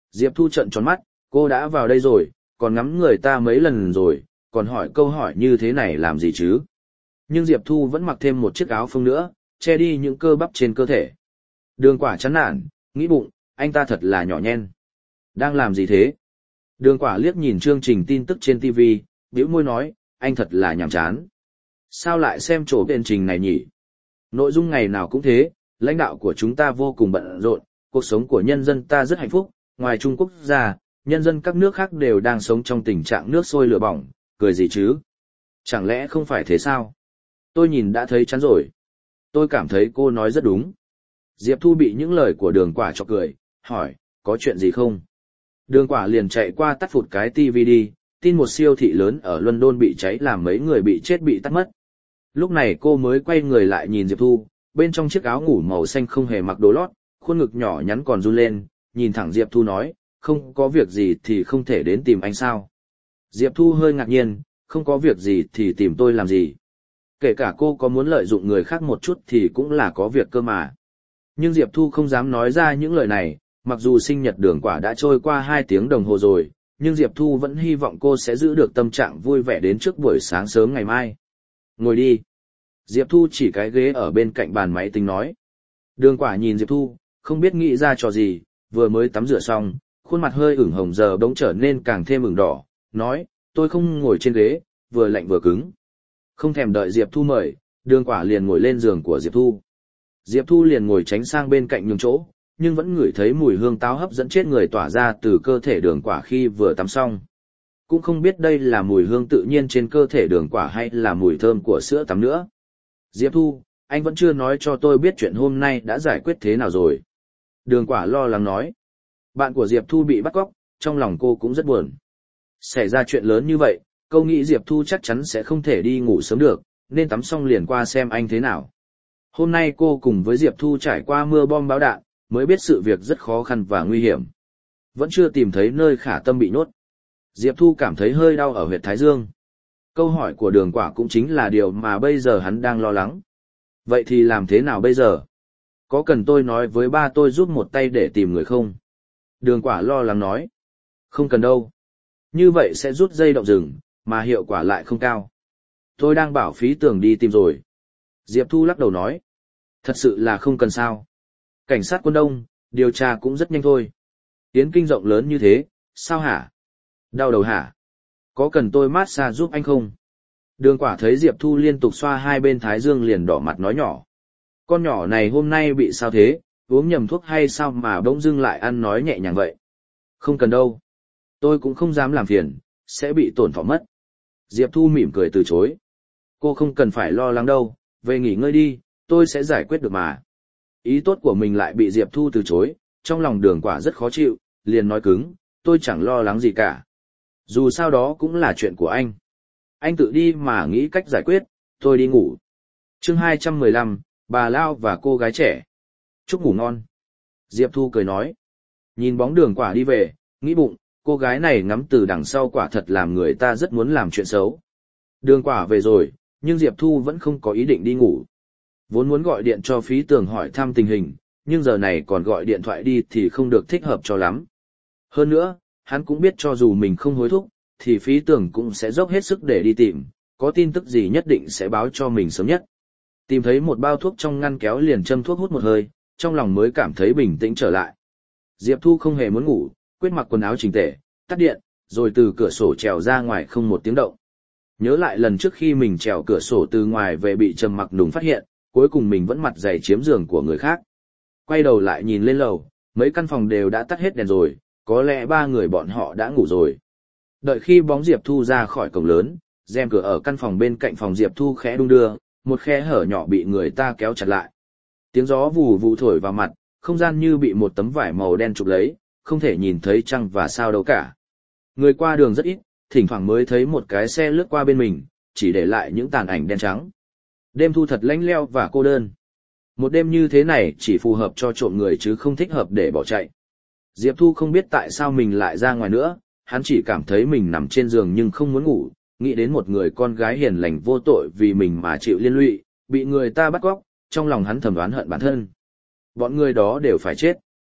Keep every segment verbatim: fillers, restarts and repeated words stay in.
Diệp Thu trợn tròn mắt, cô đã vào đây rồi, còn ngắm người ta mấy lần rồi, còn hỏi câu hỏi như thế này làm gì chứ? Nhưng Diệp Thu vẫn mặc thêm một chiếc áo phông nữa, che đi những cơ bắp trên cơ thể. Đường Quả chán nản, nghĩ bụng, anh ta thật là nhỏ nhen. Đang làm gì thế? Đường Quả liếc nhìn chương trình tin tức trên ti vi, bĩu môi nói, anh thật là nhàm chán. Sao lại xem chỗ bên trình này nhỉ? Nội dung ngày nào cũng thế, lãnh đạo của chúng ta vô cùng bận rộn, cuộc sống của nhân dân ta rất hạnh phúc, ngoài Trung Quốc ra, nhân dân các nước khác đều đang sống trong tình trạng nước sôi lửa bỏng, cười gì chứ? Chẳng lẽ không phải thế sao? Tôi nhìn đã thấy chán rồi. Tôi cảm thấy cô nói rất đúng. Diệp Thu bị những lời của Đường Quả chọc cười, hỏi, có chuyện gì không? Đường Quả liền chạy qua tắt phụt cái tivi đi, tin một siêu thị lớn ở London bị cháy làm mấy người bị chết bị tắt mất. Lúc này cô mới quay người lại nhìn Diệp Thu, bên trong chiếc áo ngủ màu xanh không hề mặc đồ lót, khuôn ngực nhỏ nhắn còn run lên, nhìn thẳng Diệp Thu nói, không có việc gì thì không thể đến tìm anh sao? Diệp Thu hơi ngạc nhiên, không có việc gì thì tìm tôi làm gì? Kể cả cô có muốn lợi dụng người khác một chút thì cũng là có việc cơ mà. Nhưng Diệp Thu không dám nói ra những lời này, mặc dù sinh nhật Đường Quả đã trôi qua hai tiếng đồng hồ rồi, nhưng Diệp Thu vẫn hy vọng cô sẽ giữ được tâm trạng vui vẻ đến trước buổi sáng sớm ngày mai. Ngồi đi. Diệp Thu chỉ cái ghế ở bên cạnh bàn máy tính nói. Đường Quả nhìn Diệp Thu, không biết nghĩ ra trò gì, vừa mới tắm rửa xong, khuôn mặt hơi ửng hồng giờ bỗng trở nên càng thêm ửng đỏ, nói, tôi không ngồi trên ghế, vừa lạnh vừa cứng. Không thèm đợi Diệp Thu mời, Đường Quả liền ngồi lên giường của Diệp Thu. Diệp Thu liền ngồi tránh sang bên cạnh nhường chỗ, nhưng vẫn ngửi thấy mùi hương táo hấp dẫn chết người tỏa ra từ cơ thể Đường Quả khi vừa tắm xong. Cũng không biết đây là mùi hương tự nhiên trên cơ thể Đường Quả hay là mùi thơm của sữa tắm nữa. Diệp Thu, anh vẫn chưa nói cho tôi biết chuyện hôm nay đã giải quyết thế nào rồi. Đường Quả lo lắng nói. Bạn của Diệp Thu bị bắt cóc, trong lòng cô cũng rất buồn. Xảy ra chuyện lớn như vậy, cô nghĩ Diệp Thu chắc chắn sẽ không thể đi ngủ sớm được, nên tắm xong liền qua xem anh thế nào. Hôm nay cô cùng với Diệp Thu trải qua mưa bom bão đạn, mới biết sự việc rất khó khăn và nguy hiểm. Vẫn chưa tìm thấy nơi Khả Tâm bị nhốt. Diệp Thu cảm thấy hơi đau ở huyệt thái dương. Câu hỏi của Đường Quả cũng chính là điều mà bây giờ hắn đang lo lắng. Vậy thì làm thế nào bây giờ? Có cần tôi nói với ba tôi giúp một tay để tìm người không? Đường Quả lo lắng nói. Không cần đâu. Như vậy sẽ rút dây động rừng, mà hiệu quả lại không cao. Tôi đang bảo Phí Tường đi tìm rồi. Diệp Thu lắc đầu nói. Thật sự là không cần sao. Cảnh sát quân Đông, điều tra cũng rất nhanh thôi. Tiến kinh rộng lớn như thế, sao hả? Đau đầu hả? Có cần tôi massage giúp anh không? Đường Quả thấy Diệp Thu liên tục xoa hai bên thái dương liền đỏ mặt nói nhỏ. Con nhỏ này hôm nay bị sao thế, uống nhầm thuốc hay sao mà bỗng dưng lại ăn nói nhẹ nhàng vậy? Không cần đâu. Tôi cũng không dám làm phiền, sẽ bị tổn thọ mất. Diệp Thu mỉm cười từ chối. Cô không cần phải lo lắng đâu, về nghỉ ngơi đi, tôi sẽ giải quyết được mà. Ý tốt của mình lại bị Diệp Thu từ chối, trong lòng Đường Quả rất khó chịu, liền nói cứng, tôi chẳng lo lắng gì cả. Dù sao đó cũng là chuyện của anh. Anh tự đi mà nghĩ cách giải quyết, tôi đi ngủ. Chương hai trăm mười lăm, bà Lao và cô gái trẻ. Chúc ngủ ngon. Diệp Thu cười nói. Nhìn bóng Đường Quả đi về, nghĩ bụng, cô gái này ngắm từ đằng sau quả thật làm người ta rất muốn làm chuyện xấu. Đường Quả về rồi, nhưng Diệp Thu vẫn không có ý định đi ngủ. Vốn muốn gọi điện cho Phí Tường hỏi thăm tình hình, nhưng giờ này còn gọi điện thoại đi thì không được thích hợp cho lắm. Hơn nữa, hắn cũng biết cho dù mình không hối thúc, thì Phí Tường cũng sẽ dốc hết sức để đi tìm, có tin tức gì nhất định sẽ báo cho mình sớm nhất. Tìm thấy một bao thuốc trong ngăn kéo liền châm thuốc hút một hơi, trong lòng mới cảm thấy bình tĩnh trở lại. Diệp Thu không hề muốn ngủ, quyết mặc quần áo chỉnh tề, tắt điện, rồi từ cửa sổ trèo ra ngoài không một tiếng động. Nhớ lại lần trước khi mình trèo cửa sổ từ ngoài về bị Trầm Mặc Nùng phát hiện, cuối cùng mình vẫn mặt dày chiếm giường của người khác. Quay đầu lại nhìn lên lầu, mấy căn phòng đều đã tắt hết đèn rồi, có lẽ ba người bọn họ đã ngủ rồi. Đợi khi bóng Diệp Thu ra khỏi cổng lớn, rèm cửa ở căn phòng bên cạnh phòng Diệp Thu khẽ đung đưa, một khe hở nhỏ bị người ta kéo chặt lại. Tiếng gió vù vù thổi vào mặt, không gian như bị một tấm vải màu đen chụp lấy, không thể nhìn thấy trăng và sao đâu cả. Người qua đường rất ít, thỉnh thoảng mới thấy một cái xe lướt qua bên mình, chỉ để lại những tàn ảnh đen trắng. Đêm thu thật lạnh lẽo và cô đơn. Một đêm như thế này chỉ phù hợp cho trộm người chứ không thích hợp để bỏ chạy. Diệp Thu không biết tại sao mình lại ra ngoài nữa, hắn chỉ cảm thấy mình nằm trên giường nhưng không muốn ngủ, nghĩ đến một người con gái hiền lành vô tội vì mình mà chịu liên lụy, bị người ta bắt cóc, trong lòng hắn thầm đoán hận bản thân. Bọn người đó đều phải chết.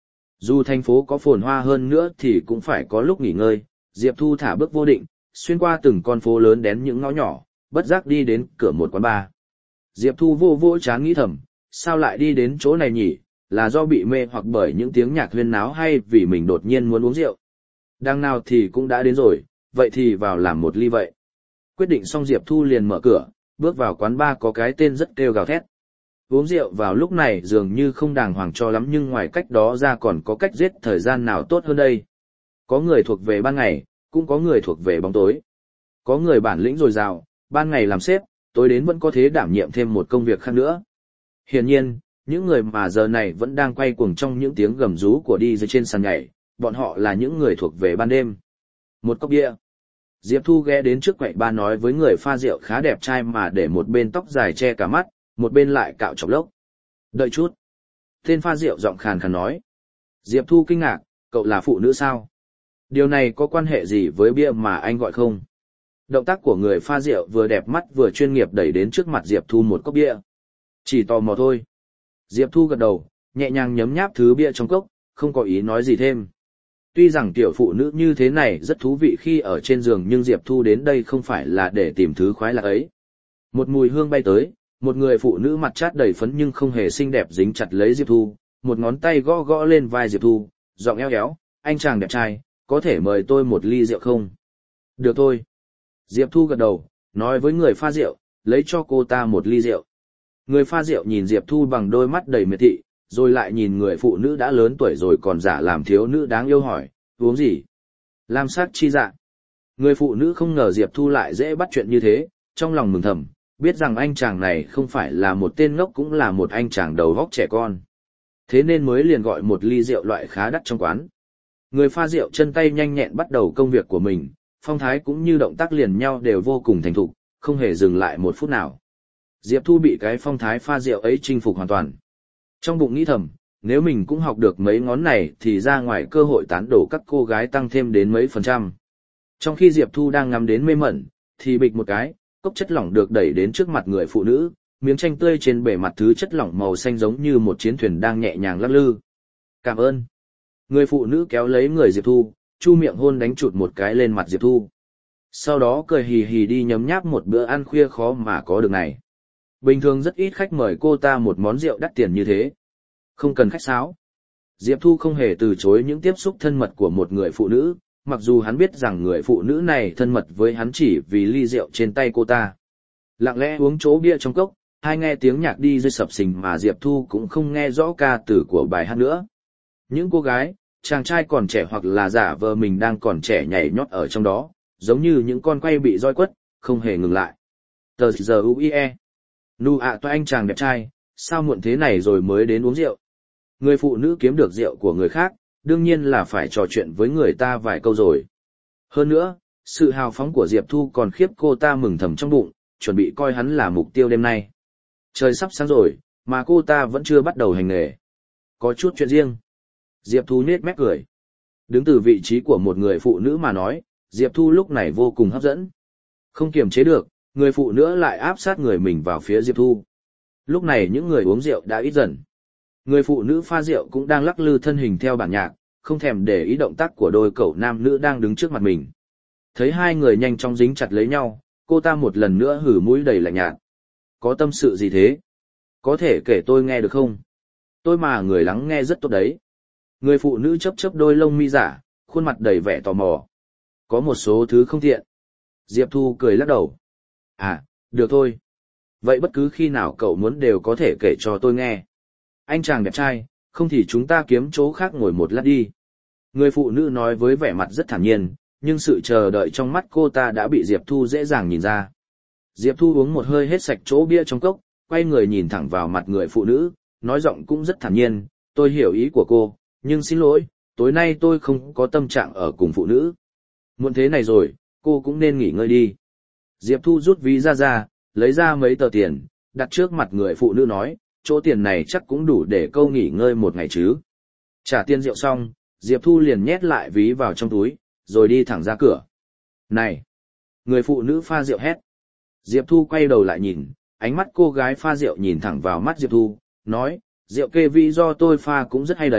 Dù thành phố có phồn hoa hơn nữa thì cũng phải có lúc nghỉ ngơi, Diệp Thu thả bước vô định, xuyên qua từng con phố lớn đén những ngõ nhỏ, bất giác đi đến cửa một quán bar. Diệp Thu vô vô chán nghĩ thầm, sao lại đi đến chỗ này nhỉ, là do bị mê hoặc bởi những tiếng nhạc huyên náo hay vì mình đột nhiên muốn uống rượu. Đằng nào thì cũng đã đến rồi, vậy thì vào làm một ly vậy. Quyết định xong Diệp Thu liền mở cửa, bước vào quán bar có cái tên rất kêu gào thét. Uống rượu vào lúc này dường như không đàng hoàng cho lắm, nhưng ngoài cách đó ra còn có cách giết thời gian nào tốt hơn đây. Có người thuộc về ban ngày, cũng có người thuộc về bóng tối. Có người bản lĩnh dồi dào, ban ngày làm sếp, tối đến vẫn có thể đảm nhiệm thêm một công việc khác nữa. Hiển nhiên, những người mà giờ này vẫn đang quay cuồng trong những tiếng gầm rú của đi dưới trên sàn nhảy, bọn họ là những người thuộc về ban đêm. Một cốc bia. Diệp Thu ghé đến trước quầy ba nói với người pha rượu khá đẹp trai mà để một bên tóc dài che cả mắt, một bên lại cạo chọc lốc. Đợi chút. Tên pha rượu giọng khàn khàn nói. Diệp Thu kinh ngạc, cậu là phụ nữ sao? Điều này có quan hệ gì với bia mà anh gọi không? Động tác của người pha rượu vừa đẹp mắt vừa chuyên nghiệp đẩy đến trước mặt Diệp Thu một cốc bia. Chỉ tò mò thôi. Diệp Thu gật đầu, nhẹ nhàng nhấm nháp thứ bia trong cốc, không có ý nói gì thêm. Tuy rằng tiểu phụ nữ như thế này rất thú vị khi ở trên giường, nhưng Diệp Thu đến đây không phải là để tìm thứ khoái lạc ấy. Một mùi hương bay tới, một người phụ nữ mặt chát đầy phấn nhưng không hề xinh đẹp dính chặt lấy Diệp Thu, một ngón tay gõ gõ lên vai Diệp Thu, giọng eo éo, anh chàng đẹp trai, có thể mời tôi một ly rượu không? Được thôi. Diệp Thu gật đầu, nói với người pha rượu, lấy cho cô ta một ly rượu. Người pha rượu nhìn Diệp Thu bằng đôi mắt đầy miệt thị, rồi lại nhìn người phụ nữ đã lớn tuổi rồi còn giả làm thiếu nữ đáng yêu hỏi, uống gì? Lam sắc chi dạ. Người phụ nữ không ngờ Diệp Thu lại dễ bắt chuyện như thế, trong lòng mừng thầm, biết rằng anh chàng này không phải là một tên ngốc cũng là một anh chàng đầu óc trẻ con. Thế nên mới liền gọi một ly rượu loại khá đắt trong quán. Người pha rượu chân tay nhanh nhẹn bắt đầu công việc của mình, phong thái cũng như động tác liền nhau đều vô cùng thành thục, không hề dừng lại một phút nào. Diệp Thu bị cái phong thái pha rượu ấy chinh phục hoàn toàn. Trong bụng nghĩ thầm, nếu mình cũng học được mấy ngón này thì ra ngoài cơ hội tán đổ các cô gái tăng thêm đến mấy phần trăm. Trong khi Diệp Thu đang ngắm đến mê mẩn, thì bịch một cái, cốc chất lỏng được đẩy đến trước mặt người phụ nữ, miếng chanh tươi trên bề mặt thứ chất lỏng màu xanh giống như một chiến thuyền đang nhẹ nhàng lắc lư. Cảm ơn. Người phụ nữ kéo lấy người Diệp Thu, chu miệng hôn đánh chụt một cái lên mặt Diệp Thu. Sau đó cười hì hì đi nhấm nháp một bữa ăn khuya khó mà có được này. Bình thường rất ít khách mời cô ta một món rượu đắt tiền như thế. Không cần khách sáo. Diệp Thu không hề từ chối những tiếp xúc thân mật của một người phụ nữ, mặc dù hắn biết rằng người phụ nữ này thân mật với hắn chỉ vì ly rượu trên tay cô ta. Lặng lẽ uống chỗ bia trong cốc, hai nghe tiếng nhạc đi rơi sập sình mà Diệp Thu cũng không nghe rõ ca từ của bài hát nữa. Những cô gái, chàng trai còn trẻ hoặc là giả vờ mình đang còn trẻ nhảy nhót ở trong đó, giống như những con quay bị roi quất, không hề ngừng lại. Tờ giờ u i e. Nu ạ toa anh chàng đẹp trai, sao muộn thế này rồi mới đến uống rượu. Người phụ nữ kiếm được rượu của người khác, đương nhiên là phải trò chuyện với người ta vài câu rồi. Hơn nữa, sự hào phóng của Diệp Thu còn khiếp cô ta mừng thầm trong bụng, chuẩn bị coi hắn là mục tiêu đêm nay. Trời sắp sáng rồi, mà cô ta vẫn chưa bắt đầu hành nghề. Có chút chuyện riêng. Diệp Thu nết mép cười. Đứng từ vị trí của một người phụ nữ mà nói, Diệp Thu lúc này vô cùng hấp dẫn. Không kiềm chế được, người phụ nữ lại áp sát người mình vào phía Diệp Thu. Lúc này những người uống rượu đã ít dần. Người phụ nữ pha rượu cũng đang lắc lư thân hình theo bản nhạc, không thèm để ý động tác của đôi cậu nam nữ đang đứng trước mặt mình. Thấy hai người nhanh chóng dính chặt lấy nhau, cô ta một lần nữa hử mũi đầy lạnh nhạt. Có tâm sự gì thế? Có thể kể tôi nghe được không? Tôi mà người lắng nghe rất tốt đấy. Người phụ nữ chớp chớp đôi lông mi giả, khuôn mặt đầy vẻ tò mò. Có một số thứ không tiện. Diệp Thu cười lắc đầu. À, được thôi. Vậy bất cứ khi nào cậu muốn đều có thể kể cho tôi nghe. Anh chàng đẹp trai, không thì chúng ta kiếm chỗ khác ngồi một lát đi. Người phụ nữ nói với vẻ mặt rất thản nhiên, nhưng sự chờ đợi trong mắt cô ta đã bị Diệp Thu dễ dàng nhìn ra. Diệp Thu uống một hơi hết sạch chỗ bia trong cốc, quay người nhìn thẳng vào mặt người phụ nữ, nói giọng cũng rất thản nhiên, tôi hiểu ý của cô, nhưng xin lỗi, tối nay tôi không có tâm trạng ở cùng phụ nữ. Muộn thế này rồi, cô cũng nên nghỉ ngơi đi. Diệp Thu rút ví ra ra, lấy ra mấy tờ tiền, đặt trước mặt người phụ nữ nói, chỗ tiền này chắc cũng đủ để câu nghỉ ngơi một ngày chứ. Trả tiền rượu xong, Diệp Thu liền nhét lại ví vào trong túi, rồi đi thẳng ra cửa. Này! Người phụ nữ pha rượu hét. Diệp Thu quay đầu lại nhìn, ánh mắt cô gái pha rượu nhìn thẳng vào mắt Diệp Thu, nói, rượu kê vị do tôi pha cũng rất hay đấy,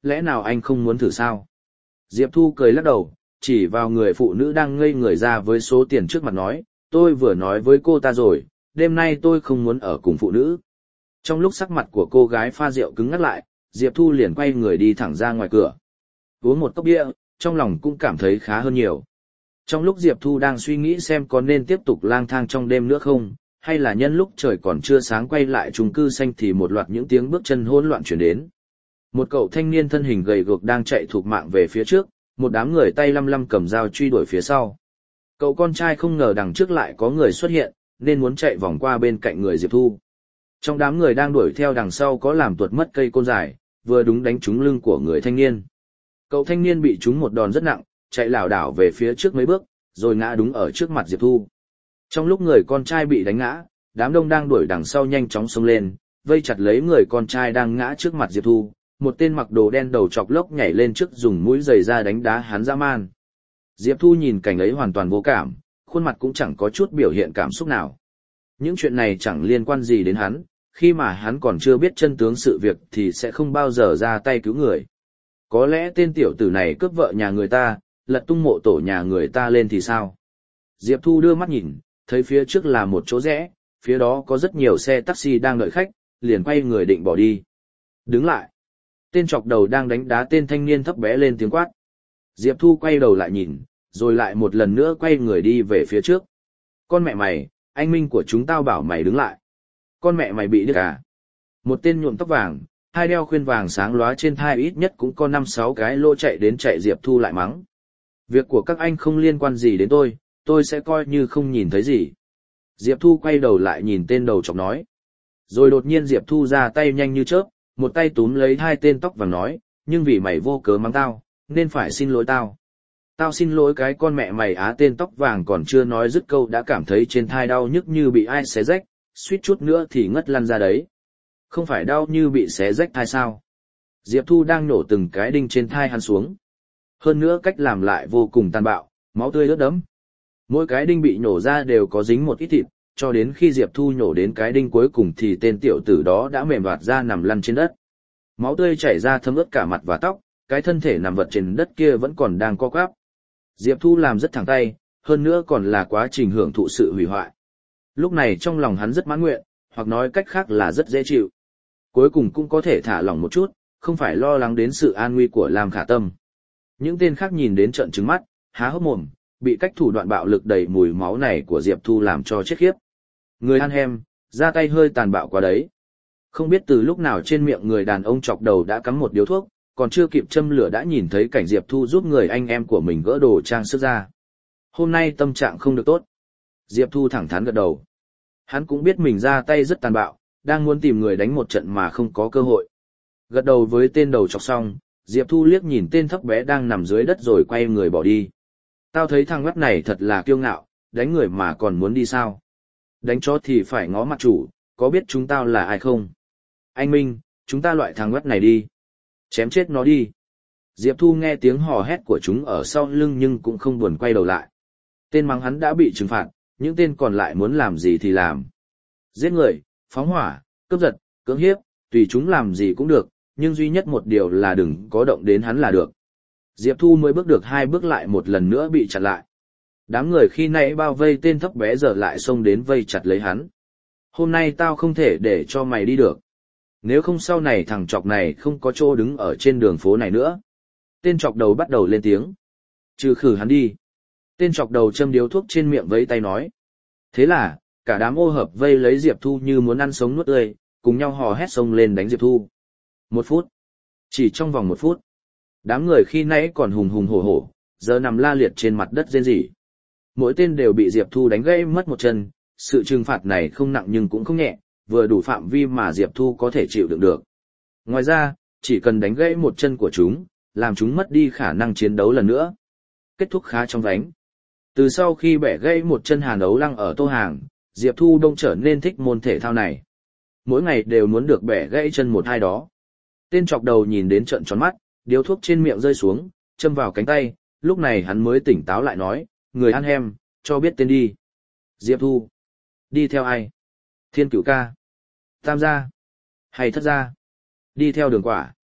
lẽ nào anh không muốn thử sao? Diệp Thu cười lắc đầu, chỉ vào người phụ nữ đang ngây người ra với số tiền trước mặt nói, tôi vừa nói với cô ta rồi, đêm nay tôi không muốn ở cùng phụ nữ. Trong lúc sắc mặt của cô gái pha rượu cứng ngắt lại, Diệp Thu liền quay người đi thẳng ra ngoài cửa. Uống một cốc bia, trong lòng cũng cảm thấy khá hơn nhiều. Trong lúc Diệp Thu đang suy nghĩ xem có nên tiếp tục lang thang trong đêm nữa không, hay là nhân lúc trời còn chưa sáng quay lại chung cư xanh thì một loạt những tiếng bước chân hỗn loạn chuyển đến. Một cậu thanh niên thân hình gầy guộc đang chạy thục mạng về phía trước, một đám người tay lăm lăm cầm dao truy đuổi phía sau. Cậu con trai không ngờ đằng trước lại có người xuất hiện, nên muốn chạy vòng qua bên cạnh người Diệp Thu. Trong đám người đang đuổi theo đằng sau có làm tuột mất cây côn dài, vừa đúng đánh trúng lưng của người thanh niên. Cậu thanh niên bị trúng một đòn rất nặng, chạy lảo đảo về phía trước mấy bước, rồi ngã đúng ở trước mặt Diệp Thu. Trong lúc người con trai bị đánh ngã, đám đông đang đuổi đằng sau nhanh chóng xông lên, vây chặt lấy người con trai đang ngã trước mặt Diệp Thu. Một tên mặc đồ đen đầu chọc lốc nhảy lên trước dùng mũi giày ra đánh đá hắn dã man. Diệp Thu nhìn cảnh ấy hoàn toàn vô cảm, khuôn mặt cũng chẳng có chút biểu hiện cảm xúc nào. Những chuyện này chẳng liên quan gì đến hắn, khi mà hắn còn chưa biết chân tướng sự việc thì sẽ không bao giờ ra tay cứu người. Có lẽ tên tiểu tử này cướp vợ nhà người ta, lật tung mộ tổ nhà người ta lên thì sao? Diệp Thu đưa mắt nhìn, thấy phía trước là một chỗ rẽ, phía đó có rất nhiều xe taxi đang đợi khách, liền quay người định bỏ đi. Đứng lại! Tên chọc đầu đang đánh đá tên thanh niên thấp bé lên tiếng quát. Diệp Thu quay đầu lại nhìn, rồi lại một lần nữa quay người đi về phía trước. Con mẹ mày, anh Minh của chúng tao bảo mày đứng lại. Con mẹ mày bị điếc à? Một tên nhuộm tóc vàng, hai đeo khuyên vàng sáng lóa trên thai ít nhất cũng có năm sáu cái lỗ chạy đến chạy Diệp Thu lại mắng. Việc của các anh không liên quan gì đến tôi, tôi sẽ coi như không nhìn thấy gì. Diệp Thu quay đầu lại nhìn tên đầu chọc nói. Rồi đột nhiên Diệp Thu ra tay nhanh như chớp, một tay túm lấy hai tên tóc vàng nói, nhưng vì mày vô cớ mắng tao, nên phải xin lỗi tao. Tao xin lỗi cái con mẹ mày á. Tên tóc vàng còn chưa nói dứt câu đã cảm thấy trên thai đau nhức như bị ai xé rách, suýt chút nữa thì ngất lăn ra đấy. Không phải đau như bị xé rách thai sao? Diệp Thu đang nổ từng cái đinh trên thai hắn xuống. Hơn nữa cách làm lại vô cùng tàn bạo, máu tươi ướt đẫm. Mỗi cái đinh bị nổ ra đều có dính một ít thịt, cho đến khi Diệp Thu nhổ đến cái đinh cuối cùng thì tên tiểu tử đó đã mềm vạt ra nằm lăn trên đất. Máu tươi chảy ra thấm ướt cả mặt và tóc, cái thân thể nằm vật trên đất kia vẫn còn đang co quắp. Diệp Thu làm rất thẳng tay, hơn nữa còn là quá trình hưởng thụ sự hủy hoại. Lúc này trong lòng hắn rất mãn nguyện, hoặc nói cách khác là rất dễ chịu. Cuối cùng cũng có thể thả lỏng một chút, không phải lo lắng đến sự an nguy của Lam Khả Tâm. Những tên khác nhìn đến trợn trừng mắt, há hốc mồm, bị cách thủ đoạn bạo lực đầy mùi máu này của Diệp Thu làm cho chết khiếp. Người ăn hem, ra tay hơi tàn bạo quá đấy. Không biết từ lúc nào trên miệng người đàn ông chọc đầu đã cắm một điếu thuốc, còn chưa kịp châm lửa đã nhìn thấy cảnh Diệp Thu giúp người anh em của mình gỡ đồ trang sức ra. Hôm nay tâm trạng không được tốt. Diệp Thu thẳng thắn gật đầu. Hắn cũng biết mình ra tay rất tàn bạo, đang muốn tìm người đánh một trận mà không có cơ hội. Gật đầu với tên đầu chọc xong, Diệp Thu liếc nhìn tên thấp bé đang nằm dưới đất rồi quay người bỏ đi. Tao thấy thằng ngắt này thật là kiêu ngạo, đánh người mà còn muốn đi sao? Đánh chó thì phải ngó mặt chủ, có biết chúng tao là ai không? Anh Minh, chúng ta loại thằng ngắt này đi. Chém chết nó đi. Diệp Thu nghe tiếng hò hét của chúng ở sau lưng nhưng cũng không buồn quay đầu lại. Tên mắng hắn đã bị trừng phạt, những tên còn lại muốn làm gì thì làm. Giết người, phóng hỏa, cướp giật, cưỡng hiếp, tùy chúng làm gì cũng được, nhưng duy nhất một điều là đừng có động đến hắn là được. Diệp Thu mới bước được hai bước lại một lần nữa bị chặn lại. Đám người khi nãy bao vây tên thấp bé giờ lại xông đến vây chặt lấy hắn. Hôm nay tao không thể để cho mày đi được. Nếu không sau này thằng chọc này không có chỗ đứng ở trên đường phố này nữa. Tên chọc đầu bắt đầu lên tiếng. Trừ khử hắn đi. Tên chọc đầu châm điếu thuốc trên miệng vẫy tay nói. Thế là, cả đám ô hợp vây lấy Diệp Thu như muốn ăn sống nuốt tươi, cùng nhau hò hét xông lên đánh Diệp Thu. Một phút. Chỉ trong vòng một phút. Đám người khi nãy còn hùng hùng hổ hổ, giờ nằm la liệt trên mặt đất rên rỉ. Mỗi tên đều bị Diệp Thu đánh gãy mất một chân, sự trừng phạt này không nặng nhưng cũng không nhẹ, vừa đủ phạm vi mà Diệp Thu có thể chịu đựng được. Ngoài ra, chỉ cần đánh gãy một chân của chúng, làm chúng mất đi khả năng chiến đấu lần nữa. Kết thúc khá trong vánh. Từ sau khi bẻ gãy một chân Hàn Ấu Lăng ở Tô Hàng, Diệp Thu đông trở nên thích môn thể thao này. Mỗi ngày đều muốn được bẻ gãy chân một hai đó. Tên chọc đầu nhìn đến trợn tròn mắt, điếu thuốc trên miệng rơi xuống, châm vào cánh tay, lúc này hắn mới tỉnh táo lại nói, người ăn hem, cho biết tên đi. Diệp Thu. Đi theo ai? Thiên Cửu ca. Tam gia. Hay Thất gia? Đi theo Đường Quả.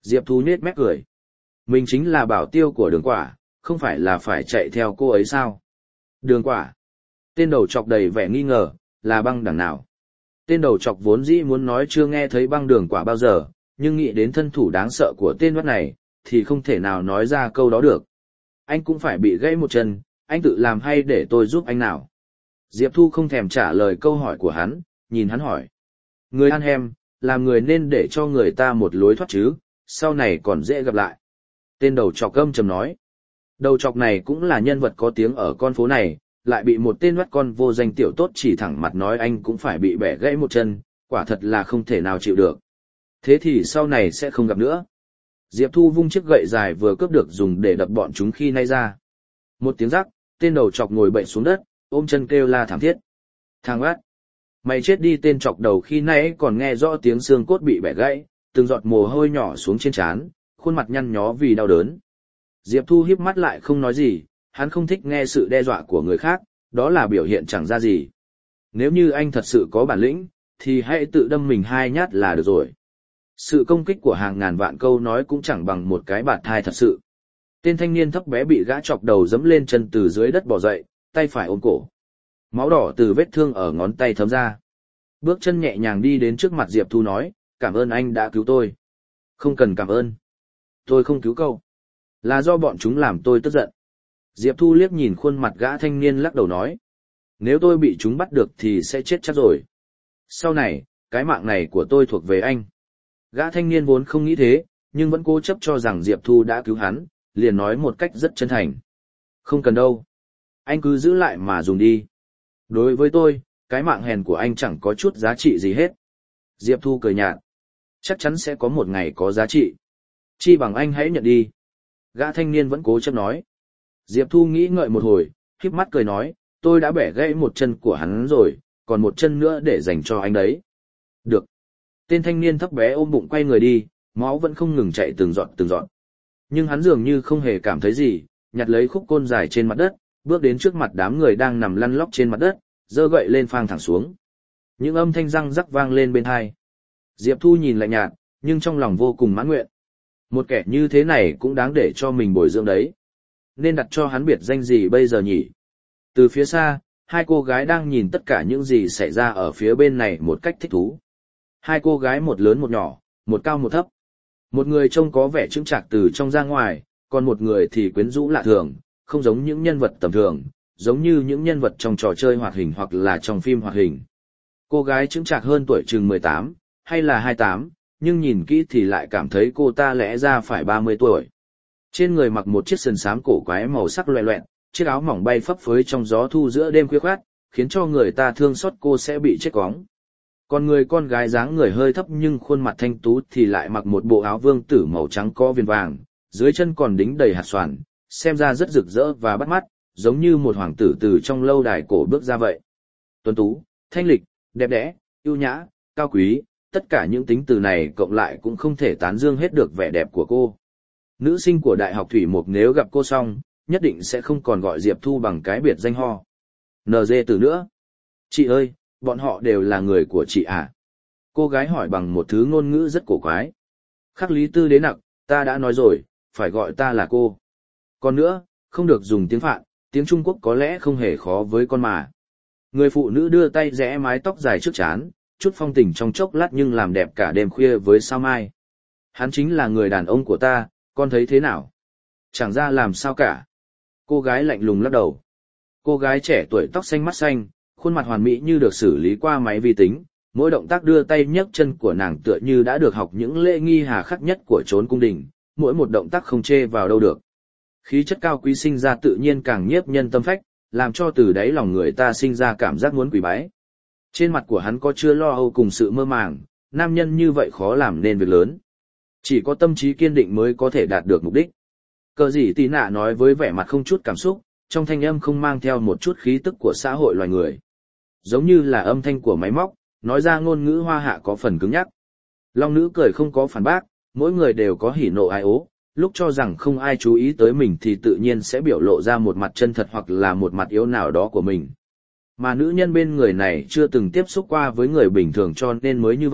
Diệp Thu nhếch mép cười. Mình chính là bảo tiêu của Đường Quả, không phải là phải chạy theo cô ấy sao? Đường Quả. Tên đầu chọc đầy vẻ nghi ngờ, là băng đảng nào? Tên đầu chọc vốn dĩ muốn nói chưa nghe thấy băng Đường Quả bao giờ, nhưng nghĩ đến thân thủ đáng sợ của tên oát này, thì không thể nào nói ra câu đó được. Anh cũng phải bị gãy một chân, anh tự làm hay để tôi giúp anh nào? Diệp Thu không thèm trả lời câu hỏi của hắn, nhìn hắn hỏi. Người ăn hem, làm người nên để cho người ta một lối thoát chứ, sau này còn dễ gặp lại. Tên đầu chọc âm trầm nói. Đầu chọc này cũng là nhân vật có tiếng ở con phố này, lại bị một tên oát con vô danh tiểu tốt chỉ thẳng mặt nói anh cũng phải bị bẻ gãy một chân, quả thật là không thể nào chịu được. Thế thì sau này sẽ không gặp nữa. Diệp Thu vung chiếc gậy dài vừa cướp được dùng để đập bọn chúng khi nay ra. Một tiếng rắc, tên đầu chọc ngồi bệnh xuống đất, ôm chân kêu la thảm thiết. Thằng oát! Mày chết đi, tên chọc đầu khi nãy còn nghe rõ tiếng xương cốt bị bẻ gãy, từng giọt mồ hôi nhỏ xuống trên trán, khuôn mặt nhăn nhó vì đau đớn. Diệp Thu híp mắt lại không nói gì, hắn không thích nghe sự đe dọa của người khác, đó là biểu hiện chẳng ra gì. Nếu như anh thật sự có bản lĩnh, thì hãy tự đâm mình hai nhát là được rồi. Sự công kích của hàng ngàn vạn câu nói cũng chẳng bằng một cái bạt thai thật sự. Tên thanh niên thấp bé bị gã chọc đầu giẫm lên chân từ dưới đất bò dậy, tay phải ôm cổ. Máu đỏ từ vết thương ở ngón tay thấm ra. Bước chân nhẹ nhàng đi đến trước mặt Diệp Thu nói, cảm ơn anh đã cứu tôi. Không cần cảm ơn. Tôi không cứu cậu. Là do bọn chúng làm tôi tức giận. Diệp Thu liếc nhìn khuôn mặt gã thanh niên lắc đầu nói. Nếu tôi bị chúng bắt được thì sẽ chết chắc rồi. Sau này, cái mạng này của tôi thuộc về anh. Gã thanh niên vốn không nghĩ thế, nhưng vẫn cố chấp cho rằng Diệp Thu đã cứu hắn, liền nói một cách rất chân thành. Không cần đâu. Anh cứ giữ lại mà dùng đi. Đối với tôi, cái mạng hèn của anh chẳng có chút giá trị gì hết. Diệp Thu cười nhạt. Chắc chắn sẽ có một ngày có giá trị. Chi bằng anh hãy nhận đi. Gã thanh niên vẫn cố chấp nói. Diệp Thu nghĩ ngợi một hồi, híp mắt cười nói, tôi đã bẻ gãy một chân của hắn rồi, còn một chân nữa để dành cho anh đấy. Được. Tên thanh niên thấp bé ôm bụng quay người đi, máu vẫn không ngừng chạy từng giọt từng giọt. Nhưng hắn dường như không hề cảm thấy gì, nhặt lấy khúc côn dài trên mặt đất, bước đến trước mặt đám người đang nằm lăn lóc trên mặt đất, giơ gậy lên phang thẳng xuống. Những âm thanh răng rắc vang lên bên tai. Diệp Thu nhìn lạnh nhạt, nhưng trong lòng vô cùng mãn nguyện. Một kẻ như thế này cũng đáng để cho mình bồi dưỡng đấy. Nên đặt cho hắn biệt danh gì bây giờ nhỉ? Từ phía xa, hai cô gái đang nhìn tất cả những gì xảy ra ở phía bên này một cách thích thú. Hai cô gái một lớn một nhỏ, một cao một thấp. Một người trông có vẻ chững chạc từ trong ra ngoài, còn một người thì quyến rũ lạ thường, không giống những nhân vật tầm thường, giống như những nhân vật trong trò chơi hoạt hình hoặc là trong phim hoạt hình. Cô gái chững chạc hơn tuổi chừng mười tám, hay là hai mươi tám, nhưng nhìn kỹ thì lại cảm thấy cô ta lẽ ra phải ba mươi tuổi. Trên người mặc một chiếc sườn xám cổ quái màu sắc loẹ loẹt, chiếc áo mỏng bay phấp phới trong gió thu giữa đêm khuya khoắt, khiến cho người ta thương xót cô sẽ bị chết cóng. Còn người con gái dáng người hơi thấp nhưng khuôn mặt thanh tú thì lại mặc một bộ áo vương tử màu trắng có viền vàng, dưới chân còn đính đầy hạt xoàn, xem ra rất rực rỡ và bắt mắt, giống như một hoàng tử từ trong lâu đài cổ bước ra vậy. Tuấn tú, thanh lịch, đẹp đẽ, ưu nhã, cao quý, tất cả những tính từ này cộng lại cũng không thể tán dương hết được vẻ đẹp của cô. Nữ sinh của Đại học Thủy Mục nếu gặp cô xong, nhất định sẽ không còn gọi Diệp Thu bằng cái biệt danh ho en giê từ nữa. Chị ơi, bọn họ đều là người của chị à? Cô gái hỏi bằng một thứ ngôn ngữ rất cổ quái. Khắc Lý Tư Đế nặc, ta đã nói rồi, phải gọi ta là cô. Còn nữa, không được dùng tiếng Phạn, tiếng Trung Quốc có lẽ không hề khó với con mà. Người phụ nữ đưa tay rẽ mái tóc dài trước trán, chút phong tình trong chốc lát nhưng làm đẹp cả đêm khuya với sao mai. Hắn chính là người đàn ông của ta, con thấy thế nào? Chẳng ra làm sao cả. Cô gái lạnh lùng lắc đầu. Cô gái trẻ tuổi tóc xanh mắt xanh, khuôn mặt hoàn mỹ như được xử lý qua máy vi tính, mỗi động tác đưa tay nhấc chân của nàng tựa như đã được học những lễ nghi hà khắc nhất của chốn cung đình, mỗi một động tác không chê vào đâu được. Khí chất cao quý sinh ra tự nhiên càng nhiếp nhân tâm phách, làm cho từ đáy lòng người ta sinh ra cảm giác muốn quỳ bái. Trên mặt của hắn có chưa lo âu cùng sự mơ màng, nam nhân như vậy khó làm nên việc lớn. Chỉ có tâm trí kiên định mới có thể đạt được mục đích. Cờ gì tí nạ nói với vẻ mặt không chút cảm xúc, trong thanh âm không mang theo một chút khí tức của xã hội loài người. Giống như là âm thanh của máy móc, nói ra ngôn ngữ hoa hạ có phần cứng nhắc. Long nữ cười không có phản bác, mỗi người đều có hỉ nộ ai ố, lúc cho rằng không ai chú ý tới mình thì tự nhiên sẽ biểu lộ ra một mặt chân thật hoặc là một mặt yếu nào đó của mình. Mà nữ nhân bên người này chưa từng tiếp xúc qua với người bình thường cho nên mới như vậy,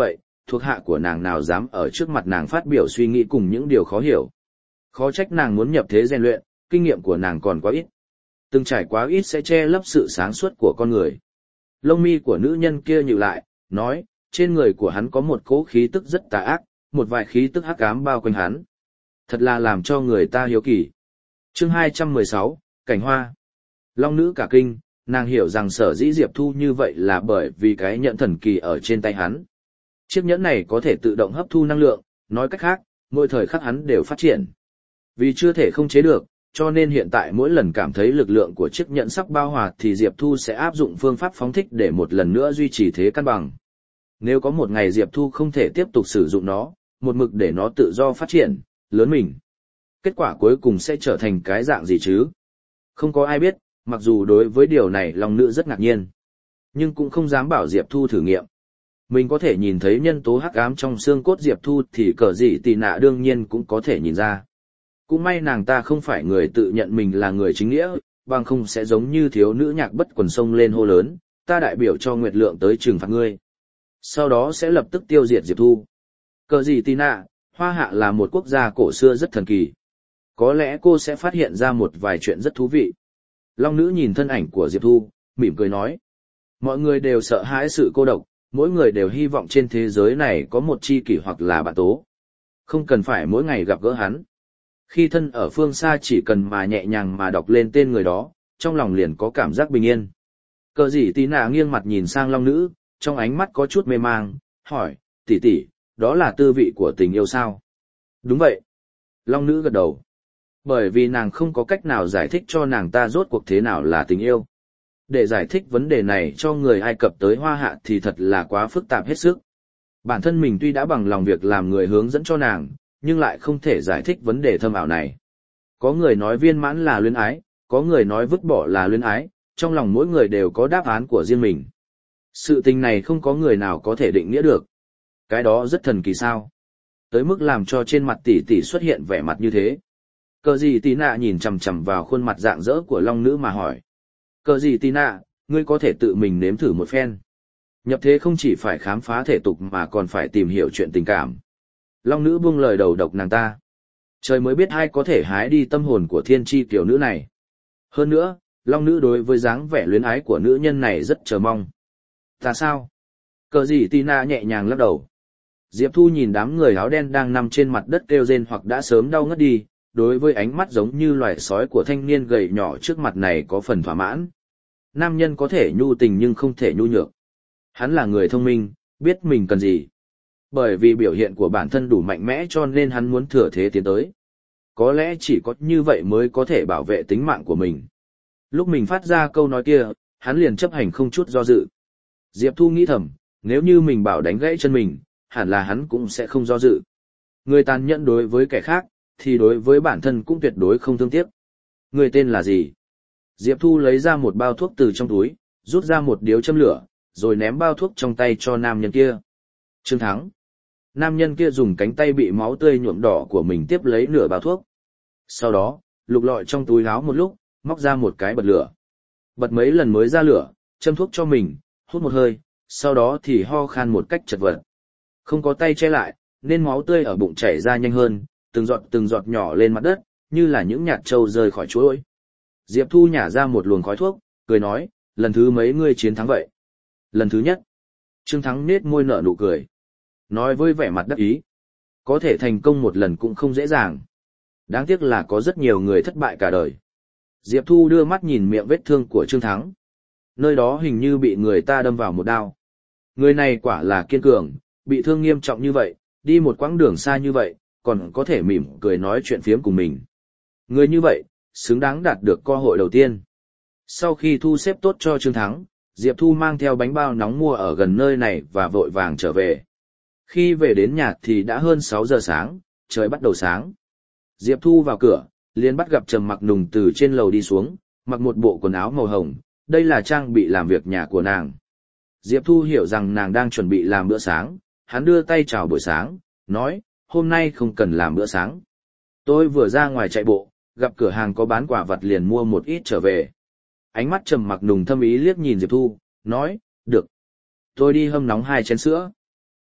thuộc hạ của nàng nào dám ở trước mặt nàng phát biểu suy nghĩ cùng những điều khó hiểu. Khó trách nàng muốn nhập thế rèn luyện, kinh nghiệm của nàng còn quá ít. Từng trải quá ít sẽ che lấp sự sáng suốt của con người. Lông mi của nữ nhân kia nhíu lại, nói, trên người của hắn có một cỗ khí tức rất tà ác, một vài khí tức hắc ám bao quanh hắn. Thật là làm cho người ta hiếu kỳ. Chương hai trăm mười sáu, Cảnh Hoa. Long nữ cả kinh, nàng hiểu rằng sở dĩ Diệp Thu như vậy là bởi vì cái nhẫn thần kỳ ở trên tay hắn. Chiếc nhẫn này có thể tự động hấp thu năng lượng, nói cách khác, mỗi thời khắc hắn đều phát triển. Vì chưa thể không chế được, cho nên hiện tại mỗi lần cảm thấy lực lượng của chiếc nhẫn sắp bao hòa thì Diệp Thu sẽ áp dụng phương pháp phóng thích để một lần nữa duy trì thế cân bằng. Nếu có một ngày Diệp Thu không thể tiếp tục sử dụng nó, một mực để nó tự do phát triển, lớn mình. Kết quả cuối cùng sẽ trở thành cái dạng gì chứ? Không có ai biết, mặc dù đối với điều này Long nữ rất ngạc nhiên. Nhưng cũng không dám bảo Diệp Thu thử nghiệm. Mình có thể nhìn thấy nhân tố hắc ám trong xương cốt Diệp Thu thì cờ gì tì nạ đương nhiên cũng có thể nhìn ra. Cũng may nàng ta không phải người tự nhận mình là người chính nghĩa, bằng không sẽ giống như thiếu nữ nhạc bất quần sông lên hô lớn, ta đại biểu cho Nguyệt Lượng tới trừng phạt ngươi. Sau đó sẽ lập tức tiêu diệt Diệp Thu. Cờ gì tì nạ, Hoa Hạ là một quốc gia cổ xưa rất thần kỳ. Có lẽ cô sẽ phát hiện ra một vài chuyện rất thú vị. Long nữ nhìn thân ảnh của Diệp Thu, mỉm cười nói. Mọi người đều sợ hãi sự cô độc, mỗi người đều hy vọng trên thế giới này có một tri kỷ hoặc là bạn tố. Không cần phải mỗi ngày gặp gỡ hắn. Khi thân ở phương xa chỉ cần mà nhẹ nhàng mà đọc lên tên người đó, trong lòng liền có cảm giác bình yên. Cờ gì tí nạ nghiêng mặt nhìn sang Long nữ, trong ánh mắt có chút mê mang, hỏi, tỷ tỷ, đó là tư vị của tình yêu sao? Đúng vậy. Long nữ gật đầu. Bởi vì nàng không có cách nào giải thích cho nàng ta rốt cuộc thế nào là tình yêu. Để giải thích vấn đề này cho người Ai Cập tới Hoa Hạ thì thật là quá phức tạp hết sức. Bản thân mình tuy đã bằng lòng việc làm người hướng dẫn cho nàng, nhưng lại không thể giải thích vấn đề thâm ảo này. Có người nói viên mãn là luyến ái, có người nói vứt bỏ là luyến ái, trong lòng mỗi người đều có đáp án của riêng mình. Sự tình này không có người nào có thể định nghĩa được. Cái đó rất thần kỳ sao. Tới mức làm cho trên mặt tỷ tỷ xuất hiện vẻ mặt như thế. Cờ gì tí nạ nhìn chằm chằm vào khuôn mặt rạng rỡ của Long nữ mà hỏi. Cờ gì tí nạ, ngươi có thể tự mình nếm thử một phen. Nhập thế không chỉ phải khám phá thể tục mà còn phải tìm hiểu chuyện tình cảm. Long nữ buông lời đầu độc nàng ta. Trời mới biết ai có thể hái đi tâm hồn của thiên tri tiểu nữ này. Hơn nữa, Long nữ đối với dáng vẻ luyến ái của nữ nhân này rất chờ mong. Ta sao? Cờ gì tí nạ nhẹ nhàng lắc đầu. Diệp Thu nhìn đám người áo đen đang nằm trên mặt đất kêu rên hoặc đã sớm đau ngất đi, đối với ánh mắt giống như loài sói của thanh niên gầy nhỏ trước mặt này có phần thỏa mãn. Nam nhân có thể nhu tình nhưng không thể nhu nhược. Hắn là người thông minh, biết mình cần gì. Bởi vì biểu hiện của bản thân đủ mạnh mẽ cho nên hắn muốn thừa thế tiến tới. Có lẽ chỉ có như vậy mới có thể bảo vệ tính mạng của mình. Lúc mình phát ra câu nói kia, hắn liền chấp hành không chút do dự. Diệp Thu nghĩ thầm, nếu như mình bảo đánh gãy chân mình, hẳn là hắn cũng sẽ không do dự. Người tàn nhẫn đối với kẻ khác, thì đối với bản thân cũng tuyệt đối không thương tiếc. Người tên là gì? Diệp Thu lấy ra một bao thuốc từ trong túi, rút ra một điếu châm lửa, rồi ném bao thuốc trong tay cho nam nhân kia. Trương Thắng. Nam nhân kia dùng cánh tay bị máu tươi nhuộm đỏ của mình tiếp lấy nửa bao thuốc. Sau đó, lục lọi trong túi áo một lúc, móc ra một cái bật lửa. Bật mấy lần mới ra lửa, châm thuốc cho mình, hút một hơi, sau đó thì ho khan một cách chật vật. Không có tay che lại, nên máu tươi ở bụng chảy ra nhanh hơn, từng giọt từng giọt nhỏ lên mặt đất, như là những nhạt trâu rơi khỏi chuỗi. Diệp Thu nhả ra một luồng khói thuốc, cười nói, lần thứ mấy ngươi chiến thắng vậy? Lần thứ nhất. Trương Thắng nết môi nở nụ cười. Nói với vẻ mặt đắc ý. Có thể thành công một lần cũng không dễ dàng. Đáng tiếc là có rất nhiều người thất bại cả đời. Diệp Thu đưa mắt nhìn miệng vết thương của Trương Thắng. Nơi đó hình như bị người ta đâm vào một đao. Người này quả là kiên cường, bị thương nghiêm trọng như vậy, đi một quãng đường xa như vậy, còn có thể mỉm cười nói chuyện phiếm cùng mình. Người như vậy, xứng đáng đạt được cơ hội đầu tiên. Sau khi thu xếp tốt cho Trương Thắng, Diệp Thu mang theo bánh bao nóng mua ở gần nơi này và vội vàng trở về. Khi về đến nhà thì đã hơn sáu giờ sáng, trời bắt đầu sáng. Diệp Thu vào cửa, liền bắt gặp Trầm Mặc Nùng từ trên lầu đi xuống, mặc một bộ quần áo màu hồng, đây là trang bị làm việc nhà của nàng. Diệp Thu hiểu rằng nàng đang chuẩn bị làm bữa sáng, hắn đưa tay chào buổi sáng, nói, hôm nay không cần làm bữa sáng. Tôi vừa ra ngoài chạy bộ, gặp cửa hàng có bán quả vật liền mua một ít trở về. Ánh mắt Trầm Mặc Nùng thâm ý liếc nhìn Diệp Thu, nói, được. Tôi đi hâm nóng hai chén sữa.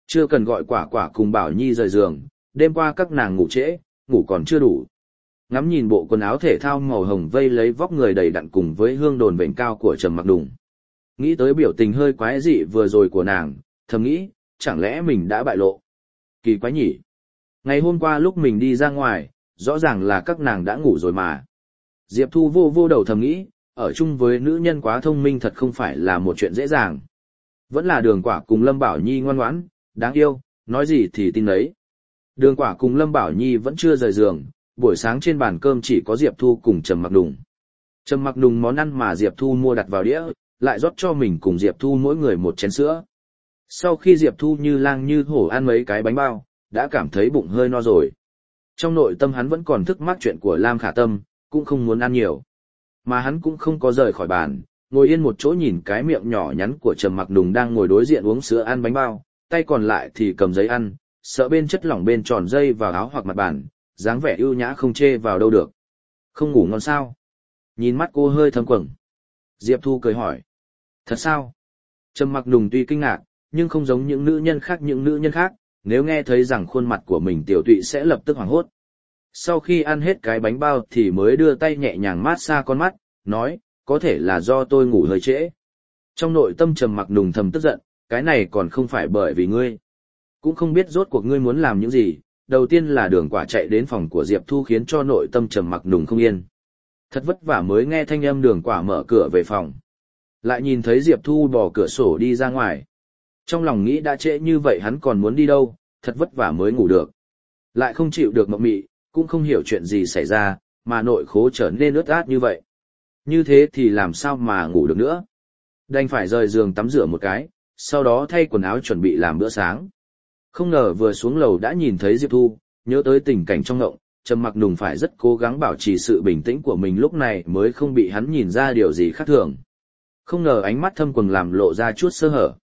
Chưa cần gọi quả quả cùng Bảo Nhi rời giường, đêm qua các nàng ngủ trễ, ngủ còn chưa đủ. Ngắm nhìn bộ quần áo thể thao màu hồng vây lấy vóc người đầy đặn cùng với hương đồn vểnh cao của Trầm Mặc Đùng. Nghĩ tới biểu tình hơi quái dị vừa rồi của nàng, thầm nghĩ, chẳng lẽ mình đã bại lộ. Kỳ quái nhỉ. Ngày hôm qua lúc mình đi ra ngoài, rõ ràng là các nàng đã ngủ rồi mà. Diệp Thu vô vô đầu thầm nghĩ, ở chung với nữ nhân quá thông minh thật không phải là một chuyện dễ dàng. Vẫn là Đường Quả cùng Lâm Bảo Nhi ngoan ngoãn, đáng yêu, nói gì thì tin đấy. Đường Quả cùng Lâm Bảo Nhi vẫn chưa rời giường, buổi sáng trên bàn cơm chỉ có Diệp Thu cùng Trầm Mặc Đùng. Trầm Mặc Đùng món ăn mà Diệp Thu mua đặt vào đĩa, lại rót cho mình cùng Diệp Thu mỗi người một chén sữa. Sau khi Diệp Thu như lang như hổ ăn mấy cái bánh bao, đã cảm thấy bụng hơi no rồi. Trong nội tâm hắn vẫn còn thức mắc chuyện của Lam Khả Tâm, cũng không muốn ăn nhiều. Mà hắn cũng không có rời khỏi bàn, ngồi yên một chỗ nhìn cái miệng nhỏ nhắn của Trầm Mặc Đùng đang ngồi đối diện uống sữa ăn bánh bao, tay còn lại thì cầm giấy ăn, sợ bên chất lỏng bên tròn dây vào áo hoặc mặt bàn, dáng vẻ ưu nhã không chê vào đâu được. Không ngủ ngon sao? Nhìn mắt cô hơi thâm quầng. Diệp Thu cười hỏi. Thật sao? Trầm Mặc Đùng tuy kinh ngạc, nhưng không giống những nữ nhân khác những nữ nhân khác, nếu nghe thấy rằng khuôn mặt của mình tiểu tụy sẽ lập tức hoảng hốt. Sau khi ăn hết cái bánh bao thì mới đưa tay nhẹ nhàng mát xa con mắt, nói, có thể là do tôi ngủ hơi trễ. Trong nội tâm Trầm Mặc Đùng thầm tức giận, cái này còn không phải bởi vì ngươi. Cũng không biết rốt cuộc ngươi muốn làm những gì, đầu tiên là Đường Quả chạy đến phòng của Diệp Thu khiến cho nội tâm Trầm Mặc Đùng không yên. Thật vất vả mới nghe thanh âm Đường Quả mở cửa về phòng. Lại nhìn thấy Diệp Thu bỏ cửa sổ đi ra ngoài. Trong lòng nghĩ đã trễ như vậy hắn còn muốn đi đâu, thật vất vả mới ngủ được. Lại không chịu được mộng mị, cũng không hiểu chuyện gì xảy ra, mà nội khố trở nên ướt át như vậy. Như thế thì làm sao mà ngủ được nữa. Đành phải rời giường tắm rửa một cái, sau đó thay quần áo chuẩn bị làm bữa sáng. Không ngờ vừa xuống lầu đã nhìn thấy Diệp Thu, nhớ tới tình cảnh trong ngộng, Trầm Mặc Đùng phải rất cố gắng bảo trì sự bình tĩnh của mình lúc này mới không bị hắn nhìn ra điều gì khác thường. Không ngờ ánh mắt thâm quầng làm lộ ra chút sơ hở.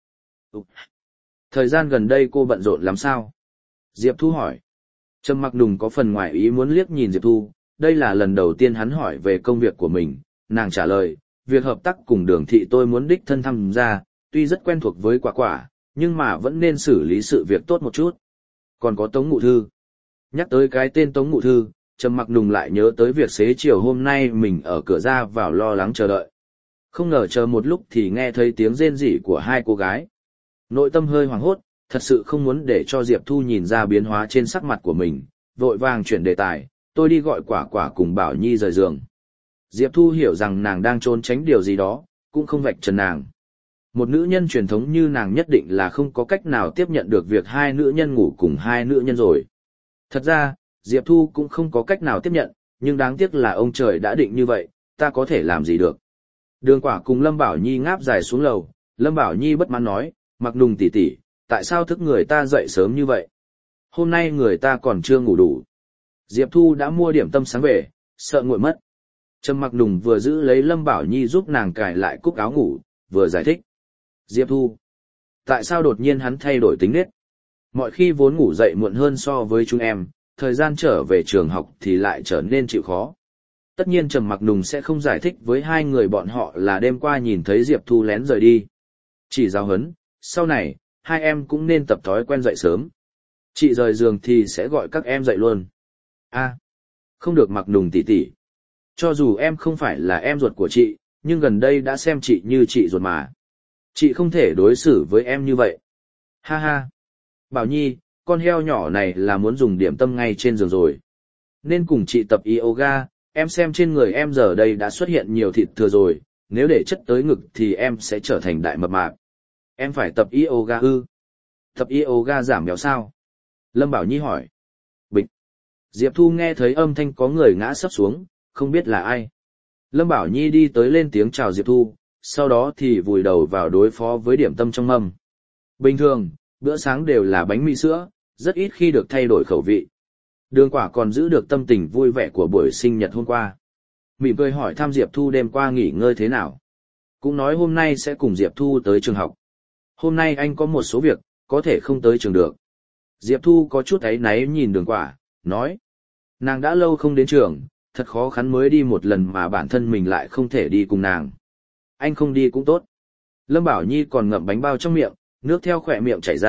Thời gian gần đây cô bận rộn lắm sao? Diệp Thu hỏi. Trầm Mặc Đùng có phần ngoài ý muốn liếc nhìn Diệp Thu, đây là lần đầu tiên hắn hỏi về công việc của mình, nàng trả lời, việc hợp tác cùng Đường thị tôi muốn đích thân tham gia, tuy rất quen thuộc với Quả Quả, nhưng mà vẫn nên xử lý sự việc tốt một chút. Còn có Tống Ngụ Thư. Nhắc tới cái tên Tống Ngụ Thư, Trầm Mặc Đùng lại nhớ tới việc xế chiều hôm nay mình ở cửa ra vào lo lắng chờ đợi. Không ngờ chờ một lúc thì nghe thấy tiếng rên rỉ của hai cô gái. Nội tâm hơi hoảng hốt, thật sự không muốn để cho Diệp Thu nhìn ra biến hóa trên sắc mặt của mình, vội vàng chuyển đề tài, tôi đi gọi Quả Quả cùng Bảo Nhi rời giường. Diệp Thu hiểu rằng nàng đang trốn tránh điều gì đó, cũng không vạch trần nàng. Một nữ nhân truyền thống như nàng nhất định là không có cách nào tiếp nhận được việc hai nữ nhân ngủ cùng hai nữ nhân rồi. Thật ra, Diệp Thu cũng không có cách nào tiếp nhận, nhưng đáng tiếc là ông trời đã định như vậy, ta có thể làm gì được. Đường Quả cùng Lâm Bảo Nhi ngáp dài xuống lầu, Lâm Bảo Nhi bất mãn nói, Mặc Đùng tỷ tỷ, tại sao thức người ta dậy sớm như vậy? Hôm nay người ta còn chưa ngủ đủ. Diệp Thu đã mua điểm tâm sáng về, sợ nguội mất. Trầm Mặc Đùng vừa giữ lấy Lâm Bảo Nhi giúp nàng cài lại cúc áo ngủ, vừa giải thích. Diệp Thu, tại sao đột nhiên hắn thay đổi tính nết? Mọi khi vốn ngủ dậy muộn hơn so với chúng em, thời gian trở về trường học thì lại trở nên chịu khó. Tất nhiên Trầm Mặc Đùng sẽ không giải thích với hai người bọn họ là đêm qua nhìn thấy Diệp Thu lén rời đi. Chỉ giáo huấn, sau này, hai em cũng nên tập thói quen dậy sớm. Chị rời giường thì sẽ gọi các em dậy luôn. À, không được Mặc Đùng tỷ tỷ. Cho dù em không phải là em ruột của chị, nhưng gần đây đã xem chị như chị ruột mà. Chị không thể đối xử với em như vậy. Ha ha. Bảo Nhi, con heo nhỏ này là muốn dùng điểm tâm ngay trên giường rồi. Nên cùng chị tập yoga, em xem trên người em giờ đây đã xuất hiện nhiều thịt thừa rồi, nếu để chất tới ngực thì em sẽ trở thành đại mập mạp. Em phải tập yoga ư? Tập yoga giảm béo sao? Lâm Bảo Nhi hỏi. Bịch. Diệp Thu nghe thấy âm thanh có người ngã sấp xuống, không biết là ai. Lâm Bảo Nhi đi tới lên tiếng chào Diệp Thu, sau đó thì vùi đầu vào đối phó với điểm tâm trong mâm. Bình thường, bữa sáng đều là bánh mì sữa, rất ít khi được thay đổi khẩu vị. Đường Quả còn giữ được tâm tình vui vẻ của buổi sinh nhật hôm qua. Mỉm cười hỏi thăm Diệp Thu đêm qua nghỉ ngơi thế nào. Cũng nói hôm nay sẽ cùng Diệp Thu tới trường học. Hôm nay anh có một số việc, có thể không tới trường được. Diệp Thu có chút áy náy nhìn Đường Quả, nói. Nàng đã lâu không đến trường, thật khó khăn mới đi một lần mà bản thân mình lại không thể đi cùng nàng. Anh không đi cũng tốt. Lâm Bảo Nhi còn ngậm bánh bao trong miệng, nước theo khỏe miệng chảy ra,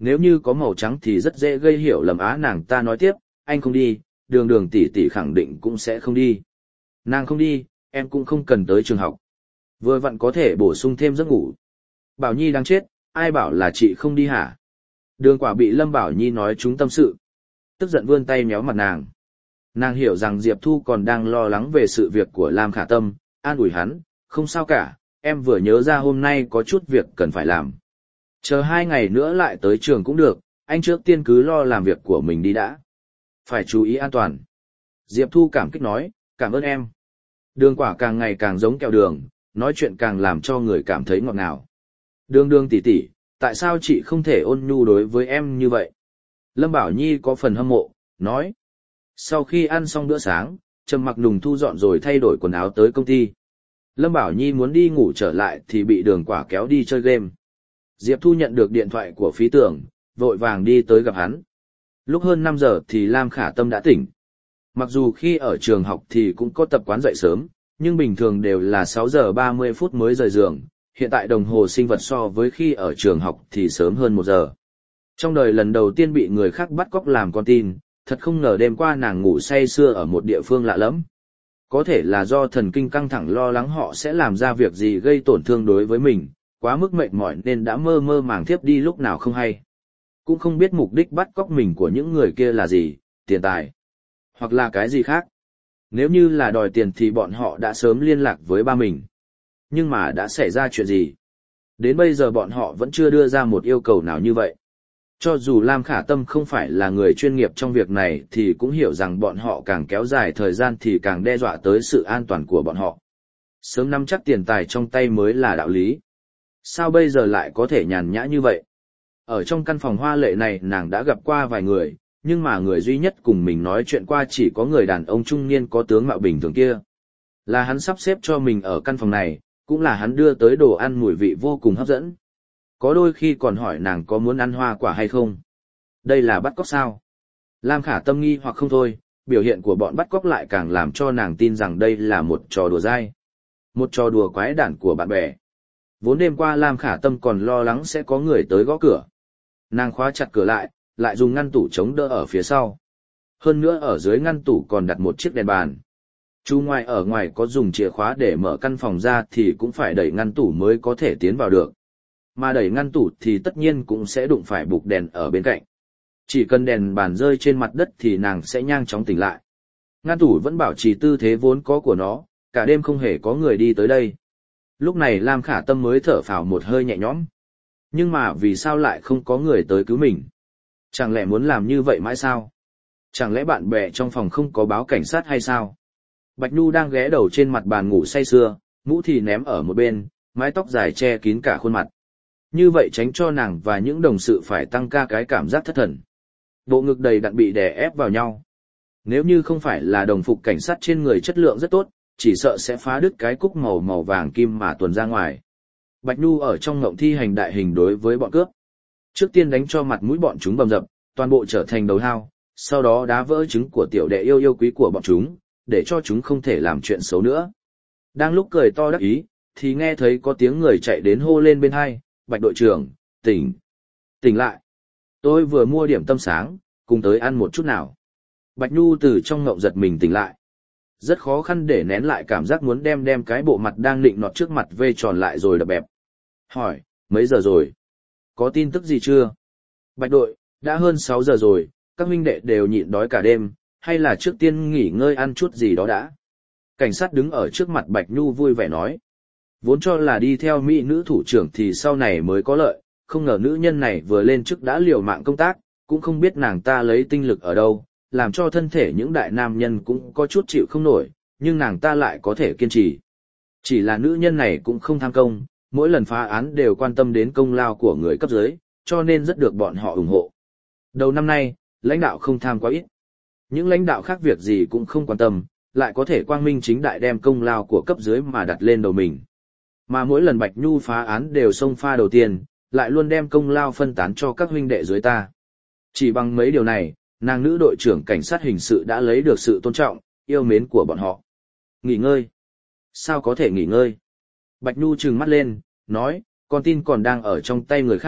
nếu như có màu trắng thì rất dễ gây hiểu lầm á. Nàng ta nói tiếp, anh không đi, đường đường tỷ tỷ khẳng định cũng sẽ không đi. Nàng không đi, em cũng không cần tới trường học. Vừa vặn có thể bổ sung thêm giấc ngủ. Bảo Nhi đang chết, ai bảo là chị không đi hả? Đường Quả bị Lâm Bảo Nhi nói trúng tâm sự. Tức giận vươn tay méo mặt nàng. Nàng hiểu rằng Diệp Thu còn đang lo lắng về sự việc của Lam Khả Tâm, an ủi hắn, không sao cả, em vừa nhớ ra hôm nay có chút việc cần phải làm. Chờ hai ngày nữa lại tới trường cũng được, anh trước tiên cứ lo làm việc của mình đi đã. Phải chú ý an toàn. Diệp Thu cảm kích nói, cảm ơn em. Đường Quả càng ngày càng giống kẹo đường, nói chuyện càng làm cho người cảm thấy ngọt ngào. Đường đường tỷ tỷ, tại sao chị không thể ôn nhu đối với em như vậy? Lâm Bảo Nhi có phần hâm mộ, nói. Sau khi ăn xong bữa sáng, Trầm Mặc Nùng thu dọn rồi thay đổi quần áo tới công ty. Lâm Bảo Nhi muốn đi ngủ trở lại thì bị Đường Quả kéo đi chơi game. Diệp Thu nhận được điện thoại của Phí Tưởng, vội vàng đi tới gặp hắn. Lúc hơn năm giờ thì Lam Khả Tâm đã tỉnh. Mặc dù khi ở trường học thì cũng có tập quán dậy sớm, nhưng bình thường đều là sáu giờ ba mươi phút mới rời giường, hiện tại đồng hồ sinh vật so với khi ở trường học thì sớm hơn một giờ. Trong đời lần đầu tiên bị người khác bắt cóc làm con tin, thật không ngờ đêm qua nàng ngủ say sưa ở một địa phương lạ lẫm. Có thể là do thần kinh căng thẳng lo lắng họ sẽ làm ra việc gì gây tổn thương đối với mình, quá mức mệt mỏi nên đã mơ mơ màng thiếp đi lúc nào không hay. Cũng không biết mục đích bắt cóc mình của những người kia là gì, tiền tài, hoặc là cái gì khác. Nếu như là đòi tiền thì bọn họ đã sớm liên lạc với ba mình. Nhưng mà đã xảy ra chuyện gì? Đến bây giờ bọn họ vẫn chưa đưa ra một yêu cầu nào như vậy. Cho dù Lam Khả Tâm không phải là người chuyên nghiệp trong việc này thì cũng hiểu rằng bọn họ càng kéo dài thời gian thì càng đe dọa tới sự an toàn của bọn họ. Sớm nắm chắc tiền tài trong tay mới là đạo lý. Sao bây giờ lại có thể nhàn nhã như vậy? Ở trong căn phòng hoa lệ này nàng đã gặp qua vài người, nhưng mà người duy nhất cùng mình nói chuyện qua chỉ có người đàn ông trung niên có tướng mạo bình thường kia. Là hắn sắp xếp cho mình ở căn phòng này, cũng là hắn đưa tới đồ ăn mùi vị vô cùng hấp dẫn. Có đôi khi còn hỏi nàng có muốn ăn hoa quả hay không. Đây là bắt cóc sao? Lam Khả Tâm nghi hoặc không thôi, biểu hiện của bọn bắt cóc lại càng làm cho nàng tin rằng đây là một trò đùa dai. Một trò đùa quái đản của bạn bè. Vốn đêm qua Lam Khả Tâm còn lo lắng sẽ có người tới gõ cửa. Nàng khóa chặt cửa lại, lại dùng ngăn tủ chống đỡ ở phía sau. Hơn nữa ở dưới ngăn tủ còn đặt một chiếc đèn bàn. Chu ngoài ở ngoài có dùng chìa khóa để mở căn phòng ra thì cũng phải đẩy ngăn tủ mới có thể tiến vào được. Mà đẩy ngăn tủ thì tất nhiên cũng sẽ đụng phải bục đèn ở bên cạnh. Chỉ cần đèn bàn rơi trên mặt đất thì nàng sẽ nhanh chóng tỉnh lại. Ngăn tủ vẫn bảo trì tư thế vốn có của nó, cả đêm không hề có người đi tới đây. Lúc này Lam Khả Tâm mới thở phào một hơi nhẹ nhõm. Nhưng mà vì sao lại không có người tới cứu mình? Chẳng lẽ muốn làm như vậy mãi sao? Chẳng lẽ bạn bè trong phòng không có báo cảnh sát hay sao? Bạch Nhu đang ghé đầu trên mặt bàn ngủ say sưa, mũ thì ném ở một bên, mái tóc dài che kín cả khuôn mặt. Như vậy tránh cho nàng và những đồng sự phải tăng ca cái cảm giác thất thần. Bộ ngực đầy đặn bị đè ép vào nhau. Nếu như không phải là đồng phục cảnh sát trên người chất lượng rất tốt, chỉ sợ sẽ phá đứt cái cúc màu màu vàng kim mà tuồn ra ngoài. Bạch Nhu ở trong ngộng thi hành đại hình đối với bọn cướp. Trước tiên đánh cho mặt mũi bọn chúng bầm dập, toàn bộ trở thành đầu hao, sau đó đá vỡ trứng của tiểu đệ yêu yêu quý của bọn chúng, để cho chúng không thể làm chuyện xấu nữa. Đang lúc cười to đắc ý, thì nghe thấy có tiếng người chạy đến hô lên bên hai, Bạch đội trưởng, tỉnh, tỉnh lại. Tôi vừa mua điểm tâm sáng, cùng tới ăn một chút nào. Bạch Nhu từ trong ngộng giật mình tỉnh lại. Rất khó khăn để nén lại cảm giác muốn đem đem cái bộ mặt đang nịnh nọt trước mặt vê tròn lại rồi đập bẹp. Hỏi, mấy giờ rồi? Có tin tức gì chưa? Bạch đội, đã hơn sáu giờ rồi, các huynh đệ đều nhịn đói cả đêm, hay là trước tiên nghỉ ngơi ăn chút gì đó đã? Cảnh sát đứng ở trước mặt Bạch Nhu vui vẻ nói. Vốn cho là đi theo mỹ nữ thủ trưởng thì sau này mới có lợi, không ngờ nữ nhân này vừa lên chức đã liều mạng công tác, cũng không biết nàng ta lấy tinh lực ở đâu, làm cho thân thể những đại nam nhân cũng có chút chịu không nổi, nhưng nàng ta lại có thể kiên trì. Chỉ là nữ nhân này cũng không tham công, mỗi lần phá án đều quan tâm đến công lao của người cấp dưới, cho nên rất được bọn họ ủng hộ. Đầu năm nay, lãnh đạo không tham quá ít. Những lãnh đạo khác việc gì cũng không quan tâm, lại có thể quang minh chính đại đem công lao của cấp dưới mà đặt lên đầu mình. Mà mỗi lần Bạch Nhu phá án đều xông pha đầu tiên, lại luôn đem công lao phân tán cho các huynh đệ dưới ta. Chỉ bằng mấy điều này, nàng nữ đội trưởng cảnh sát hình sự đã lấy được sự tôn trọng, yêu mến của bọn họ. Nghỉ ngơi? Sao có thể nghỉ ngơi? Bạch Nhu trừng mắt lên, nói, con tin còn đang ở trong tay người khác,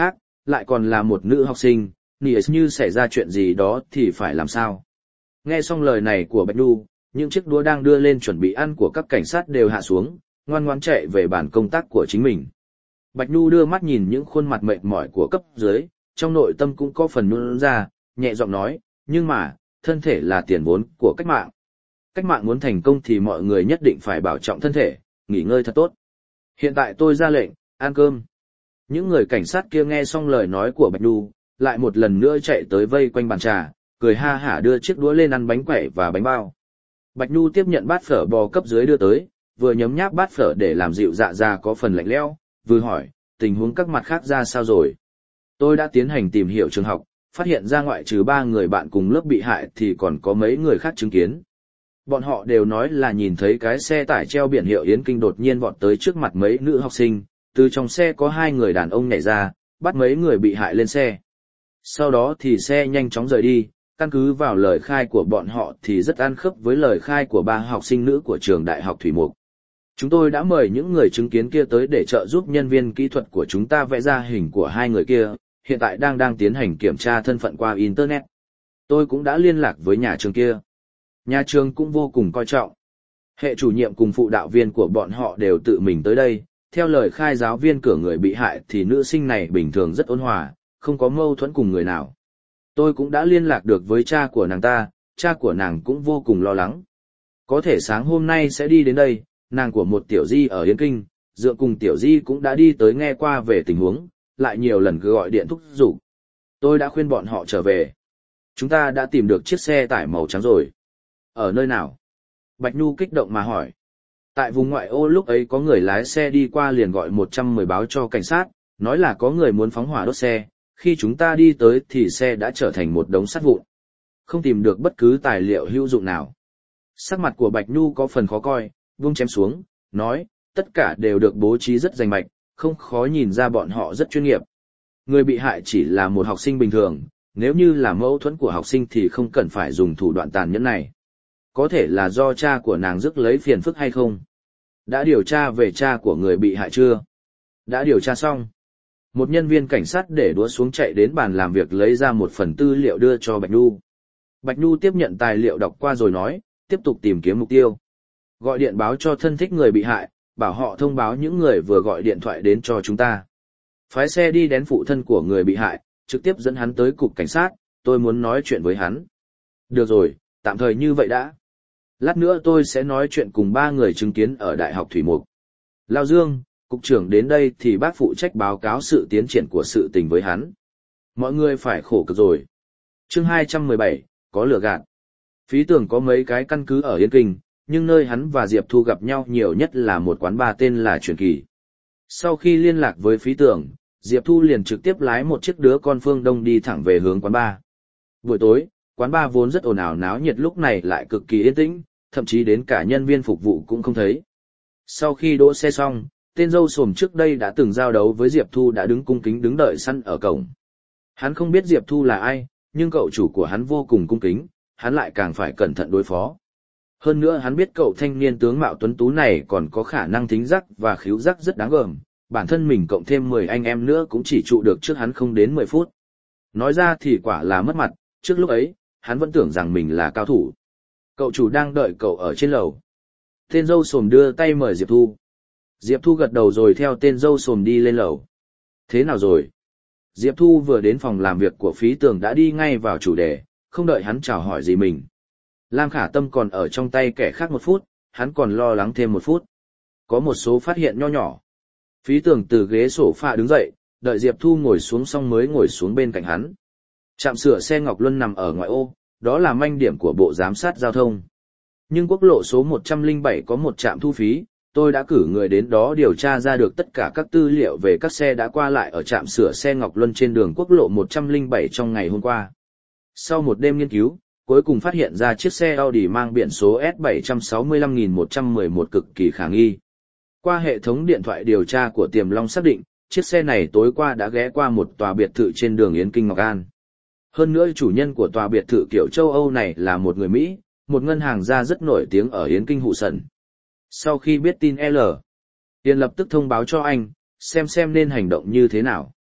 lại còn là một nữ học sinh, nếu như xảy ra chuyện gì đó thì phải làm sao? Nghe xong lời này của Bạch Nhu, những chiếc đũa đang đưa lên chuẩn bị ăn của các cảnh sát đều hạ xuống, ngoan ngoãn chạy về bàn công tác của chính mình. Bạch Nhu đưa mắt nhìn những khuôn mặt mệt mỏi của cấp dưới, trong nội tâm cũng có phần nôn ra, nhẹ giọng nói, nhưng mà, thân thể là tiền vốn của cách mạng. Cách mạng muốn thành công thì mọi người nhất định phải bảo trọng thân thể, nghỉ ngơi thật tốt. Hiện tại tôi ra lệnh, ăn cơm. Những người cảnh sát kia nghe xong lời nói của Bạch Nhu, lại một lần nữa chạy tới vây quanh bàn trà, cười ha hả đưa chiếc đũa lên ăn bánh quẩy và bánh bao. Bạch Nhu tiếp nhận bát phở bò cấp dưới đưa tới, vừa nhấm nháp bát phở để làm dịu dạ dày có phần lạnh lẽo, vừa hỏi, tình huống các mặt khác ra sao rồi? Tôi đã tiến hành tìm hiểu trường học, phát hiện ra ngoại trừ ba người bạn cùng lớp bị hại thì còn có mấy người khác chứng kiến. Bọn họ đều nói là nhìn thấy cái xe tải treo biển hiệu Yến Kinh đột nhiên vọt tới trước mặt mấy nữ học sinh, từ trong xe có hai người đàn ông nhảy ra, bắt mấy người bị hại lên xe. Sau đó thì xe nhanh chóng rời đi, căn cứ vào lời khai của bọn họ thì rất ăn khớp với lời khai của ba học sinh nữ của trường Đại học Thủy Mục. Chúng tôi đã mời những người chứng kiến kia tới để trợ giúp nhân viên kỹ thuật của chúng ta vẽ ra hình của hai người kia, hiện tại đang đang tiến hành kiểm tra thân phận qua Internet. Tôi cũng đã liên lạc với nhà trường kia. Nhà trường cũng vô cùng coi trọng. Hệ chủ nhiệm cùng phụ đạo viên của bọn họ đều tự mình tới đây. Theo lời khai giáo viên cửa người bị hại thì nữ sinh này bình thường rất ôn hòa, không có mâu thuẫn cùng người nào. Tôi cũng đã liên lạc được với cha của nàng ta, cha của nàng cũng vô cùng lo lắng. Có thể sáng hôm nay sẽ đi đến đây, nàng của một tiểu di ở Yến Kinh, dựa cùng tiểu di cũng đã đi tới nghe qua về tình huống, lại nhiều lần cứ gọi điện thúc giục. Tôi đã khuyên bọn họ trở về. Chúng ta đã tìm được chiếc xe tải màu trắng rồi. Ở nơi nào? Bạch Nhu kích động mà hỏi. Tại vùng ngoại ô lúc ấy có người lái xe đi qua liền gọi một trăm mười báo cho cảnh sát, nói là có người muốn phóng hỏa đốt xe, khi chúng ta đi tới thì xe đã trở thành một đống sắt vụn. Không tìm được bất cứ tài liệu hữu dụng nào. Sắc mặt của Bạch Nhu có phần khó coi, vung chém xuống, nói, tất cả đều được bố trí rất rành mạch, không khó nhìn ra bọn họ rất chuyên nghiệp. Người bị hại chỉ là một học sinh bình thường, nếu như là mâu thuẫn của học sinh thì không cần phải dùng thủ đoạn tàn nhẫn này. Có thể là do cha của nàng rước lấy phiền phức hay không? Đã điều tra về cha của người bị hại chưa? Đã điều tra xong. Một nhân viên cảnh sát để đũa xuống chạy đến bàn làm việc lấy ra một phần tư liệu đưa cho Bạch Nhu. Bạch Nhu tiếp nhận tài liệu đọc qua rồi nói, tiếp tục tìm kiếm mục tiêu. Gọi điện báo cho thân thích người bị hại, bảo họ thông báo những người vừa gọi điện thoại đến cho chúng ta. Phái xe đi đến phụ thân của người bị hại, trực tiếp dẫn hắn tới cục cảnh sát, tôi muốn nói chuyện với hắn. Được rồi, tạm thời như vậy đã. Lát nữa tôi sẽ nói chuyện cùng ba người chứng kiến ở Đại học Thủy Mục. Lao Dương, cục trưởng đến đây thì bác phụ trách báo cáo sự tiến triển của sự tình với hắn. Mọi người phải khổ cực rồi. Chương hai trăm mười bảy, có lừa gạt. Phí Tường có mấy cái căn cứ ở Yên Kinh, nhưng nơi hắn và Diệp Thu gặp nhau nhiều nhất là một quán bar tên là Truyền Kỳ. Sau khi liên lạc với Phí Tường, Diệp Thu liền trực tiếp lái một chiếc đứa con phương Đông đi thẳng về hướng quán bar. Buổi tối, quán bar vốn rất ồn ào náo nhiệt lúc này lại cực kỳ yên tĩnh, thậm chí đến cả nhân viên phục vụ cũng không thấy. Sau khi đỗ xe xong, tên dâu sồm trước đây đã từng giao đấu với Diệp Thu đã đứng cung kính đứng đợi sẵn ở cổng. Hắn không biết Diệp Thu là ai, nhưng cậu chủ của hắn vô cùng cung kính, hắn lại càng phải cẩn thận đối phó. Hơn nữa hắn biết cậu thanh niên tướng mạo tuấn tú này còn có khả năng thính giác và khứu giác rất đáng gờm, bản thân mình cộng thêm mười anh em nữa cũng chỉ trụ được trước hắn không đến mười phút. Nói ra thì quả là mất mặt, trước lúc ấy, hắn vẫn tưởng rằng mình là cao thủ. Cậu chủ đang đợi cậu ở trên lầu. Tên dâu sồm đưa tay mời Diệp Thu. Diệp Thu gật đầu rồi theo tên dâu sồm đi lên lầu. Thế nào rồi? Diệp Thu vừa đến phòng làm việc của Phí Tường đã đi ngay vào chủ đề, không đợi hắn chào hỏi gì mình. Lam Khả Tâm còn ở trong tay kẻ khác một phút, hắn còn lo lắng thêm một phút. Có một số phát hiện nho nhỏ. Phí Tường từ ghế sofa đứng dậy, đợi Diệp Thu ngồi xuống xong mới ngồi xuống bên cạnh hắn. Trạm sửa xe Ngọc Luân nằm ở ngoại ô, đó là manh điểm của Bộ Giám sát Giao thông. Nhưng quốc lộ số một trăm lẻ bảy có một trạm thu phí, tôi đã cử người đến đó điều tra ra được tất cả các tư liệu về các xe đã qua lại ở trạm sửa xe Ngọc Luân trên đường quốc lộ một trăm lẻ bảy trong ngày hôm qua. Sau một đêm nghiên cứu, cuối cùng phát hiện ra chiếc xe Audi mang biển số S bảy sáu năm một một một cực kỳ khả nghi. Qua hệ thống điện thoại điều tra của Tiềm Long xác định, chiếc xe này tối qua đã ghé qua một tòa biệt thự trên đường Yến Kinh Ngọc An. Hơn nữa chủ nhân của tòa biệt thự kiểu châu Âu này là một người Mỹ, một ngân hàng gia rất nổi tiếng ở Yến Kinh Hụ Sẩn. Sau khi biết tin L, Tiền lập tức thông báo cho anh, xem xem nên hành động như thế nào.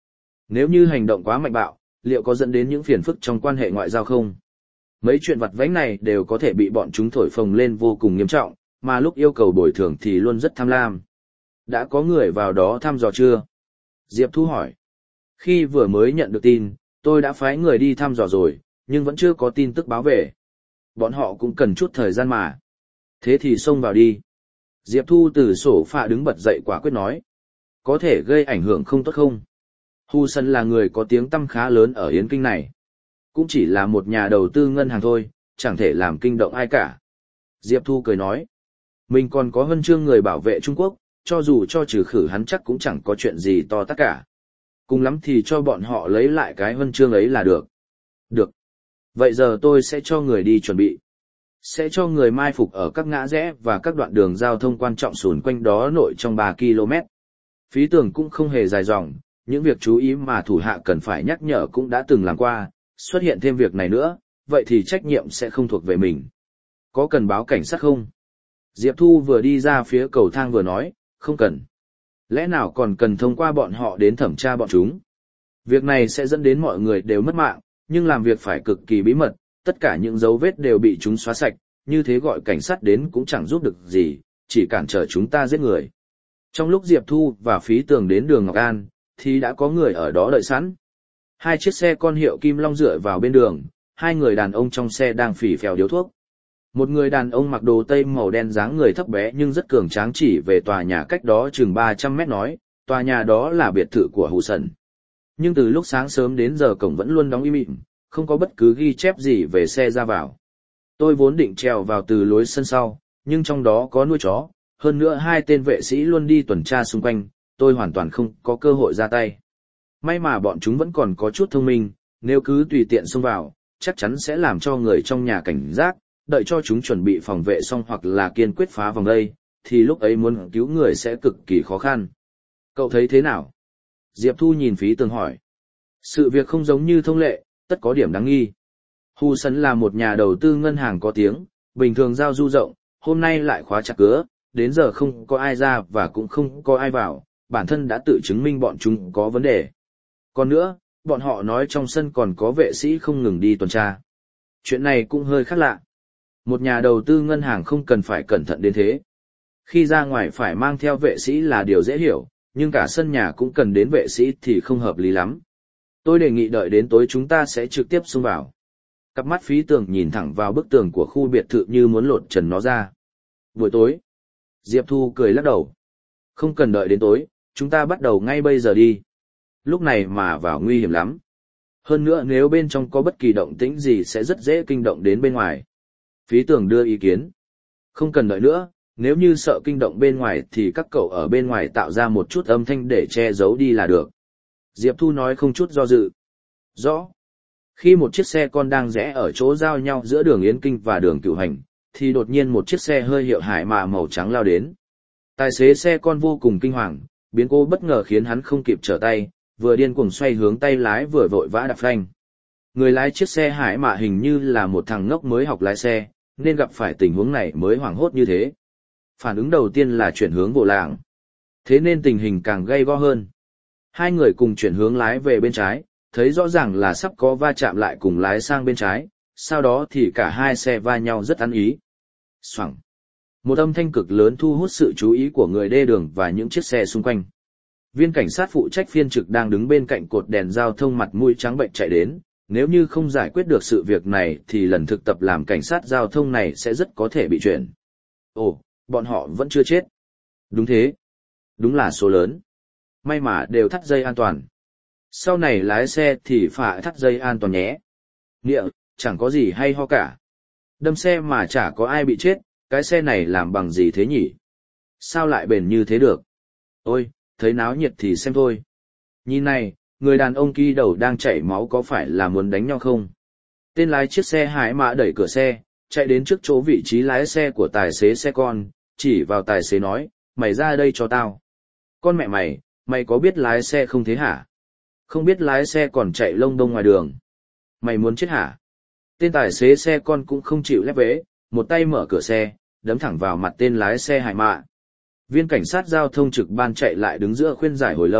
Nếu như hành động quá mạnh bạo, liệu có dẫn đến những phiền phức trong quan hệ ngoại giao không? Mấy chuyện vặt vãnh này đều có thể bị bọn chúng thổi phồng lên vô cùng nghiêm trọng, mà lúc yêu cầu bồi thường thì luôn rất tham lam. Đã có người vào đó thăm dò chưa? Diệp Thu hỏi. Khi vừa mới nhận được tin, tôi đã phái người đi thăm dò rồi, nhưng vẫn chưa có tin tức báo về. Bọn họ cũng cần chút thời gian mà. Thế thì xông vào đi. Diệp Thu từ sổ phạ đứng bật dậy quả quyết nói. Có thể gây ảnh hưởng không tốt không? Hu Sân là người có tiếng tăm khá lớn ở Yến Kinh này. Cũng chỉ là một nhà đầu tư ngân hàng thôi, chẳng thể làm kinh động ai cả. Diệp Thu cười nói. Mình còn có huân chương người bảo vệ Trung Quốc, cho dù cho trừ khử hắn chắc cũng chẳng có chuyện gì to tát cả. Cùng lắm thì cho bọn họ lấy lại cái huân chương ấy là được. Được. Vậy giờ tôi sẽ cho người đi chuẩn bị. Sẽ cho người mai phục ở các ngã rẽ và các đoạn đường giao thông quan trọng xung quanh đó nội trong ba ki lô mét. Phí tường cũng không hề dài dòng, những việc chú ý mà thủ hạ cần phải nhắc nhở cũng đã từng làm qua, xuất hiện thêm việc này nữa, vậy thì trách nhiệm sẽ không thuộc về mình. Có cần báo cảnh sát không? Diệp Thu vừa đi ra phía cầu thang vừa nói, không cần. Lẽ nào còn cần thông qua bọn họ đến thẩm tra bọn chúng? Việc này sẽ dẫn đến mọi người đều mất mạng, nhưng làm việc phải cực kỳ bí mật, tất cả những dấu vết đều bị chúng xóa sạch, như thế gọi cảnh sát đến cũng chẳng giúp được gì, chỉ cản trở chúng ta giết người. Trong lúc Diệp Thu và Phí Tường đến đường Ngọc An, thì đã có người ở đó đợi sẵn. Hai chiếc xe con hiệu Kim Long dựa vào bên đường, hai người đàn ông trong xe đang phì phèo điếu thuốc. Một người đàn ông mặc đồ tây màu đen dáng người thấp bé nhưng rất cường tráng chỉ về tòa nhà cách đó chừng ba trăm mét nói, tòa nhà đó là biệt thự của Hù Sần. Nhưng từ lúc sáng sớm đến giờ cổng vẫn luôn đóng im ỉm, không có bất cứ ghi chép gì về xe ra vào. Tôi vốn định trèo vào từ lối sân sau, nhưng trong đó có nuôi chó, hơn nữa hai tên vệ sĩ luôn đi tuần tra xung quanh, tôi hoàn toàn không có cơ hội ra tay. May mà bọn chúng vẫn còn có chút thông minh, nếu cứ tùy tiện xông vào, chắc chắn sẽ làm cho người trong nhà cảnh giác, đợi cho chúng chuẩn bị phòng vệ xong hoặc là kiên quyết phá vòng đây, thì lúc ấy muốn cứu người sẽ cực kỳ khó khăn. Cậu thấy thế nào? Diệp Thu nhìn Phí Tường hỏi. Sự việc không giống như thông lệ, tất có điểm đáng nghi. Hu Sân là một nhà đầu tư ngân hàng có tiếng, bình thường giao du rộng, hôm nay lại khóa chặt cửa, đến giờ không có ai ra và cũng không có ai vào, bản thân đã tự chứng minh bọn chúng có vấn đề. Còn nữa, bọn họ nói trong sân còn có vệ sĩ không ngừng đi tuần tra. Chuyện này cũng hơi khác lạ. Một nhà đầu tư ngân hàng không cần phải cẩn thận đến thế. Khi ra ngoài phải mang theo vệ sĩ là điều dễ hiểu, nhưng cả sân nhà cũng cần đến vệ sĩ thì không hợp lý lắm. Tôi đề nghị đợi đến tối chúng ta sẽ trực tiếp xông vào. Cặp mắt Phí Tường nhìn thẳng vào bức tường của khu biệt thự như muốn lột trần nó ra. Buổi tối. Diệp Thu cười lắc đầu. Không cần đợi đến tối, chúng ta bắt đầu ngay bây giờ đi. Lúc này mà vào nguy hiểm lắm. Hơn nữa nếu bên trong có bất kỳ động tĩnh gì sẽ rất dễ kinh động đến bên ngoài. Phí Tường đưa ý kiến. Không cần đợi nữa, nếu như sợ kinh động bên ngoài thì các cậu ở bên ngoài tạo ra một chút âm thanh để che giấu đi là được. Diệp Thu nói không chút do dự. Rõ. Khi một chiếc xe con đang rẽ ở chỗ giao nhau giữa đường Yến Kinh và đường Cửu Hành, thì đột nhiên một chiếc xe hơi hiệu Hải Mạ màu trắng lao đến. Tài xế xe con vô cùng kinh hoàng, biến cố bất ngờ khiến hắn không kịp trở tay, vừa điên cuồng xoay hướng tay lái vừa vội vã đạp phanh. Người lái chiếc xe Hải Mạ hình như là một thằng ngốc mới học lái xe, nên gặp phải tình huống này mới hoảng hốt như thế. Phản ứng đầu tiên là chuyển hướng vô làng. Thế nên tình hình càng gay go hơn. Hai người cùng chuyển hướng lái về bên trái, thấy rõ ràng là sắp có va chạm lại cùng lái sang bên trái, sau đó thì cả hai xe va nhau rất ăn ý. Xoẳng. Một âm thanh cực lớn thu hút sự chú ý của người đê đường và những chiếc xe xung quanh. Viên cảnh sát phụ trách phiên trực đang đứng bên cạnh cột đèn giao thông mặt mũi trắng bệnh chạy đến, nếu như không giải quyết được sự việc này thì lần thực tập làm cảnh sát giao thông này sẽ rất có thể bị chuyển. Ồ, bọn họ vẫn chưa chết. Đúng thế. Đúng là số lớn. May mà đều thắt dây an toàn. Sau này lái xe thì phải thắt dây an toàn nhé. Nghĩa, chẳng có gì hay ho cả. Đâm xe mà chả có ai bị chết, cái xe này làm bằng gì thế nhỉ? Sao lại bền như thế được? Ôi, thấy náo nhiệt thì xem thôi. Nhìn này, người đàn ông kia đầu đang chảy máu có phải là muốn đánh nhau không? Tên lái chiếc xe Hải Mạ đẩy cửa xe, chạy đến trước chỗ vị trí lái xe của tài xế xe con, chỉ vào tài xế nói, mày ra đây cho tao. Con mẹ mày, mày có biết lái xe không thế hả? Không biết lái xe còn chạy lông đông ngoài đường. Mày muốn chết hả? Tên tài xế xe con cũng không chịu lép vế, một tay mở cửa xe, đấm thẳng vào mặt tên lái xe Hải Mạ. Viên cảnh sát giao thông trực ban chạy lại đứng giữa khuyên giải hồi lâu,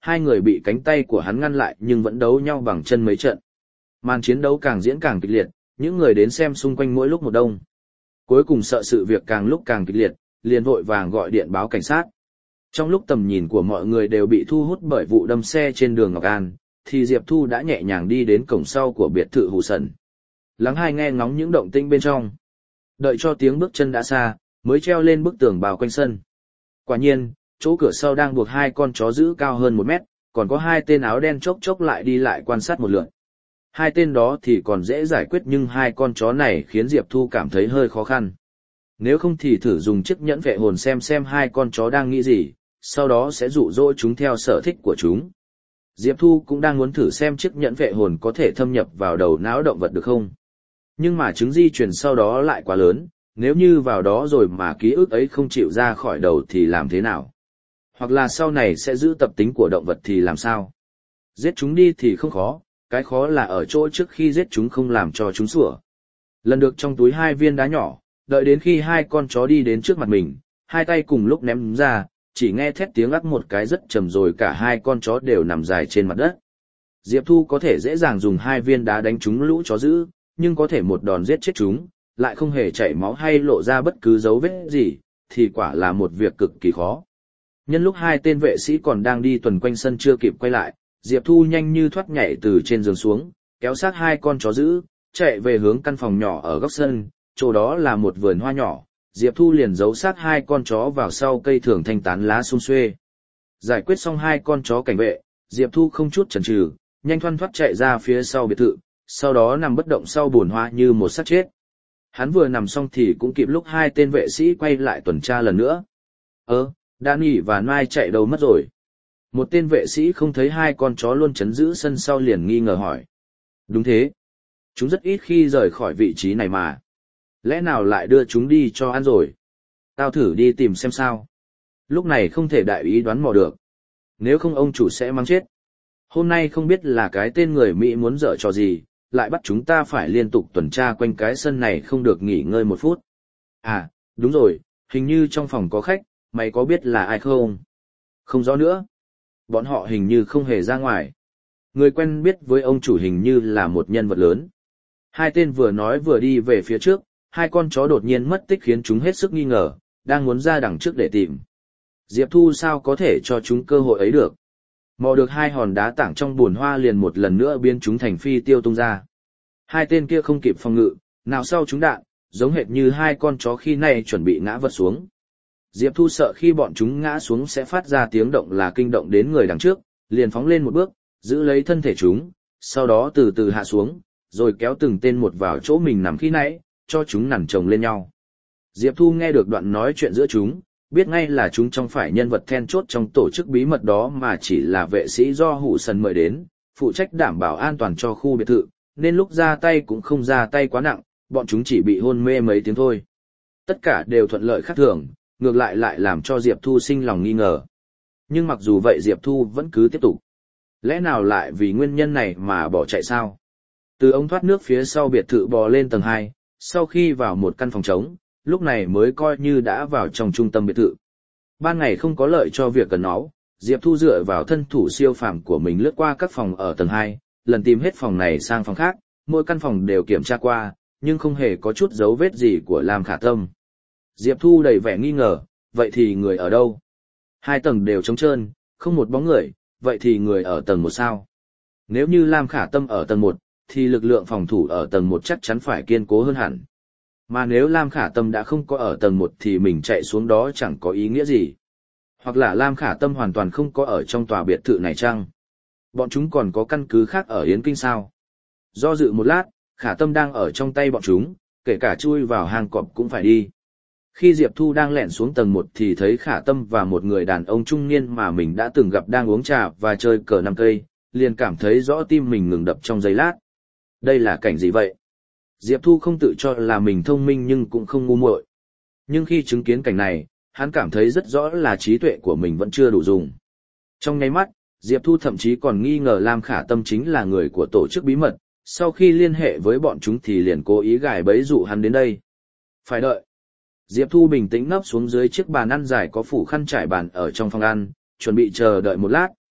hai người bị cánh tay của hắn ngăn lại nhưng vẫn đấu nhau bằng chân mấy trận. Màn chiến đấu càng diễn càng kịch liệt, những người đến xem xung quanh mỗi lúc một đông. Cuối cùng sợ sự việc càng lúc càng kịch liệt, liền vội vàng gọi điện báo cảnh sát. Trong lúc tầm nhìn của mọi người đều bị thu hút bởi vụ đâm xe trên đường Ngọc An, thì Diệp Thu đã nhẹ nhàng đi đến cổng sau của biệt thự Hù Sần. Lắng hai nghe ngóng những động tĩnh bên trong. Đợi cho tiếng bước chân đã xa, mới treo lên bức tường bao quanh sân. Quả nhiên, chỗ cửa sau đang buộc hai con chó dữ cao hơn một mét, còn có hai tên áo đen chốc chốc lại đi lại quan sát một lượt. Hai tên đó thì còn dễ giải quyết nhưng hai con chó này khiến Diệp Thu cảm thấy hơi khó khăn. Nếu không thì thử dùng chiếc nhẫn vệ hồn xem xem hai con chó đang nghĩ gì, sau đó sẽ dụ dỗ chúng theo sở thích của chúng. Diệp Thu cũng đang muốn thử xem chiếc nhẫn vệ hồn có thể thâm nhập vào đầu não động vật được không. Nhưng mà chứng di truyền sau đó lại quá lớn, nếu như vào đó rồi mà ký ức ấy không chịu ra khỏi đầu thì làm thế nào? Hoặc là sau này sẽ giữ tập tính của động vật thì làm sao? Giết chúng đi thì không khó, cái khó là ở chỗ trước khi giết chúng không làm cho chúng sủa. Lần được trong túi hai viên đá nhỏ, đợi đến khi hai con chó đi đến trước mặt mình, hai tay cùng lúc ném ra, chỉ nghe thét tiếng ắc một cái rất trầm rồi cả hai con chó đều nằm dài trên mặt đất. Diệp Thu có thể dễ dàng dùng hai viên đá đánh trúng lũ chó dữ, nhưng có thể một đòn giết chết chúng, lại không hề chảy máu hay lộ ra bất cứ dấu vết gì, thì quả là một việc cực kỳ khó. Nhân lúc hai tên vệ sĩ còn đang đi tuần quanh sân chưa kịp quay lại, Diệp Thu nhanh như thoát nhảy từ trên giường xuống, kéo sát hai con chó dữ, chạy về hướng căn phòng nhỏ ở góc sân, chỗ đó là một vườn hoa nhỏ. Diệp Thu liền giấu sát hai con chó vào sau cây thường thanh tán lá sum xuê. Giải quyết xong hai con chó cảnh vệ, Diệp Thu không chút chần chừ, nhanh thoăn thoắt chạy ra phía sau biệt thự, sau đó nằm bất động sau bồn hoa như một xác chết. Hắn vừa nằm xong thì cũng kịp lúc hai tên vệ sĩ quay lại tuần tra lần nữa. Ơ, Danny và Nai chạy đâu mất rồi? Một tên vệ sĩ không thấy hai con chó luôn chấn giữ sân sau liền nghi ngờ hỏi. Đúng thế. Chúng rất ít khi rời khỏi vị trí này mà. Lẽ nào lại đưa chúng đi cho ăn rồi? Tao thử đi tìm xem sao. Lúc này không thể đại ý đoán mò được. Nếu không ông chủ sẽ mắng chết. Hôm nay không biết là cái tên người Mỹ muốn dở trò gì, lại bắt chúng ta phải liên tục tuần tra quanh cái sân này không được nghỉ ngơi một phút. À, đúng rồi, hình như trong phòng có khách, mày có biết là ai không? Không rõ nữa. Bọn họ hình như không hề ra ngoài. Người quen biết với ông chủ hình như là một nhân vật lớn. Hai tên vừa nói vừa đi về phía trước, hai con chó đột nhiên mất tích khiến chúng hết sức nghi ngờ, đang muốn ra đằng trước để tìm. Diệp Thu sao có thể cho chúng cơ hội ấy được. Mò được hai hòn đá tảng trong bùn hoa liền một lần nữa biến chúng thành phi tiêu tung ra. Hai tên kia không kịp phòng ngự, nào sau chúng đạn, giống hệt như hai con chó khi này chuẩn bị ngã vật xuống. Diệp Thu sợ khi bọn chúng ngã xuống sẽ phát ra tiếng động là kinh động đến người đằng trước, liền phóng lên một bước, giữ lấy thân thể chúng, sau đó từ từ hạ xuống, rồi kéo từng tên một vào chỗ mình nằm khi nãy, cho chúng nằm chồng lên nhau. Diệp Thu nghe được đoạn nói chuyện giữa chúng, biết ngay là chúng không phải nhân vật then chốt trong tổ chức bí mật đó mà chỉ là vệ sĩ do Hủ Sần mời đến, phụ trách đảm bảo an toàn cho khu biệt thự, nên lúc ra tay cũng không ra tay quá nặng, bọn chúng chỉ bị hôn mê mấy tiếng thôi. Tất cả đều thuận lợi khác thường, ngược lại lại làm cho Diệp Thu sinh lòng nghi ngờ. Nhưng mặc dù vậy Diệp Thu vẫn cứ tiếp tục. Lẽ nào lại vì nguyên nhân này mà bỏ chạy sao? Từ ống thoát nước phía sau biệt thự bò lên tầng hai, sau khi vào một căn phòng trống, lúc này mới coi như đã vào trong trung tâm biệt thự. Ban ngày không có lợi cho việc cần nó, Diệp Thu dựa vào thân thủ siêu phàm của mình lướt qua các phòng ở tầng hai, lần tìm hết phòng này sang phòng khác, mỗi căn phòng đều kiểm tra qua, nhưng không hề có chút dấu vết gì của Lam Khả Tâm. Diệp Thu đầy vẻ nghi ngờ, vậy thì người ở đâu? Hai tầng đều trống trơn, không một bóng người, vậy thì người ở tầng một sao? Nếu như Lam Khả Tâm ở tầng một, thì lực lượng phòng thủ ở tầng một chắc chắn phải kiên cố hơn hẳn. Mà nếu Lam Khả Tâm đã không có ở tầng một thì mình chạy xuống đó chẳng có ý nghĩa gì. Hoặc là Lam Khả Tâm hoàn toàn không có ở trong tòa biệt thự này chăng? Bọn chúng còn có căn cứ khác ở Yến Kinh sao? Do dự một lát, Khả Tâm đang ở trong tay bọn chúng, kể cả chui vào hang cọp cũng phải đi. Khi Diệp Thu đang lẻn xuống tầng một thì thấy Khả Tâm và một người đàn ông trung niên mà mình đã từng gặp đang uống trà và chơi cờ năm cây, liền cảm thấy rõ tim mình ngừng đập trong giây lát. Đây là cảnh gì vậy? Diệp Thu không tự cho là mình thông minh nhưng cũng không ngu muội. Nhưng khi chứng kiến cảnh này, hắn cảm thấy rất rõ là trí tuệ của mình vẫn chưa đủ dùng. Trong nháy mắt, Diệp Thu thậm chí còn nghi ngờ Lam Khả Tâm chính là người của tổ chức bí mật, sau khi liên hệ với bọn chúng thì liền cố ý gài bẫy dụ hắn đến đây. Phải đợi. Diệp Thu bình tĩnh nấp xuống dưới chiếc bàn ăn dài có phủ khăn trải bàn ở trong phòng ăn, chuẩn bị chờ đợi một lát,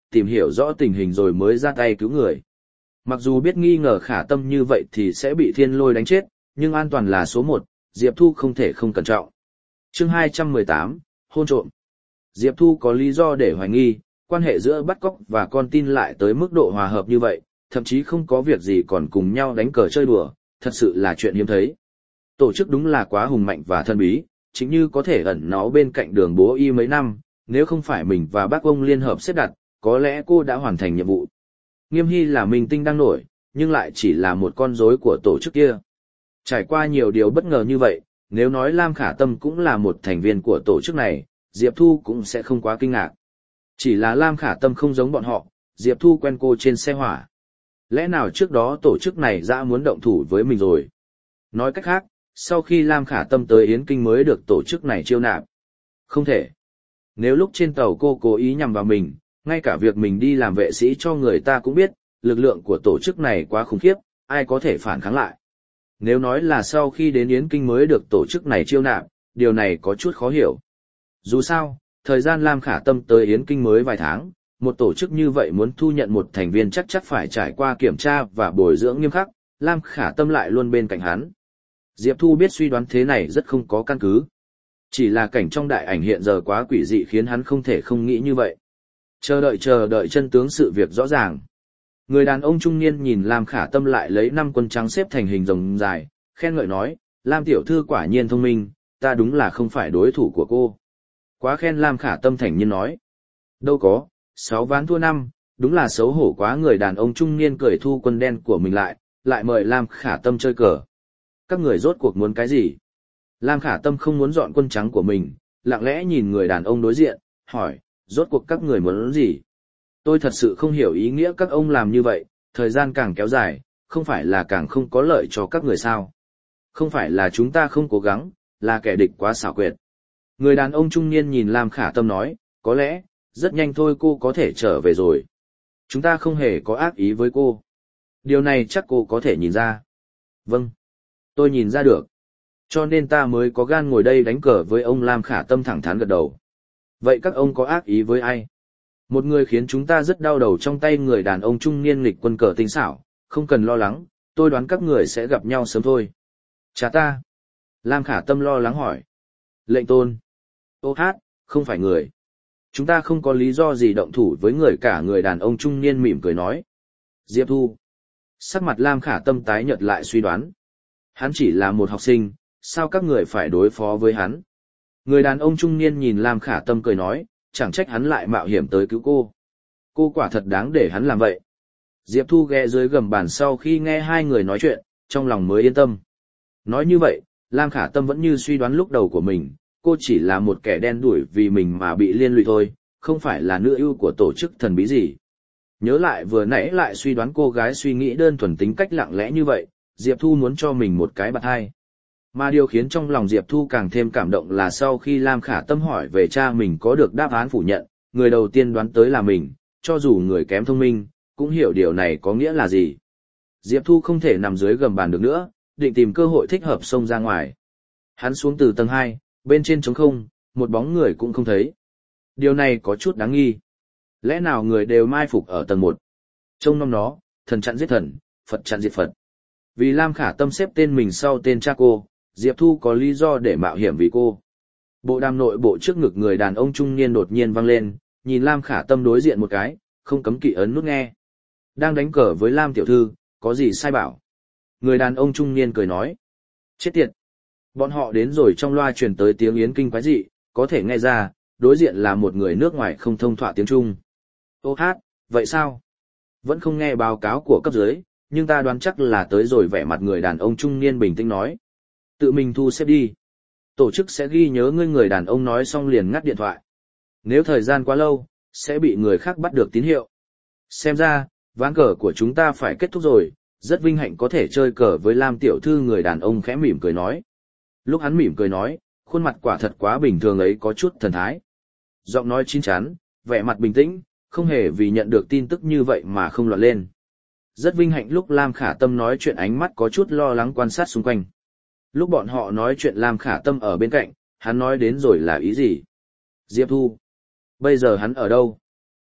tìm hiểu rõ tình hình rồi mới ra tay cứu người. Mặc dù biết nghi ngờ khả tâm như vậy thì sẽ bị thiên lôi đánh chết, nhưng an toàn là số một, Diệp Thu không thể không cẩn trọng. Chương hai trăm mười tám, hôn trộm. Diệp Thu có lý do để hoài nghi, quan hệ giữa bắt cóc và con tin lại tới mức độ hòa hợp như vậy, thậm chí không có việc gì còn cùng nhau đánh cờ chơi đùa, thật sự là chuyện hiếm thấy. Tổ chức đúng là quá hùng mạnh và thân bí, chính như có thể ẩn náu bên cạnh đường bố y mấy năm, nếu không phải mình và bác ông liên hợp xếp đặt, có lẽ cô đã hoàn thành nhiệm vụ. Nghiêm Hy là minh tinh đang nổi, nhưng lại chỉ là một con rối của tổ chức kia. Trải qua nhiều điều bất ngờ như vậy, nếu nói Lam Khả Tâm cũng là một thành viên của tổ chức này, Diệp Thu cũng sẽ không quá kinh ngạc. Chỉ là Lam Khả Tâm không giống bọn họ, Diệp Thu quen cô trên xe hỏa. Lẽ nào trước đó tổ chức này đã muốn động thủ với mình rồi? Nói cách khác, sau khi Lam Khả Tâm tới Yến Kinh mới được tổ chức này chiêu nạp. Không thể. Nếu lúc trên tàu cô cố ý nhằm vào mình, ngay cả việc mình đi làm vệ sĩ cho người ta cũng biết, lực lượng của tổ chức này quá khủng khiếp, ai có thể phản kháng lại. Nếu nói là sau khi đến Yến Kinh mới được tổ chức này chiêu nạp, điều này có chút khó hiểu. Dù sao, thời gian Lam Khả Tâm tới Yến Kinh mới vài tháng, một tổ chức như vậy muốn thu nhận một thành viên chắc chắc phải trải qua kiểm tra và bồi dưỡng nghiêm khắc, Lam Khả Tâm lại luôn bên cạnh hắn. Diệp Thu biết suy đoán thế này rất không có căn cứ. Chỉ là cảnh trong đại ảnh hiện giờ quá quỷ dị khiến hắn không thể không nghĩ như vậy. Chờ đợi chờ đợi chân tướng sự việc rõ ràng. Người đàn ông trung niên nhìn Lam Khả Tâm lại lấy năm quân trắng xếp thành hình rồng dài, khen ngợi nói, Lam tiểu thư quả nhiên thông minh, ta đúng là không phải đối thủ của cô. Quá khen. Lam Khả Tâm thản nhiên nói. Đâu có, sáu ván thua năm, đúng là xấu hổ quá. Người đàn ông trung niên cười thu quân đen của mình lại, lại mời Lam Khả Tâm chơi cờ. Các người rốt cuộc muốn cái gì? Lam Khả Tâm không muốn dọn quân trắng của mình, lặng lẽ nhìn người đàn ông đối diện, hỏi, rốt cuộc các người muốn gì? Tôi thật sự không hiểu ý nghĩa các ông làm như vậy, thời gian càng kéo dài, không phải là càng không có lợi cho các người sao? Không phải là chúng ta không cố gắng, là kẻ địch quá xảo quyệt. Người đàn ông trung niên nhìn Lam Khả Tâm nói, có lẽ, rất nhanh thôi cô có thể trở về rồi. Chúng ta không hề có ác ý với cô. Điều này chắc cô có thể nhìn ra. Vâng, tôi nhìn ra được. Cho nên ta mới có gan ngồi đây đánh cờ với ông. Lam Khả Tâm thẳng thắn gật đầu. Vậy các ông có ác ý với ai? Một người khiến chúng ta rất đau đầu trong tay người đàn ông trung niên nghịch quân cờ tinh xảo, không cần lo lắng, tôi đoán các người sẽ gặp nhau sớm thôi. Chà ta. Lam Khả Tâm lo lắng hỏi. Lệnh tôn. Ô hát, không phải người. Chúng ta không có lý do gì động thủ với người cả. Người đàn ông trung niên mỉm cười nói. Diệp Thu. Sắc mặt Lam Khả Tâm tái nhợt lại suy đoán. Hắn chỉ là một học sinh, sao các người phải đối phó với hắn? Người đàn ông trung niên nhìn Lam Khả Tâm cười nói, chẳng trách hắn lại mạo hiểm tới cứu cô. Cô quả thật đáng để hắn làm vậy. Diệp Thu ghé dưới gầm bàn sau khi nghe hai người nói chuyện, trong lòng mới yên tâm. Nói như vậy, Lam Khả Tâm vẫn như suy đoán lúc đầu của mình, cô chỉ là một kẻ đen đủi vì mình mà bị liên lụy thôi, không phải là nữ ưu của tổ chức thần bí gì. Nhớ lại vừa nãy lại suy đoán cô gái suy nghĩ đơn thuần tính cách lặng lẽ như vậy, Diệp Thu muốn cho mình một cái bạt hai. Mà điều khiến trong lòng Diệp Thu càng thêm cảm động là sau khi Lam Khả Tâm hỏi về cha mình có được đáp án phủ nhận, người đầu tiên đoán tới là mình, cho dù người kém thông minh, cũng hiểu điều này có nghĩa là gì. Diệp Thu không thể nằm dưới gầm bàn được nữa, định tìm cơ hội thích hợp xông ra ngoài. Hắn xuống từ tầng hai, bên trên trống không, một bóng người cũng không thấy. Điều này có chút đáng nghi. Lẽ nào người đều mai phục ở tầng một? Trông nom nó, thần chặn giết thần, Phật chặn diệt Phật. Vì Lam Khả Tâm xếp tên mình sau tên cha cô, Diệp Thu có lý do để mạo hiểm vì cô. Bộ đàm nội bộ trước ngực người đàn ông trung niên đột nhiên vang lên, nhìn Lam Khả Tâm đối diện một cái, không cấm kỵ ấn nút nghe. Đang đánh cờ với Lam tiểu thư, có gì sai bảo? Người đàn ông trung niên cười nói. Chết tiệt! Bọn họ đến rồi. Trong loa truyền tới tiếng Yến Kinh quái dị, có thể nghe ra, đối diện là một người nước ngoài không thông thạo tiếng Trung. Ô hát, vậy sao? Vẫn không nghe báo cáo của cấp dưới, nhưng ta đoán chắc là tới rồi. Vẻ mặt người đàn ông trung niên bình tĩnh nói. Tự mình thu xếp đi. Tổ chức sẽ ghi nhớ ngươi. Người đàn ông nói xong liền ngắt điện thoại. Nếu thời gian quá lâu, sẽ bị người khác bắt được tín hiệu. Xem ra, ván cờ của chúng ta phải kết thúc rồi, rất vinh hạnh có thể chơi cờ với Lam tiểu thư. Người đàn ông khẽ mỉm cười nói. Lúc hắn mỉm cười nói, khuôn mặt quả thật quá bình thường ấy có chút thần thái. Giọng nói chín chắn, vẻ mặt bình tĩnh, không hề vì nhận được tin tức như vậy mà không loạn lên. Rất vinh hạnh. Lúc Lam Khả Tâm nói chuyện ánh mắt có chút lo lắng quan sát xung quanh. Lúc bọn họ nói chuyện Lam Khả Tâm ở bên cạnh, hắn nói đến rồi là ý gì? Diệp Thu. Bây giờ hắn ở đâu?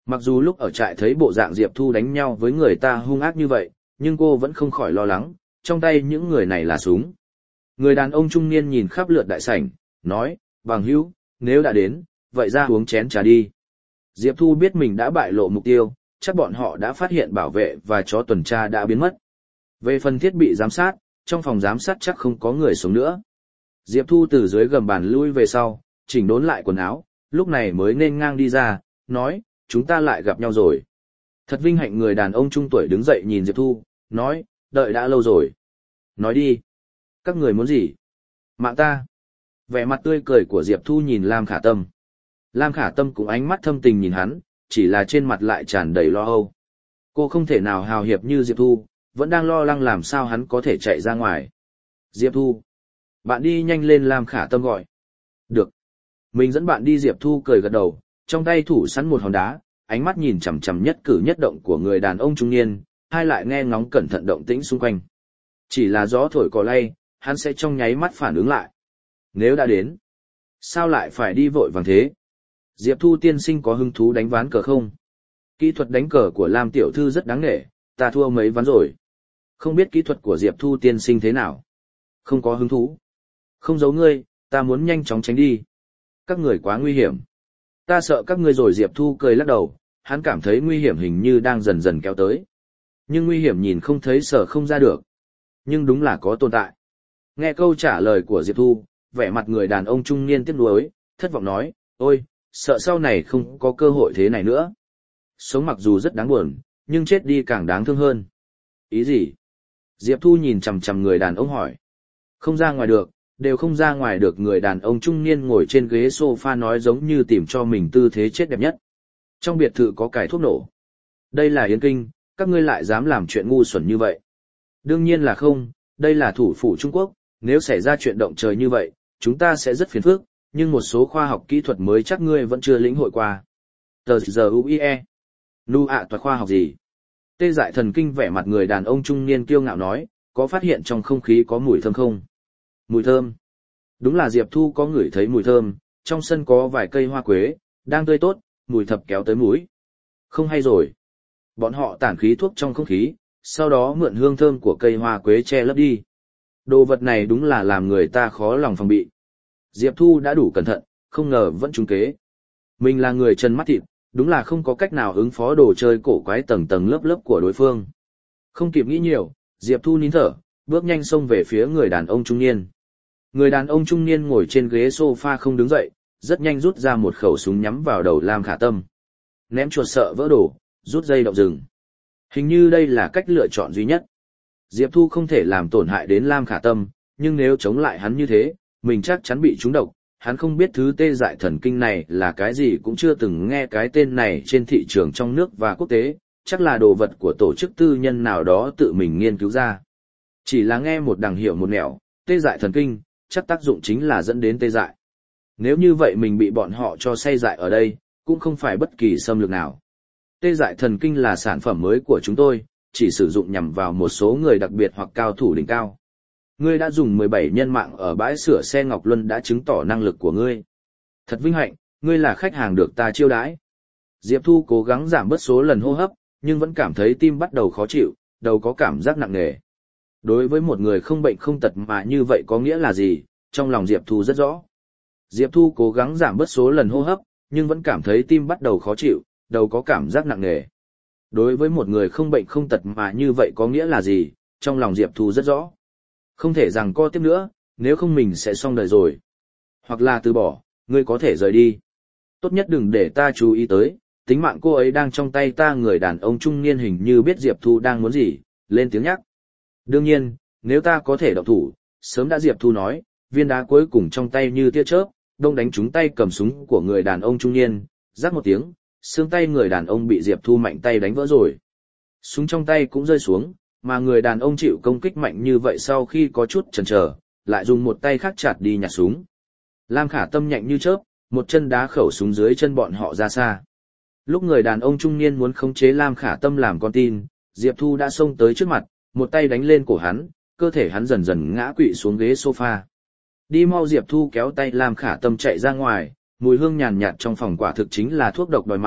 Mặc dù lúc ở trại thấy bộ dạng Diệp Thu đánh nhau với người ta hung ác như vậy, nhưng cô vẫn không khỏi lo lắng, trong tay những người này là súng. Người đàn ông trung niên nhìn khắp lượt đại sảnh, nói, bằng hữu, nếu đã đến, vậy ra uống chén trà đi. Diệp Thu biết mình đã bại lộ mục tiêu, chắc bọn họ đã phát hiện bảo vệ và chó tuần tra đã biến mất. Về phần thiết bị giám sát, trong phòng giám sát chắc không có người sống nữa. Diệp Thu từ dưới gầm bàn lui về sau, chỉnh đốn lại quần áo, lúc này mới nên ngang đi ra, nói, chúng ta lại gặp nhau rồi. Thật vinh hạnh. Người đàn ông trung tuổi đứng dậy nhìn Diệp Thu, nói, đợi đã lâu rồi. Nói đi. Các người muốn gì? Mạng ta. Vẻ mặt tươi cười của Diệp Thu nhìn Lam Khả Tâm. Lam Khả Tâm cũng ánh mắt thâm tình nhìn hắn, chỉ là trên mặt lại tràn đầy lo âu. Cô không thể nào hào hiệp như Diệp Thu, vẫn đang lo lắng làm sao hắn có thể chạy ra ngoài. Diệp Thu. Bạn đi nhanh lên. Lam Khả Tâm gọi. Được. Mình dẫn bạn đi. Diệp Thu cười gật đầu, trong tay thủ sẵn một hòn đá, ánh mắt nhìn chằm chằm nhất cử nhất động của người đàn ông trung niên, hai lại nghe ngóng cẩn thận động tĩnh xung quanh. Chỉ là gió thổi cỏ lay, hắn sẽ trong nháy mắt phản ứng lại. Nếu đã đến, sao lại phải đi vội vàng thế? Diệp Thu tiên sinh có hứng thú đánh ván cờ không? Kỹ thuật đánh cờ của Lam tiểu thư rất đáng nể, ta thua mấy ván rồi. Không biết kỹ thuật của Diệp Thu tiên sinh thế nào? Không có hứng thú. Không giấu ngươi, ta muốn nhanh chóng tránh đi. Các người quá nguy hiểm. Ta sợ các ngươi rồi. Diệp Thu cười lắc đầu, hắn cảm thấy nguy hiểm hình như đang dần dần kéo tới. Nhưng nguy hiểm nhìn không thấy sợ không ra được. Nhưng đúng là có tồn tại. Nghe câu trả lời của Diệp Thu, vẻ mặt người đàn ông trung niên tiếc nuối, thất vọng nói, ôi, sợ sau này không có cơ hội thế này nữa. Sống mặc dù rất đáng buồn, nhưng chết đi càng đáng thương hơn. Ý gì? Diệp Thu nhìn chằm chằm người đàn ông hỏi. Không ra ngoài được, đều không ra ngoài được. Người đàn ông trung niên ngồi trên ghế sofa nói giống như tìm cho mình tư thế chết đẹp nhất. Trong biệt thự có cài thuốc nổ. Đây là Yến Kinh, các ngươi lại dám làm chuyện ngu xuẩn như vậy. Đương nhiên là không, đây là thủ phủ Trung Quốc, nếu xảy ra chuyện động trời như vậy, chúng ta sẽ rất phiền phức, nhưng một số khoa học kỹ thuật mới chắc ngươi vẫn chưa lĩnh hội qua. Tờ giờ u i e. Nu ạ toa khoa học gì? Tê dại thần kinh. Vẻ mặt người đàn ông trung niên kiêu ngạo nói, có phát hiện trong không khí có mùi thơm không? Mùi thơm. Đúng là Diệp Thu có ngửi thấy mùi thơm, trong sân có vài cây hoa quế, đang tươi tốt, mùi thập kéo tới mũi. Không hay rồi. Bọn họ tản khí thuốc trong không khí, sau đó mượn hương thơm của cây hoa quế che lấp đi. Đồ vật này đúng là làm người ta khó lòng phòng bị. Diệp Thu đã đủ cẩn thận, không ngờ vẫn trúng kế. Mình là người chân mắt thịt, đúng là không có cách nào ứng phó đồ chơi cổ quái tầng tầng lớp lớp của đối phương. Không kịp nghĩ nhiều, Diệp Thu nín thở, bước nhanh xông về phía người đàn ông trung niên. Người đàn ông trung niên ngồi trên ghế sofa không đứng dậy, rất nhanh rút ra một khẩu súng nhắm vào đầu Lam Khả Tâm. Ném chuột sợ vỡ đồ, rút dây động rừng. Hình như đây là cách lựa chọn duy nhất. Diệp Thu không thể làm tổn hại đến Lam Khả Tâm, nhưng nếu chống lại hắn như thế, mình chắc chắn bị trúng độc. Hắn không biết thứ tê dại thần kinh này là cái gì, cũng chưa từng nghe cái tên này trên thị trường trong nước và quốc tế, chắc là đồ vật của tổ chức tư nhân nào đó tự mình nghiên cứu ra. Chỉ là nghe một đằng hiệu một nẻo, tê dại thần kinh, chắc tác dụng chính là dẫn đến tê dại. Nếu như vậy mình bị bọn họ cho say dại ở đây, cũng không phải bất kỳ xâm lược nào. Tê dại thần kinh là sản phẩm mới của chúng tôi, chỉ sử dụng nhằm vào một số người đặc biệt hoặc cao thủ đỉnh cao. Ngươi đã dùng mười bảy nhân mạng ở bãi sửa xe Ngọc Luân đã chứng tỏ năng lực của ngươi. Thật vinh hạnh, ngươi là khách hàng được ta chiêu đãi. Diệp Thu cố gắng giảm bớt số lần hô hấp, nhưng vẫn cảm thấy tim bắt đầu khó chịu, đầu có cảm giác nặng nề. Đối với một người không bệnh không tật mà như vậy có nghĩa là gì, trong lòng Diệp Thu rất rõ. Diệp Thu cố gắng giảm bớt số lần hô hấp, nhưng vẫn cảm thấy tim bắt đầu khó chịu, đầu có cảm giác nặng nề. Đối với một người không bệnh không tật mà như vậy có nghĩa là gì, trong lòng Diệp Thu rất rõ. Không thể rằng co tiếp nữa, nếu không mình sẽ xong đời rồi. Hoặc là từ bỏ, ngươi có thể rời đi. Tốt nhất đừng để ta chú ý tới, tính mạng cô ấy đang trong tay ta. Người đàn ông trung niên hình như biết Diệp Thu đang muốn gì, lên tiếng nhắc. Đương nhiên, nếu ta có thể động thủ, sớm đã. Diệp Thu nói, viên đá cuối cùng trong tay như tia chớp, đông đánh trúng tay cầm súng của người đàn ông trung niên, rắc một tiếng, xương tay người đàn ông bị Diệp Thu mạnh tay đánh vỡ rồi. Súng trong tay cũng rơi xuống, mà người đàn ông chịu công kích mạnh như vậy sau khi có chút chần chờ, lại dùng một tay khác chặt đi nhặt súng. Lam Khả Tâm nhanh như chớp, một chân đá khẩu súng dưới chân bọn họ ra xa. Lúc người đàn ông trung niên muốn khống chế Lam Khả Tâm làm con tin, Diệp Thu đã xông tới trước mặt, một tay đánh lên cổ hắn, cơ thể hắn dần dần ngã quỵ xuống ghế sofa. Đi mau. Diệp Thu kéo tay Lam Khả Tâm chạy ra ngoài, mùi hương nhàn nhạt trong phòng quả thực chính là thuốc độc đòi mạng,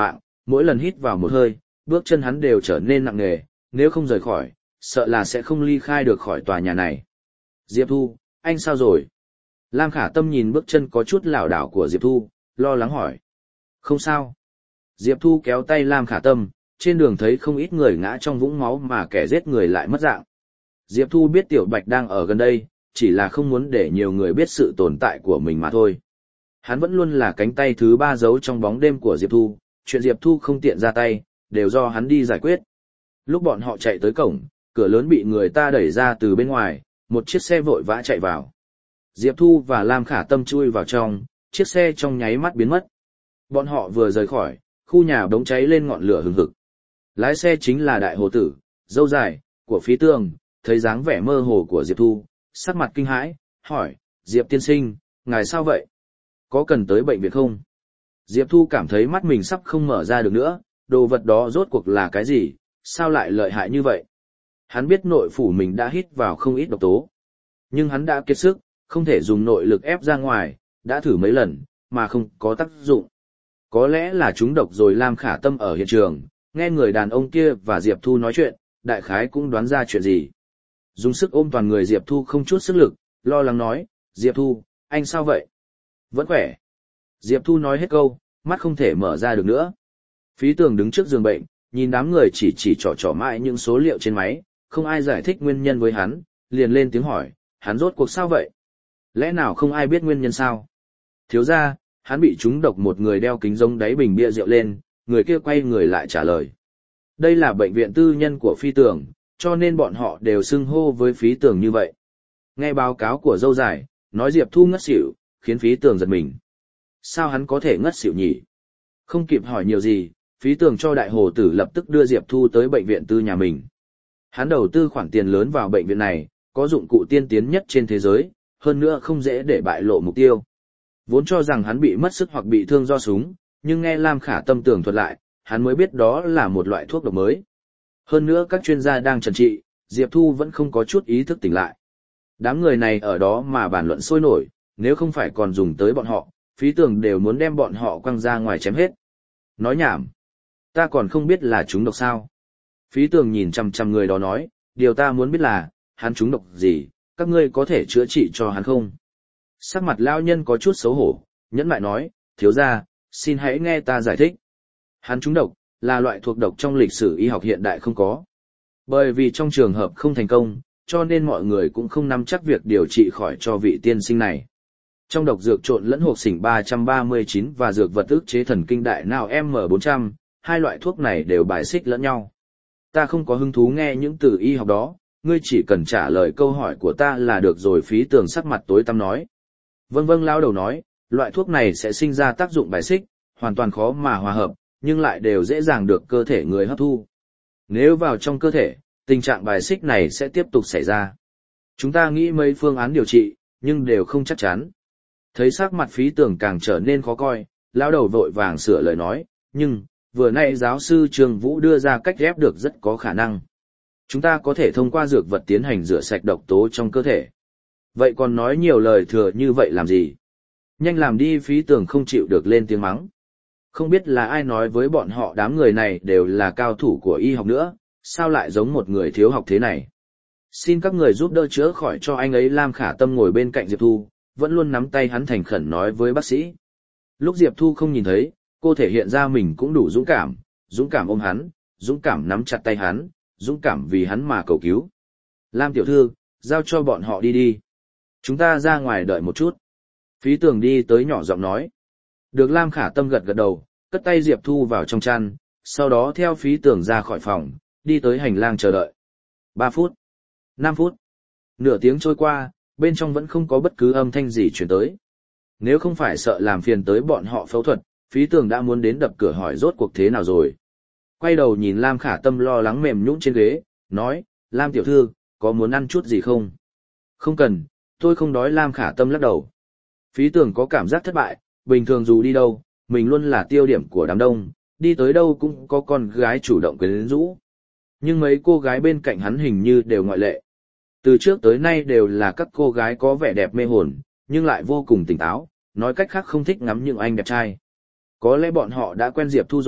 mỗi lần hít vào một hơi, bước chân hắn đều trở nên nặng nề, nếu không rời khỏi, sợ là sẽ không ly khai được khỏi tòa nhà này. Diệp Thu, anh sao rồi? Lam Khả Tâm nhìn bước chân có chút lảo đảo của Diệp Thu, lo lắng hỏi. Không sao. Diệp Thu kéo tay Lam Khả Tâm, trên đường thấy không ít người ngã trong vũng máu mà kẻ giết người lại mất dạng. Diệp Thu biết Tiểu Bạch đang ở gần đây, chỉ là không muốn để nhiều người biết sự tồn tại của mình mà thôi. Hắn vẫn luôn là cánh tay thứ ba giấu trong bóng đêm của Diệp Thu, chuyện Diệp Thu không tiện ra tay, đều do hắn đi giải quyết. Lúc bọn họ chạy tới cổng, cửa lớn bị người ta đẩy ra từ bên ngoài, một chiếc xe vội vã chạy vào. Diệp Thu và Lam Khả Tâm chui vào trong, chiếc xe trong nháy mắt biến mất. Bọn họ vừa rời khỏi, khu nhà bỗng cháy lên ngọn lửa hừng hực. Lái xe chính là đại hồ tử, dâu dài, của Phí Tường, thấy dáng vẻ mơ hồ của Diệp Thu, sắc mặt kinh hãi, hỏi, Diệp tiên sinh, ngài sao vậy? Có cần tới bệnh viện không? Diệp Thu cảm thấy mắt mình sắp không mở ra được nữa, đồ vật đó rốt cuộc là cái gì, sao lại lợi hại như vậy? Hắn biết nội phủ mình đã hít vào không ít độc tố. Nhưng hắn đã kiệt sức, không thể dùng nội lực ép ra ngoài, đã thử mấy lần, mà không có tác dụng. Có lẽ là chúng độc rồi. Lam Khả Tâm ở hiện trường, nghe người đàn ông kia và Diệp Thu nói chuyện, đại khái cũng đoán ra chuyện gì. Dùng sức ôm toàn người Diệp Thu không chút sức lực, lo lắng nói, Diệp Thu, anh sao vậy? Vẫn khỏe. Diệp Thu nói hết câu, mắt không thể mở ra được nữa. Phí Tường đứng trước giường bệnh, nhìn đám người chỉ chỉ trỏ trỏ mãi những số liệu trên máy, không ai giải thích nguyên nhân với hắn, liền lên tiếng hỏi, hắn rốt cuộc sao vậy? Lẽ nào không ai biết nguyên nhân sao? Thiếu ra, hắn bị trúng độc. Một người đeo kính giống đáy bình bia rượu lên, người kia quay người lại trả lời. Đây là bệnh viện tư nhân của Phi Tường, cho nên bọn họ đều xưng hô với Phí Tường như vậy. Nghe báo cáo của dâu dài, nói Diệp Thu ngất xỉu, khiến Phí Tường giật mình. Sao hắn có thể ngất xỉu nhỉ? Không kịp hỏi nhiều gì, Phí Tường cho đại hồ tử lập tức đưa Diệp Thu tới bệnh viện tư nhà mình. Hắn đầu tư khoản tiền lớn vào bệnh viện này, có dụng cụ tiên tiến nhất trên thế giới, hơn nữa không dễ để bại lộ mục tiêu. Vốn cho rằng hắn bị mất sức hoặc bị thương do súng, nhưng nghe Lam Khả Tâm tường thuật lại, hắn mới biết đó là một loại thuốc độc mới. Hơn nữa các chuyên gia đang trần trị, Diệp Thu vẫn không có chút ý thức tỉnh lại. Đám người này ở đó mà bàn luận sôi nổi, nếu không phải còn dùng tới bọn họ, Phí Tường đều muốn đem bọn họ quăng ra ngoài chém hết. Nói nhảm. Ta còn không biết là chúng độc sao. Phí Tường nhìn chằm chằm người đó nói, điều ta muốn biết là, hắn trúng độc gì, các ngươi có thể chữa trị cho hắn không? Sắc mặt lão nhân có chút xấu hổ, nhẫn nại nói, thiếu gia, xin hãy nghe ta giải thích. Hắn trúng độc, là loại thuộc độc trong lịch sử y học hiện đại không có. Bởi vì trong trường hợp không thành công, cho nên mọi người cũng không nắm chắc việc điều trị khỏi cho vị tiên sinh này. Trong độc dược trộn lẫn hộp xỉn ba trăm ba mươi chín và dược vật ức chế thần kinh đại não M bốn trăm, hai loại thuốc này đều bài xích lẫn nhau. Ta không có hứng thú nghe những từ y học đó, ngươi chỉ cần trả lời câu hỏi của ta là được rồi. Phí Tường sắc mặt tối tăm nói. Vâng vâng, lao đầu nói, loại thuốc này sẽ sinh ra tác dụng bài xích, hoàn toàn khó mà hòa hợp, nhưng lại đều dễ dàng được cơ thể người hấp thu. Nếu vào trong cơ thể, tình trạng bài xích này sẽ tiếp tục xảy ra. Chúng ta nghĩ mấy phương án điều trị, nhưng đều không chắc chắn. Thấy sắc mặt Phí Tường càng trở nên khó coi, lao đầu vội vàng sửa lời nói, nhưng, vừa nãy giáo sư Trương Vũ đưa ra cách ghép được rất có khả năng. Chúng ta có thể thông qua dược vật tiến hành rửa sạch độc tố trong cơ thể. Vậy còn nói nhiều lời thừa như vậy làm gì? Nhanh làm đi. Phí Tường không chịu được lên tiếng mắng. Không biết là ai nói với bọn họ đám người này đều là cao thủ của y học nữa, sao lại giống một người thiếu học thế này? Xin các người giúp đỡ chữa khỏi cho anh ấy. Lam Khả Tâm ngồi bên cạnh Diệp Thu, vẫn luôn nắm tay hắn thành khẩn nói với bác sĩ. Lúc Diệp Thu không nhìn thấy, cô thể hiện ra mình cũng đủ dũng cảm, dũng cảm ôm hắn, dũng cảm nắm chặt tay hắn, dũng cảm vì hắn mà cầu cứu. Lam tiểu thư, giao cho bọn họ đi đi. Chúng ta ra ngoài đợi một chút. Phí Tường đi tới nhỏ giọng nói. Được. Lam Khả Tâm gật gật đầu, cất tay Diệp Thu vào trong chăn, sau đó theo Phí Tường ra khỏi phòng, đi tới hành lang chờ đợi. Ba phút. Năm phút. Nửa tiếng trôi qua, bên trong vẫn không có bất cứ âm thanh gì chuyển tới. Nếu không phải sợ làm phiền tới bọn họ phẫu thuật, Phí Tường đã muốn đến đập cửa hỏi rốt cuộc thế nào rồi. Quay đầu nhìn Lam Khả Tâm lo lắng mềm nhũn trên ghế, nói, Lam tiểu thư, có muốn ăn chút gì không? Không cần, tôi không đói. Lam Khả Tâm lắc đầu. Phí Tường có cảm giác thất bại, bình thường dù đi đâu, mình luôn là tiêu điểm của đám đông, đi tới đâu cũng có con gái chủ động quyến rũ. Nhưng mấy cô gái bên cạnh hắn hình như đều ngoại lệ. Từ trước tới nay đều là các cô gái có vẻ đẹp mê hồn, nhưng lại vô cùng tỉnh táo, nói cách khác không thích ngắm những anh đẹp trai. Có lẽ bọn họ đã quen Diệp Thu rồi,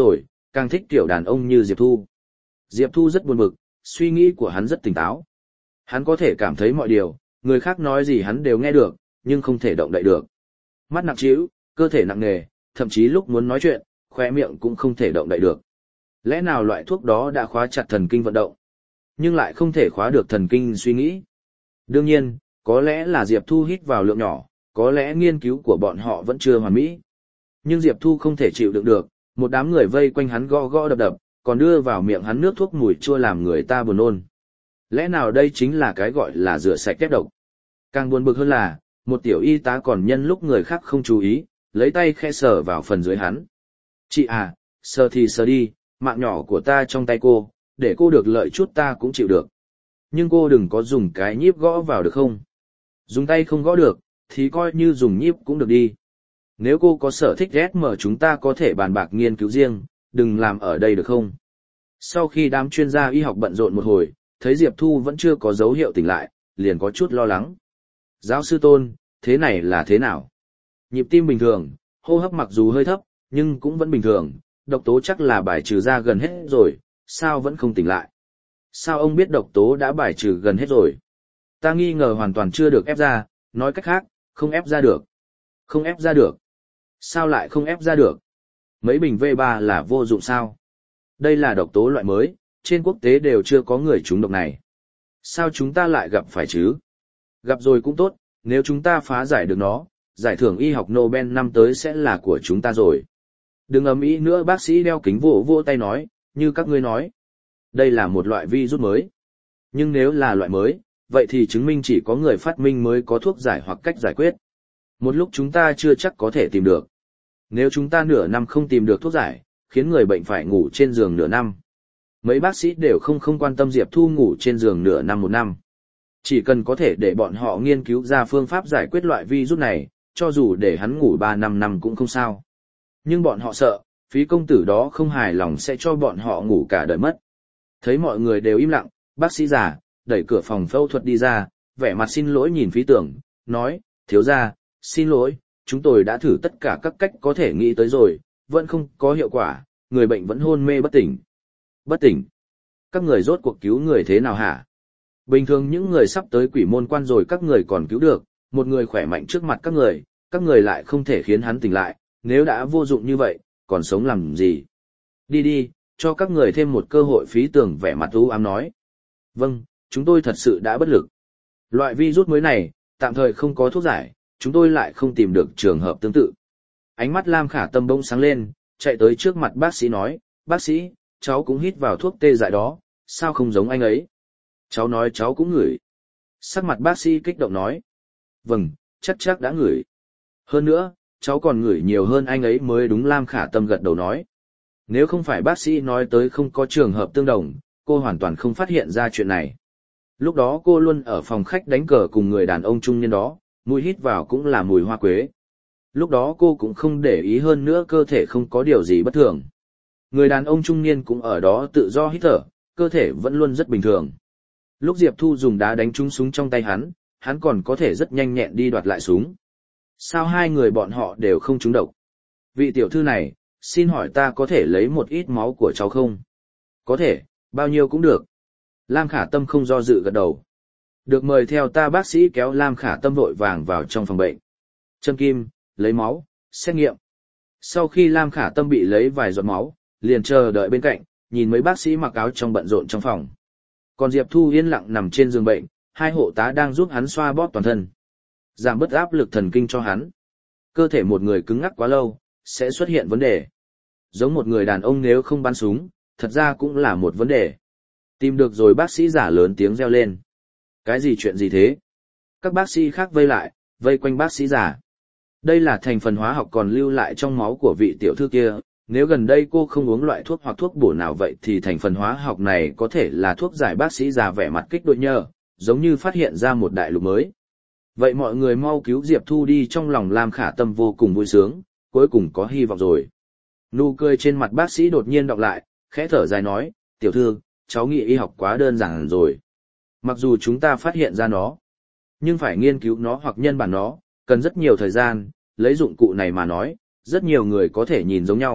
càng thích kiểu đàn ông như Diệp Thu. Diệp Thu rất buồn bực, suy nghĩ của hắn rất tỉnh táo. Hắn có thể cảm thấy mọi điều, người khác nói gì hắn đều nghe được, nhưng không thể động đậy được. Mắt nặng trĩu, cơ thể nặng nề, thậm chí lúc muốn nói chuyện, khóe miệng cũng không thể động đậy được. Lẽ nào loại thuốc đó đã khóa chặt thần kinh vận động, nhưng lại không thể khóa được thần kinh suy nghĩ? Đương nhiên, có lẽ là Diệp Thu hít vào lượng nhỏ, có lẽ nghiên cứu của bọn họ vẫn chưa hoàn mỹ. Nhưng Diệp Thu không thể chịu đựng được, một đám người vây quanh hắn gõ gõ đập đập, còn đưa vào miệng hắn nước thuốc mùi chua làm người ta buồn nôn. Lẽ nào đây chính là cái gọi là rửa sạch kép độc? Càng buồn bực hơn là, một tiểu y tá còn nhân lúc người khác không chú ý, lấy tay khe sờ vào phần dưới hắn. Chị à, sờ thì sờ đi, mạng nhỏ của ta trong tay cô, để cô được lợi chút ta cũng chịu được. Nhưng cô đừng có dùng cái nhíp gõ vào được không? Dùng tay không gõ được, thì coi như dùng nhíp cũng được đi. Nếu cô có sở thích ghét mở chúng ta có thể bàn bạc nghiên cứu riêng, đừng làm ở đây được không? Sau khi đám chuyên gia y học bận rộn một hồi, thấy Diệp Thu vẫn chưa có dấu hiệu tỉnh lại, liền có chút lo lắng. Giáo sư Tôn, thế này là thế nào? Nhịp tim bình thường, hô hấp mặc dù hơi thấp, nhưng cũng vẫn bình thường, độc tố chắc là bài trừ ra gần hết rồi, sao vẫn không tỉnh lại? Sao ông biết độc tố đã bài trừ gần hết rồi? Ta nghi ngờ hoàn toàn chưa được ép ra, nói cách khác, không ép ra được. Không ép ra được. Sao lại không ép ra được? Mấy bình V ba là vô dụng sao? Đây là độc tố loại mới, trên quốc tế đều chưa có người trúng độc này. Sao chúng ta lại gặp phải chứ? Gặp rồi cũng tốt, nếu chúng ta phá giải được nó, giải thưởng y học Nobel năm tới sẽ là của chúng ta rồi. Đừng ầm ĩ nữa, bác sĩ đeo kính vỗ vỗ tay nói, như các ngươi nói. Đây là một loại virus mới. Nhưng nếu là loại mới, vậy thì chứng minh chỉ có người phát minh mới có thuốc giải hoặc cách giải quyết. Một lúc chúng ta chưa chắc có thể tìm được. Nếu chúng ta nửa năm không tìm được thuốc giải, khiến người bệnh phải ngủ trên giường nửa năm. Mấy bác sĩ đều không không quan tâm Diệp Thu ngủ trên giường nửa năm một năm. Chỉ cần có thể để bọn họ nghiên cứu ra phương pháp giải quyết loại virus này, cho dù để hắn ngủ ba năm năm cũng không sao. Nhưng bọn họ sợ, phí công tử đó không hài lòng sẽ cho bọn họ ngủ cả đời mất. Thấy mọi người đều im lặng, bác sĩ già, đẩy cửa phòng phẫu thuật đi ra, vẻ mặt xin lỗi nhìn Phí Tưởng, nói, thiếu gia, xin lỗi, chúng tôi đã thử tất cả các cách có thể nghĩ tới rồi, vẫn không có hiệu quả, người bệnh vẫn hôn mê bất tỉnh. Bất tỉnh? Các người rốt cuộc cứu người thế nào hả? Bình thường những người sắp tới quỷ môn quan rồi các người còn cứu được, một người khỏe mạnh trước mặt các người, các người lại không thể khiến hắn tỉnh lại, nếu đã vô dụng như vậy, còn sống làm gì? Đi đi, cho các người thêm một cơ hội. Phí Tưởng vẻ mặt u ám nói. Vâng, chúng tôi thật sự đã bất lực. Loại virus mới này, tạm thời không có thuốc giải, chúng tôi lại không tìm được trường hợp tương tự. Ánh mắt Lam Khả Tâm bỗng sáng lên, chạy tới trước mặt bác sĩ nói, bác sĩ, cháu cũng hít vào thuốc tê dại đó, sao không giống anh ấy? Cháu nói cháu cũng ngửi. Sắc mặt bác sĩ kích động nói. Vâng, chắc chắc đã ngửi. Hơn nữa, cháu còn ngửi nhiều hơn anh ấy mới đúng. Lam Khả Tâm gật đầu nói. Nếu không phải bác sĩ nói tới không có trường hợp tương đồng, cô hoàn toàn không phát hiện ra chuyện này. Lúc đó cô luôn ở phòng khách đánh cờ cùng người đàn ông trung niên đó, mùi hít vào cũng là mùi hoa quế. Lúc đó cô cũng không để ý, hơn nữa cơ thể không có điều gì bất thường. Người đàn ông trung niên cũng ở đó tự do hít thở, cơ thể vẫn luôn rất bình thường. Lúc Diệp Thu dùng đá đánh trúng súng trong tay hắn, hắn còn có thể rất nhanh nhẹn đi đoạt lại súng. Sao hai người bọn họ đều không trúng độc? Vị tiểu thư này, xin hỏi ta có thể lấy một ít máu của cháu không? Có thể, bao nhiêu cũng được. Lam Khả Tâm không do dự gật đầu. Được, mời theo ta. Bác sĩ kéo Lam Khả Tâm vội vàng vào trong phòng bệnh. Châm kim, lấy máu, xét nghiệm. Sau khi Lam Khả Tâm bị lấy vài giọt máu, liền chờ đợi bên cạnh, nhìn mấy bác sĩ mặc áo trong bận rộn trong phòng. Còn Diệp Thu yên lặng nằm trên giường bệnh, hai hộ tá đang giúp hắn xoa bóp toàn thân, giảm bớt áp lực thần kinh cho hắn. Cơ thể một người cứng ngắc quá lâu, sẽ xuất hiện vấn đề. Giống một người đàn ông nếu không bắn súng, thật ra cũng là một vấn đề. Tìm được rồi. Bác sĩ giả lớn tiếng reo lên. Cái gì, chuyện gì thế? Các bác sĩ khác vây lại, vây quanh bác sĩ giả. Đây là thành phần hóa học còn lưu lại trong máu của vị tiểu thư kia. Nếu gần đây cô không uống loại thuốc hoặc thuốc bổ nào vậy thì thành phần hóa học này có thể là thuốc giải. Bác sĩ già vẻ mặt kích động nhờ, giống như phát hiện ra một đại lục mới. Vậy mọi người mau cứu Diệp Thu đi. Trong lòng Lam Khả Tâm vô cùng vui sướng, cuối cùng có hy vọng rồi. Nụ cười trên mặt bác sĩ đột nhiên đọc lại, khẽ thở dài nói, tiểu thư, cháu nghĩ y học quá đơn giản rồi. Mặc dù chúng ta phát hiện ra nó, nhưng phải nghiên cứu nó hoặc nhân bản nó, cần rất nhiều thời gian. Lấy dụng cụ này mà nói, rất nhiều người có thể nhìn giống nhau,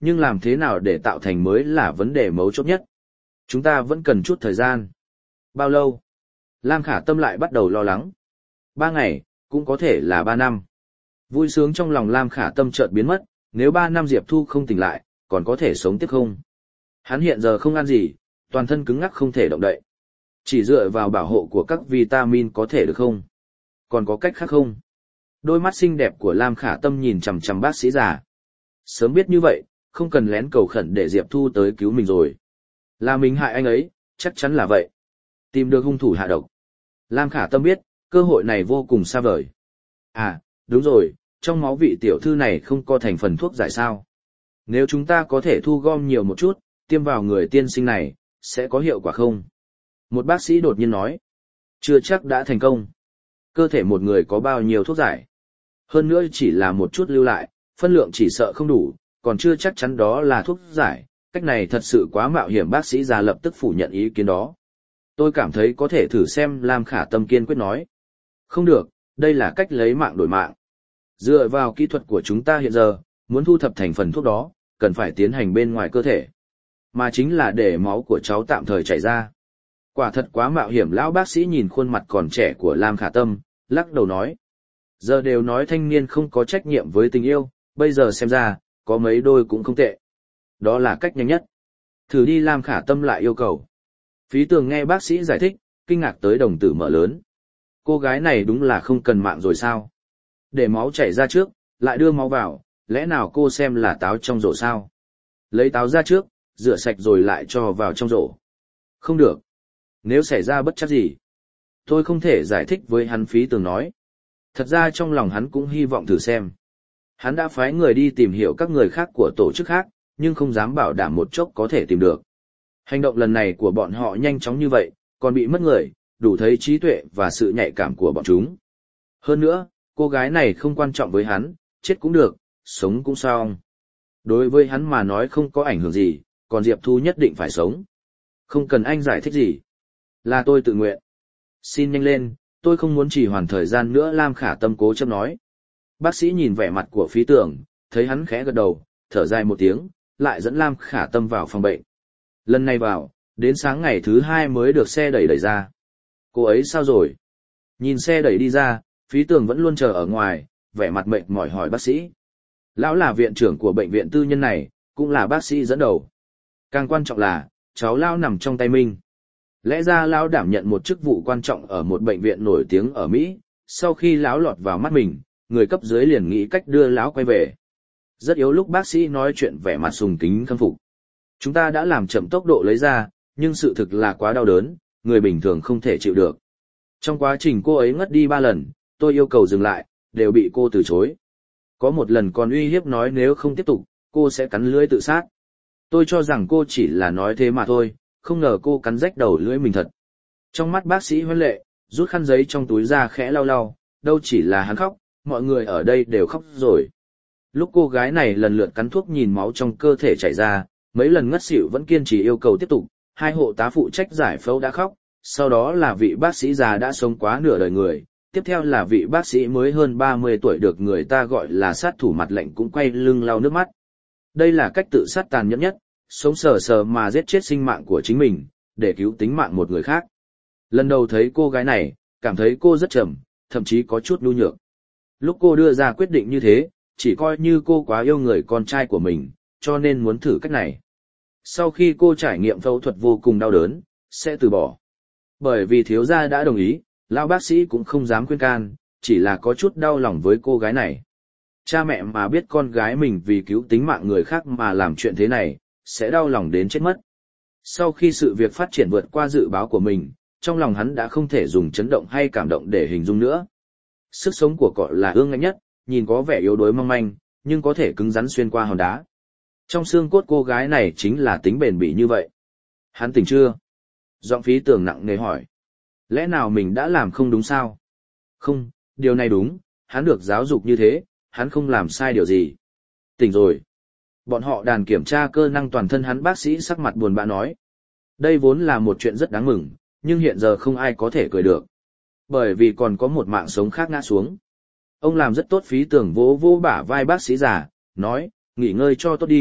Nhưng làm thế nào để tạo thành mới là vấn đề mấu chốt nhất. Chúng ta vẫn cần chút thời gian. Bao lâu? Lam Khả Tâm lại bắt đầu lo lắng. Ba ngày, cũng có thể là ba năm. Vui sướng trong lòng Lam Khả Tâm chợt biến mất, nếu ba năm Diệp Thu không tỉnh lại, còn có thể sống tiếp không? Hắn hiện giờ không ăn gì, toàn thân cứng ngắc không thể động đậy. Chỉ dựa vào bảo hộ của các vitamin có thể được không? Còn có cách khác không? Đôi mắt xinh đẹp của Lam Khả Tâm nhìn chằm chằm bác sĩ già. Sớm biết như vậy, không cần lén cầu khẩn để Diệp Thu tới cứu mình rồi. Là mình hại anh ấy, chắc chắn là vậy. Tìm được hung thủ hạ độc. Lam Khả Tâm biết, cơ hội này vô cùng xa vời. À, đúng rồi, trong máu vị tiểu thư này không có thành phần thuốc giải sao. Nếu chúng ta có thể thu gom nhiều một chút, tiêm vào người tiên sinh này, sẽ có hiệu quả không? Một bác sĩ đột nhiên nói. Chưa chắc đã thành công. Cơ thể một người có bao nhiêu thuốc giải. Hơn nữa chỉ là một chút lưu lại, phân lượng chỉ sợ không đủ, còn chưa chắc chắn đó là thuốc giải. Cách này thật sự quá mạo hiểm, bác sĩ già lập tức phủ nhận ý kiến đó. Tôi cảm thấy có thể thử xem, Lam Khả Tâm kiên quyết nói. Không được, đây là cách lấy mạng đổi mạng. Dựa vào kỹ thuật của chúng ta hiện giờ, muốn thu thập thành phần thuốc đó, cần phải tiến hành bên ngoài cơ thể. Mà chính là để máu của cháu tạm thời chảy ra. Quả thật quá mạo hiểm, lão bác sĩ nhìn khuôn mặt còn trẻ của Lam Khả Tâm, lắc đầu nói. Giờ đều nói thanh niên không có trách nhiệm với tình yêu, bây giờ xem ra, có mấy đôi cũng không tệ. Đó là cách nhanh nhất. Thử đi, Lam Khả Tâm lại yêu cầu. Phí Tường nghe bác sĩ giải thích, kinh ngạc tới đồng tử mở lớn. Cô gái này đúng là không cần mạng rồi sao? Để máu chảy ra trước, lại đưa máu vào, lẽ nào cô xem là táo trong rổ sao? Lấy táo ra trước, rửa sạch rồi lại cho vào trong rổ. Không được. Nếu xảy ra bất trắc gì, tôi không thể giải thích với hắn, Phí Tường nói. Thật ra trong lòng hắn cũng hy vọng thử xem. Hắn đã phái người đi tìm hiểu các người khác của tổ chức khác, nhưng không dám bảo đảm một chốc có thể tìm được. Hành động lần này của bọn họ nhanh chóng như vậy, còn bị mất người, đủ thấy trí tuệ và sự nhạy cảm của bọn chúng. Hơn nữa, cô gái này không quan trọng với hắn, chết cũng được, sống cũng xong. Đối với hắn mà nói không có ảnh hưởng gì, còn Diệp Thu nhất định phải sống. Không cần anh giải thích gì. Là tôi tự nguyện. Xin nhanh lên, tôi không muốn trì hoãn thời gian nữa, Lam Khả Tâm cố chấp nói. Bác sĩ nhìn vẻ mặt của Phí Tường, thấy hắn khẽ gật đầu, thở dài một tiếng, lại dẫn Lam Khả Tâm vào phòng bệnh. Lần này vào, đến sáng ngày thứ hai mới được xe đẩy đẩy ra. Cô ấy sao rồi? Nhìn xe đẩy đi ra, Phí Tường vẫn luôn chờ ở ngoài, vẻ mặt mệt mỏi hỏi bác sĩ. Lão là viện trưởng của bệnh viện tư nhân này, cũng là bác sĩ dẫn đầu. Càng quan trọng là, cháu Lão nằm trong tay mình. Lẽ ra Lão đảm nhận một chức vụ quan trọng ở một bệnh viện nổi tiếng ở Mỹ, sau khi Lão lọt vào mắt mình, người cấp dưới liền nghĩ cách đưa Lão quay về. Rất yếu lúc bác sĩ nói chuyện vẻ mặt sùng kính khâm phục. Chúng ta đã làm chậm tốc độ lấy ra, nhưng sự thực là quá đau đớn, người bình thường không thể chịu được. Trong quá trình cô ấy ngất đi ba lần, tôi yêu cầu dừng lại, đều bị cô từ chối. Có một lần còn uy hiếp nói nếu không tiếp tục, cô sẽ cắn lưỡi tự sát. Tôi cho rằng cô chỉ là nói thế mà thôi, không ngờ cô cắn rách đầu lưỡi mình thật. Trong mắt bác sĩ Huân Lệ, rút khăn giấy trong túi ra khẽ lau lau, đâu chỉ là hắn khóc, mọi người ở đây đều khóc rồi. Lúc cô gái này lần lượt cắn thuốc nhìn máu trong cơ thể chảy ra, mấy lần ngất xỉu vẫn kiên trì yêu cầu tiếp tục, hai hộ tá phụ trách giải phẫu đã khóc, sau đó là vị bác sĩ già đã sống quá nửa đời người, tiếp theo là vị bác sĩ mới hơn ba mươi tuổi được người ta gọi là sát thủ mặt lạnh cũng quay lưng lau nước mắt. Đây là cách tự sát tàn nhẫn nhất, sống sờ sờ mà giết chết sinh mạng của chính mình, để cứu tính mạng một người khác. Lần đầu thấy cô gái này, cảm thấy cô rất trầm, thậm chí có chút nhu nhược. Lúc cô đưa ra quyết định như thế, chỉ coi như cô quá yêu người con trai của mình, cho nên muốn thử cách này. Sau khi cô trải nghiệm phẫu thuật vô cùng đau đớn, sẽ từ bỏ. Bởi vì thiếu gia đã đồng ý, lão bác sĩ cũng không dám khuyên can, chỉ là có chút đau lòng với cô gái này. Cha mẹ mà biết con gái mình vì cứu tính mạng người khác mà làm chuyện thế này, sẽ đau lòng đến chết mất. Sau khi sự việc phát triển vượt qua dự báo của mình, trong lòng hắn đã không thể dùng chấn động hay cảm động để hình dung nữa. Sức sống của cọ là ương ngạnh nhất, nhìn có vẻ yếu đuối mong manh, nhưng có thể cứng rắn xuyên qua hòn đá. Trong xương cốt cô gái này chính là tính bền bỉ như vậy. Hắn tỉnh chưa? Giọng Phí Tường nặng nề hỏi. Lẽ nào mình đã làm không đúng sao? Không, điều này đúng, hắn được giáo dục như thế, hắn không làm sai điều gì. Tỉnh rồi. Bọn họ đàn kiểm tra cơ năng toàn thân hắn, bác sĩ sắc mặt buồn bã nói. Đây vốn là một chuyện rất đáng mừng, nhưng hiện giờ không ai có thể cười được. Bởi vì còn có một mạng sống khác ngã xuống. Ông làm rất tốt. Phí Tường vỗ vỗ bả vai bác sĩ già, nói, nghỉ ngơi cho tốt đi,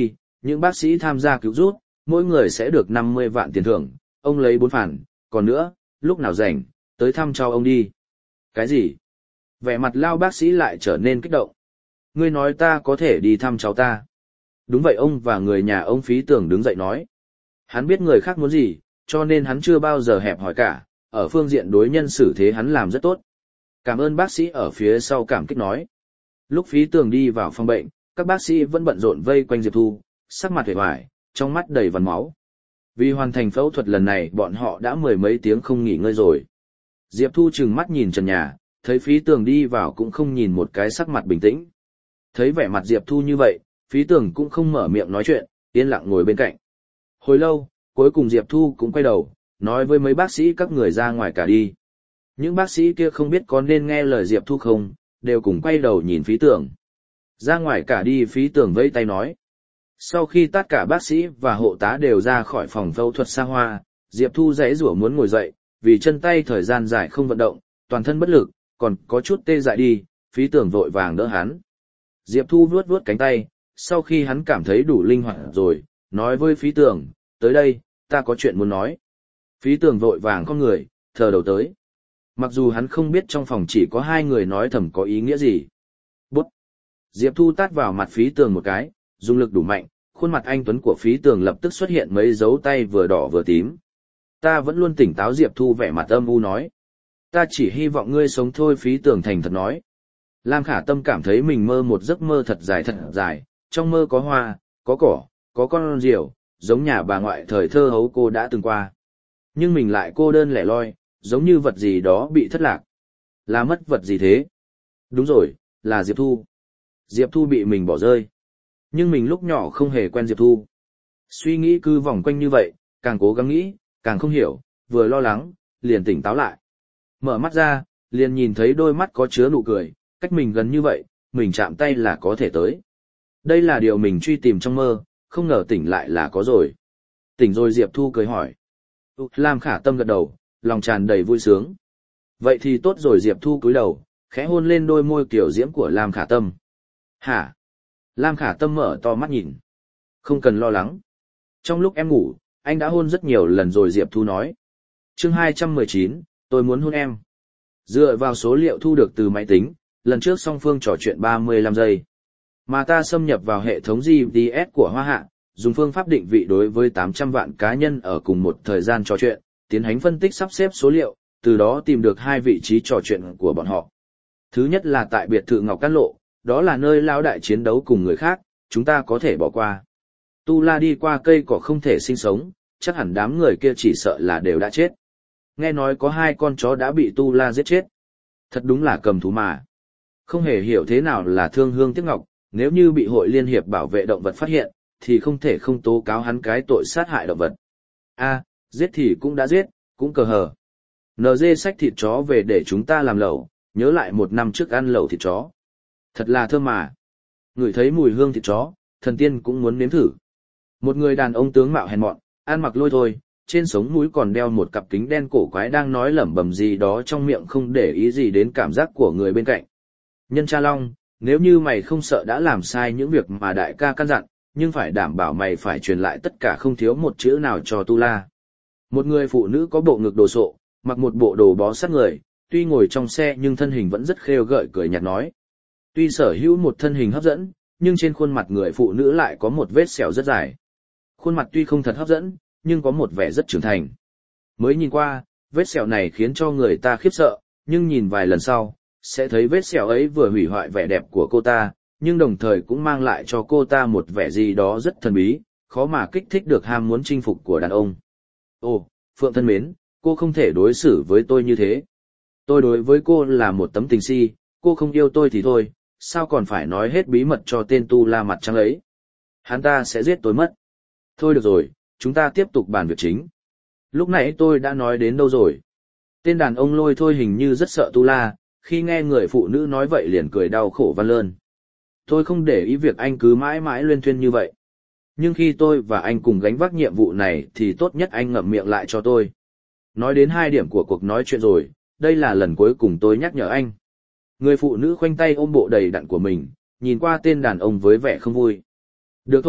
Những bác sĩ tham gia cứu rút, mỗi người sẽ được năm mươi vạn tiền thưởng, ông lấy bốn phản, còn nữa, lúc nào rảnh, tới thăm cho ông đi. Cái gì? Vẻ mặt Lao bác sĩ lại trở nên kích động. Ngươi nói ta có thể đi thăm cháu ta. Đúng vậy, ông và người nhà ông Phí Tường đứng dậy nói. Hắn biết người khác muốn gì, cho nên hắn chưa bao giờ hẹp hỏi cả, ở phương diện đối nhân xử thế hắn làm rất tốt. Cảm ơn bác sĩ ở phía sau cảm kích nói. Lúc Phí Tường đi vào phòng bệnh, các bác sĩ vẫn bận rộn vây quanh Diệp Thu, sắc mặt hề hoài, trong mắt đầy vằn máu. Vì hoàn thành phẫu thuật lần này bọn họ đã mười mấy tiếng không nghỉ ngơi rồi. Diệp Thu trừng mắt nhìn trần nhà, thấy Phí Tường đi vào cũng không nhìn một cái, sắc mặt bình tĩnh. Thấy vẻ mặt Diệp Thu như vậy, Phí Tường cũng không mở miệng nói chuyện, yên lặng ngồi bên cạnh. Hồi lâu, cuối cùng Diệp Thu cũng quay đầu, nói với mấy bác sĩ các người ra ngoài cả đi. Những bác sĩ kia không biết có nên nghe lời Diệp Thu không, đều cùng quay đầu nhìn Phí Tường. Ra ngoài cả đi, Phí Tường vẫy tay nói. Sau khi tất cả bác sĩ và hộ tá đều ra khỏi phòng phẫu thuật xa hoa, Diệp Thu giãy giụa muốn ngồi dậy, vì chân tay thời gian dài không vận động, toàn thân bất lực, còn có chút tê dại đi, Phí Tường vội vàng đỡ hắn. Diệp Thu vuốt vuốt cánh tay, sau khi hắn cảm thấy đủ linh hoạt rồi, nói với Phí Tường, tới đây, ta có chuyện muốn nói. Phí Tường vội vàng con người, thờ đầu tới. Mặc dù hắn không biết trong phòng chỉ có hai người nói thầm có ý nghĩa gì. Bút! Diệp Thu tát vào mặt Phí Tường một cái, dùng lực đủ mạnh, khuôn mặt anh tuấn của Phí Tường lập tức xuất hiện mấy dấu tay vừa đỏ vừa tím. Ta vẫn luôn tỉnh táo. Diệp Thu vẻ mặt âm u nói. Ta chỉ hy vọng ngươi sống thôi, Phí Tường thành thật nói. Lam Khả Tâm cảm thấy mình mơ một giấc mơ thật dài thật dài, trong mơ có hoa, có cỏ, có con diều, giống nhà bà ngoại thời thơ hấu cô đã từng qua. Nhưng mình lại cô đơn lẻ loi, giống như vật gì đó bị thất lạc. Là mất vật gì thế? Đúng rồi, là Diệp Thu. Diệp Thu bị mình bỏ rơi. Nhưng mình lúc nhỏ không hề quen Diệp Thu. Suy nghĩ cứ vòng quanh như vậy, càng cố gắng nghĩ, càng không hiểu, vừa lo lắng, liền tỉnh táo lại. Mở mắt ra, liền nhìn thấy đôi mắt có chứa nụ cười, cách mình gần như vậy, mình chạm tay là có thể tới. Đây là điều mình truy tìm trong mơ, không ngờ tỉnh lại là có rồi. Tỉnh rồi, Diệp Thu cười hỏi. Lam Khả Tâm gật đầu, lòng tràn đầy vui sướng. Vậy thì tốt rồi. Diệp Thu cúi đầu, khẽ hôn lên đôi môi kiểu diễm của Lam Khả Tâm. Hả? Lam Khả Tâm mở to mắt nhìn. Không cần lo lắng. Trong lúc em ngủ, anh đã hôn rất nhiều lần rồi, Diệp Thu nói. Chương hai trăm mười chín, tôi muốn hôn em. Dựa vào số liệu thu được từ máy tính, lần trước song phương trò chuyện ba mươi lăm giây. Mà ta xâm nhập vào hệ thống giê pê ét của Hoa Hạ, dùng phương pháp định vị đối với tám trăm vạn cá nhân ở cùng một thời gian trò chuyện, tiến hành phân tích sắp xếp số liệu, từ đó tìm được hai vị trí trò chuyện của bọn họ. Thứ nhất là tại biệt thự Ngọc Cát Lộ, đó là nơi lão đại chiến đấu cùng người khác, chúng ta có thể bỏ qua. Tu La đi qua cây cỏ không thể sinh sống, chắc hẳn đám người kia chỉ sợ là đều đã chết. Nghe nói có hai con chó đã bị Tu La giết chết. Thật đúng là cầm thú mà. Không hề hiểu thế nào là thương hương tiếc ngọc, nếu như bị Hội Liên hiệp bảo vệ động vật phát hiện, thì không thể không tố cáo hắn cái tội sát hại động vật. A, giết thì cũng đã giết, cũng cờ hờ. en giê xách thịt chó về để chúng ta làm lẩu, nhớ lại một năm trước ăn lẩu thịt chó. Thật là thơm mà. Ngửi thấy mùi hương thịt chó, thần tiên cũng muốn nếm thử. Một người đàn ông tướng mạo hèn mọn, ăn mặc lôi thôi, trên sống mũi còn đeo một cặp kính đen cổ quái đang nói lẩm bẩm gì đó trong miệng, không để ý gì đến cảm giác của người bên cạnh. Nhân Cha Long, nếu như mày không sợ đã làm sai những việc mà đại ca căn dặn, nhưng phải đảm bảo mày phải truyền lại tất cả không thiếu một chữ nào cho Tu La. Một người phụ nữ có bộ ngực đồ sộ, mặc một bộ đồ bó sát người, tuy ngồi trong xe nhưng thân hình vẫn rất khêu gợi cười nhạt nói. Tuy sở hữu một thân hình hấp dẫn, nhưng trên khuôn mặt người phụ nữ lại có một vết sẹo rất dài. Khuôn mặt tuy không thật hấp dẫn, nhưng có một vẻ rất trưởng thành. Mới nhìn qua, vết sẹo này khiến cho người ta khiếp sợ, nhưng nhìn vài lần sau, sẽ thấy vết sẹo ấy vừa hủy hoại vẻ đẹp của cô ta, nhưng đồng thời cũng mang lại cho cô ta một vẻ gì đó rất thần bí, khó mà kích thích được ham muốn chinh phục của đàn ông. Ồ, Phượng thân mến, cô không thể đối xử với tôi như thế. Tôi đối với cô là một tấm tình si, cô không yêu tôi thì thôi, sao còn phải nói hết bí mật cho tên Tu La mặt trắng ấy. Hắn ta sẽ giết tôi mất. Thôi được rồi, chúng ta tiếp tục bàn việc chính. Lúc nãy tôi đã nói đến đâu rồi? Tên đàn ông lôi thôi hình như rất sợ Tu La, khi nghe người phụ nữ nói vậy liền cười đau khổ van lơn. Tôi không để ý việc anh cứ mãi mãi luyên thuyên như vậy. Nhưng khi tôi và anh cùng gánh vác nhiệm vụ này thì tốt nhất anh ngậm miệng lại cho tôi. Nói đến hai điểm của cuộc nói chuyện rồi, đây là lần cuối cùng tôi nhắc nhở anh. Người phụ nữ khoanh tay ôm bộ đầy đặn của mình, nhìn qua tên đàn ông với vẻ không vui. Được thôi,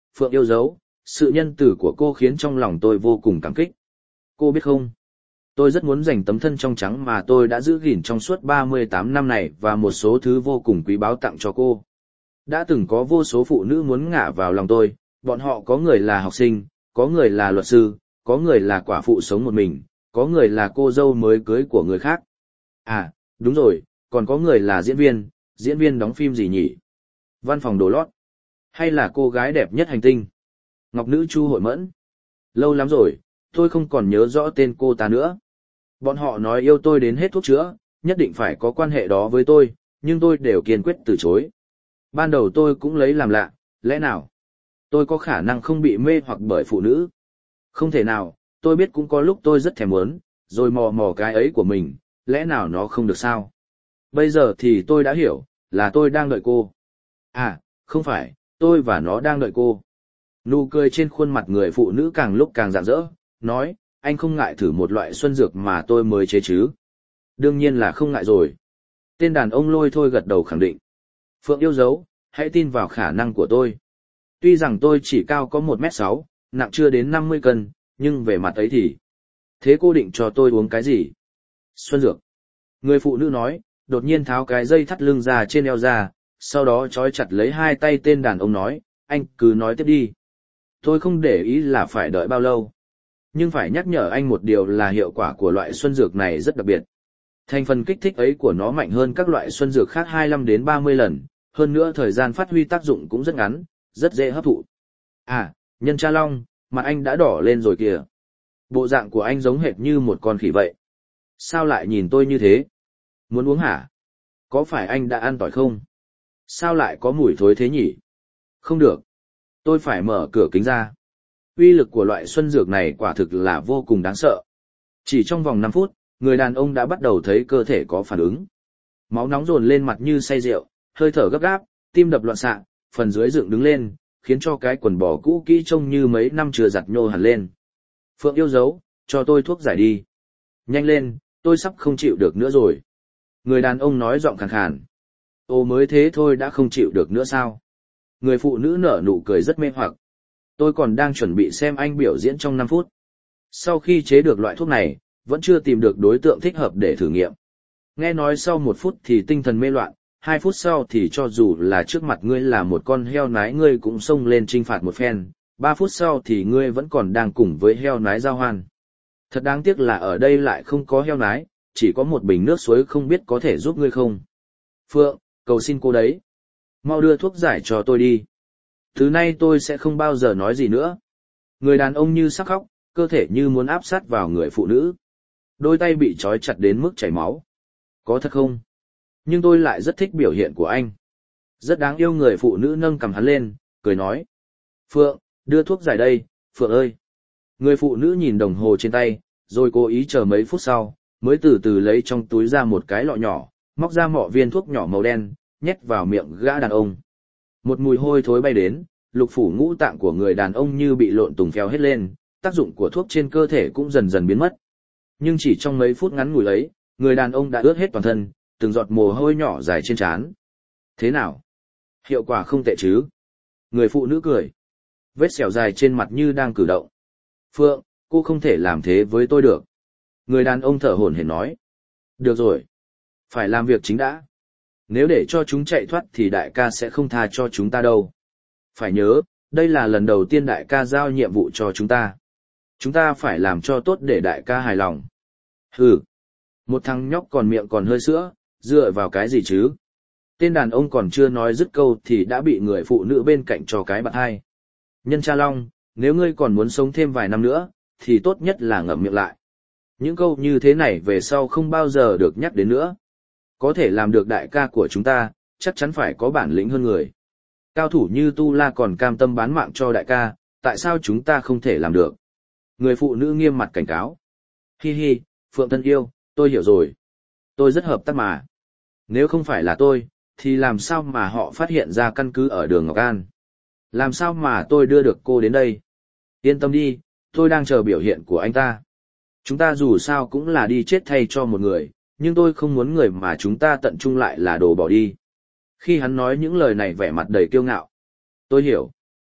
Phượng yêu dấu, sự nhân từ của cô khiến trong lòng tôi vô cùng cảm kích. Cô biết không? Tôi rất muốn dành tấm thân trong trắng mà tôi đã giữ gìn trong suốt ba mươi tám năm này và một số thứ vô cùng quý báu tặng cho cô. Đã từng có vô số phụ nữ muốn ngả vào lòng tôi, bọn họ có người là học sinh, có người là luật sư, có người là quả phụ sống một mình, có người là cô dâu mới cưới của người khác. À, đúng rồi, còn có người là diễn viên, diễn viên đóng phim gì nhỉ? Văn phòng đồ lót. Hay là cô gái đẹp nhất hành tinh? Ngọc nữ Chu Hội Mẫn. Lâu lắm rồi, tôi không còn nhớ rõ tên cô ta nữa. Bọn họ nói yêu tôi đến hết thuốc chữa, nhất định phải có quan hệ đó với tôi, nhưng tôi đều kiên quyết từ chối. Ban đầu tôi cũng lấy làm lạ, lẽ nào tôi có khả năng không bị mê hoặc bởi phụ nữ? Không thể nào, tôi biết cũng có lúc tôi rất thèm muốn, rồi mò mò cái ấy của mình, lẽ nào nó không được sao? Bây giờ thì tôi đã hiểu, là tôi đang đợi cô. À, không phải, tôi và nó đang đợi cô. Nụ cười trên khuôn mặt người phụ nữ càng lúc càng rạng rỡ, nói, anh không ngại thử một loại xuân dược mà tôi mới chế chứ? Đương nhiên là không ngại rồi. Tên đàn ông lôi thôi gật đầu khẳng định. Phượng yêu dấu, hãy tin vào khả năng của tôi. Tuy rằng tôi chỉ cao có một mét sáu, nặng chưa đến năm mươi cân, nhưng về mặt ấy thì... Thế cô định cho tôi uống cái gì? Xuân dược. Người phụ nữ nói, đột nhiên tháo cái dây thắt lưng ra trên eo ra, sau đó trói chặt lấy hai tay tên đàn ông nói, anh cứ nói tiếp đi. Tôi không để ý là phải đợi bao lâu. Nhưng phải nhắc nhở anh một điều là hiệu quả của loại xuân dược này rất đặc biệt. Thành phần kích thích ấy của nó mạnh hơn các loại xuân dược khác hai mươi lăm đến ba mươi lần, hơn nữa thời gian phát huy tác dụng cũng rất ngắn, rất dễ hấp thụ. À, Nhân Cha Long, mặt anh đã đỏ lên rồi kìa. Bộ dạng của anh giống hệt như một con khỉ vậy. Sao lại nhìn tôi như thế? Muốn uống hả? Có phải anh đã ăn tỏi không? Sao lại có mùi thối thế nhỉ? Không được. Tôi phải mở cửa kính ra. Uy lực của loại xuân dược này quả thực là vô cùng đáng sợ. Chỉ trong vòng năm phút, người đàn ông đã bắt đầu thấy cơ thể có phản ứng. Máu nóng dồn lên mặt như say rượu, hơi thở gấp gáp, tim đập loạn xạ, phần dưới dựng đứng lên, khiến cho cái quần bò cũ kỹ trông như mấy năm chưa giặt nhô hẳn lên. Phượng yêu dấu, cho tôi thuốc giải đi. Nhanh lên, tôi sắp không chịu được nữa rồi. Người đàn ông nói giọng khàn khàn. Ô mới thế thôi đã không chịu được nữa sao? Người phụ nữ nở nụ cười rất mê hoặc. Tôi còn đang chuẩn bị xem anh biểu diễn trong năm phút. Sau khi chế được loại thuốc này, vẫn chưa tìm được đối tượng thích hợp để thử nghiệm. Nghe nói sau một phút thì tinh thần mê loạn, hai phút sau thì cho dù là trước mặt ngươi là một con heo nái ngươi cũng xông lên trinh phạt một phen, ba phút sau thì ngươi vẫn còn đang cùng với heo nái giao hoan. Thật đáng tiếc là ở đây lại không có heo nái, chỉ có một bình nước suối không biết có thể giúp ngươi không. Phượng, cầu xin cô đấy. Mau đưa thuốc giải cho tôi đi. Thứ nay tôi sẽ không bao giờ nói gì nữa. Người đàn ông như sắp khóc, cơ thể như muốn áp sát vào người phụ nữ. Đôi tay bị trói chặt đến mức chảy máu. Có thật không? Nhưng tôi lại rất thích biểu hiện của anh. Rất đáng yêu. Người phụ nữ nâng cằm hắn lên, cười nói. Phượng, đưa thuốc giải đây, Phượng ơi. Người phụ nữ nhìn đồng hồ trên tay, rồi cố ý chờ mấy phút sau, mới từ từ lấy trong túi ra một cái lọ nhỏ, móc ra mọ viên thuốc nhỏ màu đen, nhét vào miệng gã đàn ông. Một mùi hôi thối bay đến, lục phủ ngũ tạng của người đàn ông như bị lộn tùng phèo hết lên, tác dụng của thuốc trên cơ thể cũng dần dần biến mất. Nhưng chỉ trong mấy phút ngắn ngủi ấy, người đàn ông đã ướt hết toàn thân, từng giọt mồ hôi nhỏ dài trên trán. Thế nào? Hiệu quả không tệ chứ? Người phụ nữ cười. Vết sẹo dài trên mặt như đang cử động. Phượng, cô không thể làm thế với tôi được. Người đàn ông thở hổn hển nói. Được rồi. Phải làm việc chính đã. Nếu để cho chúng chạy thoát thì đại ca sẽ không tha cho chúng ta đâu. Phải nhớ, đây là lần đầu tiên đại ca giao nhiệm vụ cho chúng ta. Chúng ta phải làm cho tốt để đại ca hài lòng. Hừ. Một thằng nhóc còn miệng còn hơi sữa, dựa vào cái gì chứ? Tên đàn ông còn chưa nói dứt câu thì đã bị người phụ nữ bên cạnh cho cái bạt hai. Nhân Cha Long, nếu ngươi còn muốn sống thêm vài năm nữa, thì tốt nhất là ngậm miệng lại. Những câu như thế này về sau không bao giờ được nhắc đến nữa. Có thể làm được đại ca của chúng ta, chắc chắn phải có bản lĩnh hơn người. Cao thủ như Tu La còn cam tâm bán mạng cho đại ca, tại sao chúng ta không thể làm được? Người phụ nữ nghiêm mặt cảnh cáo. Hi hi, Phượng thân yêu, tôi hiểu rồi. Tôi rất hợp tác mà. Nếu không phải là tôi, thì làm sao mà họ phát hiện ra căn cứ ở đường Ngọc An? Làm sao mà tôi đưa được cô đến đây? Yên tâm đi, tôi đang chờ biểu hiện của anh ta. Chúng ta dù sao cũng là đi chết thay cho một người, nhưng tôi không muốn người mà chúng ta tận trung lại là đồ bỏ đi. Khi hắn nói những lời này vẻ mặt đầy kiêu ngạo. Tôi hiểu.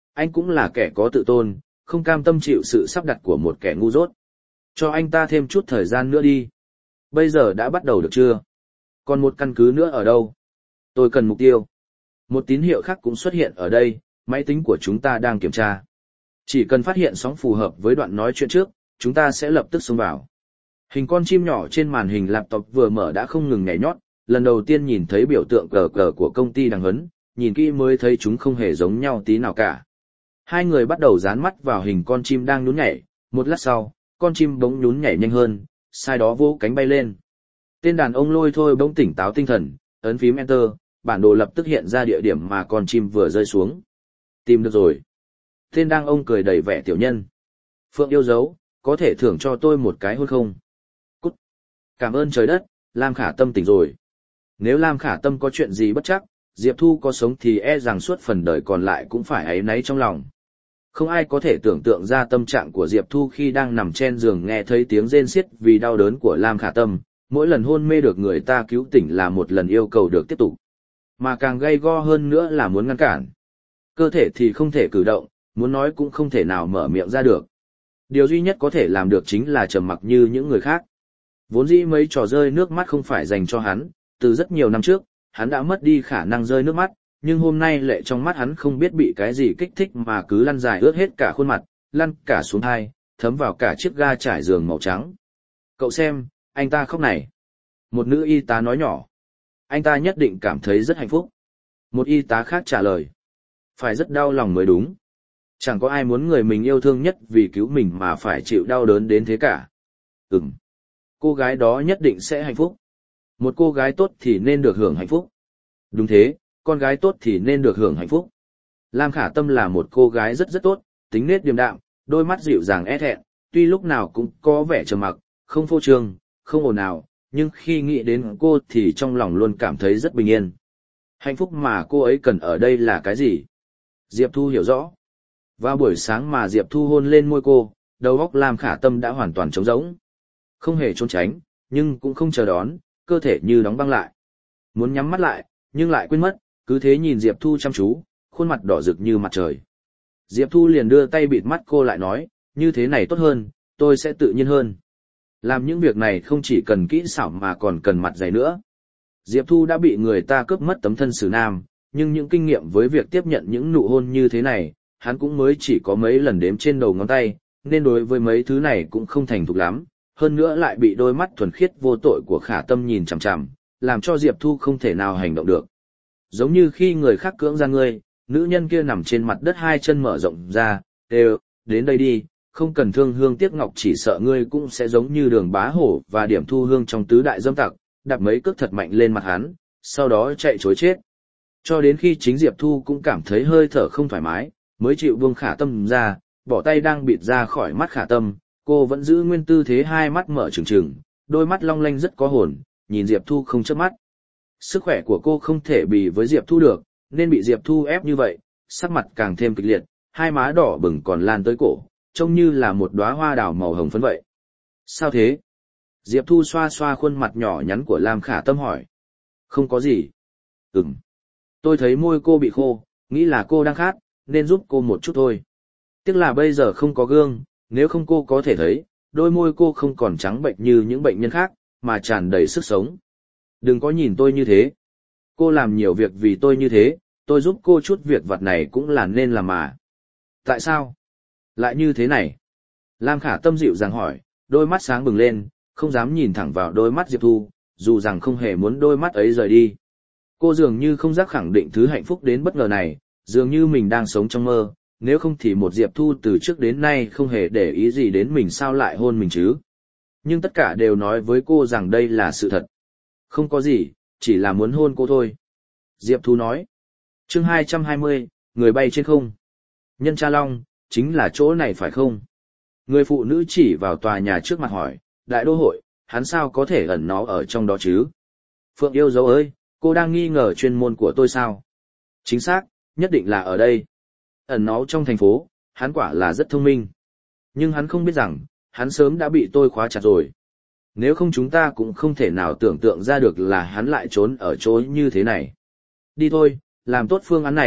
Anh cũng là kẻ có tự tôn, không cam tâm chịu sự sắp đặt của một kẻ ngu dốt. Cho anh ta thêm chút thời gian nữa đi. Bây giờ đã bắt đầu được chưa? Còn một căn cứ nữa ở đâu? Tôi cần mục tiêu. Một tín hiệu khác cũng xuất hiện ở đây, máy tính của chúng ta đang kiểm tra. Chỉ cần phát hiện sóng phù hợp với đoạn nói chuyện trước, chúng ta sẽ lập tức xông vào. Hình con chim nhỏ trên màn hình laptop vừa mở đã không ngừng nhảy nhót, lần đầu tiên nhìn thấy biểu tượng cờ cờ của công ty Đằng Huấn, nhìn kỹ mới thấy chúng không hề giống nhau tí nào cả. Hai người bắt đầu dán mắt vào hình con chim đang nhún nhảy, một lát sau, con chim bỗng nhún nhảy nhanh hơn, sai đó vỗ cánh bay lên. Tên đàn ông Lôi Thôi bỗng tỉnh táo tinh thần, ấn phím Enter, bản đồ lập tức hiện ra địa điểm mà con chim vừa rơi xuống. Tìm được rồi. Tên đàn ông cười đầy vẻ tiểu nhân. Phượng yêu dấu, có thể thưởng cho tôi một cái hôn không? Cút. Cảm ơn trời đất, Lam Khả Tâm tỉnh rồi. Nếu Lam Khả Tâm có chuyện gì bất chắc, Diệp Thu có sống thì e rằng suốt phần đời còn lại cũng phải áy náy trong lòng. Không ai có thể tưởng tượng ra tâm trạng của Diệp Thu khi đang nằm trên giường nghe thấy tiếng rên xiết vì đau đớn của Lam Khả Tâm, mỗi lần hôn mê được người ta cứu tỉnh là một lần yêu cầu được tiếp tục. Mà càng gay go hơn nữa là muốn ngăn cản. Cơ thể thì không thể cử động, muốn nói cũng không thể nào mở miệng ra được. Điều duy nhất có thể làm được chính là trầm mặc như những người khác. Vốn dĩ mấy trò rơi nước mắt không phải dành cho hắn, từ rất nhiều năm trước, hắn đã mất đi khả năng rơi nước mắt, nhưng hôm nay lệ trong mắt hắn không biết bị cái gì kích thích mà cứ lăn dài ướt hết cả khuôn mặt, lăn cả xuống hai, thấm vào cả chiếc ga trải giường màu trắng. Cậu xem, anh ta khóc này. Một nữ y tá nói nhỏ. Anh ta nhất định cảm thấy rất hạnh phúc. Một y tá khác trả lời. Phải rất đau lòng mới đúng. Chẳng có ai muốn người mình yêu thương nhất vì cứu mình mà phải chịu đau đớn đến thế cả. Ừm. Cô gái đó nhất định sẽ hạnh phúc. Một cô gái tốt thì nên được hưởng hạnh phúc. Đúng thế, con gái tốt thì nên được hưởng hạnh phúc. Lam Khả Tâm là một cô gái rất rất tốt, tính nết điềm đạm, đôi mắt dịu dàng e thẹn, tuy lúc nào cũng có vẻ trầm mặc, không phô trương, không ồn ào, nhưng khi nghĩ đến cô thì trong lòng luôn cảm thấy rất bình yên. Hạnh phúc mà cô ấy cần ở đây là cái gì? Diệp Thu hiểu rõ. Vào buổi sáng mà Diệp Thu hôn lên môi cô, đầu óc Lam Khả Tâm đã hoàn toàn trống rỗng. Không hề trốn tránh, nhưng cũng không chờ đón, cơ thể như đóng băng lại. Muốn nhắm mắt lại, nhưng lại quên mất, cứ thế nhìn Diệp Thu chăm chú, khuôn mặt đỏ rực như mặt trời. Diệp Thu liền đưa tay bịt mắt cô lại nói, như thế này tốt hơn, tôi sẽ tự nhiên hơn. Làm những việc này không chỉ cần kỹ xảo mà còn cần mặt dày nữa. Diệp Thu đã bị người ta cướp mất tấm thân xử nam, nhưng những kinh nghiệm với việc tiếp nhận những nụ hôn như thế này, hắn cũng mới chỉ có mấy lần đếm trên đầu ngón tay, nên đối với mấy thứ này cũng không thành thục lắm, hơn nữa lại bị đôi mắt thuần khiết vô tội của Khả Tâm nhìn chằm chằm, làm cho Diệp Thu không thể nào hành động được. Giống như khi người khác cưỡng gian ngươi, nữ nhân kia nằm trên mặt đất hai chân mở rộng ra, đều, đến đây đi, không cần thương hương tiếc ngọc, chỉ sợ ngươi cũng sẽ giống như Đường Bá Hổ và Điểm Thu Hương trong tứ đại dâm tặc, đạp mấy cước thật mạnh lên mặt hắn, sau đó chạy trối chết. Cho đến khi chính Diệp Thu cũng cảm thấy hơi thở không thoải mái, mới chịu buông Khả Tâm ra, bỏ tay đang bịt ra khỏi mắt Khả Tâm, cô vẫn giữ nguyên tư thế hai mắt mở trừng trừng, đôi mắt long lanh rất có hồn, nhìn Diệp Thu không chớp mắt. Sức khỏe của cô không thể bì với Diệp Thu được, nên bị Diệp Thu ép như vậy, sắc mặt càng thêm kịch liệt, hai má đỏ bừng còn lan tới cổ, trông như là một đóa hoa đào màu hồng phấn vậy. Sao thế? Diệp Thu xoa xoa khuôn mặt nhỏ nhắn của Lam Khả Tâm hỏi. Không có gì. Ừm. Tôi thấy môi cô bị khô, nghĩ là cô đang khát, nên giúp cô một chút thôi. Tiếc là bây giờ không có gương, nếu không cô có thể thấy, đôi môi cô không còn trắng bệnh như những bệnh nhân khác, mà tràn đầy sức sống. Đừng có nhìn tôi như thế. Cô làm nhiều việc vì tôi như thế, tôi giúp cô chút việc vặt này cũng là nên làm mà. Tại sao? Lại như thế này? Lam Khả Tâm dịu dàng hỏi, đôi mắt sáng bừng lên, không dám nhìn thẳng vào đôi mắt Diệp Thu, dù rằng không hề muốn đôi mắt ấy rời đi. Cô dường như không dám khẳng định thứ hạnh phúc đến bất ngờ này, dường như mình đang sống trong mơ, nếu không thì một Diệp Thu từ trước đến nay không hề để ý gì đến mình sao lại hôn mình chứ. Nhưng tất cả đều nói với cô rằng đây là sự thật. Không có gì, chỉ là muốn hôn cô thôi. Diệp Thu nói. Chương hai trăm hai mươi, người bay trên không. Nhân Cha Long, chính là chỗ này phải không? Người phụ nữ chỉ vào tòa nhà trước mặt hỏi, đại đô hội, hắn sao có thể ẩn nó ở trong đó chứ? Phượng yêu dấu ơi, cô đang nghi ngờ chuyên môn của tôi sao? Chính xác, nhất định là ở đây. Ẩn nó trong thành phố, hắn quả là rất thông minh. Nhưng hắn không biết rằng, hắn sớm đã bị tôi khóa chặt rồi. Nếu không chúng ta cũng không thể nào tưởng tượng ra được là hắn lại trốn ở chỗ như thế này. Đi thôi, làm tốt phương án này,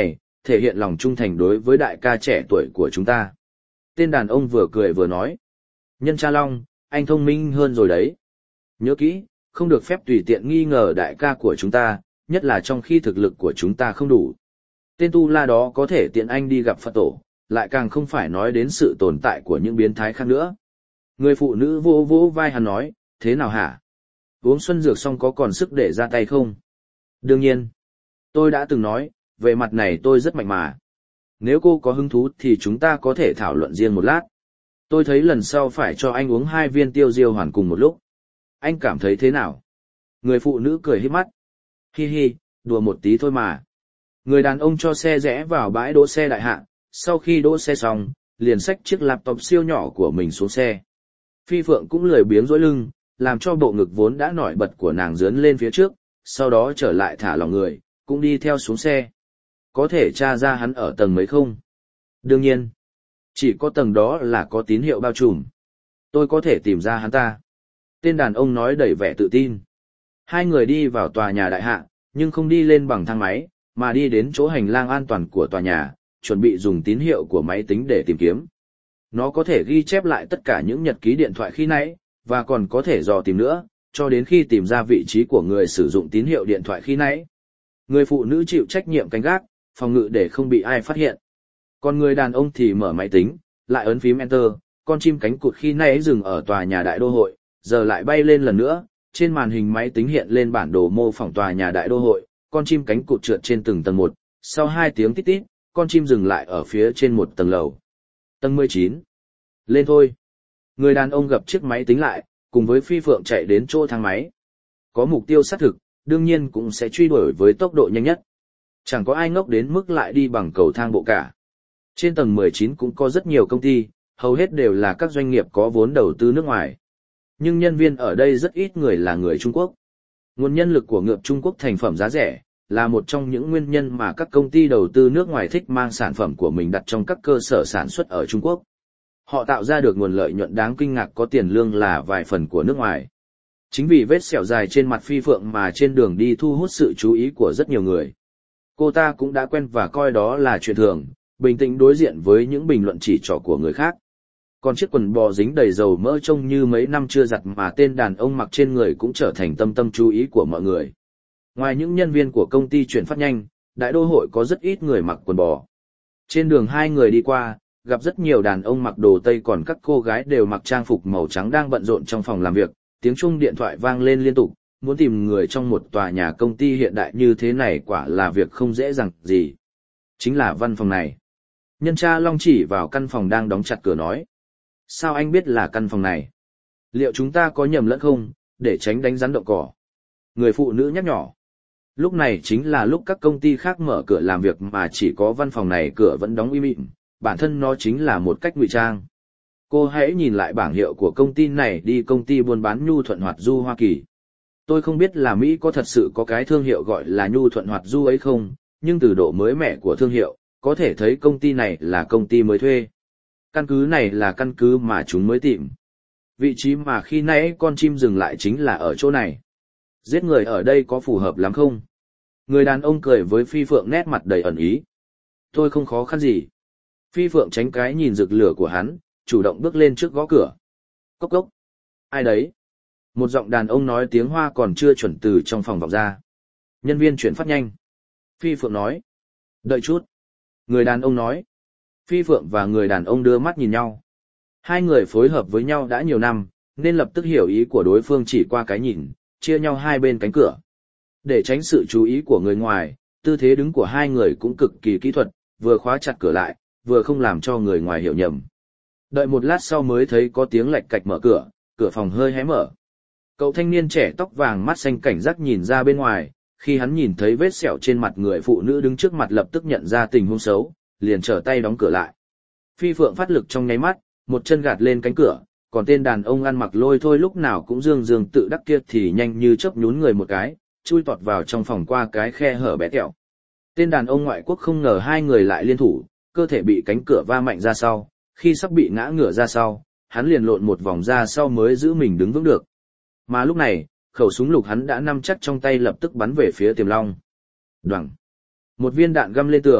thể hiện lòng trung thành đối với đại ca trẻ tuổi của chúng ta. Tên đàn ông vừa cười vừa nói. Nhân Cha Long, anh thông minh hơn rồi đấy. Nhớ kỹ, không được phép tùy tiện nghi ngờ đại ca của chúng ta, nhất là trong khi thực lực của chúng ta không đủ. Tên tu la đó có thể tiện anh đi gặp Phật tổ, lại càng không phải nói đến sự tồn tại của những biến thái khác nữa. Người phụ nữ vô vô vai hắn nói, thế nào hả? Uống xuân dược xong có còn sức để ra tay không? Đương nhiên. Tôi đã từng nói, về mặt này tôi rất mạnh mà. Nếu cô có hứng thú thì chúng ta có thể thảo luận riêng một lát. Tôi thấy lần sau phải cho anh uống hai viên tiêu diêu hoàn cùng một lúc. Anh cảm thấy thế nào? Người phụ nữ cười híp mắt. Hi hi, đùa một tí thôi mà. Người đàn ông cho xe rẽ vào bãi đỗ xe đại hạ, sau khi đỗ xe xong, liền xách chiếc laptop siêu nhỏ của mình xuống xe. Phi Phượng cũng lười biếng dỗi lưng, làm cho bộ ngực vốn đã nổi bật của nàng dướn lên phía trước, sau đó trở lại thả lỏng người, cũng đi theo xuống xe. Có thể tra ra hắn ở tầng mấy không? Đương nhiên. Chỉ có tầng đó là có tín hiệu bao trùm. Tôi có thể tìm ra hắn ta. Tên đàn ông nói đầy vẻ tự tin. Hai người đi vào tòa nhà đại hạ, nhưng không đi lên bằng thang máy, mà đi đến chỗ hành lang an toàn của tòa nhà, chuẩn bị dùng tín hiệu của máy tính để tìm kiếm. Nó có thể ghi chép lại tất cả những nhật ký điện thoại khi nãy, và còn có thể dò tìm nữa, cho đến khi tìm ra vị trí của người sử dụng tín hiệu điện thoại khi nãy. Người phụ nữ chịu trách nhiệm canh gác, phòng ngự để không bị ai phát hiện. Còn người đàn ông thì mở máy tính, lại ấn phím Enter, con chim cánh cụt khi nãy dừng ở tòa nhà đại đô hội, giờ lại bay lên lần nữa, trên màn hình máy tính hiện lên bản đồ mô phỏng tòa nhà đại đô hội, con chim cánh cụt trượt trên từng tầng một, sau hai tiếng tít tít, con chim dừng lại ở phía trên một tầng lầu. Tầng mười chín. Lên thôi. Người đàn ông gập chiếc máy tính lại, cùng với Phi Phượng chạy đến chỗ thang máy. Có mục tiêu xác thực, đương nhiên cũng sẽ truy đuổi với tốc độ nhanh nhất. Chẳng có ai ngốc đến mức lại đi bằng cầu thang bộ cả. Trên tầng mười chín cũng có rất nhiều công ty, hầu hết đều là các doanh nghiệp có vốn đầu tư nước ngoài. Nhưng nhân viên ở đây rất ít người là người Trung Quốc. Nguồn nhân lực của ngược Trung Quốc thành phẩm giá rẻ, là một trong những nguyên nhân mà các công ty đầu tư nước ngoài thích mang sản phẩm của mình đặt trong các cơ sở sản xuất ở Trung Quốc. Họ tạo ra được nguồn lợi nhuận đáng kinh ngạc, có tiền lương là vài phần của nước ngoài. Chính vì vết sẹo dài trên mặt Phi Phượng mà trên đường đi thu hút sự chú ý của rất nhiều người. Cô ta cũng đã quen và coi đó là chuyện thường, bình tĩnh đối diện với những bình luận chỉ trỏ của người khác. Còn chiếc quần bò dính đầy dầu mỡ trông như mấy năm chưa giặt mà tên đàn ông mặc trên người cũng trở thành tâm tâm chú ý của mọi người. Ngoài những nhân viên của công ty chuyển phát nhanh, đại đô hội có rất ít người mặc quần bò. Trên đường hai người đi qua, gặp rất nhiều đàn ông mặc đồ Tây, còn các cô gái đều mặc trang phục màu trắng đang bận rộn trong phòng làm việc, tiếng chuông điện thoại vang lên liên tục, muốn tìm người trong một tòa nhà công ty hiện đại như thế này quả là việc không dễ dàng gì. Chính là văn phòng này. Nhân Cha Long chỉ vào căn phòng đang đóng chặt cửa nói. Sao anh biết là căn phòng này? Liệu chúng ta có nhầm lẫn không, để tránh đánh rắn động cỏ? Người phụ nữ nhắc nhỏ. Lúc này chính là lúc các công ty khác mở cửa làm việc mà chỉ có văn phòng này cửa vẫn đóng im ỉm, bản thân nó chính là một cách ngụy trang. Cô hãy nhìn lại bảng hiệu của công ty này đi, công ty buôn bán Nhu Thuận Hoạt Du Hoa Kỳ. Tôi không biết là Mỹ có thật sự có cái thương hiệu gọi là Nhu Thuận Hoạt Du ấy không, nhưng từ độ mới mẻ của thương hiệu, có thể thấy công ty này là công ty mới thuê. Căn cứ này là căn cứ mà chúng mới tìm. Vị trí mà khi nãy con chim dừng lại chính là ở chỗ này. Giết người ở đây có phù hợp lắm không? Người đàn ông cười với Phi Phượng, nét mặt đầy ẩn ý. Tôi không khó khăn gì. Phi Phượng tránh cái nhìn rực lửa của hắn, chủ động bước lên trước gõ cửa. Cốc cốc. Ai đấy? Một giọng đàn ông nói tiếng Hoa còn chưa chuẩn từ trong phòng vọng ra. Nhân viên chuyển phát nhanh. Phi Phượng nói. Đợi chút. Người đàn ông nói. Phi Phượng và người đàn ông đưa mắt nhìn nhau. Hai người phối hợp với nhau đã nhiều năm, nên lập tức hiểu ý của đối phương chỉ qua cái nhìn, chia nhau hai bên cánh cửa. Để tránh sự chú ý của người ngoài, tư thế đứng của hai người cũng cực kỳ kỹ thuật, vừa khóa chặt cửa lại, vừa không làm cho người ngoài hiểu nhầm. Đợi một lát sau mới thấy có tiếng lạch cạch mở cửa, cửa phòng hơi hé mở. Cậu thanh niên trẻ tóc vàng mắt xanh cảnh giác nhìn ra bên ngoài, khi hắn nhìn thấy vết sẹo trên mặt người phụ nữ đứng trước mặt lập tức nhận ra tình huống xấu, liền trở tay đóng cửa lại. Phi Phượng phát lực trong nháy mắt, một chân gạt lên cánh cửa, còn tên đàn ông ăn mặc lôi thôi lúc nào cũng dương dương tự đắc kia thì nhanh như chớp nhún người một cái, chui tọt vào trong phòng qua cái khe hở bé tẹo. Tên đàn ông ngoại quốc không ngờ hai người lại liên thủ, cơ thể bị cánh cửa va mạnh ra sau, khi sắp bị ngã ngửa ra sau, hắn liền lộn một vòng ra sau mới giữ mình đứng vững được. Mà lúc này, khẩu súng lục hắn đã nắm chắc trong tay, lập tức bắn về phía Tiềm Long. Đoằng! Một viên đạn găm lên tường,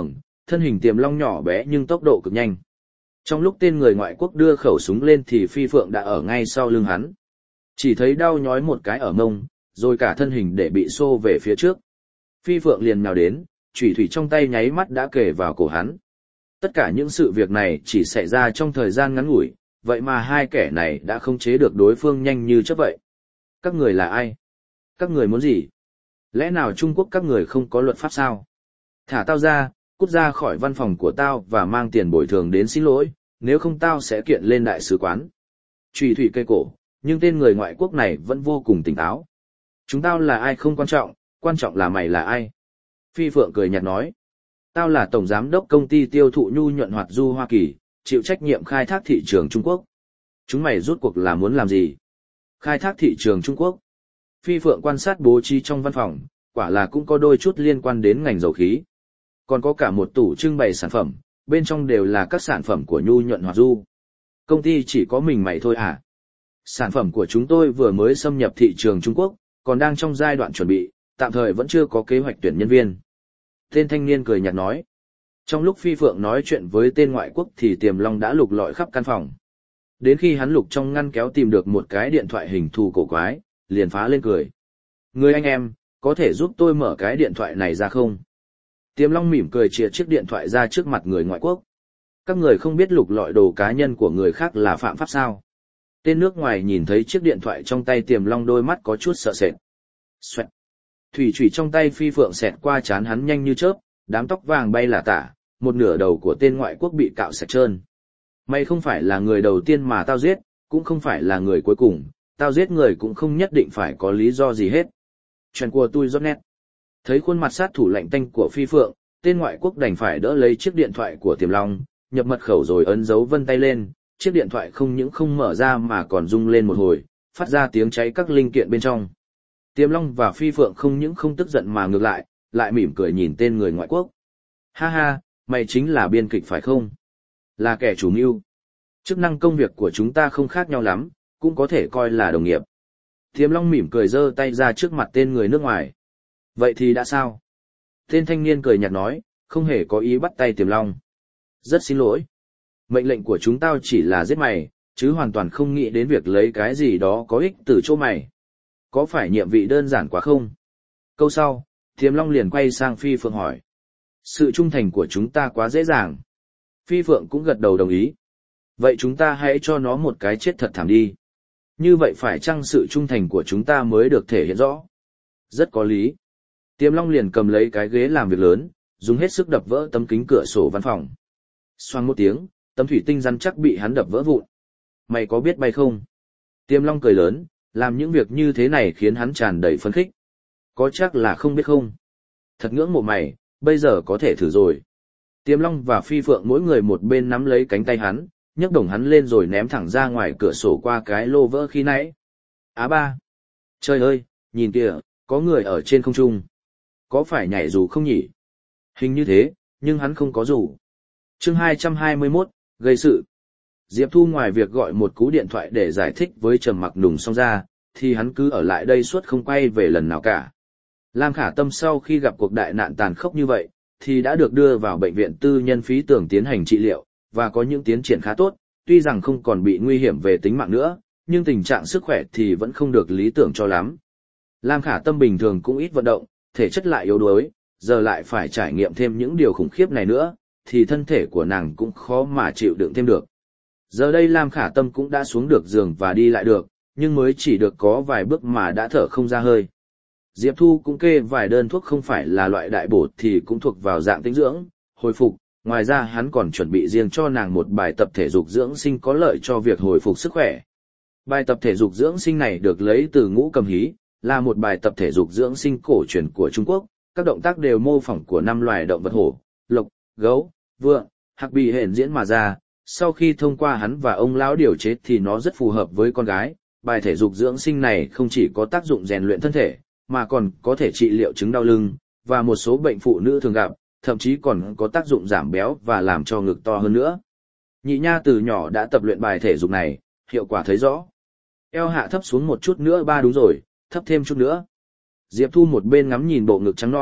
thân hình Tiềm Long nhỏ bé nhưng tốc độ cực nhanh. Trong lúc tên người ngoại quốc đưa khẩu súng lên thì Phi Phượng đã ở ngay sau lưng hắn. Chỉ thấy đau nhói một cái ở mông, rồi cả thân hình để bị xô về phía trước. Phi Phượng liền nhào đến, chủy thủy trong tay nháy mắt đã kề vào cổ hắn. Tất cả những sự việc này chỉ xảy ra trong thời gian ngắn ngủi, vậy mà hai kẻ này đã khống chế được đối phương nhanh như chớp vậy. Các người là ai? Các người muốn gì? Lẽ nào Trung Quốc các người không có luật pháp sao? Thả tao ra, cút ra khỏi văn phòng của tao và mang tiền bồi thường đến xin lỗi, nếu không tao sẽ kiện lên đại sứ quán. Chủy thủy cây cổ, nhưng tên người ngoại quốc này vẫn vô cùng tỉnh táo. Chúng tao là ai không quan trọng, quan trọng là mày là ai. Phi Phượng cười nhạt nói. Tao là tổng giám đốc công ty tiêu thụ nhu nhuận hoạt du Hoa Kỳ, chịu trách nhiệm khai thác thị trường Trung Quốc. Chúng mày rút cuộc là muốn làm gì? Khai thác thị trường Trung Quốc. Phi Phượng quan sát bố trí trong văn phòng, quả là cũng có đôi chút liên quan đến ngành dầu khí. Còn có cả một tủ trưng bày sản phẩm, bên trong đều là các sản phẩm của nhu nhuận hoạt du. Công ty chỉ có mình mày thôi à? Sản phẩm của chúng tôi vừa mới xâm nhập thị trường Trung Quốc, còn đang trong giai đoạn chuẩn bị, tạm thời vẫn chưa có kế hoạch tuyển nhân viên. Tên thanh niên cười nhạt nói. Trong lúc Phi Phượng nói chuyện với tên ngoại quốc thì Tiềm Long đã lục lọi khắp căn phòng. Đến khi hắn lục trong ngăn kéo tìm được một cái điện thoại hình thù cổ quái, liền phá lên cười. Người anh em, có thể giúp tôi mở cái điện thoại này ra không? Tiềm Long mỉm cười chìa chiếc điện thoại ra trước mặt người ngoại quốc. Các người không biết lục lọi đồ cá nhân của người khác là phạm pháp sao? Tên nước ngoài nhìn thấy chiếc điện thoại trong tay Tiềm Long đôi mắt có chút sợ sệt. Xoẹt. Thủy chủy trong tay Phi Phượng xẹt qua trán hắn nhanh như chớp, đám tóc vàng bay là tả, một nửa đầu của tên ngoại quốc bị cạo sạch trơn. Mày không phải là người đầu tiên mà tao giết, cũng không phải là người cuối cùng, tao giết người cũng không nhất định phải có lý do gì hết. Chuyện của tôi rất nét. Thấy khuôn mặt sát thủ lạnh tanh của Phi Phượng, tên ngoại quốc đành phải đỡ lấy chiếc điện thoại của Tiềm Long, nhập mật khẩu rồi ấn dấu vân tay lên, chiếc điện thoại không những không mở ra mà còn rung lên một hồi, phát ra tiếng cháy các linh kiện bên trong. Tiềm Long và Phi Phượng không những không tức giận mà ngược lại, lại mỉm cười nhìn tên người ngoại quốc. Ha ha, mày chính là biên kịch phải không? Là kẻ chủ mưu. Chức năng công việc của chúng ta không khác nhau lắm, cũng có thể coi là đồng nghiệp. Tiềm Long mỉm cười giơ tay ra trước mặt tên người nước ngoài. Vậy thì đã sao? Tên thanh niên cười nhạt nói, không hề có ý bắt tay Tiềm Long. Rất xin lỗi. Mệnh lệnh của chúng tao chỉ là giết mày, chứ hoàn toàn không nghĩ đến việc lấy cái gì đó có ích từ chỗ mày. Có phải nhiệm vụ đơn giản quá không? Câu sau, Tiềm Long liền quay sang Phi Phượng hỏi. Sự trung thành của chúng ta quá dễ dàng. Phi Phượng cũng gật đầu đồng ý. Vậy chúng ta hãy cho nó một cái chết thật thảm đi. Như vậy phải chăng sự trung thành của chúng ta mới được thể hiện rõ? Rất có lý. Tiềm Long liền cầm lấy cái ghế làm việc lớn, dùng hết sức đập vỡ tấm kính cửa sổ văn phòng. Xoang một tiếng, tấm thủy tinh rắn chắc bị hắn đập vỡ vụn. Mày có biết bay không? Tiềm Long cười lớn, làm những việc như thế này khiến hắn tràn đầy phấn khích. Có chắc là không biết không? Thật ngưỡng mộ mày, bây giờ có thể thử rồi. Tiềm Long và Phi Phượng mỗi người một bên nắm lấy cánh tay hắn, nhấc đồng hắn lên rồi ném thẳng ra ngoài cửa sổ qua cái lô vỡ khi nãy. Á ba! Trời ơi, nhìn kìa, có người ở trên không trung. Có phải nhảy dù không nhỉ? Hình như thế, nhưng hắn không có dù. Chương hai trăm hai mươi mốt, gây sự. Diệp Thu ngoài việc gọi một cú điện thoại để giải thích với Trầm Mặc Nùng xong ra, thì hắn cứ ở lại đây suốt không quay về lần nào cả. Lam Khả Tâm sau khi gặp cuộc đại nạn tàn khốc như vậy, thì đã được đưa vào bệnh viện tư nhân phí tưởng tiến hành trị liệu, và có những tiến triển khá tốt, tuy rằng không còn bị nguy hiểm về tính mạng nữa, nhưng tình trạng sức khỏe thì vẫn không được lý tưởng cho lắm. Lam Khả Tâm bình thường cũng ít vận động, thể chất lại yếu đuối, giờ lại phải trải nghiệm thêm những điều khủng khiếp này nữa, thì thân thể của nàng cũng khó mà chịu đựng thêm được. Giờ đây Lam Khả Tâm cũng đã xuống được giường và đi lại được, nhưng mới chỉ được có vài bước mà đã thở không ra hơi. Diệp Thu cũng kê vài đơn thuốc không phải là loại đại bổ thì cũng thuộc vào dạng tĩnh dưỡng, hồi phục, ngoài ra hắn còn chuẩn bị riêng cho nàng một bài tập thể dục dưỡng sinh có lợi cho việc hồi phục sức khỏe. Bài tập thể dục dưỡng sinh này được lấy từ Ngũ Cầm Hí, là một bài tập thể dục dưỡng sinh cổ truyền của Trung Quốc, các động tác đều mô phỏng của năm loài động vật hổ, lộc, gấu, vượn, hạc bì hển diễn mà ra. Sau khi thông qua hắn và ông lão điều chế thì nó rất phù hợp với con gái. Bài thể dục dưỡng sinh này không chỉ có tác dụng rèn luyện thân thể, mà còn có thể trị liệu chứng đau lưng, và một số bệnh phụ nữ thường gặp, thậm chí còn có tác dụng giảm béo và làm cho ngực to hơn nữa. Nhị Nha từ nhỏ đã tập luyện bài thể dục này, hiệu quả thấy rõ. Eo hạ thấp xuống một chút nữa ba đúng rồi, thấp thêm chút nữa. Diệp Thu một bên ngắm nhìn bộ ngực trắng nõn,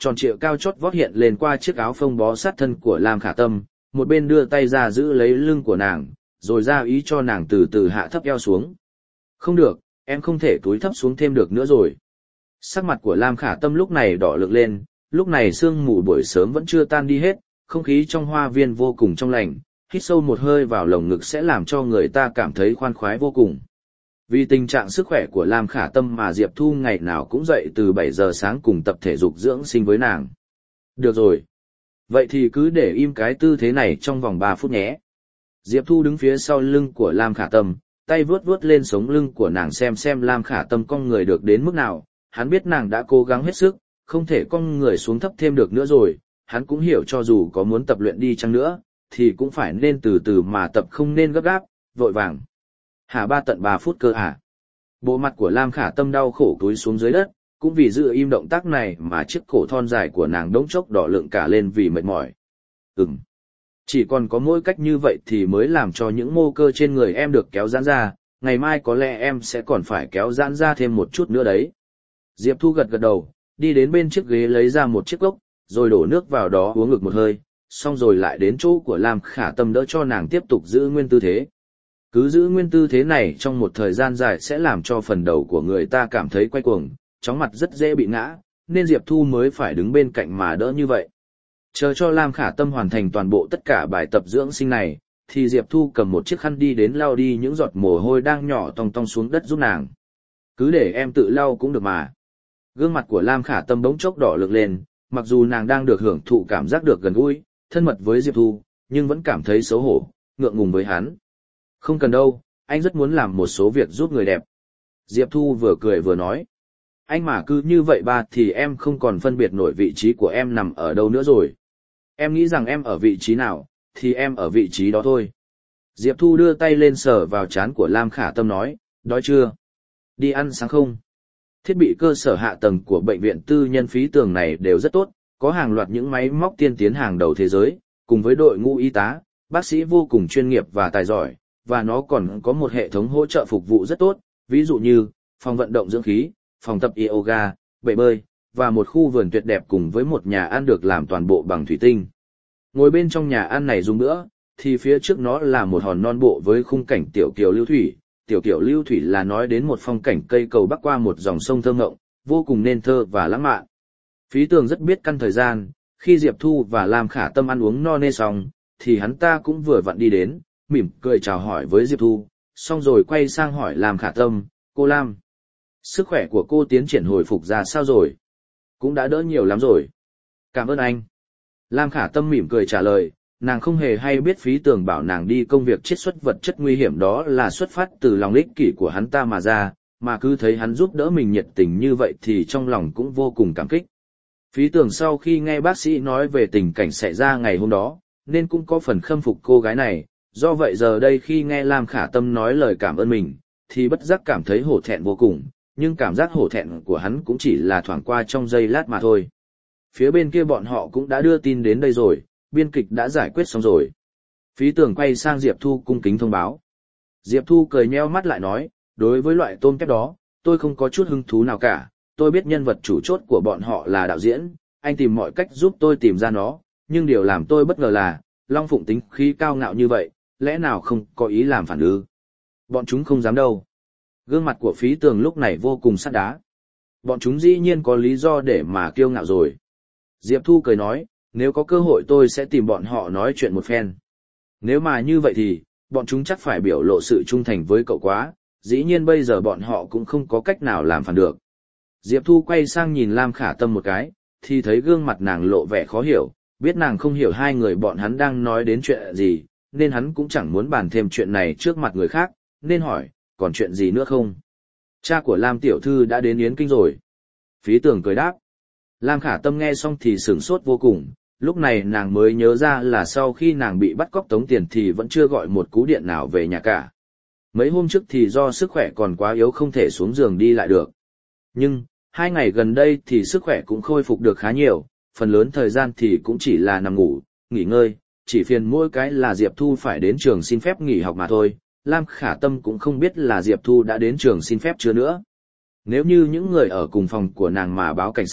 tròn trịa cao chót vót hiện lên qua chiếc áo phông bó sát thân của Lam Khả Tâm, một bên đưa tay ra giữ lấy lưng của nàng, rồi ra ý cho nàng từ từ hạ thấp eo xuống. Không được, em không thể cúi thấp xuống thêm được nữa rồi. Sắc mặt của Lam Khả Tâm lúc này đỏ lực lên, lúc này sương mù buổi sớm vẫn chưa tan đi hết, không khí trong hoa viên vô cùng trong lành, hít sâu một hơi vào lồng ngực sẽ làm cho người ta cảm thấy khoan khoái vô cùng. Vì tình trạng sức khỏe của Lam Khả Tâm mà Diệp Thu ngày nào cũng dậy từ bảy giờ sáng cùng tập thể dục dưỡng sinh với nàng. Được rồi. Vậy thì cứ để im cái tư thế này trong vòng ba phút nhé. Diệp Thu đứng phía sau lưng của Lam Khả Tâm, tay vuốt vuốt lên sống lưng của nàng xem xem Lam Khả Tâm cong người được đến mức nào. Hắn biết nàng đã cố gắng hết sức, không thể cong người xuống thấp thêm được nữa rồi. Hắn cũng hiểu cho dù có muốn tập luyện đi chăng nữa, thì cũng phải nên từ từ mà tập, không nên gấp gáp, vội vàng. Hả ba tận ba phút cơ hả? Bộ mặt của Lam Khả Tâm đau khổ cúi xuống dưới đất, cũng vì giữ im động tác này mà chiếc cổ thon dài của nàng đống chốc đỏ lượng cả lên vì mệt mỏi. Ừm. Chỉ còn có mỗi cách như vậy thì mới làm cho những mô cơ trên người em được kéo giãn ra, ngày mai có lẽ em sẽ còn phải kéo giãn ra thêm một chút nữa đấy. Diệp Thu gật gật đầu, đi đến bên chiếc ghế lấy ra một chiếc cốc, rồi đổ nước vào đó uống ngực một hơi, xong rồi lại đến chỗ của Lam Khả Tâm đỡ cho nàng tiếp tục giữ nguyên tư thế. Cứ giữ nguyên tư thế này trong một thời gian dài sẽ làm cho phần đầu của người ta cảm thấy quay cuồng, chóng mặt rất dễ bị ngã, nên Diệp Thu mới phải đứng bên cạnh mà đỡ như vậy. Chờ cho Lam Khả Tâm hoàn thành toàn bộ tất cả bài tập dưỡng sinh này, thì Diệp Thu cầm một chiếc khăn đi đến lau đi những giọt mồ hôi đang nhỏ tong tong xuống đất giúp nàng. Cứ để em tự lau cũng được mà. Gương mặt của Lam Khả Tâm bỗng chốc đỏ lực lên, mặc dù nàng đang được hưởng thụ cảm giác được gần gũi, thân mật với Diệp Thu, nhưng vẫn cảm thấy xấu hổ, ngượng ngùng với hắn. Không cần đâu, anh rất muốn làm một số việc giúp người đẹp. Diệp Thu vừa cười vừa nói. Anh mà cứ như vậy ba thì em không còn phân biệt nổi vị trí của em nằm ở đâu nữa rồi. Em nghĩ rằng em ở vị trí nào, thì em ở vị trí đó thôi. Diệp Thu đưa tay lên sờ vào trán của Lam Khả Tâm nói, đói chưa? Đi ăn sáng không? Thiết bị cơ sở hạ tầng của bệnh viện tư nhân Phí Tường này đều rất tốt, có hàng loạt những máy móc tiên tiến hàng đầu thế giới, cùng với đội ngũ y tá, bác sĩ vô cùng chuyên nghiệp và tài giỏi, và nó còn có một hệ thống hỗ trợ phục vụ rất tốt, ví dụ như phòng vận động dưỡng khí, phòng tập yoga, bể bơi, và một khu vườn tuyệt đẹp cùng với một nhà ăn được làm toàn bộ bằng thủy tinh. Ngồi bên trong nhà ăn này dùng nữa, thì phía trước nó là một hòn non bộ với khung cảnh tiểu kiều lưu thủy. Tiểu kiều lưu thủy là nói đến một phong cảnh cây cầu bắc qua một dòng sông thơ ngộng, vô cùng nên thơ và lãng mạn. Phí Tường rất biết căn thời gian, khi Diệp Thu và Lam Khả Tâm ăn uống no nê xong, thì hắn ta cũng vừa vặn đi đến, mỉm cười chào hỏi với Diệp Thu, xong rồi quay sang hỏi Lam Khả Tâm, cô Lam, sức khỏe của cô tiến triển hồi phục ra sao rồi? Cũng đã đỡ nhiều lắm rồi. Cảm ơn anh. Lam Khả Tâm mỉm cười trả lời, nàng không hề hay biết Phí Tường bảo nàng đi công việc chiết xuất vật chất nguy hiểm đó là xuất phát từ lòng ích kỷ của hắn ta mà ra, mà cứ thấy hắn giúp đỡ mình nhiệt tình như vậy thì trong lòng cũng vô cùng cảm kích. Phí Tường sau khi nghe bác sĩ nói về tình cảnh xảy ra ngày hôm đó, nên cũng có phần khâm phục cô gái này, do vậy giờ đây khi nghe Lam Khả Tâm nói lời cảm ơn mình, thì bất giác cảm thấy hổ thẹn vô cùng, nhưng cảm giác hổ thẹn của hắn cũng chỉ là thoảng qua trong giây lát mà thôi. Phía bên kia bọn họ cũng đã đưa tin đến đây rồi, biên kịch đã giải quyết xong rồi. Phí Tường quay sang Diệp Thu cung kính thông báo. Diệp Thu cười nheo mắt lại nói, đối với loại tôm kép đó, tôi không có chút hứng thú nào cả, tôi biết nhân vật chủ chốt của bọn họ là đạo diễn, anh tìm mọi cách giúp tôi tìm ra nó, nhưng điều làm tôi bất ngờ là, Long Phụng tính khí cao ngạo như vậy, lẽ nào không có ý làm phản ư? Bọn chúng không dám đâu. Gương mặt của Phí Tường lúc này vô cùng sắt đá. Bọn chúng dĩ nhiên có lý do để mà kiêu ngạo rồi. Diệp Thu cười nói, nếu có cơ hội tôi sẽ tìm bọn họ nói chuyện một phen. Nếu mà như vậy thì, bọn chúng chắc phải biểu lộ sự trung thành với cậu quá, dĩ nhiên bây giờ bọn họ cũng không có cách nào làm phản được. Diệp Thu quay sang nhìn Lam Khả Tâm một cái, thì thấy gương mặt nàng lộ vẻ khó hiểu, biết nàng không hiểu hai người bọn hắn đang nói đến chuyện gì, nên hắn cũng chẳng muốn bàn thêm chuyện này trước mặt người khác, nên hỏi, còn chuyện gì nữa không? Cha của Lam tiểu thư đã đến Yến Kinh rồi. Phí Tường cười đáp. Lam Khả Tâm nghe xong thì sửng sốt vô cùng, lúc này nàng mới nhớ ra là sau khi nàng bị bắt cóc tống tiền thì vẫn chưa gọi một cú điện nào về nhà cả. Mấy hôm trước thì do sức khỏe còn quá yếu không thể xuống giường đi lại được. Nhưng, hai ngày gần đây thì sức khỏe cũng khôi phục được khá nhiều, phần lớn thời gian thì cũng chỉ là nằm ngủ, nghỉ ngơi, chỉ phiền mỗi cái là Diệp Thu phải đến trường xin phép nghỉ học mà thôi. Lam Khả Tâm cũng không biết là Diệp Thu đã đến trường xin phép chưa nữa. Nếu như những người ở cùng phòng của nàng mà báo cảnh sát,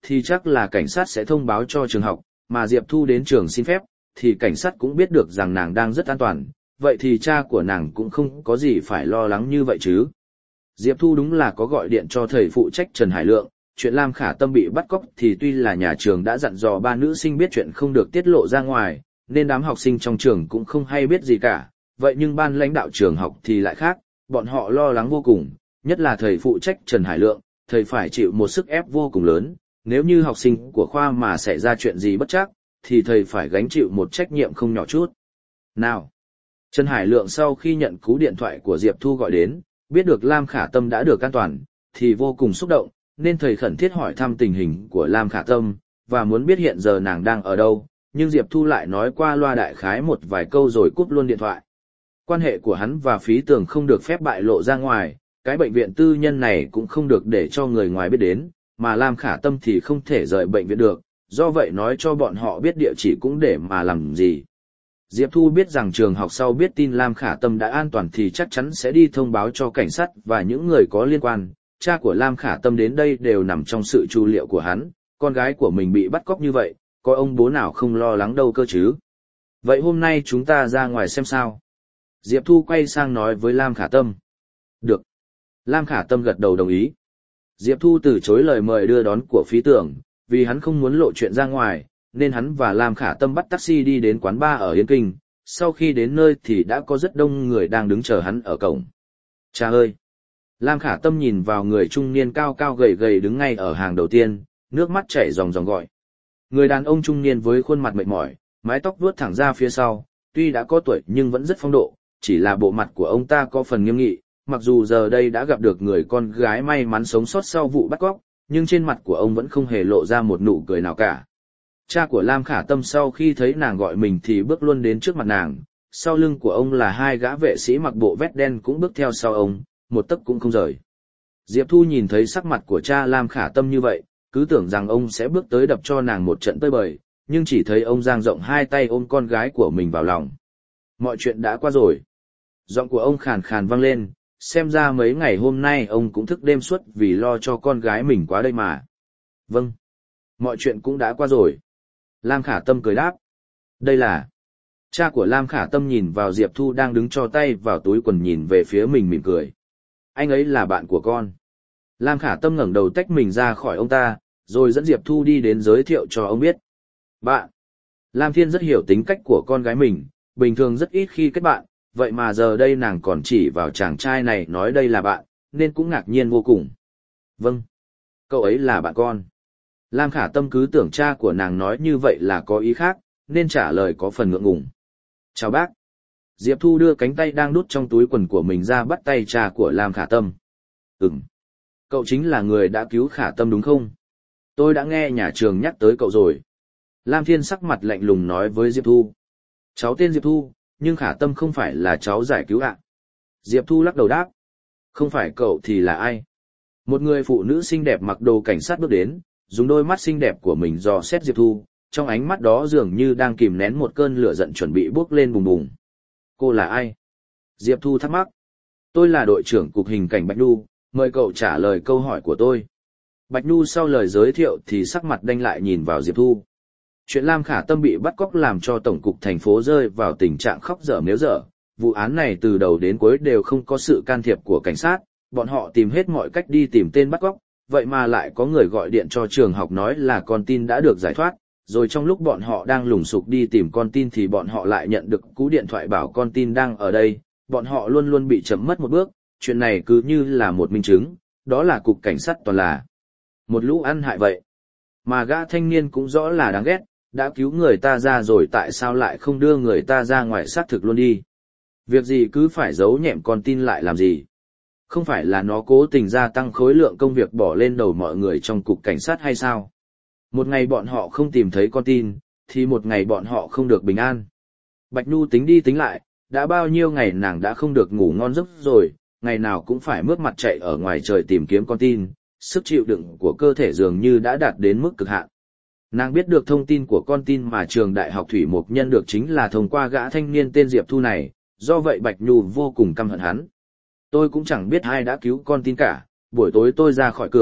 thì chắc là cảnh sát sẽ thông báo cho trường học, mà Diệp Thu đến trường xin phép, thì cảnh sát cũng biết được rằng nàng đang rất an toàn, vậy thì cha của nàng cũng không có gì phải lo lắng như vậy chứ. Diệp Thu đúng là có gọi điện cho thầy phụ trách Trần Hải Lượng, chuyện Lam Khả Tâm bị bắt cóc thì tuy là nhà trường đã dặn dò ba nữ sinh biết chuyện không được tiết lộ ra ngoài, nên đám học sinh trong trường cũng không hay biết gì cả, vậy nhưng ban lãnh đạo trường học thì lại khác, bọn họ lo lắng vô cùng, nhất là thầy phụ trách Trần Hải Lượng, thầy phải chịu một sức ép vô cùng lớn, nếu như học sinh của khoa mà xảy ra chuyện gì bất trắc, thì thầy phải gánh chịu một trách nhiệm không nhỏ chút. Nào! Trần Hải Lượng sau khi nhận cú điện thoại của Diệp Thu gọi đến, biết được Lam Khả Tâm đã được an toàn, thì vô cùng xúc động, nên thầy khẩn thiết hỏi thăm tình hình của Lam Khả Tâm, và muốn biết hiện giờ nàng đang ở đâu, nhưng Diệp Thu lại nói qua loa đại khái một vài câu rồi cúp luôn điện thoại. Quan hệ của hắn và Phí Tường không được phép bại lộ ra ngoài, cái bệnh viện tư nhân này cũng không được để cho người ngoài biết đến, mà Lam Khả Tâm thì không thể rời bệnh viện được, do vậy nói cho bọn họ biết địa chỉ cũng để mà làm gì. Diệp Thu biết rằng trường học sau biết tin Lam Khả Tâm đã an toàn thì chắc chắn sẽ đi thông báo cho cảnh sát và những người có liên quan. Cha của Lam Khả Tâm đến đây đều nằm trong sự chu liệu của hắn, con gái của mình bị bắt cóc như vậy, có ông bố nào không lo lắng đâu cơ chứ. Vậy hôm nay chúng ta ra ngoài xem sao? Diệp Thu quay sang nói với Lam Khả Tâm. Được. Lam Khả Tâm gật đầu đồng ý. Diệp Thu từ chối lời mời đưa đón của Phí Tường, vì hắn không muốn lộ chuyện ra ngoài, nên hắn và Lam Khả Tâm bắt taxi đi đến quán bar ở Yên Kinh, sau khi đến nơi thì đã có rất đông người đang đứng chờ hắn ở cổng. Cha ơi! Lam Khả Tâm nhìn vào người trung niên cao cao gầy gầy đứng ngay ở hàng đầu tiên, nước mắt chảy ròng ròng gọi. Người đàn ông trung niên với khuôn mặt mệt mỏi, mái tóc vuốt thẳng ra phía sau, tuy đã có tuổi nhưng vẫn rất phong độ, chỉ là bộ mặt của ông ta có phần nghiêm nghị, mặc dù giờ đây đã gặp được người con gái may mắn sống sót sau vụ bắt cóc, nhưng trên mặt của ông vẫn không hề lộ ra một nụ cười nào cả. Cha của Lam Khả Tâm sau khi thấy nàng gọi mình thì bước luôn đến trước mặt nàng, sau lưng của ông là hai gã vệ sĩ mặc bộ vest đen cũng bước theo sau ông, một tấc cũng không rời. Diệp Thu nhìn thấy sắc mặt của cha Lam Khả Tâm như vậy, cứ tưởng rằng ông sẽ bước tới đập cho nàng một trận tơi bời, nhưng chỉ thấy ông dang rộng hai tay ôm con gái của mình vào lòng. Mọi chuyện đã qua rồi. Giọng của ông khàn khàn vang lên, xem ra mấy ngày hôm nay ông cũng thức đêm suốt vì lo cho con gái mình quá đây mà. Vâng. Mọi chuyện cũng đã qua rồi. Lam Khả Tâm cười đáp. Đây là... Cha của Lam Khả Tâm nhìn vào Diệp Thu đang đứng cho tay vào túi quần nhìn về phía mình mỉm cười. Anh ấy là bạn của con. Lam Khả Tâm ngẩng đầu tách mình ra khỏi ông ta, rồi dẫn Diệp Thu đi đến giới thiệu cho ông biết. Bạn. Lam Thiên rất hiểu tính cách của con gái mình, bình thường rất ít khi kết bạn, vậy mà giờ đây nàng còn chỉ vào chàng trai này nói đây là bạn, nên cũng ngạc nhiên vô cùng. Vâng. Cậu ấy là bạn con. Lam Khả Tâm cứ tưởng cha của nàng nói như vậy là có ý khác, nên trả lời có phần ngượng ngùng. Chào bác. Diệp Thu đưa cánh tay đang đút trong túi quần của mình ra bắt tay cha của Lam Khả Tâm. Ừm. Cậu chính là người đã cứu Khả Tâm đúng không? Tôi đã nghe nhà trường nhắc tới cậu rồi. Lam Thiên sắc mặt lạnh lùng nói với Diệp Thu. Cháu tên Diệp Thu, nhưng Khả Tâm không phải là cháu giải cứu ạ. Diệp Thu lắc đầu đáp. Không phải cậu thì là ai? Một người phụ nữ xinh đẹp mặc đồ cảnh sát bước đến, dùng đôi mắt xinh đẹp của mình dò xét Diệp Thu, trong ánh mắt đó dường như đang kìm nén một cơn lửa giận chuẩn bị bốc lên bùng bùng. Cô là ai? Diệp Thu thắc mắc. Tôi là đội trưởng cục hình cảnh Bạch Nhu, mời cậu trả lời câu hỏi của tôi. Bạch Nhu sau lời giới thiệu thì sắc mặt đanh lại nhìn vào Diệp Thu. Chuyện Lam Khả Tâm bị bắt cóc làm cho tổng cục thành phố rơi vào tình trạng khóc dở mếu dở. Vụ án này từ đầu đến cuối đều không có sự can thiệp của cảnh sát, bọn họ tìm hết mọi cách đi tìm tên bắt cóc, vậy mà lại có người gọi điện cho trường học nói là con tin đã được giải thoát, rồi trong lúc bọn họ đang lùng sục đi tìm con tin thì bọn họ lại nhận được cú điện thoại bảo con tin đang ở đây, bọn họ luôn luôn bị chậm mất một bước, chuyện này cứ như là một minh chứng, đó là cục cảnh sát toàn là một lũ ăn hại vậy. Mà gã thanh niên cũng rõ là đáng ghét, đã cứu người ta ra rồi tại sao lại không đưa người ta ra ngoài xác thực luôn đi. Việc gì cứ phải giấu nhẹm con tin lại làm gì? Không phải là nó cố tình gia tăng khối lượng công việc bỏ lên đầu mọi người trong cục cảnh sát hay sao? Một ngày bọn họ không tìm thấy con tin, thì một ngày bọn họ không được bình an. Bạch Nhu tính đi tính lại, đã bao nhiêu ngày nàng đã không được ngủ ngon giấc rồi, ngày nào cũng phải mướt mặt chạy ở ngoài trời tìm kiếm con tin, sức chịu đựng của cơ thể dường như đã đạt đến mức cực hạn. Nàng biết được thông tin của con tin mà trường đại học Thủy Mục nhân được chính là thông qua gã thanh niên tên Diệp Thu này, do vậy Bạch Nhu vô cùng căm hận hắn. Tôi cũng chẳng biết ai đã cứu con tin cả, buổi tối tôi ra khỏi cửa,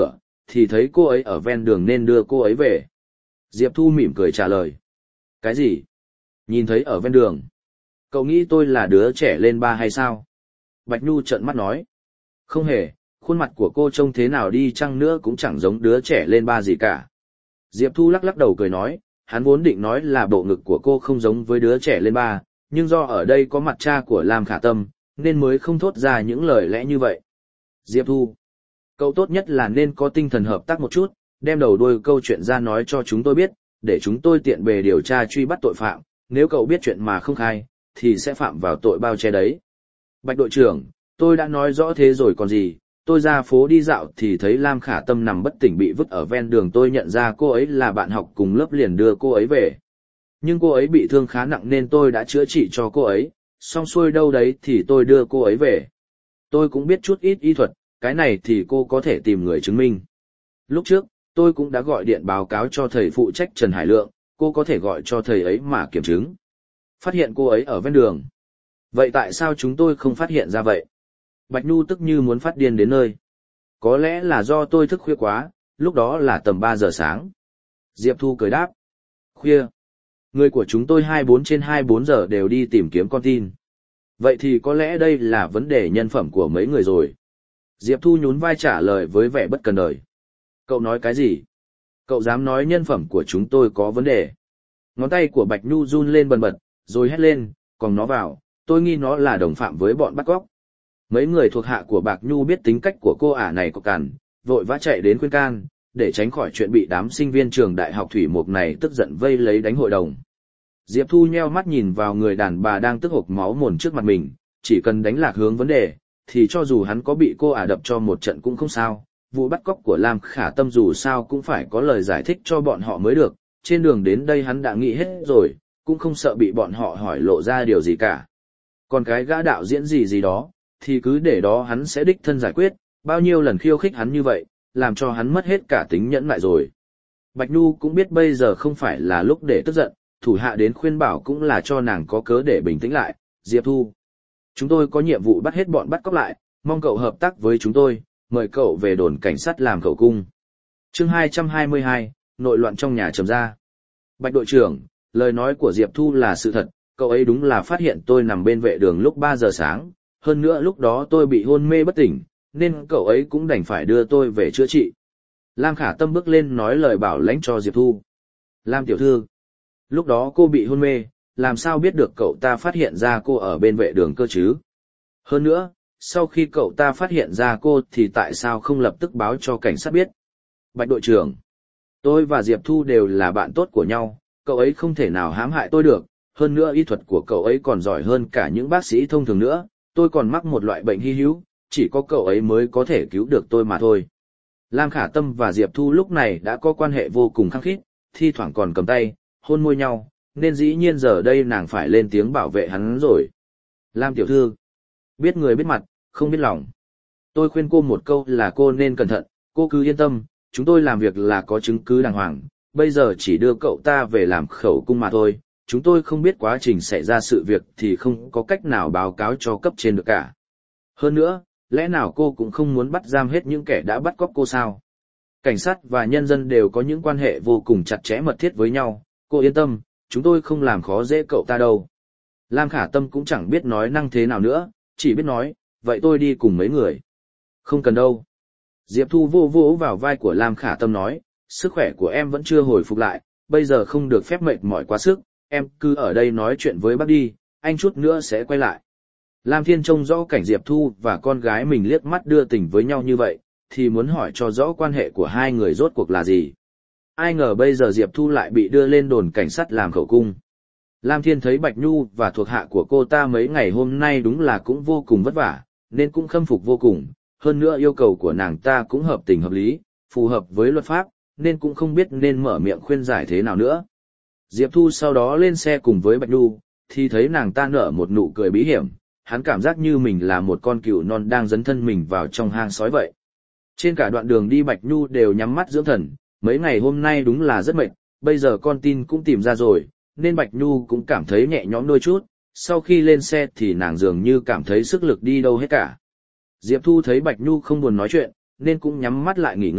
thì thấy cô ấy ở ven đường nên đưa cô ấy về. Diệp Thu mỉm cười trả lời. Cái gì? Nhìn thấy ở ven đường. Cậu nghĩ tôi là đứa trẻ lên ba hay sao? Bạch Nhu trợn mắt nói. Không hề, khuôn mặt của cô trông thế nào đi chăng nữa cũng chẳng giống đứa trẻ lên ba gì cả. Diệp Thu lắc lắc đầu cười nói, hắn vốn định nói là bộ ngực của cô không giống với đứa trẻ lên ba, nhưng do ở đây có mặt cha của Lam Khả Tâm, nên mới không thốt ra những lời lẽ như vậy. Diệp Thu, cậu tốt nhất là nên có tinh thần hợp tác một chút, đem đầu đuôi câu chuyện ra nói cho chúng tôi biết, để chúng tôi tiện bề điều tra truy bắt tội phạm, nếu cậu biết chuyện mà không khai, thì sẽ phạm vào tội bao che đấy. Bạch đội trưởng, tôi đã nói rõ thế rồi còn gì, tôi ra phố đi dạo thì thấy Lam Khả Tâm nằm bất tỉnh bị vứt ở ven đường, tôi nhận ra cô ấy là bạn học cùng lớp liền đưa cô ấy về. Nhưng cô ấy bị thương khá nặng nên tôi đã chữa trị cho cô ấy, xong xuôi đâu đấy thì tôi đưa cô ấy về. Tôi cũng biết chút ít y thuật, cái này thì cô có thể tìm người chứng minh. Lúc trước, tôi cũng đã gọi điện báo cáo cho thầy phụ trách Trần Hải Lượng, cô có thể gọi cho thầy ấy mà kiểm chứng. Phát hiện cô ấy ở ven đường. Vậy tại sao chúng tôi không phát hiện ra vậy? Bạch Nhu tức như muốn phát điên đến nơi. Có lẽ là do tôi thức khuya quá, lúc đó là tầm ba giờ sáng. Diệp Thu cười đáp. Khuya. Người của chúng tôi hai mươi bốn trên hai mươi bốn giờ đều đi tìm kiếm con tin. Vậy thì có lẽ đây là vấn đề nhân phẩm của mấy người rồi. Diệp Thu nhún vai trả lời với vẻ bất cần đời. Cậu nói cái gì? Cậu dám nói nhân phẩm của chúng tôi có vấn đề? Ngón tay của Bạch Nhu run lên bần bật, rồi hét lên, còn nó vào, tôi nghi nó là đồng phạm với bọn bắt cóc. Mấy người thuộc hạ của Bạch Nhu biết tính cách của cô ả này có cằn, vội vã chạy đến khuyên can, để tránh khỏi chuyện bị đám sinh viên trường đại học Thủy Mục này tức giận vây lấy đánh hội đồng. Diệp Thu nheo mắt nhìn vào người đàn bà đang tức hộc máu mồn trước mặt mình, chỉ cần đánh lạc hướng vấn đề, thì cho dù hắn có bị cô ả đập cho một trận cũng không sao. Vụ bắt cóc của Lam Khả Tâm dù sao cũng phải có lời giải thích cho bọn họ mới được, trên đường đến đây hắn đã nghĩ hết rồi, cũng không sợ bị bọn họ hỏi lộ ra điều gì cả. Còn cái gã đạo diễn gì gì đó, thì cứ để đó hắn sẽ đích thân giải quyết, bao nhiêu lần khiêu khích hắn như vậy, làm cho hắn mất hết cả tính nhẫn nại rồi. Bạch Nhu cũng biết bây giờ không phải là lúc để tức giận, thủ hạ đến khuyên bảo cũng là cho nàng có cớ để bình tĩnh lại. Diệp Thu, chúng tôi có nhiệm vụ bắt hết bọn bắt cóc lại, mong cậu hợp tác với chúng tôi, mời cậu về đồn cảnh sát làm khẩu cung. Chương hai trăm hai mươi hai, nội loạn trong nhà trầm ra. Bạch đội trưởng, lời nói của Diệp Thu là sự thật, cậu ấy đúng là phát hiện tôi nằm bên vệ đường lúc ba giờ sáng, hơn nữa lúc đó tôi bị hôn mê bất tỉnh, nên cậu ấy cũng đành phải đưa tôi về chữa trị. Lam Khả Tâm bước lên nói lời bảo lãnh cho Diệp Thu. Lam tiểu thư, lúc đó cô bị hôn mê, làm sao biết được cậu ta phát hiện ra cô ở bên vệ đường cơ chứ? Hơn nữa, sau khi cậu ta phát hiện ra cô thì tại sao không lập tức báo cho cảnh sát biết? Bạch đội trưởng, tôi và Diệp Thu đều là bạn tốt của nhau, cậu ấy không thể nào hãm hại tôi được, hơn nữa y thuật của cậu ấy còn giỏi hơn cả những bác sĩ thông thường nữa, tôi còn mắc một loại bệnh hy hữu, chỉ có cậu ấy mới có thể cứu được tôi mà thôi. Lam Khả Tâm và Diệp Thu lúc này đã có quan hệ vô cùng khăng khít, thi thoảng còn cầm tay, hôn môi nhau, nên dĩ nhiên giờ đây nàng phải lên tiếng bảo vệ hắn rồi. Lam tiểu thư, biết người biết mặt, không biết lòng. Tôi khuyên cô một câu là cô nên cẩn thận, cô cứ yên tâm, chúng tôi làm việc là có chứng cứ đàng hoàng, bây giờ chỉ đưa cậu ta về làm khẩu cung mà thôi, chúng tôi không biết quá trình xảy ra sự việc thì không có cách nào báo cáo cho cấp trên được cả. Hơn nữa, lẽ nào cô cũng không muốn bắt giam hết những kẻ đã bắt cóc cô sao? Cảnh sát và nhân dân đều có những quan hệ vô cùng chặt chẽ mật thiết với nhau, cô yên tâm, chúng tôi không làm khó dễ cậu ta đâu. Lam Khả Tâm cũng chẳng biết nói năng thế nào nữa, chỉ biết nói, vậy tôi đi cùng mấy người. Không cần đâu. Diệp Thu vô vỗ vào vai của Lam Khả Tâm nói, sức khỏe của em vẫn chưa hồi phục lại, bây giờ không được phép mệt mỏi quá sức, em cứ ở đây nói chuyện với bác đi, anh chút nữa sẽ quay lại. Lam Thiên trông rõ cảnh Diệp Thu và con gái mình liếc mắt đưa tình với nhau như vậy, thì muốn hỏi cho rõ quan hệ của hai người rốt cuộc là gì. Ai ngờ bây giờ Diệp Thu lại bị đưa lên đồn cảnh sát làm khẩu cung. Lam Thiên thấy Bạch Nhu và thuộc hạ của cô ta mấy ngày hôm nay đúng là cũng vô cùng vất vả, nên cũng khâm phục vô cùng, hơn nữa yêu cầu của nàng ta cũng hợp tình hợp lý, phù hợp với luật pháp, nên cũng không biết nên mở miệng khuyên giải thế nào nữa. Diệp Thu sau đó lên xe cùng với Bạch Nhu, thì thấy nàng ta nở một nụ cười bí hiểm, hắn cảm giác như mình là một con cừu non đang dấn thân mình vào trong hang sói vậy. Trên cả đoạn đường đi Bạch Nhu đều nhắm mắt dưỡng thần, mấy ngày hôm nay đúng là rất mệt, bây giờ con tin cũng tìm ra rồi, nên Bạch Nhu cũng cảm thấy nhẹ nhõm đôi chút, sau khi lên xe thì nàng dường như cảm thấy sức lực đi đâu hết cả. Diệp Thu thấy Bạch Nhu không buồn nói chuyện, nên cũng nhắm mắt lại nghỉ ngơi,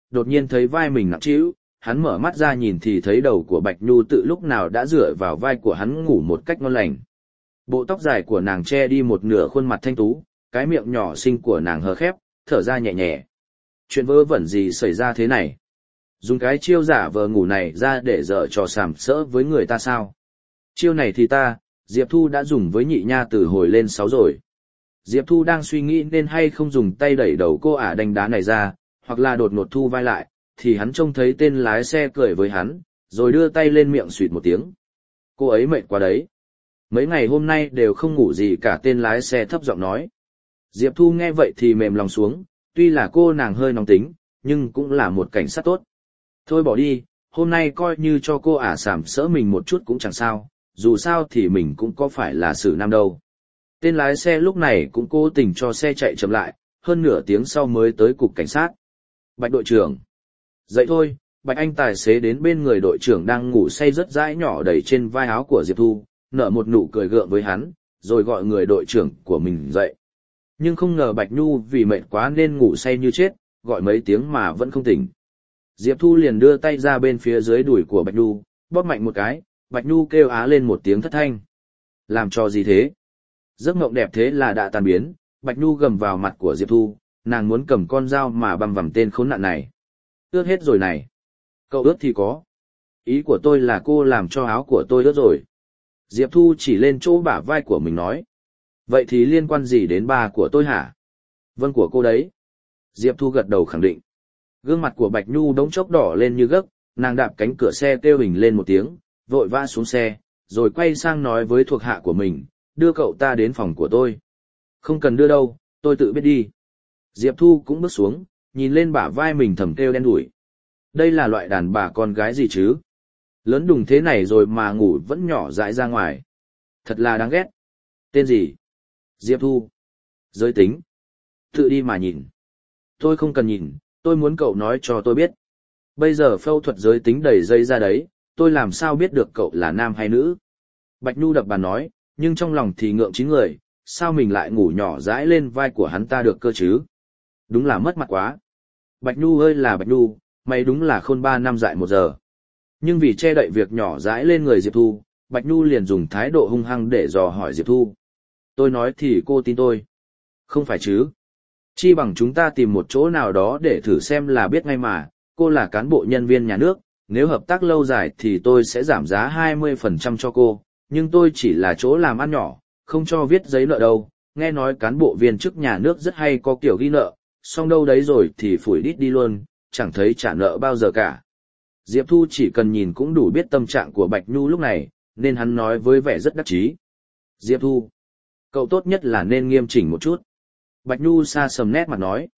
đột nhiên thấy vai mình nặng trĩu, hắn mở mắt ra nhìn thì thấy đầu của Bạch Nhu tự lúc nào đã dựa vào vai của hắn ngủ một cách ngon lành. Bộ tóc dài của nàng che đi một nửa khuôn mặt thanh tú, cái miệng nhỏ xinh của nàng hờ khép, thở ra nhẹ nhẹ. Chuyện vớ vẩn gì xảy ra thế này? Dùng cái chiêu giả vờ ngủ này ra để dở trò sàm sỡ với người ta sao? Chiêu này thì ta, Diệp Thu đã dùng với nhị nha từ hồi lên sáu rồi. Diệp Thu đang suy nghĩ nên hay không dùng tay đẩy đầu cô ả đánh đá này ra, hoặc là đột ngột thu vai lại, thì hắn trông thấy tên lái xe cười với hắn, rồi đưa tay lên miệng xuyệt một tiếng. Cô ấy mệt quá đấy. Mấy ngày hôm nay đều không ngủ gì cả, tên lái xe thấp giọng nói. Diệp Thu nghe vậy thì mềm lòng xuống, tuy là cô nàng hơi nóng tính, nhưng cũng là một cảnh sát tốt. Thôi bỏ đi, hôm nay coi như cho cô ả sàm sỡ mình một chút cũng chẳng sao, dù sao thì mình cũng có phải là xử nam đâu. Tên lái xe lúc này cũng cố tình cho xe chạy chậm lại, hơn nửa tiếng sau mới tới cục cảnh sát. Bạch đội trưởng. Dậy thôi, Bạch Anh tài xế đến bên người đội trưởng đang ngủ say rất dãi nhỏ đầy trên vai áo của Diệp Thu, nở một nụ cười gượng với hắn, rồi gọi người đội trưởng của mình dậy. Nhưng không ngờ Bạch Nhu vì mệt quá nên ngủ say như chết, gọi mấy tiếng mà vẫn không tỉnh. Diệp Thu liền đưa tay ra bên phía dưới đùi của Bạch Nhu, bóp mạnh một cái, Bạch Nhu kêu á lên một tiếng thất thanh. Làm cho gì thế? Giấc mộng đẹp thế là đã tan biến, Bạch Nhu gầm vào mặt của Diệp Thu, nàng muốn cầm con dao mà băm vằm tên khốn nạn này. Ướt hết rồi này. Cậu ướt thì có. Ý của tôi là cô làm cho áo của tôi ướt rồi. Diệp Thu chỉ lên chỗ bả vai của mình nói. Vậy thì liên quan gì đến bà của tôi hả? Vâng, của cô đấy. Diệp Thu gật đầu khẳng định. Gương mặt của Bạch Nhu đống chốc đỏ lên như gấc, nàng đạp cánh cửa xe kêu hình lên một tiếng, vội vã xuống xe, rồi quay sang nói với thuộc hạ của mình, đưa cậu ta đến phòng của tôi. Không cần đưa đâu, tôi tự biết đi. Diệp Thu cũng bước xuống, nhìn lên bả vai mình thầm kêu đen đủi. Đây là loại đàn bà con gái gì chứ? Lớn đùng thế này rồi mà ngủ vẫn nhỏ dãi ra ngoài. Thật là đáng ghét. Tên gì? Diệp Thu. Giới tính. Tự đi mà nhìn. Tôi không cần nhìn, tôi muốn cậu nói cho tôi biết. Bây giờ phẫu thuật giới tính đầy dây ra đấy, tôi làm sao biết được cậu là nam hay nữ? Bạch Nhu đập bàn nói, nhưng trong lòng thì ngượng chín người, sao mình lại ngủ nhỏ dãi lên vai của hắn ta được cơ chứ? Đúng là mất mặt quá. Bạch Nhu ơi là Bạch Nhu, mày đúng là khôn ba năm dại một giờ. Nhưng vì che đậy việc nhỏ dãi lên người Diệp Thu, Bạch Nhu liền dùng thái độ hung hăng để dò hỏi Diệp Thu. Tôi nói thì cô tin tôi. Không phải chứ. Chi bằng chúng ta tìm một chỗ nào đó để thử xem là biết ngay mà, cô là cán bộ nhân viên nhà nước, nếu hợp tác lâu dài thì tôi sẽ giảm giá hai mươi phần trăm cho cô, nhưng tôi chỉ là chỗ làm ăn nhỏ, không cho viết giấy nợ đâu, nghe nói cán bộ viên chức nhà nước rất hay có kiểu ghi nợ, xong đâu đấy rồi thì phủi đít đi luôn, chẳng thấy trả nợ bao giờ cả. Diệp Thu chỉ cần nhìn cũng đủ biết tâm trạng của Bạch Nhu lúc này, nên hắn nói với vẻ rất đắc chí. Diệp Thu, cậu tốt nhất là nên nghiêm chỉnh một chút. Bạch Nhu xa sầm nét mặt nói.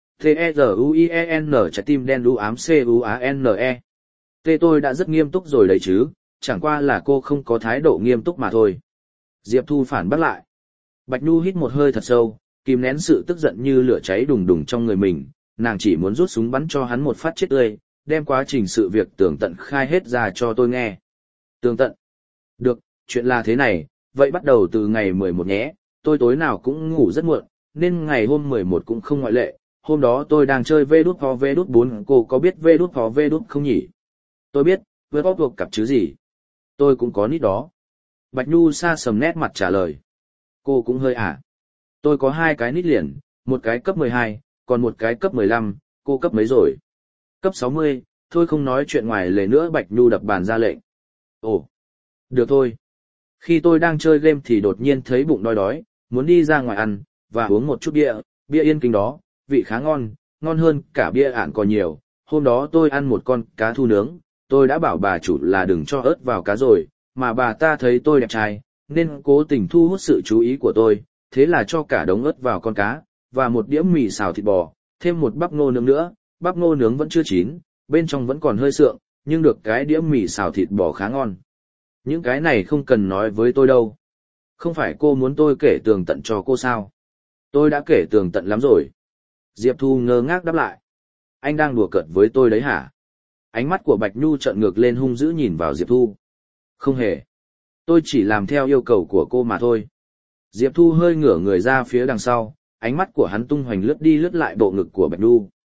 T-E-Z-U-I-E-N trái tim đen đu ám C-U-A-N-E. T tôi đã rất nghiêm túc rồi đấy chứ, chẳng qua là cô không có thái độ nghiêm túc mà thôi. Diệp Thu phản bác lại. Bạch Nhu hít một hơi thật sâu, kìm nén sự tức giận như lửa cháy đùng đùng trong người mình, nàng chỉ muốn rút súng bắn cho hắn một phát chết tươi, đem quá trình sự việc tường tận khai hết ra cho tôi nghe. Tường tận? Được, chuyện là thế này, vậy bắt đầu từ ngày mười một nhé, tôi tối nào cũng ngủ rất muộn, nên ngày hôm mười một cũng không ngoại lệ. Hôm đó tôi đang chơi vê đút ho vê đút bốn, cô có biết vê đút ho vê đút không nhỉ? Tôi biết, vê có thuộc cặp chứ gì? Tôi cũng có nít đó. Bạch Nhu xa sầm nét mặt trả lời. Cô cũng hơi ả. Tôi có hai cái nít liền, một cái cấp mười hai, còn một cái cấp mười lăm, cô cấp mấy rồi? Cấp sáu mươi, thôi không nói chuyện ngoài lề nữa. Bạch Nhu đập bàn ra lệnh. Ồ, được thôi. Khi tôi đang chơi game thì đột nhiên thấy bụng đói đói, muốn đi ra ngoài ăn, và uống một chút bia, bia Yên Kinh đó, vị khá ngon, ngon hơn cả bia ản còn nhiều. Hôm đó tôi ăn một con cá thu nướng, tôi đã bảo bà chủ là đừng cho ớt vào cá rồi, mà bà ta thấy tôi đẹp trai, nên cố tình thu hút sự chú ý của tôi, thế là cho cả đống ớt vào con cá, và một đĩa mì xào thịt bò, thêm một bắp ngô nướng nữa. Bắp ngô nướng vẫn chưa chín, bên trong vẫn còn hơi sượng, nhưng được cái đĩa mì xào thịt bò khá ngon. Những cái này không cần nói với tôi đâu. Không phải cô muốn tôi kể tường tận cho cô sao? Tôi đã kể tường tận lắm rồi. Diệp Thu ngơ ngác đáp lại. Anh đang đùa cợt với tôi đấy hả? Ánh mắt của Bạch Nhu trợn ngược lên hung dữ nhìn vào Diệp Thu. Không hề. Tôi chỉ làm theo yêu cầu của cô mà thôi. Diệp Thu hơi ngửa người ra phía đằng sau, ánh mắt của hắn tung hoành lướt đi lướt lại bộ ngực của Bạch Nhu.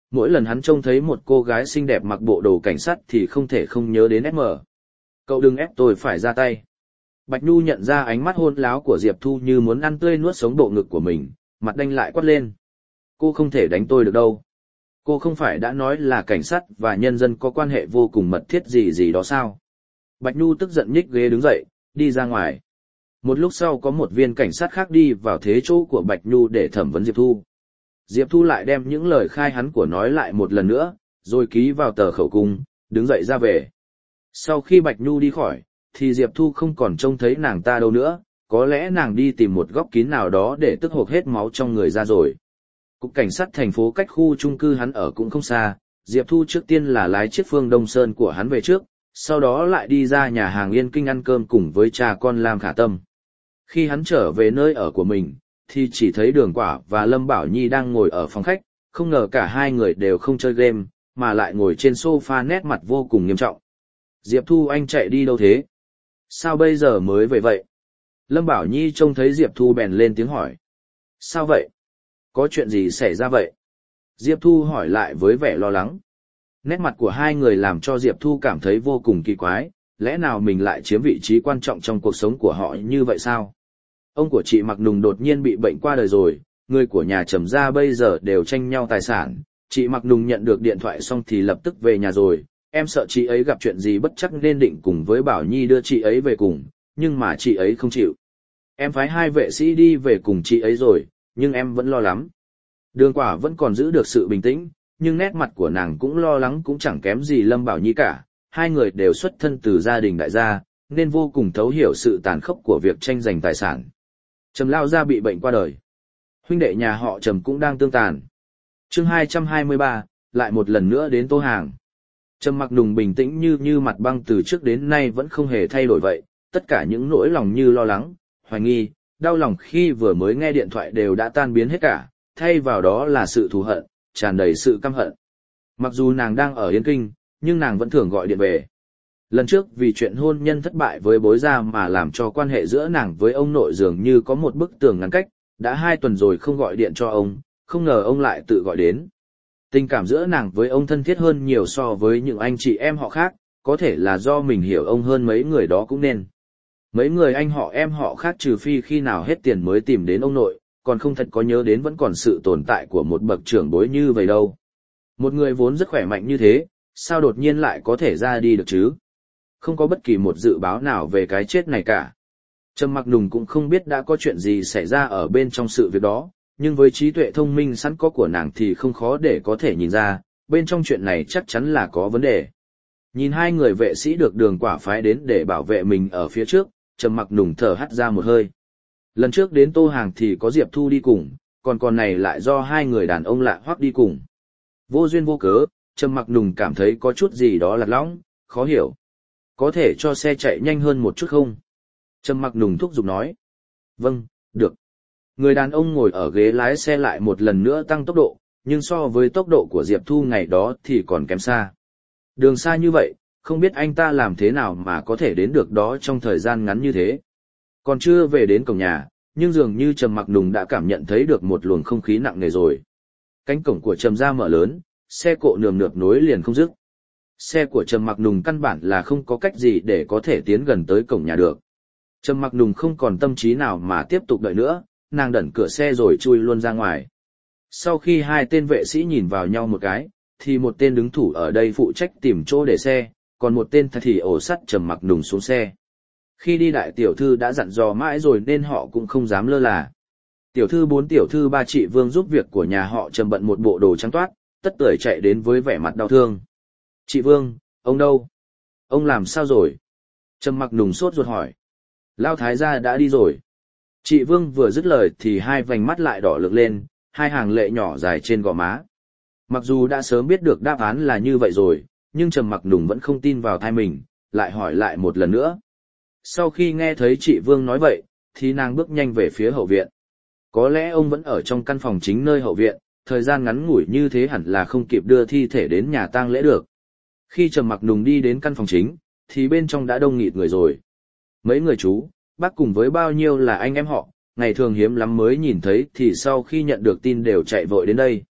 Mỗi lần hắn trông thấy một cô gái xinh đẹp mặc bộ đồ cảnh sát thì không thể không nhớ đến ép em. Cậu đừng ép tôi phải ra tay. Bạch Nhu nhận ra ánh mắt hôn láo của Diệp Thu như muốn ăn tươi nuốt sống bộ ngực của mình, mặt đanh lại quát lên. Cô không thể đánh tôi được đâu. Cô không phải đã nói là cảnh sát và nhân dân có quan hệ vô cùng mật thiết gì gì đó sao? Bạch Nhu tức giận nhích ghế đứng dậy, đi ra ngoài. Một lúc sau có một viên cảnh sát khác đi vào thế chỗ của Bạch Nhu để thẩm vấn Diệp Thu. Diệp Thu lại đem những lời khai hắn của nói lại một lần nữa, rồi ký vào tờ khẩu cung, đứng dậy ra về. Sau khi Bạch Nhu đi khỏi, thì Diệp Thu không còn trông thấy nàng ta đâu nữa, có lẽ nàng đi tìm một góc kín nào đó để tức hộc hết máu trong người ra rồi. Cục cảnh sát thành phố cách khu chung cư hắn ở cũng không xa, Diệp Thu trước tiên là lái chiếc Phương Đông Sơn của hắn về trước, sau đó lại đi ra nhà hàng Yên Kinh ăn cơm cùng với cha con Lam Khả Tâm. Khi hắn trở về nơi ở của mình, thì chỉ thấy Đường Quả và Lâm Bảo Nhi đang ngồi ở phòng khách, không ngờ cả hai người đều không chơi game, mà lại ngồi trên sofa nét mặt vô cùng nghiêm trọng. Diệp Thu anh chạy đi đâu thế? Sao bây giờ mới về vậy? Lâm Bảo Nhi trông thấy Diệp Thu bèn lên tiếng hỏi. Sao vậy? Có chuyện gì xảy ra vậy? Diệp Thu hỏi lại với vẻ lo lắng. Nét mặt của hai người làm cho Diệp Thu cảm thấy vô cùng kỳ quái, lẽ nào mình lại chiếm vị trí quan trọng trong cuộc sống của họ như vậy sao? Ông của chị Mặc Nùng đột nhiên bị bệnh qua đời rồi, người của nhà Trầm gia bây giờ đều tranh nhau tài sản. Chị Mặc Nùng nhận được điện thoại xong thì lập tức về nhà rồi, em sợ chị ấy gặp chuyện gì bất chắc nên định cùng với Bảo Nhi đưa chị ấy về cùng, nhưng mà chị ấy không chịu. Em phái hai vệ sĩ đi về cùng chị ấy rồi, nhưng em vẫn lo lắm. Đường Quả vẫn còn giữ được sự bình tĩnh, nhưng nét mặt của nàng cũng lo lắng cũng chẳng kém gì Lâm Bảo Nhi cả, hai người đều xuất thân từ gia đình đại gia, nên vô cùng thấu hiểu sự tàn khốc của việc tranh giành tài sản. Trầm Lao gia bị bệnh qua đời. Huynh đệ nhà họ Trầm cũng đang tương tàn. Chương hai trăm hai mươi ba, lại một lần nữa đến Tô Hàng. Trầm Mặc Nùng bình tĩnh như như mặt băng từ trước đến nay vẫn không hề thay đổi vậy, tất cả những nỗi lòng như lo lắng, hoài nghi, đau lòng khi vừa mới nghe điện thoại đều đã tan biến hết cả, thay vào đó là sự thù hận, tràn đầy sự căm hận. Mặc dù nàng đang ở Yên Kinh, nhưng nàng vẫn thường gọi điện về. Lần trước vì chuyện hôn nhân thất bại với bối gia mà làm cho quan hệ giữa nàng với ông nội dường như có một bức tường ngăn cách, đã hai tuần rồi không gọi điện cho ông, không ngờ ông lại tự gọi đến. Tình cảm giữa nàng với ông thân thiết hơn nhiều so với những anh chị em họ khác, có thể là do mình hiểu ông hơn mấy người đó cũng nên. Mấy người anh họ em họ khác trừ phi khi nào hết tiền mới tìm đến ông nội, còn không thật có nhớ đến vẫn còn sự tồn tại của một bậc trưởng bối như vậy đâu. Một người vốn rất khỏe mạnh như thế, sao đột nhiên lại có thể ra đi được chứ? Không có bất kỳ một dự báo nào về cái chết này cả. Trầm Mặc Nùng cũng không biết đã có chuyện gì xảy ra ở bên trong sự việc đó, nhưng với trí tuệ thông minh sẵn có của nàng thì không khó để có thể nhìn ra, bên trong chuyện này chắc chắn là có vấn đề. Nhìn hai người vệ sĩ được Đường Quả phái đến để bảo vệ mình ở phía trước, Trầm Mặc Nùng thở hắt ra một hơi. Lần trước đến Tô Hàng thì có Diệp Thu đi cùng, còn còn này lại do hai người đàn ông lạ hoắc đi cùng. Vô duyên vô cớ, Trầm Mặc Nùng cảm thấy có chút gì đó lạc lõng, khó hiểu. Có thể cho xe chạy nhanh hơn một chút không? Trầm Mặc Nùng thúc giục nói. Vâng, được. Người đàn ông ngồi ở ghế lái xe lại một lần nữa tăng tốc độ, nhưng so với tốc độ của Diệp Thu ngày đó thì còn kém xa. Đường xa như vậy, không biết anh ta làm thế nào mà có thể đến được đó trong thời gian ngắn như thế. Còn chưa về đến cổng nhà, nhưng dường như Trầm Mặc Nùng đã cảm nhận thấy được một luồng không khí nặng nề rồi. Cánh cổng của Trầm gia mở lớn, xe cộ nườm nượp nối liền không dứt. Xe của Trầm Mặc Nùng căn bản là không có cách gì để có thể tiến gần tới cổng nhà được. Trầm Mặc Nùng không còn tâm trí nào mà tiếp tục đợi nữa, nàng đẩy cửa xe rồi chui luôn ra ngoài. Sau khi hai tên vệ sĩ nhìn vào nhau một cái, thì một tên đứng thủ ở đây phụ trách tìm chỗ để xe, còn một tên thì ổ sắt Trầm Mặc Nùng xuống xe. Khi đi đại tiểu thư đã dặn dò mãi rồi nên họ cũng không dám lơ là. Tiểu thư bốn tiểu thư ba chị Vương giúp việc của nhà họ Trầm bận một bộ đồ trắng toát, tất tưởi chạy đến với vẻ mặt đau thương. Chị Vương, ông đâu? Ông làm sao rồi? Trầm Mặc Nùng sốt ruột hỏi. Lao thái gia đã đi rồi. Chị Vương vừa dứt lời thì hai vành mắt lại đỏ lực lên, hai hàng lệ nhỏ dài trên gò má. Mặc dù đã sớm biết được đáp án là như vậy rồi, nhưng Trầm Mặc Nùng vẫn không tin vào thai mình, lại hỏi lại một lần nữa. Sau khi nghe thấy chị Vương nói vậy, thì nàng bước nhanh về phía hậu viện. Có lẽ ông vẫn ở trong căn phòng chính nơi hậu viện, thời gian ngắn ngủi như thế hẳn là không kịp đưa thi thể đến nhà tang lễ được. Khi Trầm Mặc Nùng đi đến căn phòng chính, thì bên trong đã đông nghịt người rồi. Mấy người chú, bác cùng với bao nhiêu là anh em họ, ngày thường hiếm lắm mới nhìn thấy thì sau khi nhận được tin đều chạy vội đến đây.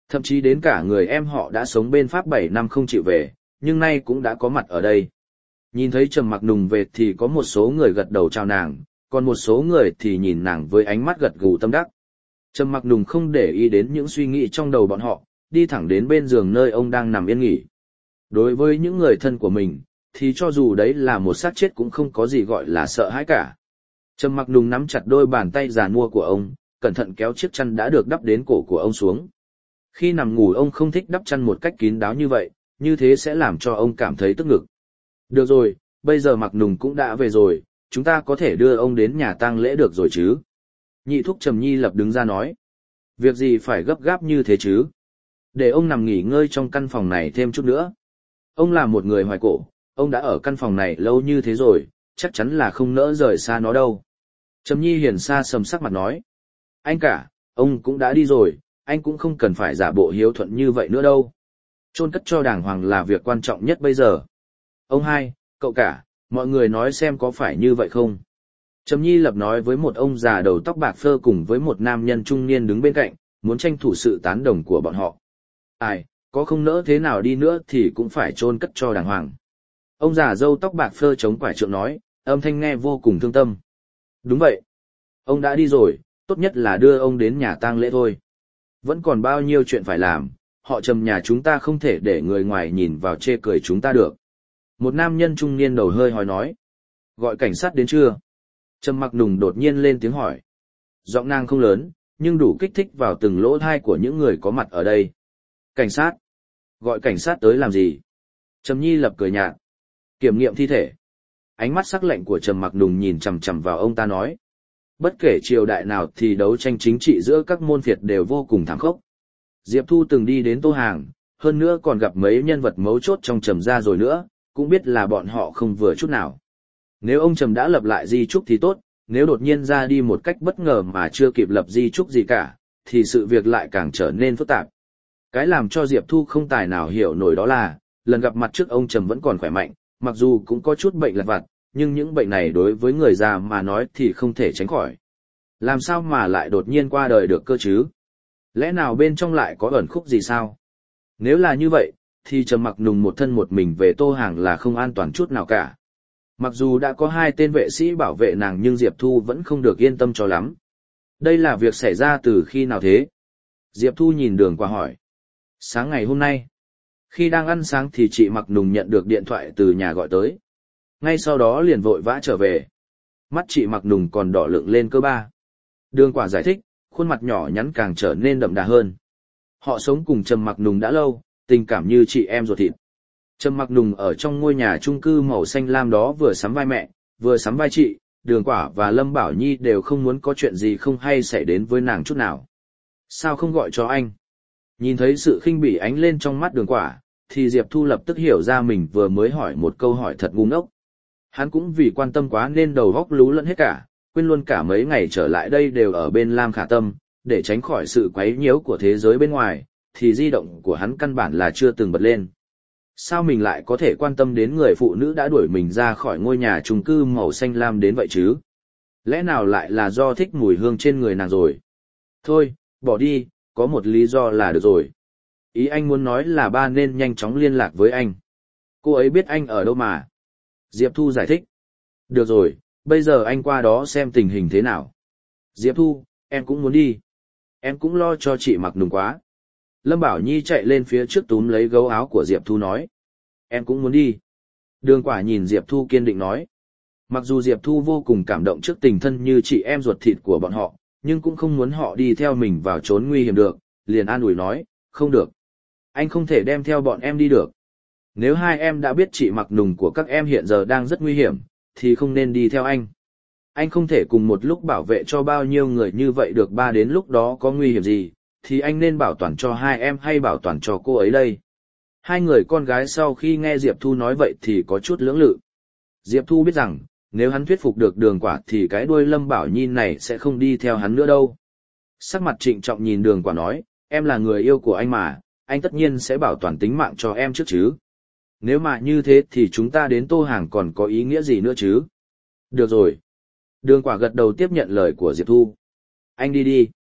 Thậm chí đến cả người em họ đã sống bên Pháp bảy năm không chịu về, nhưng nay cũng đã có mặt ở đây. Nhìn thấy Trầm Mặc Nùng về thì có một số người gật đầu chào nàng, còn một số người thì nhìn nàng với ánh mắt gật gù tâm đắc. Trầm Mặc Nùng không để ý đến những suy nghĩ trong đầu bọn họ, đi thẳng đến bên giường nơi ông đang nằm yên nghỉ. Đối với những người thân của mình, thì cho dù đấy là một xác chết cũng không có gì gọi là sợ hãi cả. Trầm Mặc Nùng nắm chặt đôi bàn tay già nua của ông, cẩn thận kéo chiếc chăn đã được đắp đến cổ của ông xuống. Khi nằm ngủ ông không thích đắp chăn một cách kín đáo như vậy, như thế sẽ làm cho ông cảm thấy tức ngực. Được rồi, bây giờ Mặc Nùng cũng đã về rồi, chúng ta có thể đưa ông đến nhà tang lễ được rồi chứ? Nhị thúc Trầm Nhi Lập đứng ra nói. Việc gì phải gấp gáp như thế chứ? Để ông nằm nghỉ ngơi trong căn phòng này thêm chút nữa. Ông là một người hoài cổ, ông đã ở căn phòng này lâu như thế rồi, chắc chắn là không nỡ rời xa nó đâu. Trầm Nhi Hiền xa sầm sắc mặt nói. Anh cả, ông cũng đã đi rồi, anh cũng không cần phải giả bộ hiếu thuận như vậy nữa đâu. Chôn cất cho đàng hoàng là việc quan trọng nhất bây giờ. Ông hai, cậu cả, mọi người nói xem có phải như vậy không? Trầm Nhi Lập nói với một ông già đầu tóc bạc phơ cùng với một nam nhân trung niên đứng bên cạnh, muốn tranh thủ sự tán đồng của bọn họ. Ai, có không nỡ thế nào đi nữa thì cũng phải chôn cất cho đàng hoàng. Ông già râu tóc bạc phơ chống quải trượng nói, âm thanh nghe vô cùng thương tâm. Đúng vậy. Ông đã đi rồi, tốt nhất là đưa ông đến nhà tang lễ thôi. Vẫn còn bao nhiêu chuyện phải làm, họ Trầm nhà chúng ta không thể để người ngoài nhìn vào chê cười chúng ta được. Một nam nhân trung niên đầu hơi hỏi nói. Gọi cảnh sát đến chưa? Trầm Mặc Nùng đột nhiên lên tiếng hỏi. Giọng nàng không lớn, nhưng đủ kích thích vào từng lỗ tai của những người có mặt ở đây. Cảnh sát? Gọi cảnh sát tới làm gì? Trầm Nhi Lập cười nhạt. Kiểm nghiệm thi thể. Ánh mắt sắc lạnh của Trầm Mặc Nùng nhìn chằm chằm vào ông ta nói. Bất kể triều đại nào thì đấu tranh chính trị giữa các môn phiệt đều vô cùng thảm khốc. Diệp Thu từng đi đến Tô Hàng, hơn nữa còn gặp mấy nhân vật mấu chốt trong Trầm gia rồi nữa, cũng biết là bọn họ không vừa chút nào. Nếu ông Trầm đã lập lại di chúc thì tốt, nếu đột nhiên ra đi một cách bất ngờ mà chưa kịp lập di chúc gì cả, thì sự việc lại càng trở nên phức tạp. Cái làm cho Diệp Thu không tài nào hiểu nổi đó là, lần gặp mặt trước ông Trầm vẫn còn khỏe mạnh, mặc dù cũng có chút bệnh lặt vặt, nhưng những bệnh này đối với người già mà nói thì không thể tránh khỏi. Làm sao mà lại đột nhiên qua đời được cơ chứ? Lẽ nào bên trong lại có ẩn khúc gì sao? Nếu là như vậy, thì Trầm Mặc Nùng một thân một mình về Tô Hàng là không an toàn chút nào cả. Mặc dù đã có hai tên vệ sĩ bảo vệ nàng nhưng Diệp Thu vẫn không được yên tâm cho lắm. Đây là việc xảy ra từ khi nào thế? Diệp Thu nhìn Đường Quả hỏi. Sáng ngày hôm nay. Khi đang ăn sáng thì chị Mặc Nùng nhận được điện thoại từ nhà gọi tới. Ngay sau đó liền vội vã trở về. Mắt chị Mặc Nùng còn đỏ lựng lên cơ ba. Đường Quả giải thích, khuôn mặt nhỏ nhắn càng trở nên đậm đà hơn. Họ sống cùng Trầm Mặc Nùng đã lâu, tình cảm như chị em ruột thịt. Trầm Mặc Nùng ở trong ngôi nhà chung cư màu xanh lam đó vừa sắm vai mẹ, vừa sắm vai chị, Đường Quả và Lâm Bảo Nhi đều không muốn có chuyện gì không hay xảy đến với nàng chút nào. Sao không gọi cho anh? Nhìn thấy sự khinh bỉ ánh lên trong mắt Đường Quả, thì Diệp Thu lập tức hiểu ra mình vừa mới hỏi một câu hỏi thật ngu ngốc. Hắn cũng vì quan tâm quá nên đầu óc lú lẫn hết cả, quên luôn cả mấy ngày trở lại đây đều ở bên Lam Khả Tâm, để tránh khỏi sự quấy nhiễu của thế giới bên ngoài, thì di động của hắn căn bản là chưa từng bật lên. Sao mình lại có thể quan tâm đến người phụ nữ đã đuổi mình ra khỏi ngôi nhà chung cư màu xanh lam đến vậy chứ? Lẽ nào lại là do thích mùi hương trên người nàng rồi? Thôi, bỏ đi, có một lý do là được rồi. Ý anh muốn nói là ba nên nhanh chóng liên lạc với anh. Cô ấy biết anh ở đâu mà. Diệp Thu giải thích. Được rồi, bây giờ anh qua đó xem tình hình thế nào. Diệp Thu, em cũng muốn đi. Em cũng lo cho chị Mặc Nùng quá. Lâm Bảo Nhi chạy lên phía trước túm lấy gấu áo của Diệp Thu nói. Em cũng muốn đi. Đường Quả nhìn Diệp Thu kiên định nói. Mặc dù Diệp Thu vô cùng cảm động trước tình thân như chị em ruột thịt của bọn họ, nhưng cũng không muốn họ đi theo mình vào chốn nguy hiểm được, liền an ủi nói, không được. Anh không thể đem theo bọn em đi được. Nếu hai em đã biết chị Mặc Nùng của các em hiện giờ đang rất nguy hiểm, thì không nên đi theo anh. Anh không thể cùng một lúc bảo vệ cho bao nhiêu người như vậy được, ba đến lúc đó có nguy hiểm gì, thì anh nên bảo toàn cho hai em hay bảo toàn cho cô ấy đây. Hai người con gái sau khi nghe Diệp Thu nói vậy thì có chút lưỡng lự. Diệp Thu biết rằng, nếu hắn thuyết phục được Đường Quả thì cái đuôi Lâm Bảo Nhi này sẽ không đi theo hắn nữa đâu. Sắc mặt trịnh trọng nhìn Đường Quả nói, em là người yêu của anh mà, anh tất nhiên sẽ bảo toàn tính mạng cho em trước chứ. Nếu mà như thế thì chúng ta đến Tô Hàng còn có ý nghĩa gì nữa chứ? Được rồi. Đường Quả gật đầu tiếp nhận lời của Diệp Thu. Anh đi đi.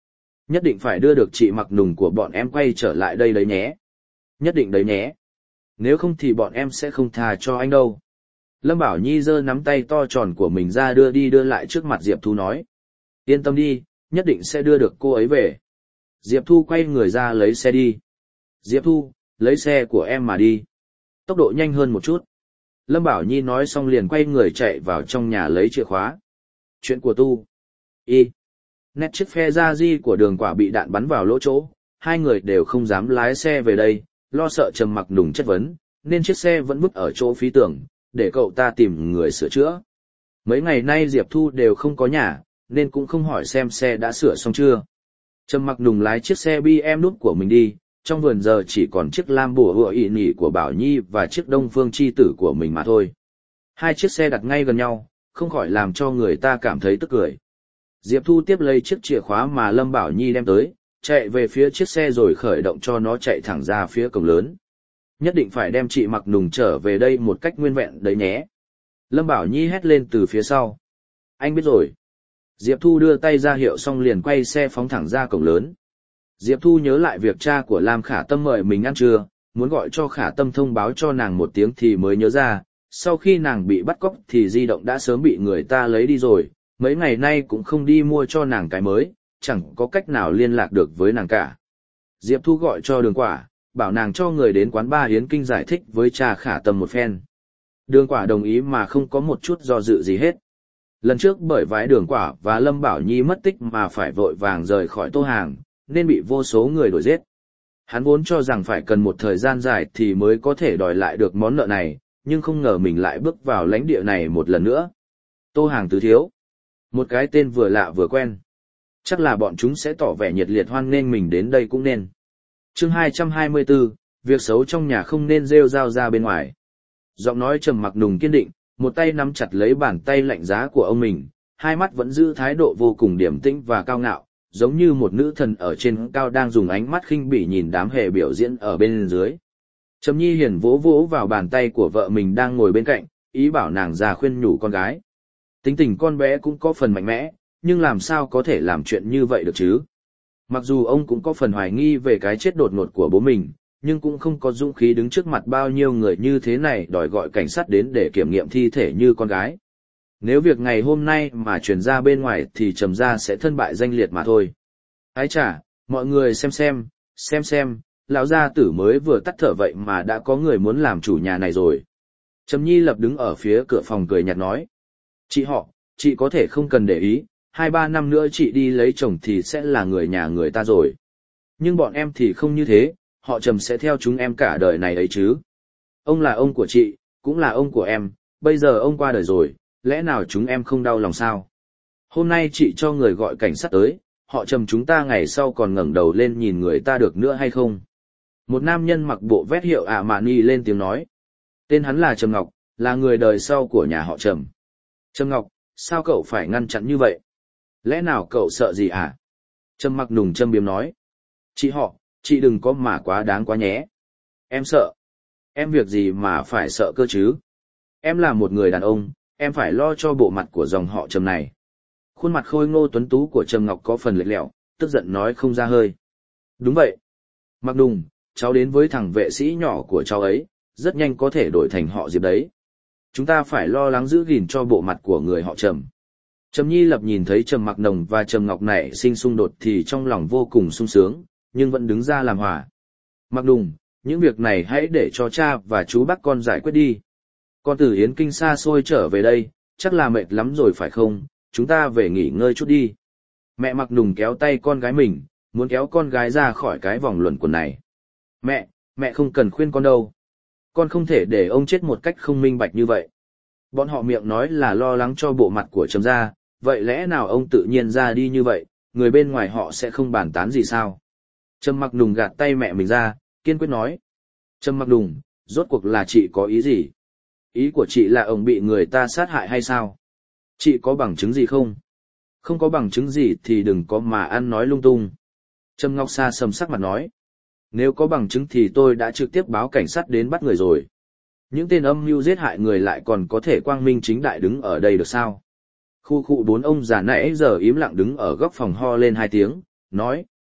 Nhất định phải đưa được chị Mặc Nùng của bọn em quay trở lại đây đấy nhé. Nhất định đấy nhé. Nếu không thì bọn em sẽ không tha cho anh đâu. Lâm Bảo Nhi giơ nắm tay to tròn của mình ra đưa đi đưa lại trước mặt Diệp Thu nói. Yên tâm đi, nhất định sẽ đưa được cô ấy về. Diệp Thu quay người ra lấy xe đi. Diệp Thu, lấy xe của em mà đi. Tốc độ nhanh hơn một chút. Lâm Bảo Nhi nói xong liền quay người chạy vào trong nhà lấy chìa khóa. Chuyện của Tu. Y. Nét chiếc phe ra di của Đường Quả bị đạn bắn vào lỗ chỗ. Hai người đều không dám lái xe về đây, lo sợ Trầm Mặc Nùng chất vấn, nên chiếc xe vẫn vứt ở chỗ phí tường, để cậu ta tìm người sửa chữa. Mấy ngày nay Diệp Thu đều không có nhà, nên cũng không hỏi xem xe đã sửa xong chưa. Trầm Mặc Nùng lái chiếc xe bê em đút của mình đi, trong vườn giờ chỉ còn chiếc Lam Bùa Hựa ị nỉ của Bảo Nhi và chiếc Đông Phương Chi Tử của mình mà thôi. Hai chiếc xe đặt ngay gần nhau, không khỏi làm cho người ta cảm thấy tức cười. Diệp Thu tiếp lấy chiếc chìa khóa mà Lâm Bảo Nhi đem tới, chạy về phía chiếc xe rồi khởi động cho nó chạy thẳng ra phía cổng lớn. Nhất định phải đem chị Mặc Nùng trở về đây một cách nguyên vẹn đấy nhé. Lâm Bảo Nhi hét lên từ phía sau. Anh biết rồi. Diệp Thu đưa tay ra hiệu xong liền quay xe phóng thẳng ra cổng lớn. Diệp Thu nhớ lại việc cha của Lam Khả Tâm mời mình ăn trưa, muốn gọi cho Khả Tâm thông báo cho nàng một tiếng thì mới nhớ ra, sau khi nàng bị bắt cóc thì di động đã sớm bị người ta lấy đi rồi, mấy ngày nay cũng không đi mua cho nàng cái mới, chẳng có cách nào liên lạc được với nàng cả. Diệp Thu gọi cho Đường Quả, bảo nàng cho người đến quán ba Yến Kinh giải thích với cha Khả Tâm một phen. Đường Quả đồng ý mà không có một chút do dự gì hết. Lần trước bởi vái Đường Quả và Lâm Bảo Nhi mất tích mà phải vội vàng rời khỏi Tô Hàng, nên bị vô số người đuổi giết. Hắn vốn cho rằng phải cần một thời gian dài thì mới có thể đòi lại được món nợ này, nhưng không ngờ mình lại bước vào lãnh địa này một lần nữa. Tô Hàng tứ thiếu. Một cái tên vừa lạ vừa quen. Chắc là bọn chúng sẽ tỏ vẻ nhiệt liệt hoan nghênh mình đến đây cũng nên. Chương hai trăm hai mươi tư, việc xấu trong nhà không nên rêu rao ra bên ngoài. Giọng nói Trầm Mặc Nùng kiên định, một tay nắm chặt lấy bàn tay lạnh giá của ông mình, hai mắt vẫn giữ thái độ vô cùng điềm tĩnh và cao ngạo, giống như một nữ thần ở trên cao đang dùng ánh mắt khinh bỉ nhìn đám hề biểu diễn ở bên dưới. Trầm Nhi hiền vỗ vỗ vào bàn tay của vợ mình đang ngồi bên cạnh, ý bảo nàng ra khuyên nhủ con gái. Tính tình con bé cũng có phần mạnh mẽ, nhưng làm sao có thể làm chuyện như vậy được chứ? Mặc dù ông cũng có phần hoài nghi về cái chết đột ngột của bố mình, nhưng cũng không có dũng khí đứng trước mặt bao nhiêu người như thế này đòi gọi cảnh sát đến để kiểm nghiệm thi thể như con gái. Nếu việc ngày hôm nay mà truyền ra bên ngoài thì Trầm gia sẽ thân bại danh liệt mà thôi. Ái chà, mọi người xem xem, xem xem, lão gia tử mới vừa tắt thở vậy mà đã có người muốn làm chủ nhà này rồi. Trầm Nhi lập đứng ở phía cửa phòng cười nhạt nói. Chị họ, chị có thể không cần để ý, hai ba năm nữa chị đi lấy chồng thì sẽ là người nhà người ta rồi. Nhưng bọn em thì không như thế, họ Trầm sẽ theo chúng em cả đời này ấy chứ. Ông là ông của chị, cũng là ông của em, bây giờ ông qua đời rồi, lẽ nào chúng em không đau lòng sao? Hôm nay chị cho người gọi cảnh sát tới, họ Trầm chúng ta ngày sau còn ngẩng đầu lên nhìn người ta được nữa hay không? Một nam nhân mặc bộ vest hiệu ạ mạn ni lên tiếng nói. Tên hắn là Trầm Ngọc, là người đời sau của nhà họ Trầm. Trầm Ngọc, sao cậu phải ngăn chặn như vậy? Lẽ nào cậu sợ gì à? Trầm Mặc Nùng châm biếm nói. Chị họ, chị đừng có mà quá đáng quá nhé. Em sợ. Em việc gì mà phải sợ cơ chứ? Em là một người đàn ông, em phải lo cho bộ mặt của dòng họ Trầm này. Khuôn mặt khôi ngô tuấn tú của Trầm Ngọc có phần lệch lẹo, tức giận nói không ra hơi. Đúng vậy. Mặc Nùng, cháu đến với thằng vệ sĩ nhỏ của cháu ấy, rất nhanh có thể đổi thành họ Diệp đấy. Chúng ta phải lo lắng giữ gìn cho bộ mặt của người họ Trầm. Trầm Nhi Lập nhìn thấy Trầm Mặc Nồng và Trầm Ngọc nảy sinh xung đột thì trong lòng vô cùng sung sướng, nhưng vẫn đứng ra làm hòa. Mặc Nùng, những việc này hãy để cho cha và chú bác con giải quyết đi. Con từ Yến Kinh xa xôi trở về đây, chắc là mệt lắm rồi phải không, chúng ta về nghỉ ngơi chút đi. Mẹ Mặc Nùng kéo tay con gái mình, muốn kéo con gái ra khỏi cái vòng luẩn quẩn này. Mẹ, mẹ không cần khuyên con đâu. Con không thể để ông chết một cách không minh bạch như vậy. Bọn họ miệng nói là lo lắng cho bộ mặt của Trầm gia, vậy lẽ nào ông tự nhiên ra đi như vậy, người bên ngoài họ sẽ không bàn tán gì sao? Trầm Mặc Nùng gạt tay mẹ mình ra, kiên quyết nói. Trầm Mặc Nùng, rốt cuộc là chị có ý gì? Ý của chị là ông bị người ta sát hại hay sao? Chị có bằng chứng gì không? Không có bằng chứng gì thì đừng có mà ăn nói lung tung. Trầm Ngọc Sa sầm sắc mặt nói. Nếu có bằng chứng thì tôi đã trực tiếp báo cảnh sát đến bắt người rồi. Những tên âm mưu giết hại người lại còn có thể quang minh chính đại đứng ở đây được sao? Khu khu bốn ông già nãy giờ im lặng đứng ở góc phòng ho lên hai tiếng, nói,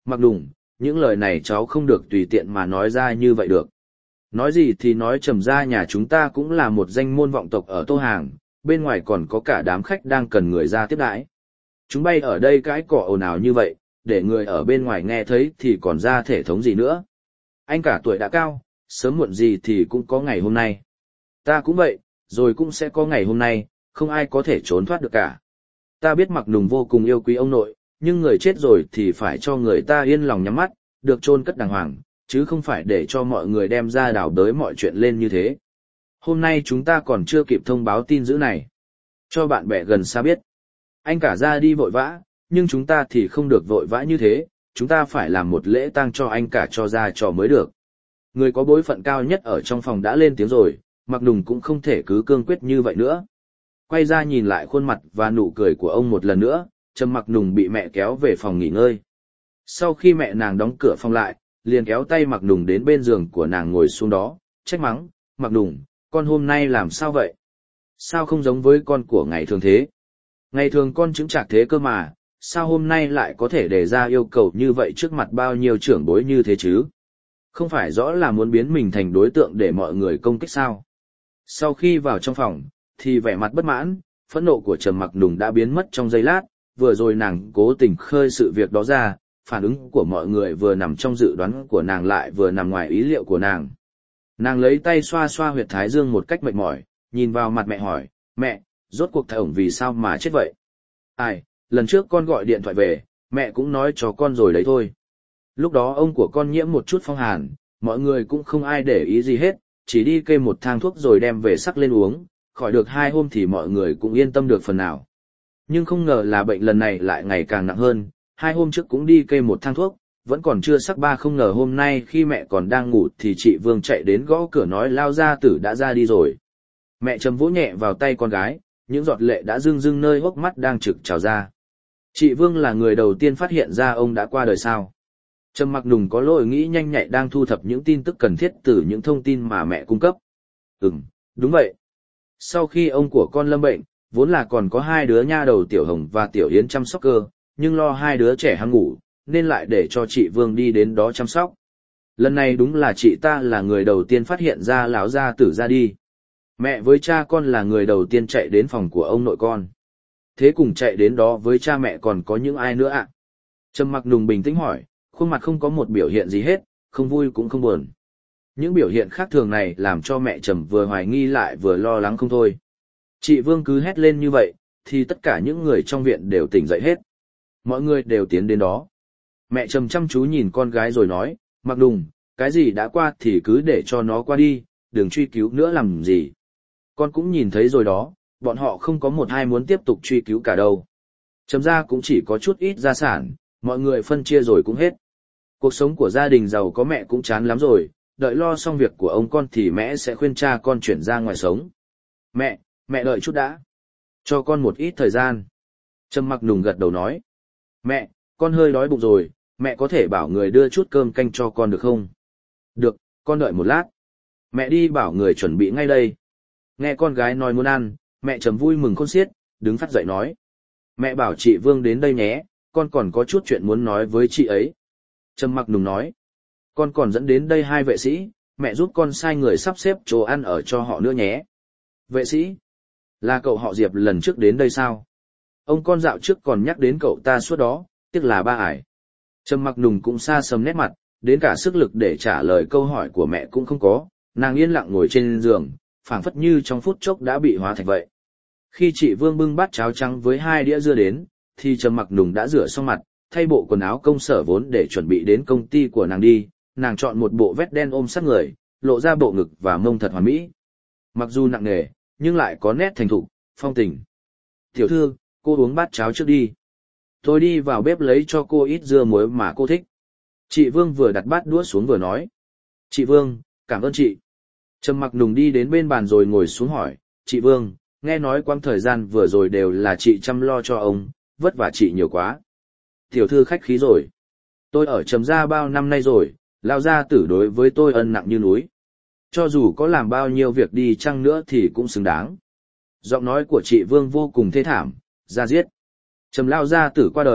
Mặc Đùng, những lời này cháu không được tùy tiện mà nói ra như vậy được. Nói gì thì nói, Trầm gia nhà chúng ta cũng là một danh môn vọng tộc ở Tô Hàng, bên ngoài còn có cả đám khách đang cần người ra tiếp đãi. Chúng bay ở đây cãi cọ ồn ào như vậy, để người ở bên ngoài nghe thấy thì còn ra thể thống gì nữa. Anh cả tuổi đã cao, sớm muộn gì thì cũng có ngày hôm nay. Ta cũng vậy, rồi cũng sẽ có ngày hôm nay, không ai có thể trốn thoát được cả. Ta biết Mặc Nùng vô cùng yêu quý ông nội, nhưng người chết rồi thì phải cho người ta yên lòng nhắm mắt, được chôn cất đàng hoàng, chứ không phải để cho mọi người đem ra đào đới mọi chuyện lên như thế. Hôm nay chúng ta còn chưa kịp thông báo tin dữ này cho bạn bè gần xa biết. Anh cả ra đi vội vã, nhưng chúng ta thì không được vội vã như thế, chúng ta phải làm một lễ tang cho anh cả cho ra trò mới được. Người có bối phận cao nhất ở trong phòng đã lên tiếng rồi, Mặc Nùng cũng không thể cứ cương quyết như vậy nữa. Quay ra nhìn lại khuôn mặt và nụ cười của ông một lần nữa, Trầm Mặc Nùng bị mẹ kéo về phòng nghỉ ngơi. Sau khi mẹ nàng đóng cửa phòng lại, liền kéo tay Mặc Nùng đến bên giường của nàng ngồi xuống đó, trách mắng, Mặc Nùng, con hôm nay làm sao vậy? Sao không giống với con của ngày thường thế? Ngày thường con chứng chạc thế cơ mà, sao hôm nay lại có thể đề ra yêu cầu như vậy trước mặt bao nhiêu trưởng bối như thế chứ? Không phải rõ là muốn biến mình thành đối tượng để mọi người công kích sao? Sau khi vào trong phòng, thì vẻ mặt bất mãn, phẫn nộ của Trầm Mặc Nùng đã biến mất trong giây lát, vừa rồi nàng cố tình khơi sự việc đó ra, phản ứng của mọi người vừa nằm trong dự đoán của nàng lại vừa nằm ngoài ý liệu của nàng. Nàng lấy tay xoa xoa huyệt thái dương một cách mệt mỏi, nhìn vào mặt mẹ hỏi, mẹ, rốt cuộc thầy ổng vì sao mà chết vậy? Ai, lần trước con gọi điện thoại về, mẹ cũng nói cho con rồi đấy thôi. Lúc đó ông của con nhiễm một chút phong hàn, mọi người cũng không ai để ý gì hết, chỉ đi kê một thang thuốc rồi đem về sắc lên uống, khỏi được hai hôm thì mọi người cũng yên tâm được phần nào. Nhưng không ngờ là bệnh lần này lại ngày càng nặng hơn, hai hôm trước cũng đi kê một thang thuốc, vẫn còn chưa sắc ba, không ngờ hôm nay khi mẹ còn đang ngủ thì chị Vương chạy đến gõ cửa nói Lao gia tử đã ra đi rồi. Mẹ Trầm vỗ nhẹ vào tay con gái, những giọt lệ đã rưng rưng nơi hốc mắt đang trực trào ra. Chị Vương là người đầu tiên phát hiện ra ông đã qua đời sao? Trầm Mặc Nùng có lỗi nghĩ nhanh nhạy đang thu thập những tin tức cần thiết từ những thông tin mà mẹ cung cấp. Ừm, đúng vậy. Sau khi ông của con lâm bệnh, vốn là còn có hai đứa nha đầu Tiểu Hồng và Tiểu Yến chăm sóc cơ, nhưng lo hai đứa trẻ hăng ngủ, nên lại để cho chị Vương đi đến đó chăm sóc. Lần này đúng là chị ta là người đầu tiên phát hiện ra lão gia tử ra đi. Mẹ với cha con là người đầu tiên chạy đến phòng của ông nội con. Thế cùng chạy đến đó với cha mẹ còn có những ai nữa ạ? À? Trầm Mặc Nùng bình tĩnh hỏi, khuôn mặt không có một biểu hiện gì hết, không vui cũng không buồn. Những biểu hiện khác thường này làm cho mẹ Trầm vừa hoài nghi lại vừa lo lắng không thôi. Chị Vương cứ hét lên như vậy, thì tất cả những người trong viện đều tỉnh dậy hết. Mọi người đều tiến đến đó. Mẹ Trầm chăm chú nhìn con gái rồi nói, Mặc Nùng, cái gì đã qua thì cứ để cho nó qua đi, đừng truy cứu nữa làm gì. Con cũng nhìn thấy rồi đó, bọn họ không có một ai muốn tiếp tục truy cứu cả đâu. Trầm gia cũng chỉ có chút ít gia sản, mọi người phân chia rồi cũng hết. Cuộc sống của gia đình giàu có mẹ cũng chán lắm rồi, đợi lo xong việc của ông con thì mẹ sẽ khuyên cha con chuyển ra ngoài sống. Mẹ, mẹ đợi chút đã. Cho con một ít thời gian. Trầm Mặc Nùng gật đầu nói. Mẹ, con hơi đói bụng rồi, mẹ có thể bảo người đưa chút cơm canh cho con được không? Được, con đợi một lát. Mẹ đi bảo người chuẩn bị ngay đây. Nghe con gái nói muốn ăn, mẹ Trầm vui mừng khôn xiết, đứng phát dậy nói. Mẹ bảo chị Vương đến đây nhé, con còn có chút chuyện muốn nói với chị ấy. Trầm Mặc Nùng nói. Con còn dẫn đến đây hai vệ sĩ, mẹ giúp con sai người sắp xếp chỗ ăn ở cho họ nữa nhé. Vệ sĩ? Là cậu họ Diệp lần trước đến đây sao? Ông con dạo trước còn nhắc đến cậu ta suốt đó, tiếc là ba ải. Trầm Mặc Nùng cũng xa sầm nét mặt, đến cả sức lực để trả lời câu hỏi của mẹ cũng không có, nàng yên lặng ngồi trên giường, phảng phất như trong phút chốc đã bị hóa thạch vậy. Khi chị Vương bưng bát cháo trắng với hai đĩa dưa đến, thì Trầm Mặc Nùng đã rửa xong mặt, thay bộ quần áo công sở vốn để chuẩn bị đến công ty của nàng đi, nàng chọn một bộ vest đen ôm sát người, lộ ra bộ ngực và mông thật hoàn mỹ. Mặc dù nặng nề, nhưng lại có nét thành thục, phong tình. Tiểu thư, cô uống bát cháo trước đi. Tôi đi vào bếp lấy cho cô ít dưa muối mà cô thích. Chị Vương vừa đặt bát đũa xuống vừa nói. Chị Vương, cảm ơn chị. Trầm Mặc Nùng đi đến bên bàn rồi ngồi xuống hỏi. Chị Vương, nghe nói quãng thời gian vừa rồi đều là chị chăm lo cho ông, vất vả chị nhiều quá. Tiểu thư khách khí rồi. Tôi ở Trầm gia bao năm nay rồi, Lão gia tử đối với tôi ân nặng như núi. Cho dù có làm bao nhiêu việc đi chăng nữa thì cũng xứng đáng. Giọng nói của chị Vương vô cùng thê thảm, ra giết. Trầm Lão gia tử qua đời,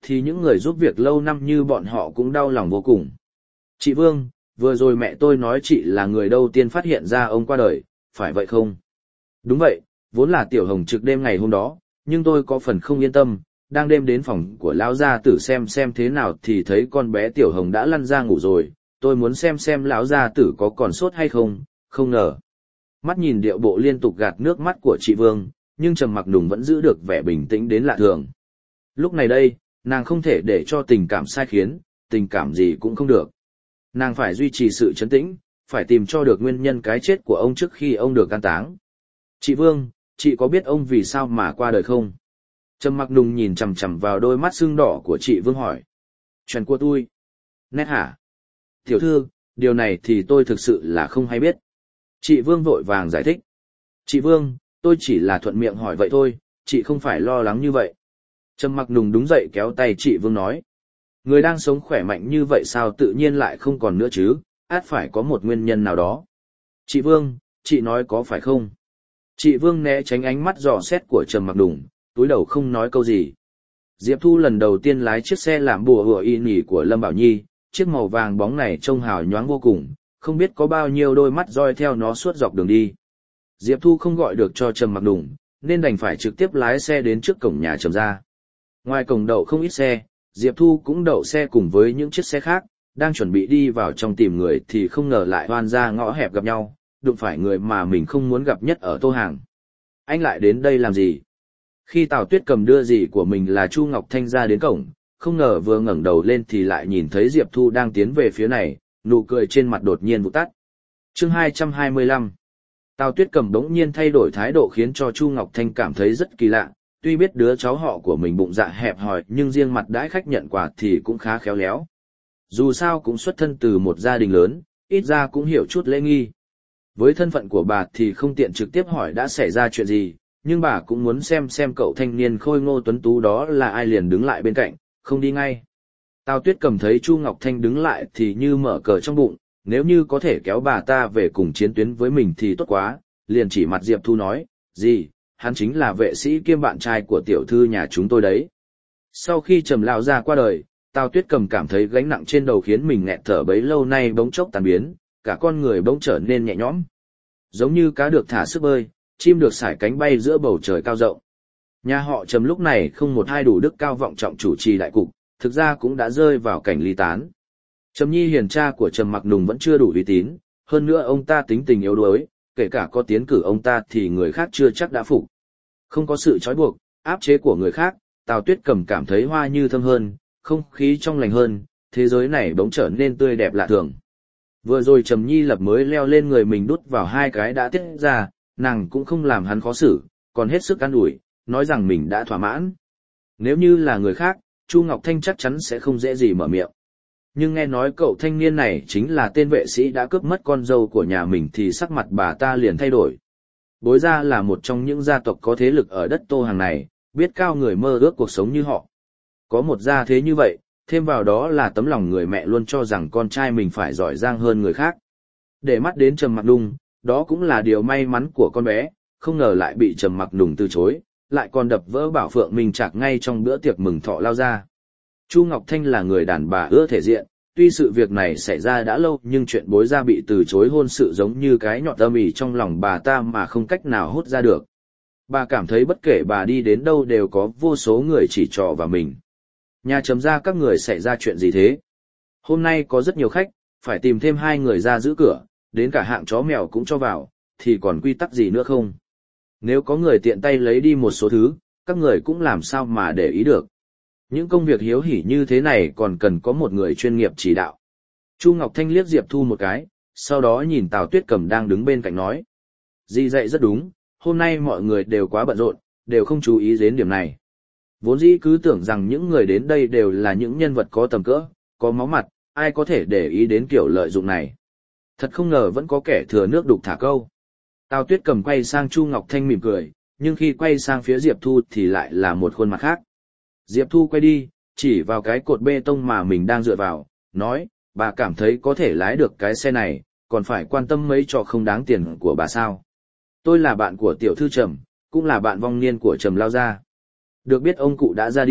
thì những người giúp việc lâu năm như bọn họ cũng đau lòng vô cùng. Chị Vương, vừa rồi mẹ tôi nói chị là người đầu tiên phát hiện ra ông qua đời, phải vậy không? Đúng vậy, vốn là Tiểu Hồng trực đêm ngày hôm đó, nhưng tôi có phần không yên tâm, đang đêm đến phòng của lão gia tử xem xem thế nào thì thấy con bé Tiểu Hồng đã lăn ra ngủ rồi, tôi muốn xem xem lão gia tử có còn sốt hay không, không ngờ. Mắt nhìn điệu bộ liên tục gạt nước mắt của chị Vương, nhưng Trầm Mặc Nùng vẫn giữ được vẻ bình tĩnh đến lạ thường. Lúc này đây, nàng không thể để cho tình cảm sai khiến, tình cảm gì cũng không được. Nàng phải duy trì sự trấn tĩnh, phải tìm cho được nguyên nhân cái chết của ông trước khi ông được an táng. Chị Vương, chị có biết ông vì sao mà qua đời không? Trầm Mặc Nùng nhìn chằm chằm vào đôi mắt sưng đỏ của chị Vương hỏi. Chuyện của tôi. Nét hả? Tiểu thư, điều này thì tôi thực sự là không hay biết. Chị Vương vội vàng giải thích. Chị Vương, tôi chỉ là thuận miệng hỏi vậy thôi, chị không phải lo lắng như vậy. Trầm Mặc Nùng đứng dậy kéo tay chị Vương nói. Người đang sống khỏe mạnh như vậy sao tự nhiên lại không còn nữa chứ, ắt phải có một nguyên nhân nào đó. Chị Vương, chị nói có phải không? Chị Vương né tránh ánh mắt dò xét của Trầm Mặc Nùng, túi đầu không nói câu gì. Diệp Thu lần đầu tiên lái chiếc xe làm bùa hựa y nỉ của Lâm Bảo Nhi, chiếc màu vàng bóng này trông hào nhoáng vô cùng, không biết có bao nhiêu đôi mắt dõi theo nó suốt dọc đường đi. Diệp Thu không gọi được cho Trầm Mặc Nùng, nên đành phải trực tiếp lái xe đến trước cổng nhà Trầm gia. Ngoài cổng đậu không ít xe, Diệp Thu cũng đậu xe cùng với những chiếc xe khác, đang chuẩn bị đi vào trong tìm người thì không ngờ lại oan ra ngõ hẹp gặp nhau, đụng phải người mà mình không muốn gặp nhất ở Tô Hàng. Anh lại đến đây làm gì? Khi Tào Tuyết cầm đưa dì của mình là Chu Ngọc Thanh ra đến cổng, không ngờ vừa ngẩng đầu lên thì lại nhìn thấy Diệp Thu đang tiến về phía này, nụ cười trên mặt đột nhiên vụt tắt. Chương hai trăm hai mươi lăm. Tào Tuyết cầm đống nhiên thay đổi thái độ khiến cho Chu Ngọc Thanh cảm thấy rất kỳ lạ, tuy biết đứa cháu họ của mình bụng dạ hẹp hòi nhưng riêng mặt đãi khách nhận quà thì cũng khá khéo léo. Dù sao cũng xuất thân từ một gia đình lớn, ít ra cũng hiểu chút lễ nghi. Với thân phận của bà thì không tiện trực tiếp hỏi đã xảy ra chuyện gì, nhưng bà cũng muốn xem xem cậu thanh niên khôi ngô tuấn tú đó là ai, liền đứng lại bên cạnh, không đi ngay. Tào Tuyết cầm thấy Chu Ngọc Thanh đứng lại thì như mở cờ trong bụng, nếu như có thể kéo bà ta về cùng chiến tuyến với mình thì tốt quá, liền chỉ mặt Diệp Thu nói, gì, hắn chính là vệ sĩ kiêm bạn trai của tiểu thư nhà chúng tôi đấy. Sau khi Trầm lão gia qua đời, Tào Tuyết cầm cảm thấy gánh nặng trên đầu khiến mình nghẹt thở bấy lâu nay bỗng chốc tan biến, cả con người bỗng trở nên nhẹ nhõm. Giống như cá được thả sức bơi, chim được sải cánh bay giữa bầu trời cao rộng. Nhà họ Trầm lúc này không một ai đủ đức cao vọng trọng chủ trì đại cục, thực ra cũng đã rơi vào cảnh ly tán. Trầm Nhi hiền cha của Trầm Mặc Nùng vẫn chưa đủ uy tín, hơn nữa ông ta tính tình yếu đuối, kể cả có tiến cử ông ta thì người khác chưa chắc đã phục. Không có sự trói buộc, áp chế của người khác, Tào Tuyết cầm cảm thấy hoa như thơm hơn, không khí trong lành hơn, thế giới này bỗng trở nên tươi đẹp lạ thường. Vừa rồi Trầm Nhi lập mới leo lên người mình đút vào hai cái đã tiết ra, nàng cũng không làm hắn khó xử, còn hết sức an ủi, nói rằng mình đã thỏa mãn. Nếu như là người khác, Chu Ngọc Thanh chắc chắn sẽ không dễ gì mở miệng. Nhưng nghe nói cậu thanh niên này chính là tên vệ sĩ đã cướp mất con dâu của nhà mình thì sắc mặt bà ta liền thay đổi. Bối gia là một trong những gia tộc có thế lực ở đất Tô Hàng này, biết cao người mơ ước cuộc sống như họ. Có một gia thế như vậy, thêm vào đó là tấm lòng người mẹ luôn cho rằng con trai mình phải giỏi giang hơn người khác. Để mắt đến Trầm Mặc Nùng, đó cũng là điều may mắn của con bé, không ngờ lại bị Trầm Mặc Nùng từ chối, lại còn đập vỡ Bảo Phượng Minh Trạc ngay trong bữa tiệc mừng thọ lao ra. Chu Ngọc Thanh là người đàn bà ưa thể diện, tuy sự việc này xảy ra đã lâu nhưng chuyện bối gia bị từ chối hôn sự giống như cái nhọt âm ỉ trong lòng bà ta mà không cách nào hút ra được. Bà cảm thấy bất kể bà đi đến đâu đều có vô số người chỉ trỏ vào mình. Nhà Trầm gia các người xảy ra chuyện gì thế? Hôm nay có rất nhiều khách, phải tìm thêm hai người ra giữ cửa, đến cả hạng chó mèo cũng cho vào, thì còn quy tắc gì nữa không? Nếu có người tiện tay lấy đi một số thứ, các người cũng làm sao mà để ý được. Những công việc hiếu hỉ như thế này còn cần có một người chuyên nghiệp chỉ đạo. Chu Ngọc Thanh liếc Diệp Thu một cái, sau đó nhìn Tào Tuyết Cầm đang đứng bên cạnh nói. Dì dạy rất đúng, hôm nay mọi người đều quá bận rộn, đều không chú ý đến điểm này. Vốn dĩ cứ tưởng rằng những người đến đây đều là những nhân vật có tầm cỡ, có máu mặt, ai có thể để ý đến kiểu lợi dụng này. Thật không ngờ vẫn có kẻ thừa nước đục thả câu. Tào Tuyết Cầm quay sang Chu Ngọc Thanh mỉm cười, nhưng khi quay sang phía Diệp Thu thì lại là một khuôn mặt khác. Diệp Thu quay đi, chỉ vào cái cột bê tông mà mình đang dựa vào, nói, bà cảm thấy có thể lái được cái xe này, còn phải quan tâm mấy trò không đáng tiền của bà sao. Tôi là bạn của tiểu thư Trầm, cũng là bạn vong niên của Trầm lao gia. Được biết ông cụ đã ra đi,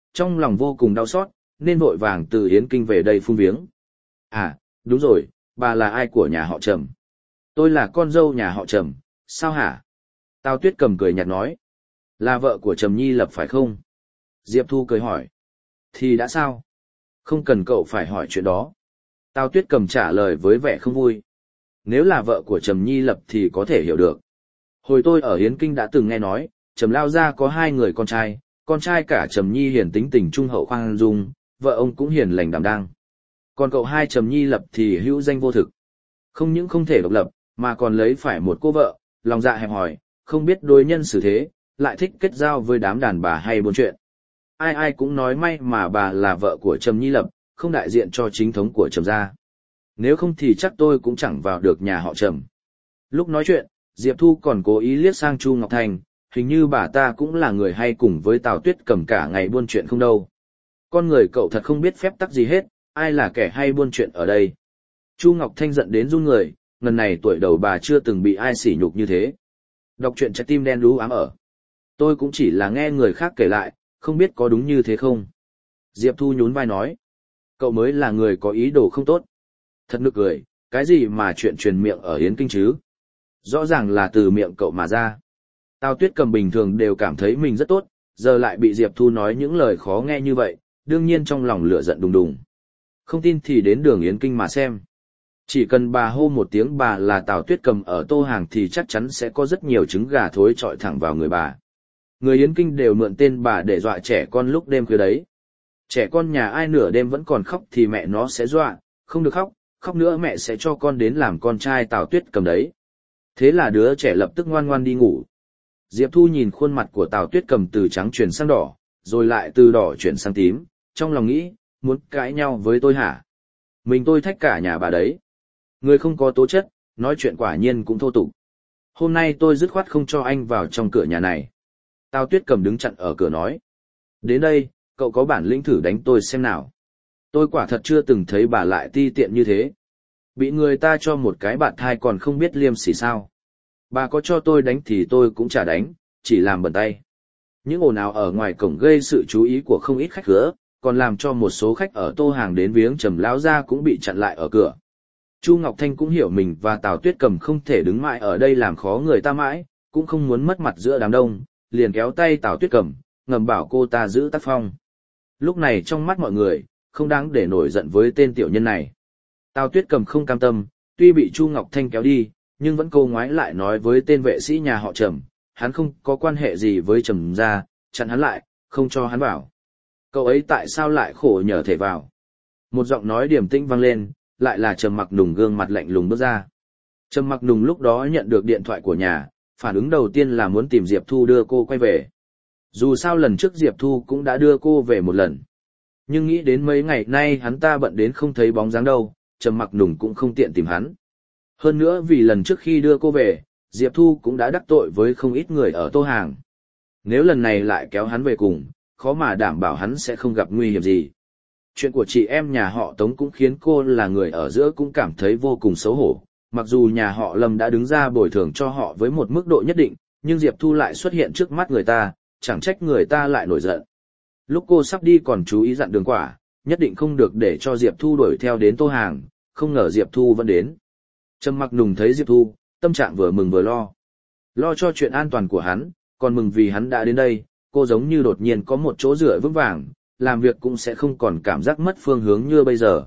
trong lòng vô cùng đau xót, nên vội vàng từ Yến Kinh về đây phung viếng. À, đúng rồi, bà là ai của nhà họ Trầm? Tôi là con dâu nhà họ Trầm, sao hả? Tào Tuyết Cầm cười nhạt nói. Là vợ của Trầm Nhi Lập phải không? Diệp Thu cười hỏi. Thì đã sao? Không cần cậu phải hỏi chuyện đó. Tào Tuyết Cầm trả lời với vẻ không vui. Nếu là vợ của Trầm Nhi Lập thì có thể hiểu được. Hồi tôi ở Yến Kinh đã từng nghe nói, Trầm Lao gia có hai người con trai, con trai cả Trầm Nhi hiền tính tình trung hậu khoan dung, vợ ông cũng hiền lành đảm đang. Còn cậu hai Trầm Nhi Lập thì hữu danh vô thực. Không những không thể độc lập, mà còn lấy phải một cô vợ, lòng dạ hẹp hòi, không biết đối nhân xử thế, lại thích kết giao với đám đàn bà hay buôn chuyện. Ai ai cũng nói may mà bà là vợ của Trầm Nhi Lập, không đại diện cho chính thống của Trầm gia. Nếu không thì chắc tôi cũng chẳng vào được nhà họ Trầm. Lúc nói chuyện, Diệp Thu còn cố ý liếc sang Chu Ngọc Thanh, hình như bà ta cũng là người hay cùng với Tào Tuyết Cầm cả ngày buôn chuyện không đâu. Con người cậu thật không biết phép tắc gì hết, ai là kẻ hay buôn chuyện ở đây. Chu Ngọc Thanh giận đến run người, lần này tuổi đầu bà chưa từng bị ai sỉ nhục như thế. Đọc truyện trái tim đen đú ám ở. Tôi cũng chỉ là nghe người khác kể lại, không biết có đúng như thế không. Diệp Thu nhún vai nói. Cậu mới là người có ý đồ không tốt. Thật nực cười, cái gì mà chuyện truyền miệng ở Yến Kinh chứ? Rõ ràng là từ miệng cậu mà ra. Tào Tuyết Cầm bình thường đều cảm thấy mình rất tốt, giờ lại bị Diệp Thu nói những lời khó nghe như vậy, đương nhiên trong lòng lửa giận đùng đùng. Không tin thì đến đường Yến Kinh mà xem. Chỉ cần bà hô một tiếng bà là Tào Tuyết Cầm ở Tô Hàng thì chắc chắn sẽ có rất nhiều trứng gà thối trọi thẳng vào người bà. Người Yến Kinh đều mượn tên bà để dọa trẻ con lúc đêm khuya đấy. Trẻ con nhà ai nửa đêm vẫn còn khóc thì mẹ nó sẽ dọa, không được khóc, khóc nữa mẹ sẽ cho con đến làm con trai Tào Tuyết Cầm đấy. Thế là đứa trẻ lập tức ngoan ngoan đi ngủ. Diệp Thu nhìn khuôn mặt của Tào Tuyết Cầm từ trắng chuyển sang đỏ, rồi lại từ đỏ chuyển sang tím, trong lòng nghĩ, muốn cãi nhau với tôi hả? Mình tôi thách cả nhà bà đấy. Người không có tố chất, nói chuyện quả nhiên cũng thô tục. Hôm nay tôi dứt khoát không cho anh vào trong cửa nhà này. Tào Tuyết Cầm đứng chặn ở cửa nói. Đến đây, cậu có bản lĩnh thử đánh tôi xem nào. Tôi quả thật chưa từng thấy bà lại ti tiện như thế. Bị người ta cho một cái bạt thai còn không biết liêm sỉ sao. Bà có cho tôi đánh thì tôi cũng chả đánh, chỉ làm bẩn tay. Những ồn ào ở ngoài cổng gây sự chú ý của không ít khách khứa, còn làm cho một số khách ở Tô Hàng đến viếng Trầm lão gia cũng bị chặn lại ở cửa. Chu Ngọc Thanh cũng hiểu mình và Tào Tuyết Cầm không thể đứng mãi ở đây làm khó người ta mãi, cũng không muốn mất mặt giữa đám đông, liền kéo tay Tào Tuyết Cầm, ngầm bảo cô ta giữ tác phong. Lúc này trong mắt mọi người, không đáng để nổi giận với tên tiểu nhân này. Tào Tuyết Cầm không cam tâm, tuy bị Chu Ngọc Thanh kéo đi, nhưng vẫn câu ngoái lại nói với tên vệ sĩ nhà họ Trầm, hắn không có quan hệ gì với Trầm gia, chặn hắn lại, không cho hắn vào. Cậu ấy tại sao lại khổ nhờ thể vào? Một giọng nói điềm tĩnh vang lên, lại là Trầm Mặc Nùng gương mặt lạnh lùng bước ra. Trầm Mặc Nùng lúc đó nhận được điện thoại của nhà, phản ứng đầu tiên là muốn tìm Diệp Thu đưa cô quay về. Dù sao lần trước Diệp Thu cũng đã đưa cô về một lần. Nhưng nghĩ đến mấy ngày nay hắn ta bận đến không thấy bóng dáng đâu, Trầm Mặc Nùng cũng không tiện tìm hắn. Hơn nữa vì lần trước khi đưa cô về, Diệp Thu cũng đã đắc tội với không ít người ở Tô Hàng. Nếu lần này lại kéo hắn về cùng, khó mà đảm bảo hắn sẽ không gặp nguy hiểm gì. Chuyện của chị em nhà họ Tống cũng khiến cô là người ở giữa cũng cảm thấy vô cùng xấu hổ. Mặc dù nhà họ Lâm đã đứng ra bồi thường cho họ với một mức độ nhất định, nhưng Diệp Thu lại xuất hiện trước mắt người ta, chẳng trách người ta lại nổi giận. Lúc cô sắp đi còn chú ý dặn Đường Quả, nhất định không được để cho Diệp Thu đuổi theo đến Tô Hàng, không ngờ Diệp Thu vẫn đến. Trầm Mặc Nùng thấy Diệp Thu, tâm trạng vừa mừng vừa lo. Lo cho chuyện an toàn của hắn, còn mừng vì hắn đã đến đây, cô giống như đột nhiên có một chỗ dựa vững vàng, làm việc cũng sẽ không còn cảm giác mất phương hướng như bây giờ.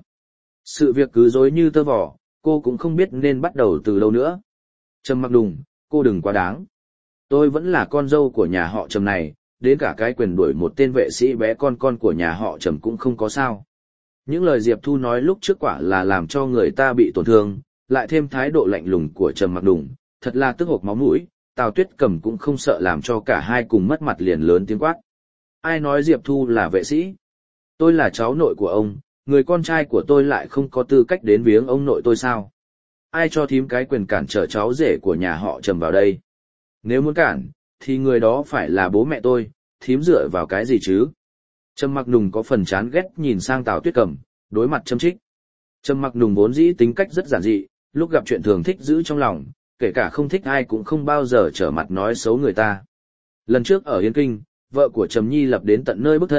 Sự việc cứ rối như tơ vò, cô cũng không biết nên bắt đầu từ đâu nữa. Trầm Mặc Nùng, cô đừng quá đáng. Tôi vẫn là con dâu của nhà họ Trầm này, đến cả cái quyền đuổi một tên vệ sĩ bé con con của nhà họ Trầm cũng không có sao. Những lời Diệp Thu nói lúc trước quả là làm cho người ta bị tổn thương, lại thêm thái độ lạnh lùng của Trầm Mặc Nùng, thật là tức hộc máu mũi. Tào Tuyết Cầm cũng không sợ làm cho cả hai cùng mất mặt liền lớn tiếng quát. Ai nói Diệp Thu là vệ sĩ? Tôi là cháu nội của ông, người con trai của tôi lại không có tư cách đến viếng ông nội tôi sao? Ai cho thím cái quyền cản trở cháu rể của nhà họ Trầm vào đây? Nếu muốn cản, thì người đó phải là bố mẹ tôi, thím dựa vào cái gì chứ? Trầm Mặc Nùng có phần chán ghét nhìn sang Tào Tuyết Cầm, đối mặt châm trích. Trầm Mặc Nùng vốn dĩ tính cách rất giản dị, lúc gặp chuyện thường thích giữ trong lòng, kể cả không thích ai cũng không bao giờ trở mặt nói xấu người ta. Lần trước ở Yên Kinh, vợ của Trầm Nhi Lập đến tận nơi bức thân,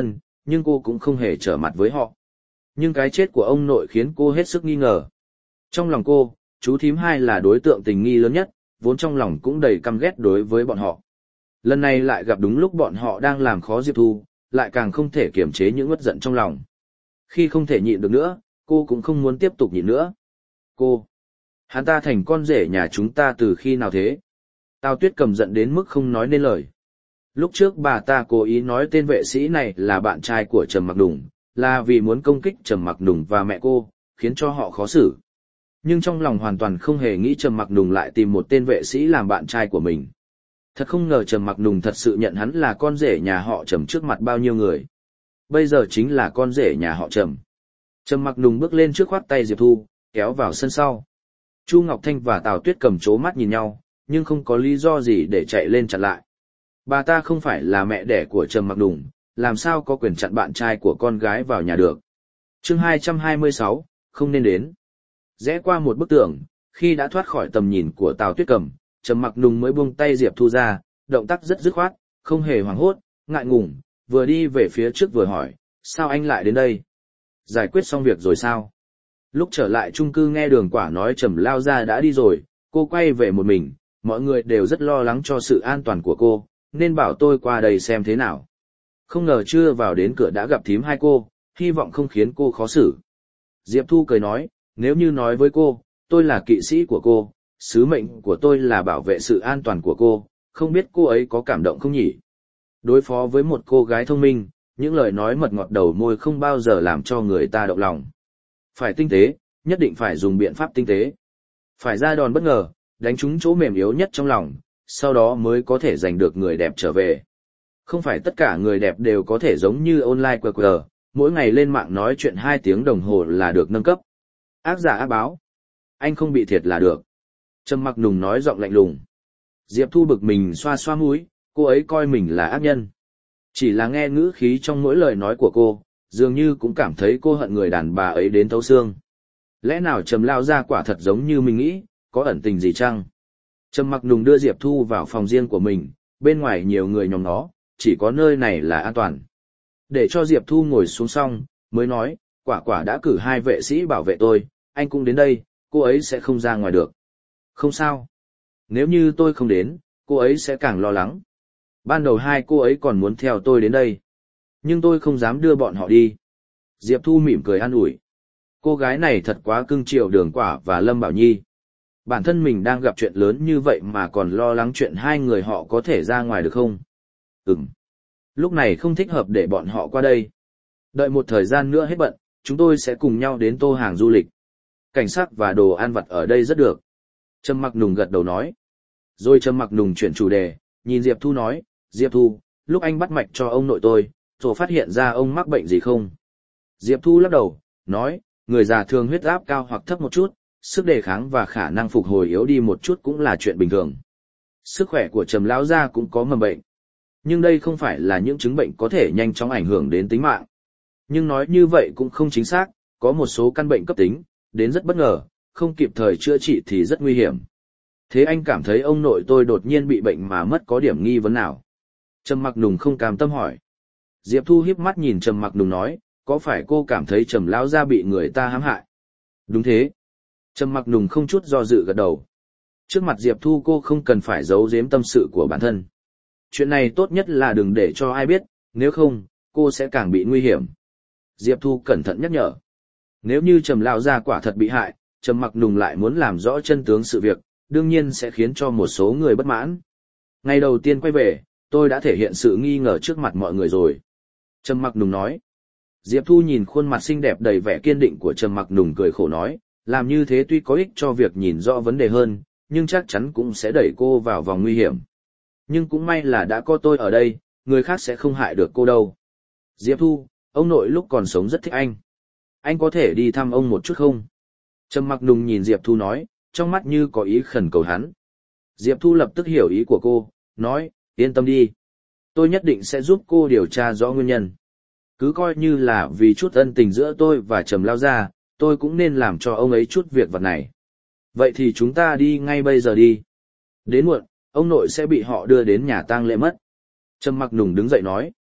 nhưng cô cũng không hề trở mặt với họ. Nhưng cái chết của ông nội khiến cô hết sức nghi ngờ. Trong lòng cô, chú thím hai là đối tượng tình nghi lớn nhất, vốn trong lòng cũng đầy căm ghét đối với bọn họ. Lần này lại gặp đúng lúc bọn họ đang làm khó Diệp Thu, lại càng không thể kiềm chế những uất giận trong lòng. Khi không thể nhịn được nữa, cô cũng không muốn tiếp tục nhịn nữa. Cô, hắn ta thành con rể nhà chúng ta từ khi nào thế? Tào Tuyết Cầm giận đến mức không nói nên lời. Lúc trước bà ta cố ý nói tên vệ sĩ này là bạn trai của Trầm Mặc Nùng, là vì muốn công kích Trầm Mặc Nùng và mẹ cô, khiến cho họ khó xử. Nhưng trong lòng hoàn toàn không hề nghĩ Trầm Mặc Nùng lại tìm một tên vệ sĩ làm bạn trai của mình. Thật không ngờ Trầm Mặc Nùng thật sự nhận hắn là con rể nhà họ Trầm trước mặt bao nhiêu người. Bây giờ chính là con rể nhà họ Trầm. Trầm Mặc Nùng bước lên trước khoát tay Diệp Thu, kéo vào sân sau. Chu Ngọc Thanh và Tào Tuyết Cầm trố mắt nhìn nhau, nhưng không có lý do gì để chạy lên chặn lại. Bà ta không phải là mẹ đẻ của Trầm Mặc Nùng, làm sao có quyền chặn bạn trai của con gái vào nhà được. Chương hai trăm hai mươi sáu, không nên đến. Rẽ qua một bức tường, khi đã thoát khỏi tầm nhìn của Tào Tuyết Cầm, Trầm Mặc Nùng mới buông tay Diệp Thu ra, động tác rất dứt khoát, không hề hoảng hốt, ngại ngùng, vừa đi về phía trước vừa hỏi, sao anh lại đến đây? Giải quyết xong việc rồi sao? Lúc trở lại chung cư nghe Đường Quả nói Trầm Lao Gia đã đi rồi, cô quay về một mình, mọi người đều rất lo lắng cho sự an toàn của cô, nên bảo tôi qua đây xem thế nào. Không ngờ chưa vào đến cửa đã gặp thím hai cô, hy vọng không khiến cô khó xử. Diệp Thu cười nói, nếu như nói với cô, tôi là kỵ sĩ của cô, sứ mệnh của tôi là bảo vệ sự an toàn của cô, không biết cô ấy có cảm động không nhỉ? Đối phó với một cô gái thông minh, những lời nói mật ngọt đầu môi không bao giờ làm cho người ta động lòng. Phải tinh tế, nhất định phải dùng biện pháp tinh tế. Phải ra đòn bất ngờ, đánh trúng chỗ mềm yếu nhất trong lòng, sau đó mới có thể giành được người đẹp trở về. Không phải tất cả người đẹp đều có thể giống như online quy quy, mỗi ngày lên mạng nói chuyện hai tiếng đồng hồ là được nâng cấp. Ác giả ác báo. Anh không bị thiệt là được. Trầm Mặc Nùng nói giọng lạnh lùng. Diệp Thu bực mình xoa xoa mũi, cô ấy coi mình là ác nhân. Chỉ là nghe ngữ khí trong mỗi lời nói của cô, dường như cũng cảm thấy cô hận người đàn bà ấy đến thấu xương. Lẽ nào Trầm Lao Gia quả thật giống như mình nghĩ, có ẩn tình gì chăng? Trầm Mặc Nùng đưa Diệp Thu vào phòng riêng của mình, bên ngoài nhiều người nhóm nó, chỉ có nơi này là an toàn. Để cho Diệp Thu ngồi xuống xong, mới nói, quả quả đã cử hai vệ sĩ bảo vệ tôi, anh cũng đến đây, cô ấy sẽ không ra ngoài được. Không sao. Nếu như tôi không đến, cô ấy sẽ càng lo lắng. Ban đầu hai cô ấy còn muốn theo tôi đến đây. Nhưng tôi không dám đưa bọn họ đi. Diệp Thu mỉm cười an ủi. Cô gái này thật quá cưng chiều Đường Quả và Lâm Bảo Nhi. Bản thân mình đang gặp chuyện lớn như vậy mà còn lo lắng chuyện hai người họ có thể ra ngoài được không? Ừm. Lúc này không thích hợp để bọn họ qua đây. Đợi một thời gian nữa hết bận, chúng tôi sẽ cùng nhau đến Tô Hàng du lịch. Cảnh sắc và đồ ăn vặt ở đây rất được. Trầm Mặc Nùng gật đầu nói. Rồi Trầm Mặc Nùng chuyển chủ đề, nhìn Diệp Thu nói, Diệp Thu, lúc anh bắt mạch cho ông nội tôi, rồi phát hiện ra ông mắc bệnh gì không? Diệp Thu lắc đầu, nói, người già thường huyết áp cao hoặc thấp một chút, sức đề kháng và khả năng phục hồi yếu đi một chút cũng là chuyện bình thường. Sức khỏe của Trầm Lão Gia cũng có mầm bệnh. Nhưng đây không phải là những chứng bệnh có thể nhanh chóng ảnh hưởng đến tính mạng. Nhưng nói như vậy cũng không chính xác, có một số căn bệnh cấp tính, đến rất bất ngờ, không kịp thời chữa trị thì rất nguy hiểm. Thế anh cảm thấy ông nội tôi đột nhiên bị bệnh mà mất có điểm nghi vấn nào? Trầm Mặc Nùng không cam tâm hỏi. Diệp Thu híp mắt nhìn Trầm Mặc Nùng nói, có phải cô cảm thấy Trầm Lão Gia bị người ta hãm hại? Đúng thế. Trầm Mặc Nùng không chút do dự gật đầu. Trước mặt Diệp Thu cô không cần phải giấu giếm tâm sự của bản thân. Chuyện này tốt nhất là đừng để cho ai biết, nếu không, cô sẽ càng bị nguy hiểm. Diệp Thu cẩn thận nhắc nhở. Nếu như Trầm Lão Gia quả thật bị hại, Trầm Mặc Nùng lại muốn làm rõ chân tướng sự việc, đương nhiên sẽ khiến cho một số người bất mãn. Ngày đầu tiên quay về, tôi đã thể hiện sự nghi ngờ trước mặt mọi người rồi. Trầm Mặc Nùng nói. Diệp Thu nhìn khuôn mặt xinh đẹp đầy vẻ kiên định của Trầm Mặc Nùng cười khổ nói, làm như thế tuy có ích cho việc nhìn rõ vấn đề hơn, nhưng chắc chắn cũng sẽ đẩy cô vào vòng nguy hiểm. Nhưng cũng may là đã có tôi ở đây, người khác sẽ không hại được cô đâu. Diệp Thu, ông nội lúc còn sống rất thích anh. Anh có thể đi thăm ông một chút không? Trầm Mặc Nùng nhìn Diệp Thu nói, trong mắt như có ý khẩn cầu hắn. Diệp Thu lập tức hiểu ý của cô, nói, yên tâm đi. Tôi nhất định sẽ giúp cô điều tra rõ nguyên nhân. Cứ coi như là vì chút ân tình giữa tôi và Trầm Lao Gia, tôi cũng nên làm cho ông ấy chút việc vật này. Vậy thì chúng ta đi ngay bây giờ đi. Đến muộn, ông nội sẽ bị họ đưa đến nhà tang lễ mất. Trầm Mặc Nùng đứng dậy nói.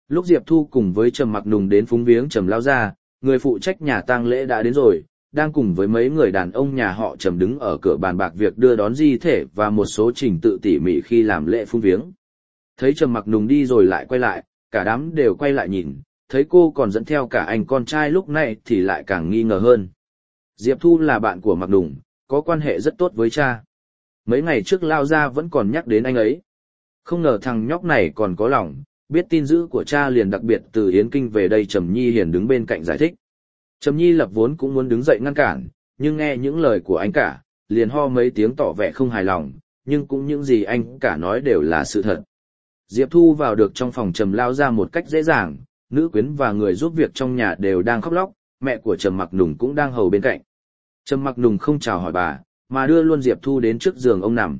Lúc Diệp Thu cùng với Trầm Mặc Nùng đến phúng viếng Trầm lao gia, người phụ trách nhà tang lễ đã đến rồi, đang cùng với mấy người đàn ông nhà họ Trầm đứng ở cửa bàn bạc việc đưa đón di thể và một số trình tự tỉ mỉ khi làm lễ phúng viếng. Thấy Trầm Mặc Nùng đi rồi lại quay lại, cả đám đều quay lại nhìn, thấy cô còn dẫn theo cả anh con trai lúc này thì lại càng nghi ngờ hơn. Diệp Thu là bạn của Mặc Nùng, có quan hệ rất tốt với cha. Mấy ngày trước lao gia vẫn còn nhắc đến anh ấy. Không ngờ thằng nhóc này còn có lòng, biết tin dữ của cha liền đặc biệt từ Yến Kinh về đây. Trầm Nhi Hiền đứng bên cạnh giải thích. Trầm Nhi Lập vốn cũng muốn đứng dậy ngăn cản, nhưng nghe những lời của anh cả, liền ho mấy tiếng tỏ vẻ không hài lòng, nhưng cũng những gì anh cả nói đều là sự thật. Diệp Thu vào được trong phòng Trầm lao ra một cách dễ dàng, nữ quyến và người giúp việc trong nhà đều đang khóc lóc, mẹ của Trầm Mặc Nùng cũng đang hầu bên cạnh. Trầm Mặc Nùng không chào hỏi bà, mà đưa luôn Diệp Thu đến trước giường ông nằm.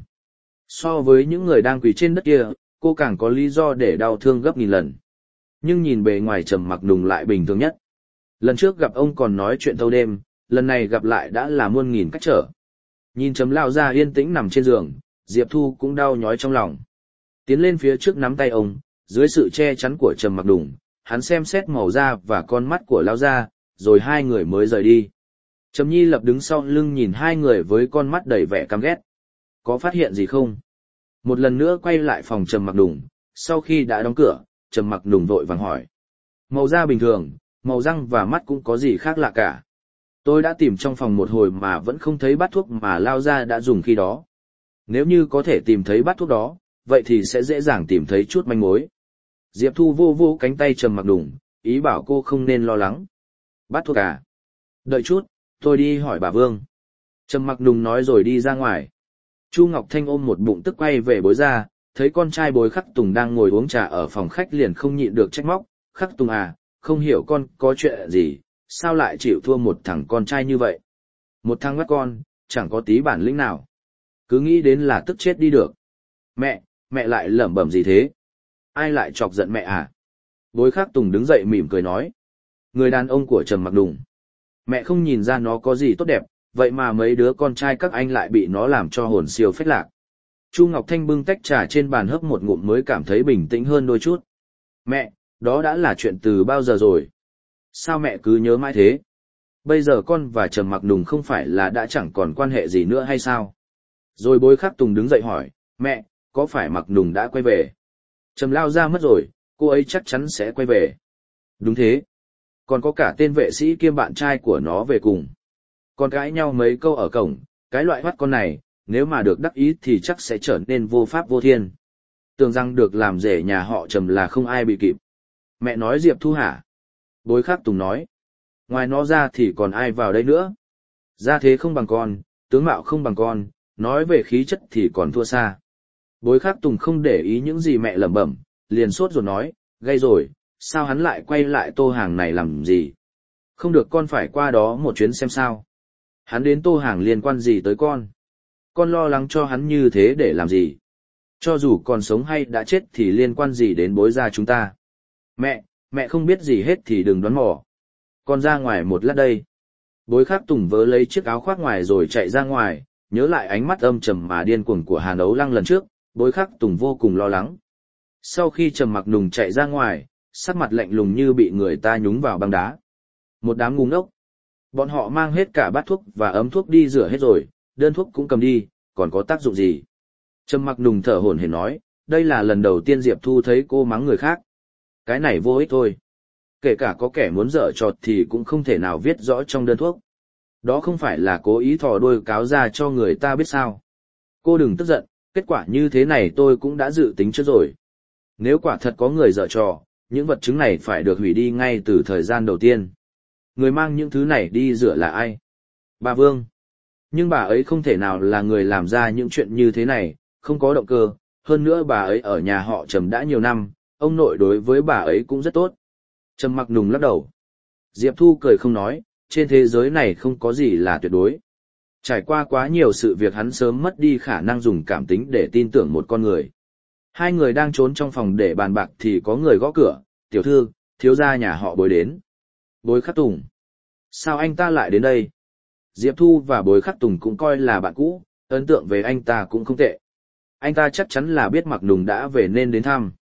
So với những người đang quỳ trên đất kia, cô càng có lý do để đau thương gấp nghìn lần. Nhưng nhìn bề ngoài Trầm Mặc Nùng lại bình thường nhất. Lần trước gặp ông còn nói chuyện thâu đêm, lần này gặp lại đã là muôn nghìn cách trở. Nhìn Trầm lao ra yên tĩnh nằm trên giường, Diệp Thu cũng đau nhói trong lòng. Tiến lên phía trước nắm tay ông, dưới sự che chắn của Trầm Mặc Nùng, hắn xem xét màu da và con mắt của lao ra, rồi hai người mới rời đi. Trầm Nhi Lập đứng sau lưng nhìn hai người với con mắt đầy vẻ căm ghét. Có phát hiện gì không? Một lần nữa quay lại phòng Trầm Mặc Nùng, sau khi đã đóng cửa, Trầm Mặc Nùng vội vàng hỏi. Màu da bình thường, màu răng và mắt cũng có gì khác lạ cả. Tôi đã tìm trong phòng một hồi mà vẫn không thấy bát thuốc mà lao ra đã dùng khi đó. Nếu như có thể tìm thấy bát thuốc đó, vậy thì sẽ dễ dàng tìm thấy chút manh mối. Diệp Thu vô vô cánh tay Trầm Mặc Nùng, ý bảo cô không nên lo lắng. Bát thuốc à? Đợi chút, tôi đi hỏi bà Vương. Trầm Mặc Nùng nói rồi đi ra ngoài. Chu Ngọc Thanh ôm một bụng tức quay về Bối ra, thấy con trai Bối Khắc Tùng đang ngồi uống trà ở phòng khách liền không nhịn được trách móc. Khắc Tùng à, không hiểu con có chuyện gì, sao lại chịu thua một thằng con trai như vậy? Một thằng bắt con, chẳng có tí bản lĩnh nào. Cứ nghĩ đến là tức chết đi được. Mẹ, mẹ lại lẩm bẩm gì thế? Ai lại chọc giận mẹ à? Bối Khắc Tùng đứng dậy mỉm cười nói. Người đàn ông của Trầm Mặc Nùng. Mẹ không nhìn ra nó có gì tốt đẹp, vậy mà mấy đứa con trai các anh lại bị nó làm cho hồn siêu phách lạc. Chu Ngọc Thanh bưng tách trà trên bàn hớp một ngụm mới cảm thấy bình tĩnh hơn đôi chút. Mẹ, đó đã là chuyện từ bao giờ rồi? Sao mẹ cứ nhớ mãi thế? Bây giờ con và Trầm Mặc Nùng không phải là đã chẳng còn quan hệ gì nữa hay sao? Rồi Bối Khắc Tùng đứng dậy hỏi, mẹ, có phải Mặc Nùng đã quay về? Trầm lao ra mất rồi, cô ấy chắc chắn sẽ quay về. Đúng thế. Còn có cả tên vệ sĩ kiêm bạn trai của nó về cùng. Còn cãi nhau mấy câu ở cổng, cái loại hoắt con này, nếu mà được đắc ý thì chắc sẽ trở nên vô pháp vô thiên. Tưởng rằng được làm rể nhà họ Trầm là không ai bị kịp. Mẹ nói Diệp Thu hả? Bối Khắc Tùng nói. Ngoài nó ra thì còn ai vào đây nữa? Gia thế không bằng con, tướng mạo không bằng con, nói về khí chất thì còn thua xa. Bối Khắc Tùng không để ý những gì mẹ lẩm bẩm, liền sốt rồi nói, gây rồi, sao hắn lại quay lại Tô Hàng này làm gì? Không được, con phải qua đó một chuyến xem sao. Hắn đến Tô Hàng liên quan gì tới con? Con lo lắng cho hắn như thế để làm gì? Cho dù còn sống hay đã chết thì liên quan gì đến Bối gia chúng ta? Mẹ, mẹ không biết gì hết thì đừng đoán mò. Con ra ngoài một lát đây. Bối Khắc Tùng vớ lấy chiếc áo khoác ngoài rồi chạy ra ngoài, nhớ lại ánh mắt âm trầm mà điên cuồng của Hàn Ấu Lăng lần trước, Bối Khắc Tùng vô cùng lo lắng. Sau khi Trầm Mặc Nùng chạy ra ngoài, sắc mặt lạnh lùng như bị người ta nhúng vào băng đá. Một đám ngu ngốc. Bọn họ mang hết cả bát thuốc và ấm thuốc đi rửa hết rồi, đơn thuốc cũng cầm đi, còn có tác dụng gì? Trầm Mặc Nùng thở hổn hển nói, đây là lần đầu tiên Diệp Thu thấy cô mắng người khác. Cái này vô ích thôi. Kể cả có kẻ muốn dở trò thì cũng không thể nào viết rõ trong đơn thuốc. Đó không phải là cố ý thò đuôi cáo ra cho người ta biết sao. Cô đừng tức giận, kết quả như thế này tôi cũng đã dự tính trước rồi. Nếu quả thật có người dở trò, những vật chứng này phải được hủy đi ngay từ thời gian đầu tiên. Người mang những thứ này đi rửa là ai? Bà Vương. Nhưng bà ấy không thể nào là người làm ra những chuyện như thế này, không có động cơ. Hơn nữa bà ấy ở nhà họ Trầm đã nhiều năm, ông nội đối với bà ấy cũng rất tốt. Trầm Mặc Nùng lắc đầu. Diệp Thu cười không nói, trên thế giới này không có gì là tuyệt đối. Trải qua quá nhiều sự việc hắn sớm mất đi khả năng dùng cảm tính để tin tưởng một con người. Hai người đang trốn trong phòng để bàn bạc thì có người gõ cửa, tiểu thư, thiếu gia nhà họ Bối đến. Bối Khắc Tùng. Sao anh ta lại đến đây? Diệp Thu và Bối Khắc Tùng cũng coi là bạn cũ, ấn tượng về anh ta cũng không tệ. Anh ta chắc chắn là biết Mặc Nùng đã về nên đến thăm.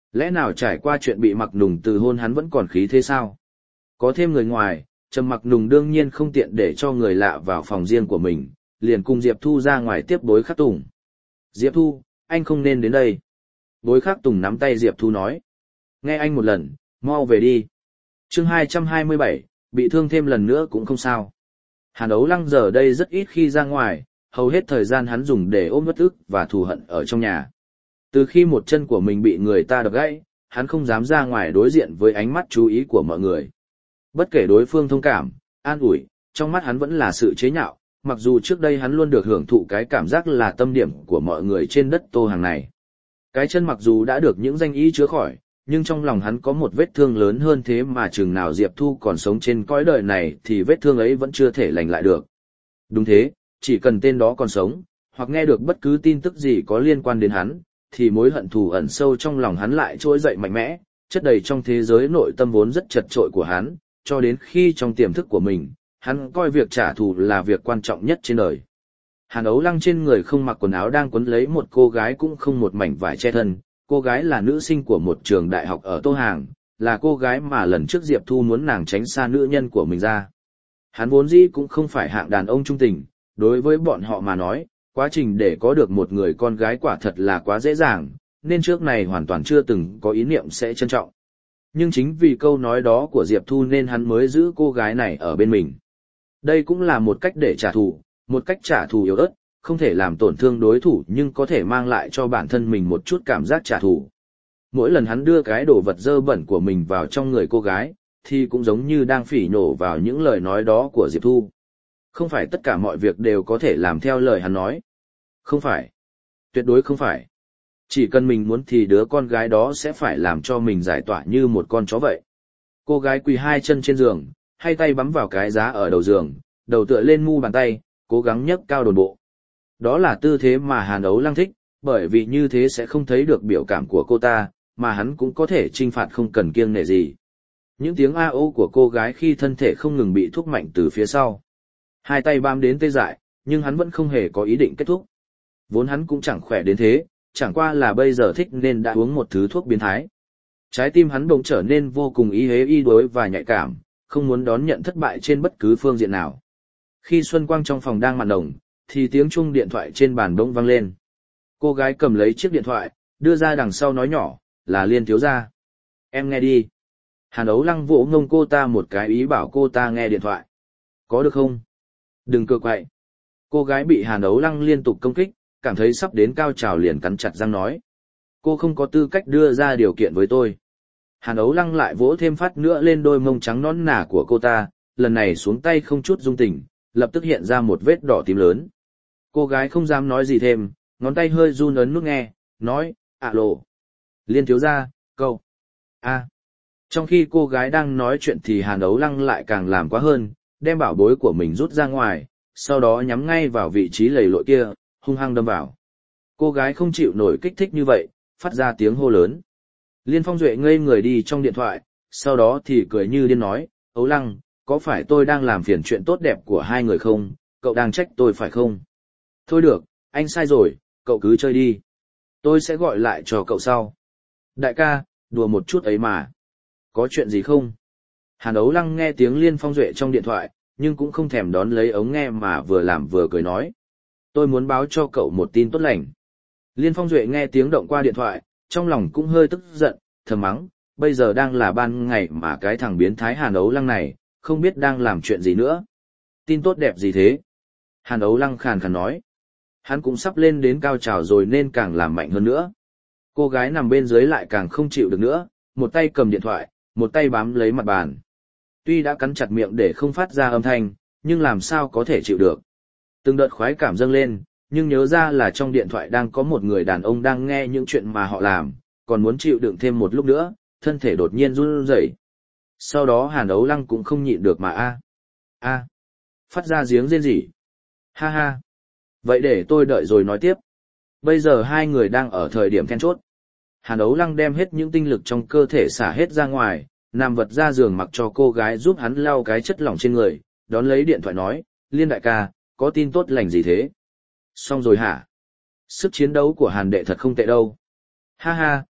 Lẽ nào trải qua chuyện bị Mặc Nùng từ hôn hắn vẫn còn khí thế sao? Có thêm người ngoài, Trầm Mặc Nùng đương nhiên không tiện để cho người lạ vào phòng riêng của mình, liền cùng Diệp Thu ra ngoài tiếp Bối Khắc Tùng. Diệp Thu, anh không nên đến đây. Bối Khắc Tùng nắm tay Diệp Thu nói. Nghe anh một lần, mau về đi. chương hai trăm hai mươi bảy, bị thương thêm lần nữa cũng không sao. Hàn Ấu Lăng giờ đây rất ít khi ra ngoài, hầu hết thời gian hắn dùng để ôm uất ức và thù hận ở trong nhà. Từ khi một chân của mình bị người ta đập gãy, hắn không dám ra ngoài đối diện với ánh mắt chú ý của mọi người. Bất kể đối phương thông cảm, an ủi, trong mắt hắn vẫn là sự chế nhạo, mặc dù trước đây hắn luôn được hưởng thụ cái cảm giác là tâm điểm của mọi người trên đất Tô Hàng này. Cái chân mặc dù đã được những danh y chữa khỏi, nhưng trong lòng hắn có một vết thương lớn hơn thế mà chừng nào Diệp Thu còn sống trên cõi đời này thì vết thương ấy vẫn chưa thể lành lại được. Đúng thế, chỉ cần tên đó còn sống, hoặc nghe được bất cứ tin tức gì có liên quan đến hắn, thì mối hận thù ẩn sâu trong lòng hắn lại trỗi dậy mạnh mẽ, chất đầy trong thế giới nội tâm vốn rất chật trội của hắn, cho đến khi trong tiềm thức của mình, hắn coi việc trả thù là việc quan trọng nhất trên đời. Hàn Ấu Lăng trên người không mặc quần áo đang quấn lấy một cô gái cũng không một mảnh vải che thân, cô gái là nữ sinh của một trường đại học ở Tô Hàng, là cô gái mà lần trước Diệp Thu muốn nàng tránh xa nữ nhân của mình ra. Hắn vốn dĩ cũng không phải hạng đàn ông trung tình, đối với bọn họ mà nói, quá trình để có được một người con gái quả thật là quá dễ dàng, nên trước này hoàn toàn chưa từng có ý niệm sẽ trân trọng. Nhưng chính vì câu nói đó của Diệp Thu nên hắn mới giữ cô gái này ở bên mình. Đây cũng là một cách để trả thù, một cách trả thù yếu ớt, không thể làm tổn thương đối thủ nhưng có thể mang lại cho bản thân mình một chút cảm giác trả thù. Mỗi lần hắn đưa cái đồ vật dơ bẩn của mình vào trong người cô gái, thì cũng giống như đang phỉ nhổ vào những lời nói đó của Diệp Thu. Không phải tất cả mọi việc đều có thể làm theo lời hắn nói. Không phải. Tuyệt đối không phải. Chỉ cần mình muốn thì đứa con gái đó sẽ phải làm cho mình giải tỏa như một con chó vậy. Cô gái quỳ hai chân trên giường, hai tay bắm vào cái giá ở đầu giường, đầu tựa lên mu bàn tay, cố gắng nhấc cao đồn bộ. Đó là tư thế mà Hàn Ấu Lăng thích, bởi vì như thế sẽ không thấy được biểu cảm của cô ta, mà hắn cũng có thể trinh phạt không cần kiêng nể gì. Những tiếng a ô của cô gái khi thân thể không ngừng bị thúc mạnh từ phía sau. Hai tay bám đến tê dại, nhưng hắn vẫn không hề có ý định kết thúc. Vốn hắn cũng chẳng khỏe đến thế, chẳng qua là bây giờ thích nên đã uống một thứ thuốc biến thái. Trái tim hắn bỗng trở nên vô cùng ý hế y đối và nhạy cảm, không muốn đón nhận thất bại trên bất cứ phương diện nào. Khi Xuân Quang trong phòng đang mặn nồng, thì tiếng chuông điện thoại trên bàn bỗng vang lên. Cô gái cầm lấy chiếc điện thoại, đưa ra đằng sau nói nhỏ, là Liên thiếu gia. Em nghe đi. Hàn Ấu Lăng vỗ ngông cô ta một cái ý bảo cô ta nghe điện thoại. Có được không? Đừng cược quậy. Cô gái bị Hàn Ấu Lăng liên tục công kích, cảm thấy sắp đến cao trào liền cắn chặt răng nói. Cô không có tư cách đưa ra điều kiện với tôi. Hàn Ấu Lăng lại vỗ thêm phát nữa lên đôi mông trắng nõn nà của cô ta, lần này xuống tay không chút dung tình, lập tức hiện ra một vết đỏ tím lớn. Cô gái không dám nói gì thêm, ngón tay hơi run ấn nút nghe, nói, ạ lộ. Liên thiếu gia, câu. a. Trong khi cô gái đang nói chuyện thì Hàn Ấu Lăng lại càng làm quá hơn, đem bảo bối của mình rút ra ngoài, sau đó nhắm ngay vào vị trí lầy lội kia, hung hăng đâm vào. Cô gái không chịu nổi kích thích như vậy, phát ra tiếng hô lớn. Liên Phong Duệ ngây người đi trong điện thoại, sau đó thì cười như điên nói, Ấu Lăng, có phải tôi đang làm phiền chuyện tốt đẹp của hai người không, cậu đang trách tôi phải không? Thôi được, anh sai rồi, cậu cứ chơi đi. Tôi sẽ gọi lại cho cậu sau. Đại ca, đùa một chút ấy mà. Có chuyện gì không? Hàn Ấu Lăng nghe tiếng Liên Phong Duệ trong điện thoại, nhưng cũng không thèm đón lấy ống nghe mà vừa làm vừa cười nói. Tôi muốn báo cho cậu một tin tốt lành. Liên Phong Duệ nghe tiếng động qua điện thoại, trong lòng cũng hơi tức giận, thầm mắng, bây giờ đang là ban ngày mà cái thằng biến thái Hàn Ấu Lăng này, không biết đang làm chuyện gì nữa. Tin tốt đẹp gì thế? Hàn Ấu Lăng khàn khàn nói. Hắn cũng sắp lên đến cao trào rồi nên càng làm mạnh hơn nữa. Cô gái nằm bên dưới lại càng không chịu được nữa, một tay cầm điện thoại, một tay bám lấy mặt bàn. Tuy đã cắn chặt miệng để không phát ra âm thanh, nhưng làm sao có thể chịu được. Từng đợt khoái cảm dâng lên, nhưng nhớ ra là trong điện thoại đang có một người đàn ông đang nghe những chuyện mà họ làm, còn muốn chịu đựng thêm một lúc nữa, thân thể đột nhiên run rẩy. Sau đó Hàn Ấu Lăng cũng không nhịn được mà a a phát ra giếng rên rỉ. Ha ha. Vậy để tôi đợi rồi nói tiếp. Bây giờ hai người đang ở thời điểm then chốt. Hàn Ấu Lăng đem hết những tinh lực trong cơ thể xả hết ra ngoài, nằm vật ra giường mặc cho cô gái giúp hắn lau cái chất lỏng trên người, đón lấy điện thoại nói, Liên đại ca, có tin tốt lành gì thế? Xong rồi hả? Sức chiến đấu của Hàn đệ thật không tệ đâu. Ha ha,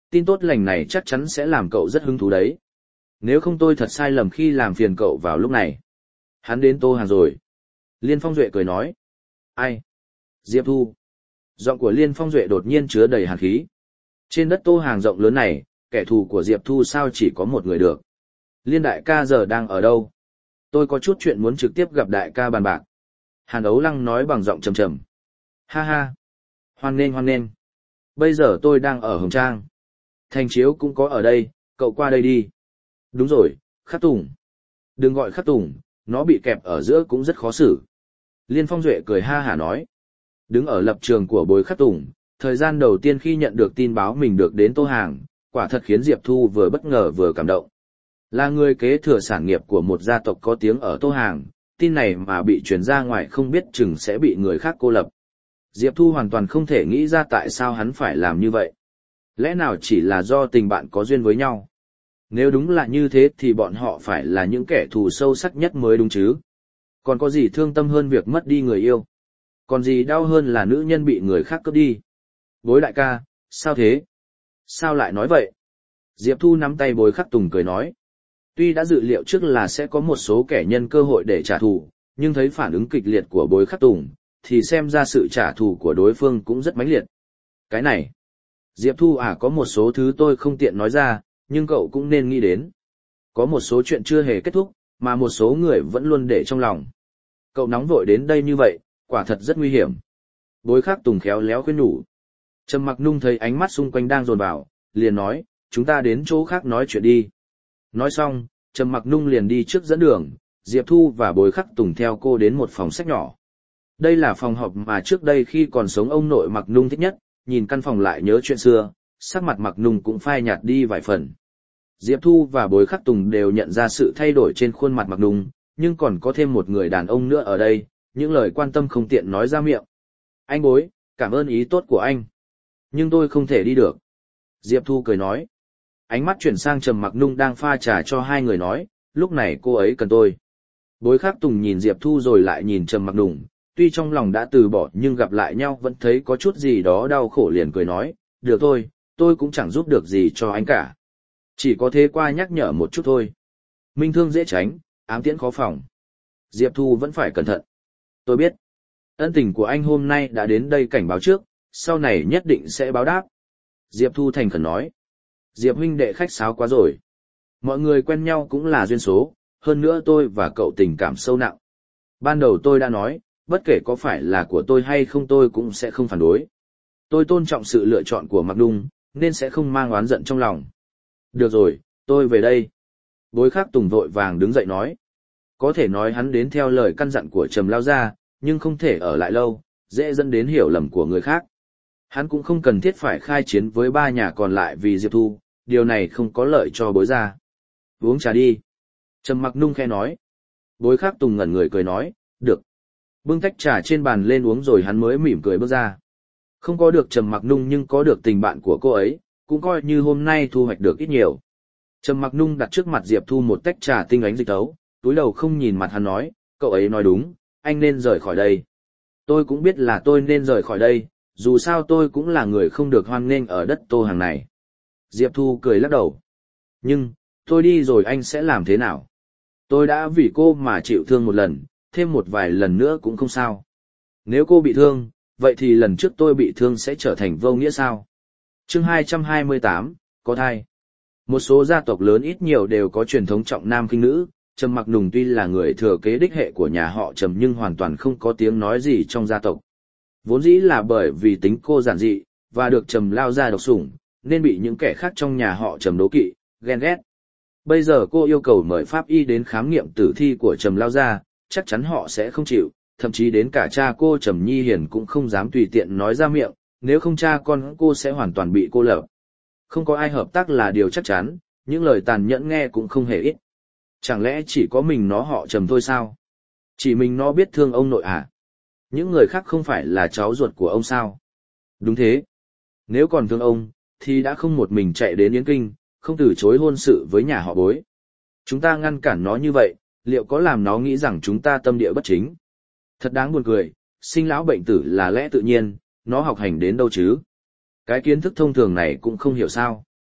Tin tốt lành này chắc chắn sẽ làm cậu rất hứng thú đấy. Nếu không tôi thật sai lầm khi làm phiền cậu vào lúc này. Hắn đến Tô Hàng rồi. Liên Phong Duệ cười nói. Ai? Diệp Thu. Giọng của Liên Phong Duệ đột nhiên chứa đầy hàn khí. Trên đất Tô Hàng rộng lớn này, kẻ thù của Diệp Thu sao chỉ có một người được. Liên đại ca giờ đang ở đâu? Tôi có chút chuyện muốn trực tiếp gặp đại ca bàn bạc. Hàn Ấu Lăng nói bằng giọng trầm trầm. Ha ha. Hoan nghênh hoan nghênh. Bây giờ tôi đang ở Hồng Trang. Thành Chiếu cũng có ở đây, cậu qua đây đi. Đúng rồi, Khắc Tùng. Đừng gọi Khắc Tùng, nó bị kẹp ở giữa cũng rất khó xử. Liên Phong Duệ cười ha hả nói. Đứng ở lập trường của Bối Khắc Tùng, thời gian đầu tiên khi nhận được tin báo mình được đến Tô Hàng, quả thật khiến Diệp Thu vừa bất ngờ vừa cảm động. Là người kế thừa sản nghiệp của một gia tộc có tiếng ở Tô Hàng, tin này mà bị truyền ra ngoài không biết chừng sẽ bị người khác cô lập. Diệp Thu hoàn toàn không thể nghĩ ra tại sao hắn phải làm như vậy. Lẽ nào chỉ là do tình bạn có duyên với nhau? Nếu đúng là như thế thì bọn họ phải là những kẻ thù sâu sắc nhất mới đúng chứ. Còn có gì thương tâm hơn việc mất đi người yêu? Còn gì đau hơn là nữ nhân bị người khác cướp đi? Bối đại ca, sao thế? Sao lại nói vậy? Diệp Thu nắm tay Bối Khắc Tùng cười nói. Tuy đã dự liệu trước là sẽ có một số kẻ nhân cơ hội để trả thù, nhưng thấy phản ứng kịch liệt của Bối Khắc Tùng, thì xem ra sự trả thù của đối phương cũng rất mãnh liệt. Cái này, Diệp Thu à, có một số thứ tôi không tiện nói ra, nhưng cậu cũng nên nghĩ đến. Có một số chuyện chưa hề kết thúc, mà một số người vẫn luôn để trong lòng. Cậu nóng vội đến đây như vậy, quả thật rất nguy hiểm. Bối Khắc Tùng khéo léo khuyên nhủ. Trầm Mặc Nung thấy ánh mắt xung quanh đang dồn vào, liền nói, chúng ta đến chỗ khác nói chuyện đi. Nói xong, Trầm Mặc Nung liền đi trước dẫn đường, Diệp Thu và Bối Khắc Tùng theo cô đến một phòng sách nhỏ. Đây là phòng họp mà trước đây khi còn sống ông nội Mặc Nung thích nhất, nhìn căn phòng lại nhớ chuyện xưa, sắc mặt Mặc Nung cũng phai nhạt đi vài phần. Diệp Thu và Bối Khắc Tùng đều nhận ra sự thay đổi trên khuôn mặt Mặc Nung, nhưng còn có thêm một người đàn ông nữa ở đây, những lời quan tâm không tiện nói ra miệng. Anh Bối, cảm ơn ý tốt của anh. Nhưng tôi không thể đi được. Diệp Thu cười nói. Ánh mắt chuyển sang Trầm Mặc Nung đang pha trà cho hai người nói, lúc này cô ấy cần tôi. Bối Khắc Tùng nhìn Diệp Thu rồi lại nhìn Trầm Mặc Nung, tuy trong lòng đã từ bỏ nhưng gặp lại nhau vẫn thấy có chút gì đó đau khổ, liền cười nói, được thôi, tôi cũng chẳng giúp được gì cho anh cả. Chỉ có thế qua nhắc nhở một chút thôi. Minh thương dễ tránh, ám tiễn khó phòng. Diệp Thu vẫn phải cẩn thận. Tôi biết. Ân tình của anh hôm nay đã đến đây cảnh báo trước, sau này nhất định sẽ báo đáp. Diệp Thu thành khẩn nói. Diệp huynh đệ khách sáo quá rồi. Mọi người quen nhau cũng là duyên số, hơn nữa tôi và cậu tình cảm sâu nặng. Ban đầu tôi đã nói, bất kể có phải là của tôi hay không tôi cũng sẽ không phản đối. Tôi tôn trọng sự lựa chọn của Mặc Nung, nên sẽ không mang oán giận trong lòng. Được rồi, tôi về đây. Bối Khắc Tùng vội vàng đứng dậy nói. Có thể nói hắn đến theo lời căn dặn của Trầm Lao Gia, nhưng không thể ở lại lâu, dễ dẫn đến hiểu lầm của người khác. Hắn cũng không cần thiết phải khai chiến với ba nhà còn lại vì Diệp Thu, điều này không có lợi cho Bối gia. Uống trà đi. Trầm Mặc Nung khẽ nói. Bối Khắc Tùng ngẩn người cười nói, được. Bưng tách trà trên bàn lên uống rồi hắn mới mỉm cười bước ra. Không có được Trầm Mặc Nung nhưng có được tình bạn của cô ấy, cũng coi như hôm nay thu hoạch được ít nhiều. Trầm Mặc Nung đặt trước mặt Diệp Thu một tách trà tinh ánh dịch tấu, túi đầu không nhìn mặt hắn nói, cậu ấy nói đúng, anh nên rời khỏi đây. Tôi cũng biết là tôi nên rời khỏi đây, dù sao tôi cũng là người không được hoan nghênh ở đất Tô Hàng này. Diệp Thu cười lắc đầu. Nhưng, tôi đi rồi anh sẽ làm thế nào? Tôi đã vì cô mà chịu thương một lần, thêm một vài lần nữa cũng không sao. Nếu cô bị thương, vậy thì lần trước tôi bị thương sẽ trở thành vô nghĩa sao? Chương hai trăm hai mươi tám, có thai. Một số gia tộc lớn ít nhiều đều có truyền thống trọng nam khinh nữ. Trầm Mặc Nùng tuy là người thừa kế đích hệ của nhà họ Trầm nhưng hoàn toàn không có tiếng nói gì trong gia tộc. Vốn dĩ là bởi vì tính cô giản dị, và được Trầm Lao Gia độc sủng, nên bị những kẻ khác trong nhà họ Trầm đố kỵ, ghen ghét. Bây giờ cô yêu cầu mời pháp y đến khám nghiệm tử thi của Trầm Lao Gia, chắc chắn họ sẽ không chịu, thậm chí đến cả cha cô Trầm Nhi Hiền cũng không dám tùy tiện nói ra miệng, nếu không cha con cô sẽ hoàn toàn bị cô lập. Không có ai hợp tác là điều chắc chắn, những lời tàn nhẫn nghe cũng không hề ít. Chẳng lẽ chỉ có mình nó họ Trầm thôi sao? Chỉ mình nó biết thương ông nội à? Những người khác không phải là cháu ruột của ông sao? Đúng thế. Nếu còn thương ông, thì đã không một mình chạy đến Yến Kinh, không từ chối hôn sự với nhà họ Bối. Chúng ta ngăn cản nó như vậy, liệu có làm nó nghĩ rằng chúng ta tâm địa bất chính? Thật đáng buồn cười, sinh lão bệnh tử là lẽ tự nhiên, nó học hành đến đâu chứ? Cái kiến thức thông thường này cũng không hiểu sao.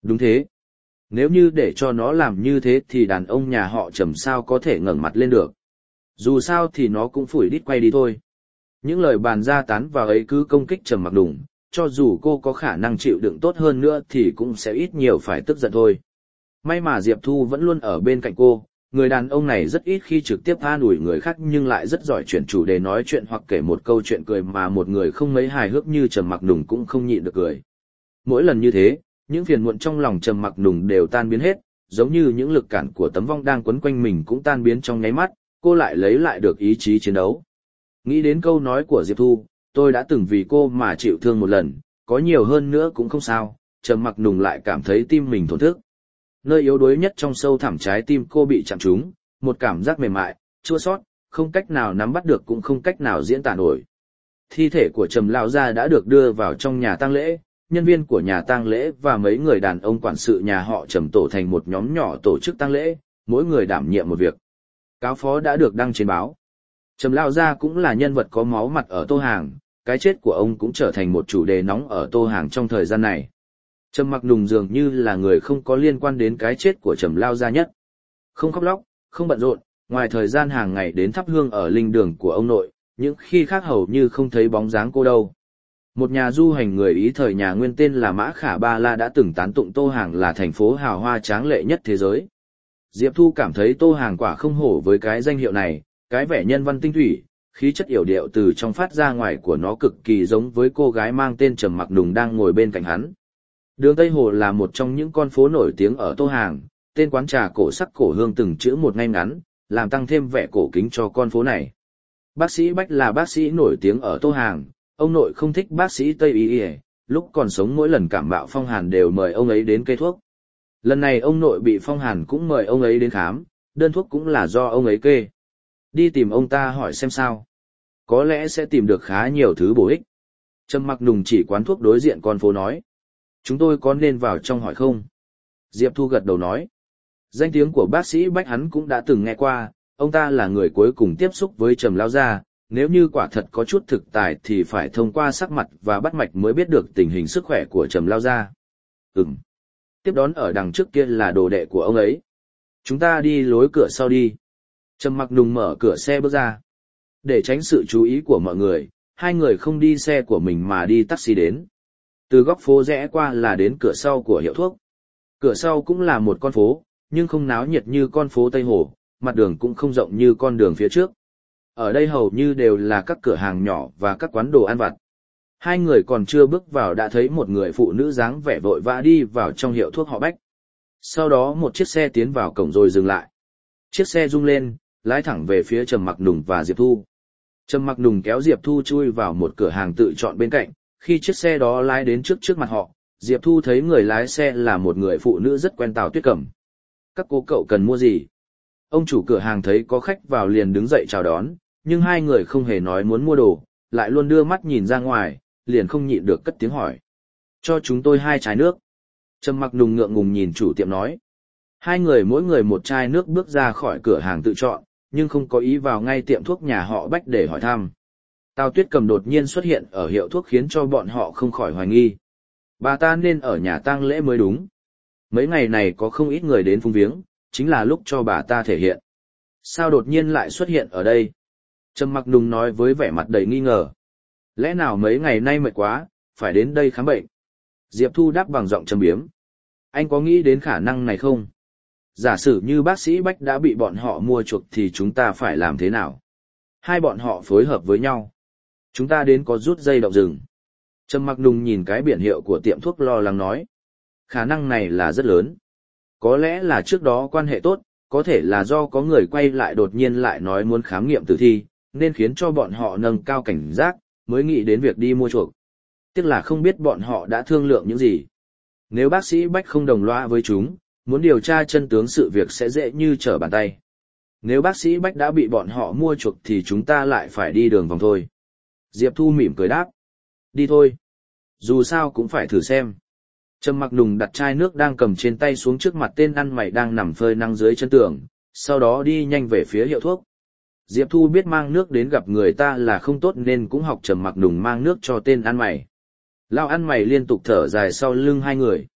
Đúng thế. Nếu như để cho nó làm như thế thì đàn ông nhà họ Trầm sao có thể ngẩng mặt lên được. Dù sao thì nó cũng phủi đít quay đi thôi. Những lời bàn ra tán vào ấy cứ công kích Trầm Mặc Nùng, cho dù cô có khả năng chịu đựng tốt hơn nữa thì cũng sẽ ít nhiều phải tức giận thôi. May mà Diệp Thu vẫn luôn ở bên cạnh cô, người đàn ông này rất ít khi trực tiếp an ủi người khác nhưng lại rất giỏi chuyển chủ đề nói chuyện hoặc kể một câu chuyện cười mà một người không mấy hài hước như Trầm Mặc Nùng cũng không nhịn được cười. Mỗi lần như thế, những phiền muộn trong lòng Trầm Mặc Nùng đều tan biến hết, giống như những lực cản của tấm vong đang quấn quanh mình cũng tan biến trong nháy mắt, cô lại lấy lại được ý chí chiến đấu. Nghĩ đến câu nói của Diệp Thu, tôi đã từng vì cô mà chịu thương một lần, có nhiều hơn nữa cũng không sao, Trầm Mặc Nùng lại cảm thấy tim mình thổn thức. Nơi yếu đuối nhất trong sâu thẳm trái tim cô bị chạm trúng, một cảm giác mềm mại, chua xót, không cách nào nắm bắt được cũng không cách nào diễn tả nổi. Thi thể của Trầm lão gia đã được đưa vào trong nhà tang lễ, nhân viên của nhà tang lễ và mấy người đàn ông quản sự nhà họ Trầm tổ thành một nhóm nhỏ tổ chức tang lễ, mỗi người đảm nhiệm một việc. Cáo phó đã được đăng trên báo. Trầm lão gia cũng là nhân vật có máu mặt ở Tô Hàng, cái chết của ông cũng trở thành một chủ đề nóng ở Tô Hàng trong thời gian này. Trầm Mặc Nùng dường như là người không có liên quan đến cái chết của Trầm lão gia nhất. Không khóc lóc, không bận rộn, ngoài thời gian hàng ngày đến thắp hương ở linh đường của ông nội, những khi khác hầu như không thấy bóng dáng cô đâu. Một nhà du hành người Ý thời nhà Nguyên tên là Mã Khả Ba La đã từng tán tụng Tô Hàng là thành phố hào hoa tráng lệ nhất thế giới. Diệp Thu cảm thấy Tô Hàng quả không hổ với cái danh hiệu này, cái vẻ nhân văn tinh thủy, khí chất yểu điệu từ trong phát ra ngoài của nó cực kỳ giống với cô gái mang tên Trầm Mặc Nùng đang ngồi bên cạnh hắn. Đường Tây Hồ là một trong những con phố nổi tiếng ở Tô Hàng, tên quán trà cổ sắc cổ hương từng chữ một ngay ngắn, làm tăng thêm vẻ cổ kính cho con phố này. Bác sĩ Bách là bác sĩ nổi tiếng ở Tô Hàng, ông nội không thích bác sĩ Tây y, lúc còn sống mỗi lần cảm mạo phong hàn đều mời ông ấy đến kê thuốc. Lần này ông nội bị phong hàn cũng mời ông ấy đến khám, đơn thuốc cũng là do ông ấy kê. Đi tìm ông ta hỏi xem sao. Có lẽ sẽ tìm được khá nhiều thứ bổ ích. Trầm Mặc Nùng chỉ quán thuốc đối diện con phố nói. Chúng tôi có nên vào trong hỏi không? Diệp Thu gật đầu nói. Danh tiếng của bác sĩ Bách hắn cũng đã từng nghe qua, ông ta là người cuối cùng tiếp xúc với Trầm lão gia, nếu như quả thật có chút thực tài thì phải thông qua sắc mặt và bắt mạch mới biết được tình hình sức khỏe của Trầm lão gia. Ừm. Tiếp đón ở đằng trước kia là đồ đệ của ông ấy. Chúng ta đi lối cửa sau đi. Trầm Mặc Nùng mở cửa xe bước ra. Để tránh sự chú ý của mọi người, hai người không đi xe của mình mà đi taxi đến. Từ góc phố rẽ qua là đến cửa sau của hiệu thuốc. Cửa sau cũng là một con phố, nhưng không náo nhiệt như con phố Tây Hồ, mặt đường cũng không rộng như con đường phía trước. Ở đây hầu như đều là các cửa hàng nhỏ và các quán đồ ăn vặt. Hai người còn chưa bước vào đã thấy một người phụ nữ dáng vẻ vội vã đi vào trong hiệu thuốc họ Bách. Sau đó một chiếc xe tiến vào cổng rồi dừng lại. Chiếc xe rung lên, lái thẳng về phía Trầm Mặc Nùng và Diệp Thu. Trầm Mặc Nùng kéo Diệp Thu chui vào một cửa hàng tự chọn bên cạnh, khi chiếc xe đó lái đến trước trước mặt họ, Diệp Thu thấy người lái xe là một người phụ nữ rất quen Tào Tuyết Cẩm. Các cô cậu cần mua gì? Ông chủ cửa hàng thấy có khách vào liền đứng dậy chào đón, nhưng hai người không hề nói muốn mua đồ, lại luôn đưa mắt nhìn ra ngoài, liền không nhịn được cất tiếng hỏi. Cho chúng tôi hai chai nước. Trầm Mặc Nùng ngượng ngùng nhìn chủ tiệm nói. Hai người mỗi người một chai nước bước ra khỏi cửa hàng tự chọn, nhưng không có ý vào ngay tiệm thuốc nhà họ Bách để hỏi thăm. Tào Tuyết Cầm đột nhiên xuất hiện ở hiệu thuốc khiến cho bọn họ không khỏi hoài nghi. Bà ta nên ở nhà tang lễ mới đúng. Mấy ngày này có không ít người đến phúng viếng, chính là lúc cho bà ta thể hiện. Sao đột nhiên lại xuất hiện ở đây? Trầm Mặc Nùng nói với vẻ mặt đầy nghi ngờ. Lẽ nào mấy ngày nay mệt quá, phải đến đây khám bệnh? Diệp Thu đáp bằng giọng trầm biếm. Anh có nghĩ đến khả năng này không? Giả sử như bác sĩ Bách đã bị bọn họ mua chuộc thì chúng ta phải làm thế nào? Hai bọn họ phối hợp với nhau. Chúng ta đến có rút dây động rừng. Trầm Mặc Nùng nhìn cái biển hiệu của tiệm thuốc lo lắng nói. Khả năng này là rất lớn. Có lẽ là trước đó quan hệ tốt, có thể là do có người quay lại đột nhiên lại nói muốn khám nghiệm tử thi, nên khiến cho bọn họ nâng cao cảnh giác, mới nghĩ đến việc đi mua chuộc. Tiếc là không biết bọn họ đã thương lượng những gì. Nếu bác sĩ Bách không đồng loa với chúng, muốn điều tra chân tướng sự việc sẽ dễ như trở bàn tay. Nếu bác sĩ Bách đã bị bọn họ mua chuộc thì chúng ta lại phải đi đường vòng thôi. Diệp Thu mỉm cười đáp. Đi thôi. Dù sao cũng phải thử xem. Trầm Mặc Nùng đặt chai nước đang cầm trên tay xuống trước mặt tên ăn mày đang nằm phơi nắng dưới chân tường, sau đó đi nhanh về phía hiệu thuốc. Diệp Thu biết mang nước đến gặp người ta là không tốt nên cũng học Trầm Mặc Nùng mang nước cho tên ăn mày. Lão ăn mày liên tục thở dài sau lưng hai người.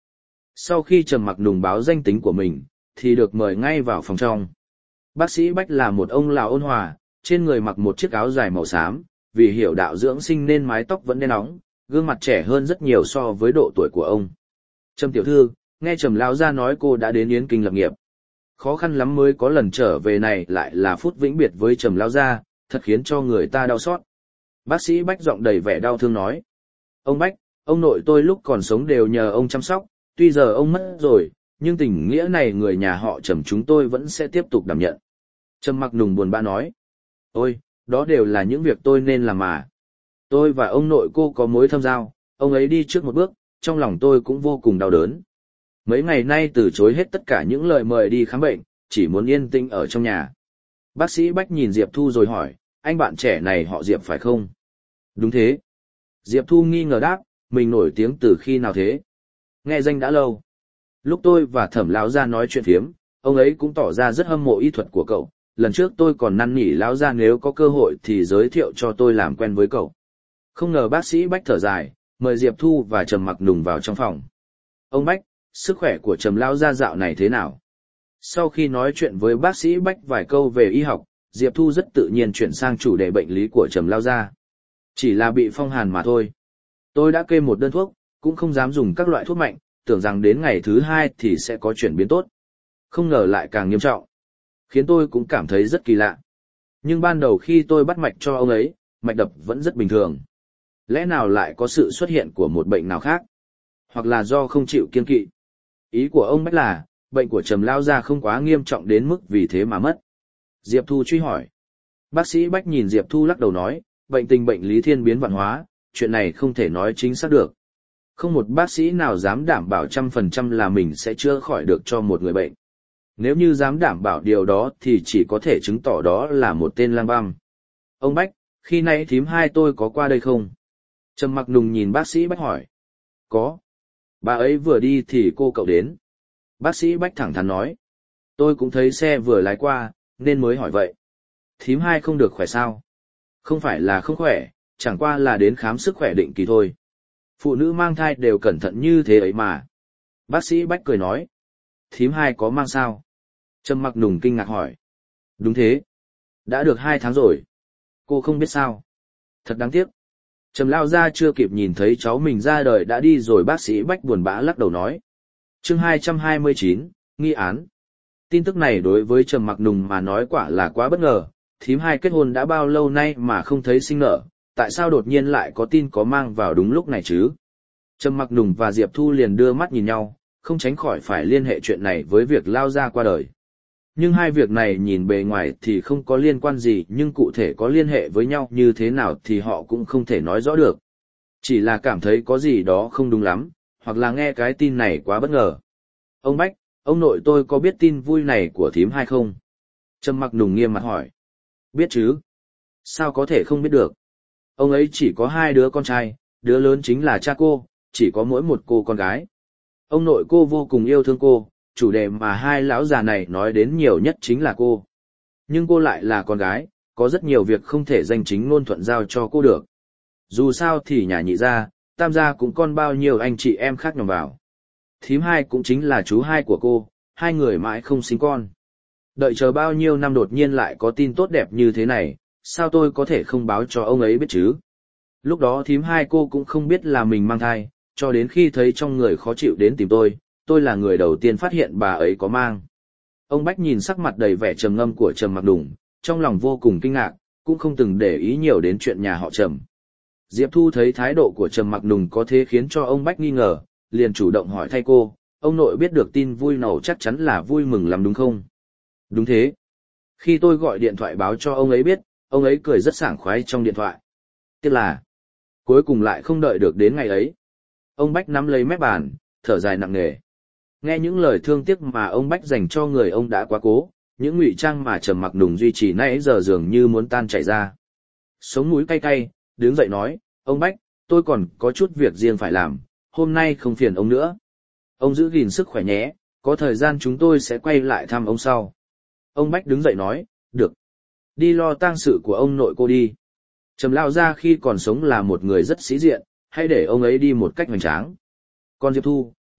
Sau khi Trầm Mặc Nùng báo danh tính của mình, thì được mời ngay vào phòng trong. Bác sĩ Bách là một ông lão ôn hòa, trên người mặc một chiếc áo dài màu xám, vì hiểu đạo dưỡng sinh nên mái tóc vẫn đen óng, gương mặt trẻ hơn rất nhiều so với độ tuổi của ông. Trầm tiểu thư, nghe Trầm lão gia nói cô đã đến Yến Kinh lập nghiệp. Khó khăn lắm mới có lần trở về này lại là phút vĩnh biệt với Trầm lão gia, thật khiến cho người ta đau xót. Bác sĩ Bách giọng đầy vẻ đau thương nói. Ông Bách, ông nội tôi lúc còn sống đều nhờ ông chăm sóc, tuy giờ ông mất rồi, nhưng tình nghĩa này người nhà họ Trầm chúng tôi vẫn sẽ tiếp tục đảm nhận. Trầm Mặc Nùng buồn bã nói. Ôi, đó đều là những việc tôi nên làm mà. Tôi và ông nội cô có mối thâm giao, ông ấy đi trước một bước, trong lòng tôi cũng vô cùng đau đớn. Mấy ngày nay từ chối hết tất cả những lời mời đi khám bệnh, chỉ muốn yên tĩnh ở trong nhà. Bác sĩ Bách nhìn Diệp Thu rồi hỏi, anh bạn trẻ này họ Diệp phải không? Đúng thế. Diệp Thu nghi ngờ đáp, mình nổi tiếng từ khi nào thế? Nghe danh đã lâu. Lúc tôi và Thẩm lão gia nói chuyện phiếm, ông ấy cũng tỏ ra rất hâm mộ y thuật của cậu. Lần trước tôi còn năn nỉ lão gia nếu có cơ hội thì giới thiệu cho tôi làm quen với cậu. Không ngờ bác sĩ Bách thở dài, mời Diệp Thu và Trầm Mặc Nùng vào trong phòng. Ông Bách, sức khỏe của Trầm lão gia dạo này thế nào? Sau khi nói chuyện với bác sĩ Bách vài câu về y học, Diệp Thu rất tự nhiên chuyển sang chủ đề bệnh lý của Trầm lão gia. Chỉ là bị phong hàn mà thôi. Tôi đã kê một đơn thuốc, cũng không dám dùng các loại thuốc mạnh, tưởng rằng đến ngày thứ hai thì sẽ có chuyển biến tốt. Không ngờ lại càng nghiêm trọng, khiến tôi cũng cảm thấy rất kỳ lạ. Nhưng ban đầu khi tôi bắt mạch cho ông ấy, mạch đập vẫn rất bình thường. Lẽ nào lại có sự xuất hiện của một bệnh nào khác? Hoặc là do không chịu kiêng kỵ? Ý của ông Bách là, bệnh của Trầm lão gia không quá nghiêm trọng đến mức vì thế mà mất. Diệp Thu truy hỏi. Bác sĩ Bách nhìn Diệp Thu lắc đầu nói, bệnh tình bệnh lý thiên biến vạn hóa, chuyện này không thể nói chính xác được. Không một bác sĩ nào dám đảm bảo trăm phần trăm là mình sẽ chữa khỏi được cho một người bệnh. Nếu như dám đảm bảo điều đó thì chỉ có thể chứng tỏ đó là một tên lang băm. Ông Bách, khi nãy thím hai tôi có qua đây không? Trầm Mặc Nùng nhìn bác sĩ Bách hỏi. Có. Bà ấy vừa đi thì cô cậu đến. Bác sĩ Bách thẳng thắn nói. Tôi cũng thấy xe vừa lái qua, nên mới hỏi vậy. Thím hai không được khỏe sao? Không phải là không khỏe, chẳng qua là đến khám sức khỏe định kỳ thôi. Phụ nữ mang thai đều cẩn thận như thế ấy mà. Bác sĩ Bách cười nói. Thím hai có mang sao? Trầm Mặc Nùng kinh ngạc hỏi. Đúng thế. Đã được hai tháng rồi. Cô không biết sao? Thật đáng tiếc. Trầm lão gia chưa kịp nhìn thấy cháu mình ra đời đã đi rồi, bác sĩ Bách buồn bã lắc đầu nói. Chương hai trăm hai mươi chín, nghi án. Tin tức này đối với Trầm Mặc Nùng mà nói quả là quá bất ngờ. Thím hai kết hôn đã bao lâu nay mà không thấy sinh nở, tại sao đột nhiên lại có tin có mang vào đúng lúc này chứ? Trầm Mặc Nùng và Diệp Thu liền đưa mắt nhìn nhau, không tránh khỏi phải liên hệ chuyện này với việc lao gia qua đời. Nhưng hai việc này nhìn bề ngoài thì không có liên quan gì, nhưng cụ thể có liên hệ với nhau như thế nào thì họ cũng không thể nói rõ được. Chỉ là cảm thấy có gì đó không đúng lắm, hoặc là nghe cái tin này quá bất ngờ. Ông Bách, ông nội tôi có biết tin vui này của thím hai không? Trầm Mặc Nùng nghiêm mặt hỏi. Biết chứ. Sao có thể không biết được? Ông ấy chỉ có hai đứa con trai, đứa lớn chính là cha cô, chỉ có mỗi một cô con gái. Ông nội cô vô cùng yêu thương cô, chủ đề mà hai lão già này nói đến nhiều nhất chính là cô. Nhưng cô lại là con gái, có rất nhiều việc không thể danh chính ngôn thuận giao cho cô được. Dù sao thì nhà nhị gia, tam gia cũng con bao nhiêu anh chị em khác nhòm vào. Thím hai cũng chính là chú hai của cô, hai người mãi không sinh con. Đợi chờ bao nhiêu năm đột nhiên lại có tin tốt đẹp như thế này, sao tôi có thể không báo cho ông ấy biết chứ? Lúc đó thím hai cô cũng không biết là mình mang thai, cho đến khi thấy trong người khó chịu đến tìm tôi, tôi là người đầu tiên phát hiện bà ấy có mang. Ông Bách nhìn sắc mặt đầy vẻ trầm ngâm của Trầm Mặc Nùng, trong lòng vô cùng kinh ngạc, cũng không từng để ý nhiều đến chuyện nhà họ Trầm. Diệp Thu thấy thái độ của Trầm Mặc Nùng có thế khiến cho ông Bách nghi ngờ, liền chủ động hỏi thay cô, ông nội biết được tin vui nào chắc chắn là vui mừng lắm đúng không? Đúng thế. Khi tôi gọi điện thoại báo cho ông ấy biết, ông ấy cười rất sảng khoái trong điện thoại. Tiếc là, cuối cùng lại không đợi được đến ngày ấy. Ông Bách nắm lấy mép bàn, thở dài nặng nề. Nghe những lời thương tiếc mà ông Bách dành cho người ông đã quá cố, những ngụy trang mà Trầm Mặc Nùng duy trì nãy giờ dường như muốn tan chảy ra. Sống mũi cay cay, đứng dậy nói, ông Bách, tôi còn có chút việc riêng phải làm, hôm nay không phiền ông nữa. Ông giữ gìn sức khỏe nhé, có thời gian chúng tôi sẽ quay lại thăm ông sau. Ông Bách đứng dậy nói, được. Đi lo tang sự của ông nội cô đi. Trầm lão gia khi còn sống là một người rất sĩ diện, hãy để ông ấy đi một cách hoành tráng. Còn Diệp Thu,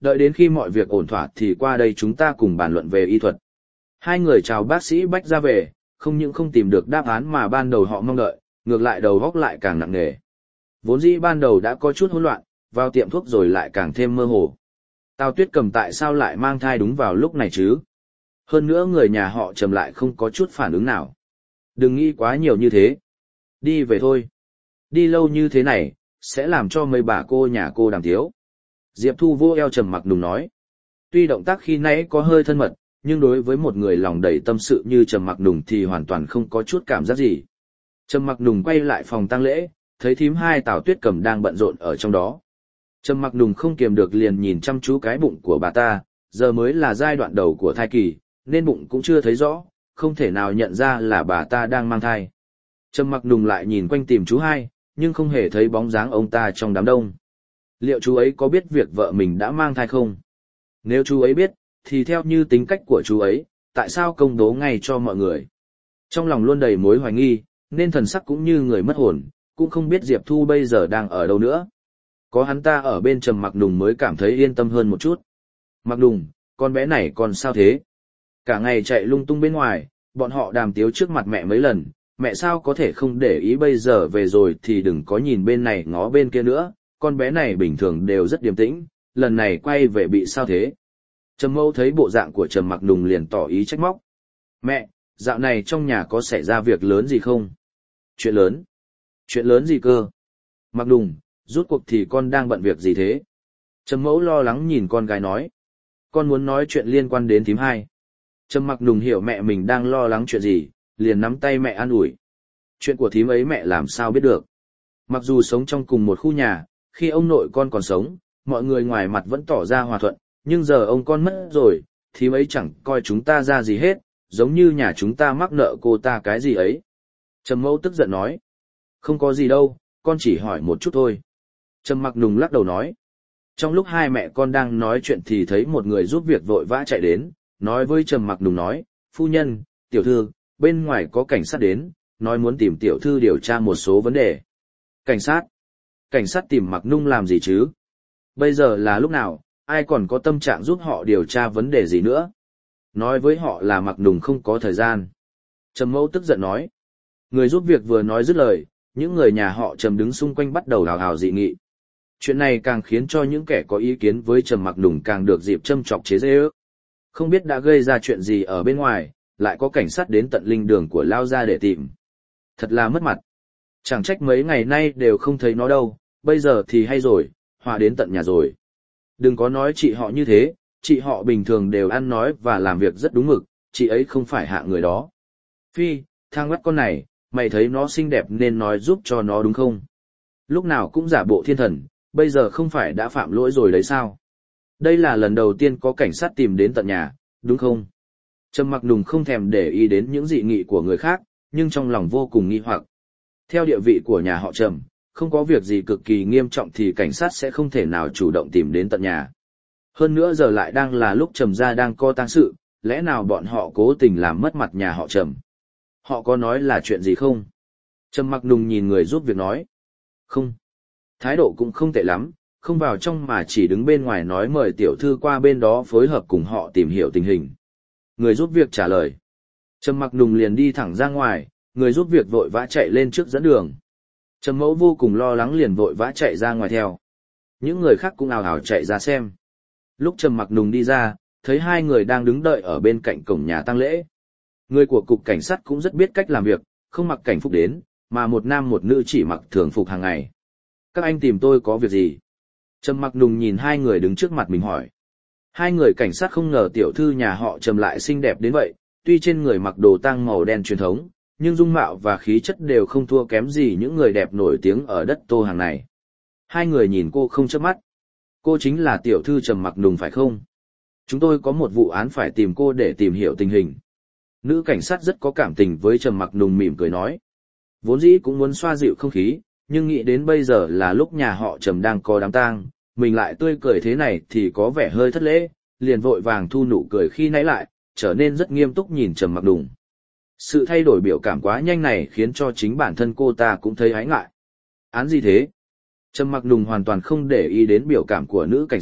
đợi đến khi mọi việc ổn thỏa thì qua đây chúng ta cùng bàn luận về y thuật. Hai người chào bác sĩ Bách ra về, không những không tìm được đáp án mà ban đầu họ mong đợi, ngược lại đầu óc lại càng nặng nề. Vốn dĩ ban đầu đã có chút hỗn loạn, vào tiệm thuốc rồi lại càng thêm mơ hồ. Tào Tuyết Cầm tại sao lại mang thai đúng vào lúc này chứ? Hơn nữa người nhà họ Trầm lại không có chút phản ứng nào. Đừng nghĩ quá nhiều như thế. Đi về thôi. Đi lâu như thế này, sẽ làm cho mấy bà cô nhà cô đàm tiếu. Diệp Thu vô eo Trầm Mặc Nùng nói. Tuy động tác khi nãy có hơi thân mật, nhưng đối với một người lòng đầy tâm sự như Trầm Mặc Nùng thì hoàn toàn không có chút cảm giác gì. Trầm Mặc Nùng quay lại phòng tang lễ, thấy thím hai Tào Tuyết Cầm đang bận rộn ở trong đó. Trầm Mặc Nùng không kiềm được liền nhìn chăm chú cái bụng của bà ta, giờ mới là giai đoạn đầu của thai kỳ, nên bụng cũng chưa thấy rõ, không thể nào nhận ra là bà ta đang mang thai. Trầm Mặc Nùng lại nhìn quanh tìm chú hai, nhưng không hề thấy bóng dáng ông ta trong đám đông. Liệu chú ấy có biết việc vợ mình đã mang thai không? Nếu chú ấy biết, thì theo như tính cách của chú ấy, tại sao công bố ngay cho mọi người? Trong lòng luôn đầy mối hoài nghi, nên thần sắc cũng như người mất hồn, cũng không biết Diệp Thu bây giờ đang ở đâu nữa. Có hắn ta ở bên Trầm Mặc Nùng mới cảm thấy yên tâm hơn một chút. Mặc Nùng, con bé này còn sao thế? Cả ngày chạy lung tung bên ngoài, bọn họ đàm tiếu trước mặt mẹ mấy lần, mẹ sao có thể không để ý bây giờ về rồi thì đừng có nhìn bên này ngó bên kia nữa, con bé này bình thường đều rất điềm tĩnh, lần này quay về bị sao thế? Trầm Mẫu thấy bộ dạng của Trầm Mặc Nùng liền tỏ ý trách móc. Mẹ, dạo này trong nhà có xảy ra việc lớn gì không? Chuyện lớn? Chuyện lớn gì cơ? Mặc Nùng, rút cuộc thì con đang bận việc gì thế? Trầm Mẫu lo lắng nhìn con gái nói. Con muốn nói chuyện liên quan đến thím hai. Trầm Mặc Nùng hiểu mẹ mình đang lo lắng chuyện gì, liền nắm tay mẹ an ủi. Chuyện của thím ấy mẹ làm sao biết được. Mặc dù sống trong cùng một khu nhà, khi ông nội con còn sống, mọi người ngoài mặt vẫn tỏ ra hòa thuận, nhưng giờ ông con mất rồi, thím ấy chẳng coi chúng ta ra gì hết, giống như nhà chúng ta mắc nợ cô ta cái gì ấy. Trầm Mẫu tức giận nói. Không có gì đâu, con chỉ hỏi một chút thôi. Trầm Mặc Nùng lắc đầu nói. Trong lúc hai mẹ con đang nói chuyện thì thấy một người giúp việc vội vã chạy đến, nói với Trầm Mặc Nùng nói, phu nhân, tiểu thư, bên ngoài có cảnh sát đến, nói muốn tìm tiểu thư điều tra một số vấn đề. Cảnh sát? Cảnh sát tìm Mặc Nung làm gì chứ? Bây giờ là lúc nào, ai còn có tâm trạng giúp họ điều tra vấn đề gì nữa? Nói với họ là Mặc Nùng không có thời gian. Trầm Mẫu tức giận nói. Người giúp việc vừa nói dứt lời, những người nhà họ Trầm đứng xung quanh bắt đầu hào hào dị nghị. Chuyện này càng khiến cho những kẻ có ý kiến với Trầm Mặc Nùng càng được dịp châm chọc chế giễu. Không biết đã gây ra chuyện gì ở bên ngoài, lại có cảnh sát đến tận linh đường của Lao gia để tìm. Thật là mất mặt. Chẳng trách mấy ngày nay đều không thấy nó đâu, bây giờ thì hay rồi, hòa đến tận nhà rồi. Đừng có nói chị họ như thế, chị họ bình thường đều ăn nói và làm việc rất đúng mực, chị ấy không phải hạ người đó. Phi, thang mắt con này, mày thấy nó xinh đẹp nên nói giúp cho nó đúng không? Lúc nào cũng giả bộ thiên thần, bây giờ không phải đã phạm lỗi rồi đấy sao? Đây là lần đầu tiên có cảnh sát tìm đến tận nhà, đúng không? Trầm Mặc Nùng không thèm để ý đến những dị nghị của người khác, nhưng trong lòng vô cùng nghi hoặc. Theo địa vị của nhà họ Trầm, không có việc gì cực kỳ nghiêm trọng thì cảnh sát sẽ không thể nào chủ động tìm đến tận nhà. Hơn nữa giờ lại đang là lúc Trầm gia đang có tang sự, lẽ nào bọn họ cố tình làm mất mặt nhà họ Trầm? Họ có nói là chuyện gì không? Trầm Mặc Nùng nhìn người giúp việc nói. Không. Thái độ cũng không tệ lắm, không vào trong mà chỉ đứng bên ngoài nói mời tiểu thư qua bên đó phối hợp cùng họ tìm hiểu tình hình. Người giúp việc trả lời. Trầm Mặc Nùng liền đi thẳng ra ngoài, người giúp việc vội vã chạy lên trước dẫn đường. Trầm Mẫu vô cùng lo lắng liền vội vã chạy ra ngoài theo. Những người khác cũng ào ào chạy ra xem. Lúc Trầm Mặc Nùng đi ra, thấy hai người đang đứng đợi ở bên cạnh cổng nhà tang lễ. Người của cục cảnh sát cũng rất biết cách làm việc, không mặc cảnh phục đến, mà một nam một nữ chỉ mặc thường phục hàng ngày. Các anh tìm tôi có việc gì? Trầm Mặc Nùng nhìn hai người đứng trước mặt mình hỏi. Hai người cảnh sát không ngờ tiểu thư nhà họ Trầm lại xinh đẹp đến vậy, tuy trên người mặc đồ tang màu đen truyền thống, nhưng dung mạo và khí chất đều không thua kém gì những người đẹp nổi tiếng ở đất Tô hàng này. Hai người nhìn cô không chớp mắt. Cô chính là tiểu thư Trầm Mặc Nùng phải không? Chúng tôi có một vụ án phải tìm cô để tìm hiểu tình hình. Nữ cảnh sát rất có cảm tình với Trầm Mặc Nùng mỉm cười nói. Vốn dĩ cũng muốn xoa dịu không khí, nhưng nghĩ đến bây giờ là lúc nhà họ Trầm đang có đám tang, mình lại tươi cười thế này thì có vẻ hơi thất lễ, liền vội vàng thu nụ cười khi nãy lại, trở nên rất nghiêm túc nhìn Trầm Mặc Nùng. Sự thay đổi biểu cảm quá nhanh này khiến cho chính bản thân cô ta cũng thấy ái ngại. Án gì thế? Trầm Mặc Nùng hoàn toàn không để ý đến biểu cảm của nữ cảnh sát,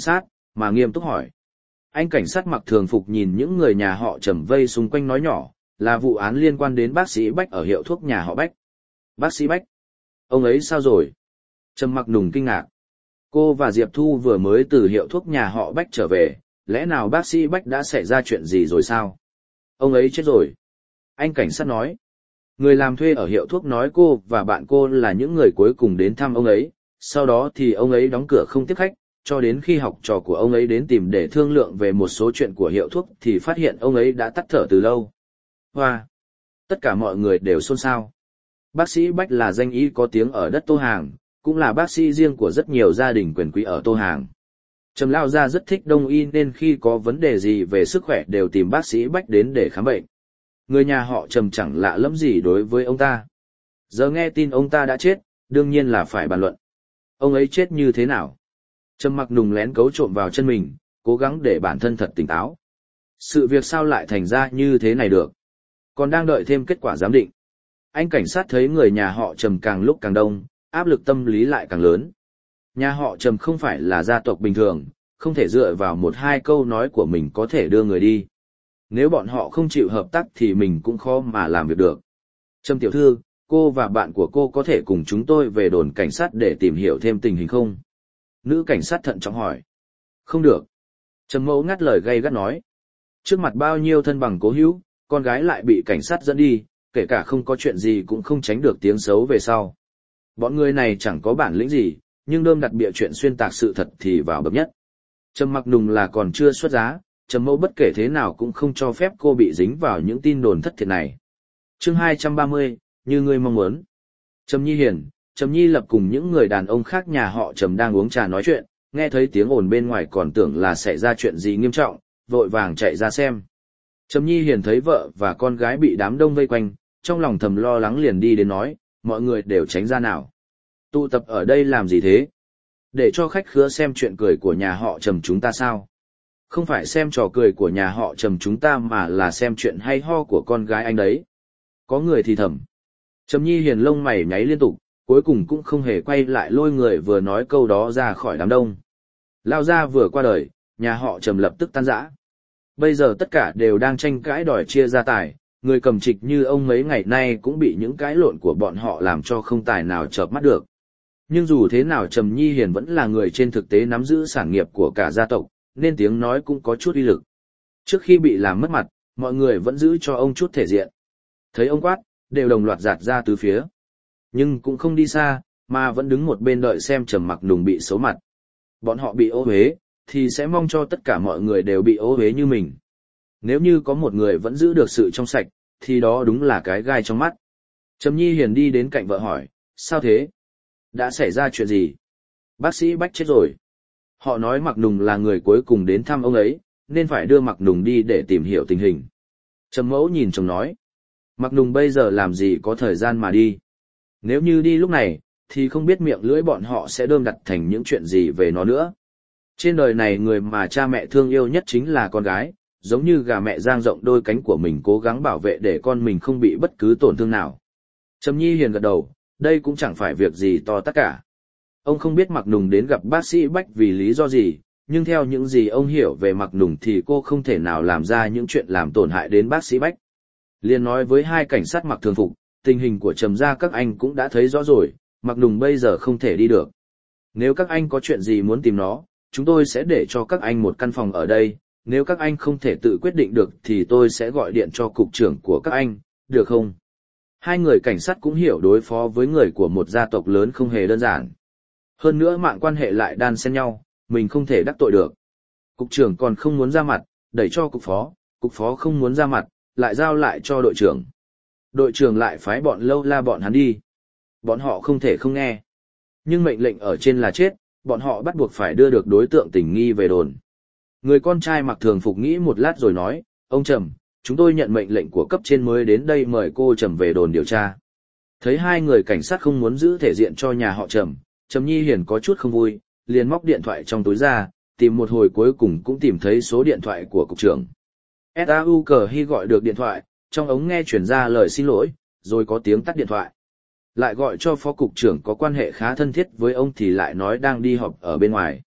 mà nghiêm túc hỏi. Anh cảnh sát mặc thường phục nhìn những người nhà họ Trầm vây xung quanh nói nhỏ, là vụ án liên quan đến bác sĩ Bách ở hiệu thuốc nhà họ Bách. Bác sĩ Bách? Ông ấy sao rồi? Trầm Mặc Nùng kinh ngạc. Cô và Diệp Thu vừa mới từ hiệu thuốc nhà họ Bách trở về, lẽ nào bác sĩ Bách đã xảy ra chuyện gì rồi sao? Ông ấy chết rồi. Anh cảnh sát nói. Người làm thuê ở hiệu thuốc nói cô và bạn cô là những người cuối cùng đến thăm ông ấy, sau đó thì ông ấy đóng cửa không tiếp khách, cho đến khi học trò của ông ấy đến tìm để thương lượng về một số chuyện của hiệu thuốc thì phát hiện ông ấy đã tắt thở từ lâu. Hoa! Tất cả mọi người đều xôn xao. Bác sĩ Bách là danh y có tiếng ở đất Tô Hàng, cũng là bác sĩ riêng của rất nhiều gia đình quyền quý ở Tô Hàng. Trầm Lao Gia rất thích đông y nên khi có vấn đề gì về sức khỏe đều tìm bác sĩ Bách đến để khám bệnh. Người nhà họ Trầm chẳng lạ lẫm gì đối với ông ta. Giờ nghe tin ông ta đã chết, đương nhiên là phải bàn luận. Ông ấy chết như thế nào? Trầm Mặc Nùng lén cấu trộm vào chân mình, cố gắng để bản thân thật tỉnh táo. Sự việc sao lại thành ra như thế này được? Còn đang đợi thêm kết quả giám định. Anh cảnh sát thấy người nhà họ Trầm càng lúc càng đông, áp lực tâm lý lại càng lớn. Nhà họ Trầm không phải là gia tộc bình thường, không thể dựa vào một hai câu nói của mình có thể đưa người đi. Nếu bọn họ không chịu hợp tác thì mình cũng khó mà làm việc được. Trầm tiểu thư, cô và bạn của cô có thể cùng chúng tôi về đồn cảnh sát để tìm hiểu thêm tình hình không? Nữ cảnh sát thận trọng hỏi. Không được. Trầm Mẫu ngắt lời gay gắt nói. Trước mặt bao nhiêu thân bằng cố hữu, con gái lại bị cảnh sát dẫn đi, kể cả không có chuyện gì cũng không tránh được tiếng xấu về sau. Bọn người này chẳng có bản lĩnh gì, nhưng đơm đặt bịa chuyện xuyên tạc sự thật thì vào bậc nhất. Trầm Mặc Nùng là còn chưa xuất giá, Trầm Mẫu bất kể thế nào cũng không cho phép cô bị dính vào những tin đồn thất thiệt này. Chương hai trăm ba mươi, như ngươi mong muốn. Trầm Nhi Hiền, Trầm Nhi Lập cùng những người đàn ông khác nhà họ Trầm đang uống trà nói chuyện, nghe thấy tiếng ồn bên ngoài còn tưởng là xảy ra chuyện gì nghiêm trọng, vội vàng chạy ra xem. Trầm Nhi Hiền thấy vợ và con gái bị đám đông vây quanh, trong lòng thầm lo lắng liền đi đến nói, mọi người đều tránh ra nào. Tụ tập ở đây làm gì thế? Để cho khách khứa xem chuyện cười của nhà họ Trầm chúng ta sao? Không phải xem trò cười của nhà họ Trầm chúng ta mà là xem chuyện hay ho của con gái anh đấy. Có người thì thầm. Trầm Nhi Hiền lông mày nháy liên tục, cuối cùng cũng không hề quay lại lôi người vừa nói câu đó ra khỏi đám đông. Lao Gia vừa qua đời, nhà họ Trầm lập tức tan rã. Bây giờ tất cả đều đang tranh cãi đòi chia gia tài, người cầm trịch như ông mấy ngày nay cũng bị những cãi lộn của bọn họ làm cho không tài nào chợp mắt được. Nhưng dù thế nào Trầm Nhi Hiền vẫn là người trên thực tế nắm giữ sản nghiệp của cả gia tộc, nên tiếng nói cũng có chút uy lực. Trước khi bị làm mất mặt, mọi người vẫn giữ cho ông chút thể diện. Thấy ông quát, đều đồng loạt giạt ra từ phía. Nhưng cũng không đi xa, mà vẫn đứng một bên đợi xem Trầm Mặc Nùng bị xấu mặt. Bọn họ bị ô uế, thì sẽ mong cho tất cả mọi người đều bị ô uế như mình. Nếu như có một người vẫn giữ được sự trong sạch, thì đó đúng là cái gai trong mắt. Trầm Nhi Hiền đi đến cạnh vợ hỏi, sao thế? Đã xảy ra chuyện gì? Bác sĩ Bách chết rồi. Họ nói Mặc Nùng là người cuối cùng đến thăm ông ấy, nên phải đưa Mặc Nùng đi để tìm hiểu tình hình. Trầm Mẫu nhìn chồng nói, Mặc Nùng bây giờ làm gì có thời gian mà đi. Nếu như đi lúc này, thì không biết miệng lưỡi bọn họ sẽ đơm đặt thành những chuyện gì về nó nữa. Trên đời này người mà cha mẹ thương yêu nhất chính là con gái, giống như gà mẹ dang rộng đôi cánh của mình cố gắng bảo vệ để con mình không bị bất cứ tổn thương nào. Trầm Nhi Hiền gật đầu, đây cũng chẳng phải việc gì to tất cả. Ông không biết Mặc Nùng đến gặp bác sĩ Bách vì lý do gì, nhưng theo những gì ông hiểu về Mặc Nùng thì cô không thể nào làm ra những chuyện làm tổn hại đến bác sĩ Bách. Liền nói với hai cảnh sát mặc thường phục, tình hình của Trầm gia các anh cũng đã thấy rõ rồi, Mặc Nùng bây giờ không thể đi được. Nếu các anh có chuyện gì muốn tìm nó, chúng tôi sẽ để cho các anh một căn phòng ở đây, nếu các anh không thể tự quyết định được thì tôi sẽ gọi điện cho cục trưởng của các anh, được không? Hai người cảnh sát cũng hiểu đối phó với người của một gia tộc lớn không hề đơn giản. Hơn nữa mạng quan hệ lại đan xen nhau, mình không thể đắc tội được. Cục trưởng còn không muốn ra mặt, đẩy cho cục phó, cục phó không muốn ra mặt, lại giao lại cho đội trưởng. Đội trưởng lại phái bọn Lâu La bọn hắn đi. Bọn họ không thể không nghe. Nhưng mệnh lệnh ở trên là chết, bọn họ bắt buộc phải đưa được đối tượng tình nghi về đồn. Người con trai mặc thường phục nghĩ một lát rồi nói, ông Trầm, chúng tôi nhận mệnh lệnh của cấp trên mới đến đây mời cô Trầm về đồn điều tra. Thấy hai người cảnh sát không muốn giữ thể diện cho nhà họ Trầm, Trầm Nhi Hiền có chút không vui, liền móc điện thoại trong túi ra, tìm một hồi cuối cùng cũng tìm thấy số điện thoại của cục trưởng. ét a u cờ hy gọi được điện thoại, trong ống nghe chuyển ra lời xin lỗi, rồi có tiếng tắt điện thoại. Lại gọi cho phó cục trưởng có quan hệ khá thân thiết với ông thì lại nói đang đi họp ở bên ngoài.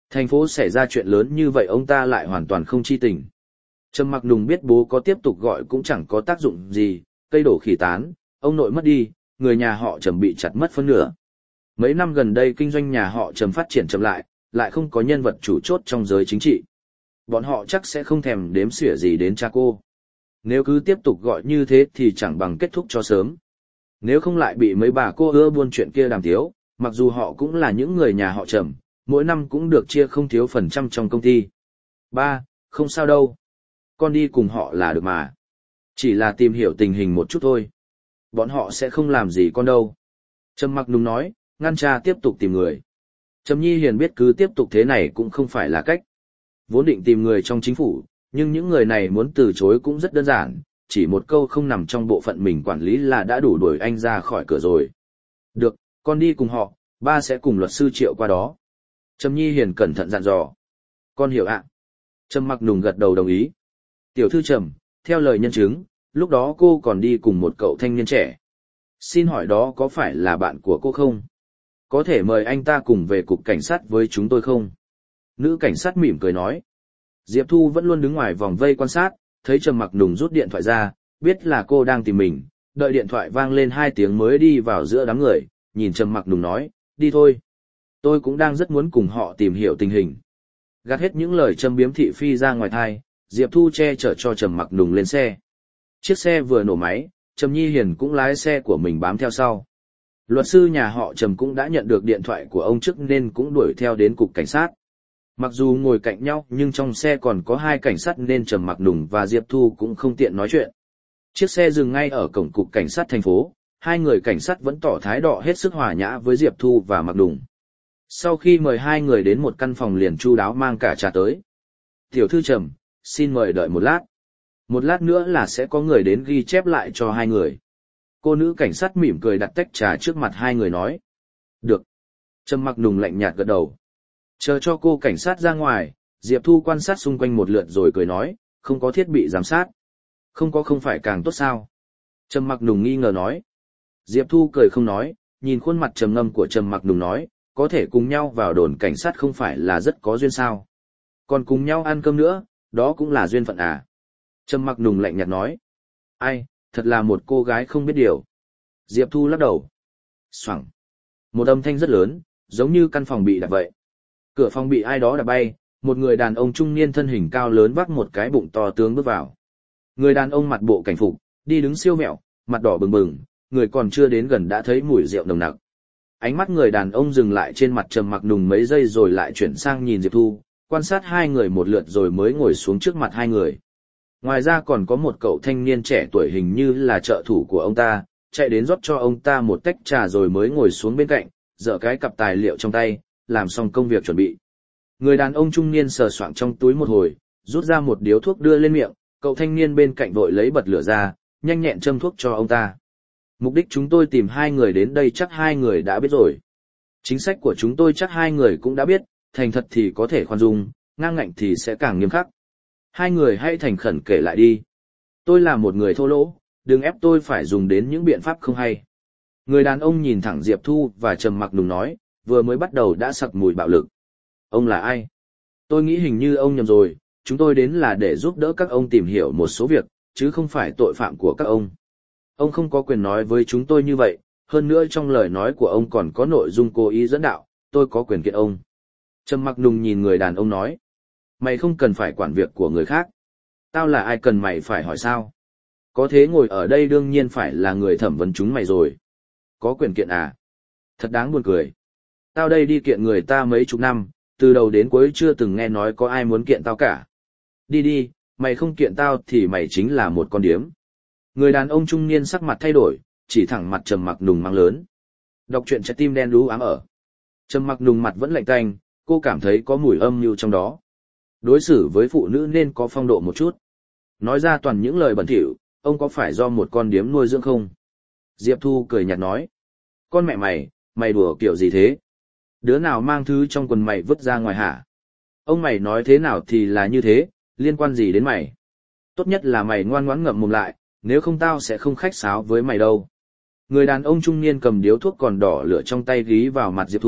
Thành phố xảy ra chuyện lớn như vậy ông ta lại hoàn toàn không chi tình. Trầm Mặc Nùng biết bố có tiếp tục gọi cũng chẳng có tác dụng gì, cây đổ khỉ tán, ông nội mất đi, người nhà họ Trầm bị chặt mất phân nửa. Mấy năm gần đây kinh doanh nhà họ Trầm phát triển chậm lại, lại không có nhân vật chủ chốt trong giới chính trị. Bọn họ chắc sẽ không thèm đếm xỉa gì đến cha cô. Nếu cứ tiếp tục gọi như thế thì chẳng bằng kết thúc cho sớm. Nếu không lại bị mấy bà cô ưa buôn chuyện kia đàm tiếu, mặc dù họ cũng là những người nhà họ Trầm, mỗi năm cũng được chia không thiếu phần trăm trong công ty. Ba, không sao đâu. Con đi cùng họ là được mà. Chỉ là tìm hiểu tình hình một chút thôi. Bọn họ sẽ không làm gì con đâu. Trầm Mặc Nùng nói, ngăn cha tiếp tục tìm người. Trầm Nhi Hiền biết cứ tiếp tục thế này cũng không phải là cách. Vốn định tìm người trong chính phủ, nhưng những người này muốn từ chối cũng rất đơn giản, chỉ một câu không nằm trong bộ phận mình quản lý là đã đủ đuổi anh ra khỏi cửa rồi. Được, con đi cùng họ, ba sẽ cùng luật sư Triệu qua đó. Trầm Nhi Hiền cẩn thận dặn dò. Con hiểu ạ. Trầm Mặc Nùng gật đầu đồng ý. Tiểu thư Trầm, theo lời nhân chứng, lúc đó cô còn đi cùng một cậu thanh niên trẻ. Xin hỏi đó có phải là bạn của cô không? Có thể mời anh ta cùng về cục cảnh sát với chúng tôi không? Nữ cảnh sát mỉm cười nói. Diệp Thu vẫn luôn đứng ngoài vòng vây quan sát, thấy Trầm Mặc Nùng rút điện thoại ra, biết là cô đang tìm mình, đợi điện thoại vang lên hai tiếng mới đi vào giữa đám người, nhìn Trầm Mặc Nùng nói, đi thôi. Tôi cũng đang rất muốn cùng họ tìm hiểu tình hình. Gạt hết những lời châm biếm thị phi ra ngoài thai, Diệp Thu che chở cho Trầm Mặc Nùng lên xe. Chiếc xe vừa nổ máy, Trầm Nhi Hiền cũng lái xe của mình bám theo sau. Luật sư nhà họ Trầm cũng đã nhận được điện thoại của ông trước nên cũng đuổi theo đến cục cảnh sát. Mặc dù ngồi cạnh nhau nhưng trong xe còn có hai cảnh sát nên Trầm Mặc Nùng và Diệp Thu cũng không tiện nói chuyện. Chiếc xe dừng ngay ở cổng cục cảnh sát thành phố, hai người cảnh sát vẫn tỏ thái độ hết sức hòa nhã với Diệp Thu và Mặc Nùng. Sau khi mời hai người đến một căn phòng liền chu đáo mang cả trà tới. Tiểu thư Trầm, xin mời đợi một lát. Một lát nữa là sẽ có người đến ghi chép lại cho hai người. Cô nữ cảnh sát mỉm cười đặt tách trà trước mặt hai người nói. Được. Trầm Mặc Nùng lạnh nhạt gật đầu. Chờ cho cô cảnh sát ra ngoài, Diệp Thu quan sát xung quanh một lượt rồi cười nói, không có thiết bị giám sát. Không có không phải càng tốt sao? Trầm Mặc Nùng nghi ngờ nói. Diệp Thu cười không nói, nhìn khuôn mặt trầm ngâm của Trầm Mặc Nùng nói, có thể cùng nhau vào đồn cảnh sát không phải là rất có duyên sao? Còn cùng nhau ăn cơm nữa, đó cũng là duyên phận à? Trầm Mặc Nùng lạnh nhạt nói. Ai, thật là một cô gái không biết điều. Diệp Thu lắc đầu. Xoẳng. Một âm thanh rất lớn, giống như căn phòng bị đập vậy. Cửa phòng bị ai đó đập bay, một người đàn ông trung niên thân hình cao lớn vác một cái bụng to tướng bước vào. Người đàn ông mặc bộ cảnh phục, đi đứng siêu mẹo, mặt đỏ bừng bừng, người còn chưa đến gần đã thấy mùi rượu nồng nặc. Ánh mắt người đàn ông dừng lại trên mặt Trầm Mặc Nùng mấy giây rồi lại chuyển sang nhìn Diệp Thu, quan sát hai người một lượt rồi mới ngồi xuống trước mặt hai người. Ngoài ra còn có một cậu thanh niên trẻ tuổi hình như là trợ thủ của ông ta, chạy đến rót cho ông ta một tách trà rồi mới ngồi xuống bên cạnh, giở cái cặp tài liệu trong tay, làm xong công việc chuẩn bị. Người đàn ông trung niên sờ soạng trong túi một hồi, rút ra một điếu thuốc đưa lên miệng, cậu thanh niên bên cạnh vội lấy bật lửa ra, nhanh nhẹn châm thuốc cho ông ta. Mục đích chúng tôi tìm hai người đến đây chắc hai người đã biết rồi. Chính sách của chúng tôi chắc hai người cũng đã biết, thành thật thì có thể khoan dung, ngang ngạnh thì sẽ càng nghiêm khắc. Hai người hãy thành khẩn kể lại đi. Tôi là một người thô lỗ, đừng ép tôi phải dùng đến những biện pháp không hay. Người đàn ông nhìn thẳng Diệp Thu và Trầm Mặc Nùng nói, vừa mới bắt đầu đã sặc mùi bạo lực. Ông là ai? Tôi nghĩ hình như ông nhầm rồi, chúng tôi đến là để giúp đỡ các ông tìm hiểu một số việc, chứ không phải tội phạm của các ông. Ông không có quyền nói với chúng tôi như vậy, hơn nữa trong lời nói của ông còn có nội dung cố ý dẫn đạo, tôi có quyền kiện ông. Trầm Mặc Nùng nhìn người đàn ông nói, mày không cần phải quản việc của người khác. Tao là ai cần mày phải hỏi sao? Có thế ngồi ở đây đương nhiên phải là người thẩm vấn chúng mày rồi. Có quyền kiện à? Thật đáng buồn cười. Tao đây đi kiện người ta mấy chục năm, từ đầu đến cuối chưa từng nghe nói có ai muốn kiện tao cả. Đi đi, mày không kiện tao thì mày chính là một con điếm. Người đàn ông trung niên sắc mặt thay đổi, chỉ thẳng mặt Trầm Mặc Nùng mang lớn. Đọc truyện trái tim đen đú ám ở. Trầm Mặc Nùng mặt vẫn lạnh tanh, cô cảm thấy có mùi âm mưu trong đó. Đối xử với phụ nữ nên có phong độ một chút. Nói ra toàn những lời bẩn thỉu, ông có phải do một con điếm nuôi dưỡng không? Diệp Thu cười nhạt nói. Con mẹ mày, mày đùa kiểu gì thế? Đứa nào mang thứ trong quần mày vứt ra ngoài hả? Ông mày nói thế nào thì là như thế, liên quan gì đến mày? Tốt nhất là mày ngoan ngoãn ngậm mồm lại, nếu không tao sẽ không khách sáo với mày đâu. Người đàn ông trung niên cầm điếu thuốc còn đỏ lửa trong tay gí vào mặt Diệp Thu,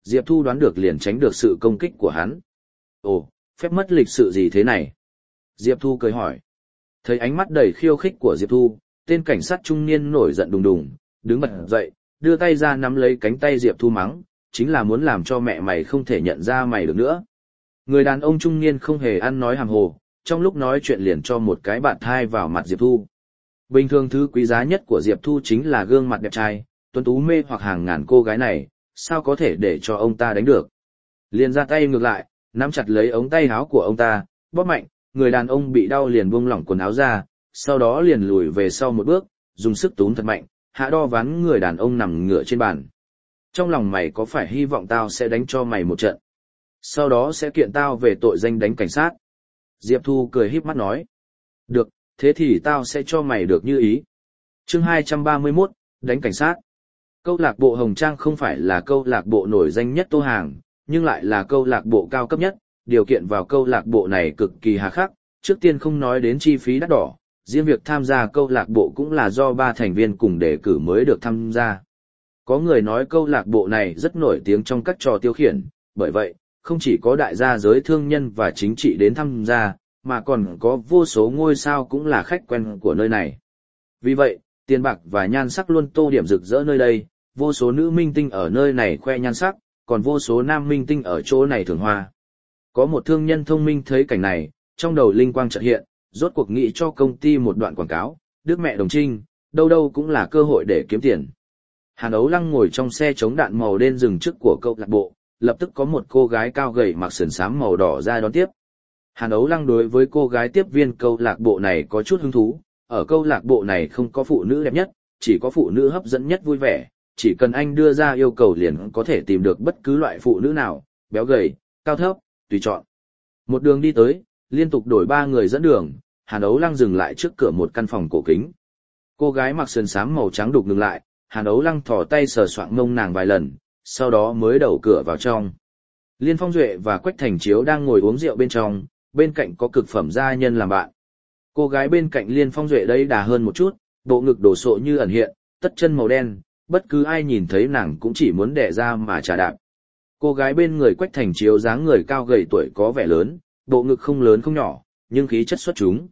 Diệp Thu đoán được liền tránh được sự công kích của hắn. Ồ, phép mất lịch sự gì thế này? Diệp Thu cười hỏi. Thấy ánh mắt đầy khiêu khích của Diệp Thu, tên cảnh sát trung niên nổi giận đùng đùng, đứng bật dậy, đưa tay ra nắm lấy cánh tay Diệp Thu mắng, chính là muốn làm cho mẹ mày không thể nhận ra mày được nữa. Người đàn ông trung niên không hề ăn nói hàm hồ, trong lúc nói chuyện liền cho một cái bạt thai vào mặt Diệp Thu. Bình thường thứ quý giá nhất của Diệp Thu chính là gương mặt đẹp trai, tuấn tú mê hoặc hàng ngàn cô gái này, sao có thể để cho ông ta đánh được. Liền ra tay ngược lại, nắm chặt lấy ống tay áo của ông ta, bóp mạnh, người đàn ông bị đau liền buông lỏng quần áo ra, sau đó liền lùi về sau một bước, dùng sức túm thật mạnh, hạ đo ván người đàn ông nằm ngửa trên bàn. Trong lòng mày có phải hy vọng tao sẽ đánh cho mày một trận? Sau đó sẽ kiện tao về tội danh đánh cảnh sát. Diệp Thu cười híp mắt nói. Được, thế thì tao sẽ cho mày được như ý. Chương hai trăm ba mươi mốt, đánh cảnh sát. Câu lạc bộ Hồng Trang không phải là câu lạc bộ nổi danh nhất Tô Hàng, nhưng lại là câu lạc bộ cao cấp nhất. Điều kiện vào câu lạc bộ này cực kỳ hà khắc, trước tiên không nói đến chi phí đắt đỏ, riêng việc tham gia câu lạc bộ cũng là do ba thành viên cùng đề cử mới được tham gia. Có người nói câu lạc bộ này rất nổi tiếng trong các trò tiêu khiển, bởi vậy, không chỉ có đại gia giới thương nhân và chính trị đến tham gia, mà còn có vô số ngôi sao cũng là khách quen của nơi này. Vì vậy, tiền bạc và nhan sắc luôn tô điểm rực rỡ nơi đây, vô số nữ minh tinh ở nơi này khoe nhan sắc, còn vô số nam minh tinh ở chỗ này thưởng hoa. Có một thương nhân thông minh thấy cảnh này, trong đầu linh quang chợt hiện, rốt cuộc nghĩ cho công ty một đoạn quảng cáo, Đức mẹ đồng trinh, đâu đâu cũng là cơ hội để kiếm tiền. Hàn Ấu Lăng ngồi trong xe chống đạn màu đen dừng trước của câu lạc bộ, lập tức có một cô gái cao gầy mặc sườn xám màu đỏ ra đón tiếp. Hàn Ấu Lăng đối với cô gái tiếp viên câu lạc bộ này có chút hứng thú, ở câu lạc bộ này không có phụ nữ đẹp nhất, chỉ có phụ nữ hấp dẫn nhất vui vẻ, chỉ cần anh đưa ra yêu cầu liền có thể tìm được bất cứ loại phụ nữ nào, béo gầy, cao thấp, tùy chọn. Một đường đi tới, liên tục đổi ba người dẫn đường, Hàn Ấu Lăng dừng lại trước cửa một căn phòng cổ kính. Cô gái mặc sườn xám màu trắng đục ngừng lại, Hàn Ấu Lăng thò tay sờ soạng mông nàng vài lần, sau đó mới đẩu cửa vào trong. Liên Phong Duệ và Quách Thành Chiếu đang ngồi uống rượu bên trong, bên cạnh có cực phẩm gia nhân làm bạn. Cô gái bên cạnh Liên Phong Duệ đấy đà hơn một chút, bộ ngực đổ sộ như ẩn hiện, tất chân màu đen, bất cứ ai nhìn thấy nàng cũng chỉ muốn đẻ ra mà trả đạp. Cô gái bên người Quách Thành Chiếu dáng người cao gầy tuổi có vẻ lớn, bộ ngực không lớn không nhỏ, nhưng khí chất xuất chúng.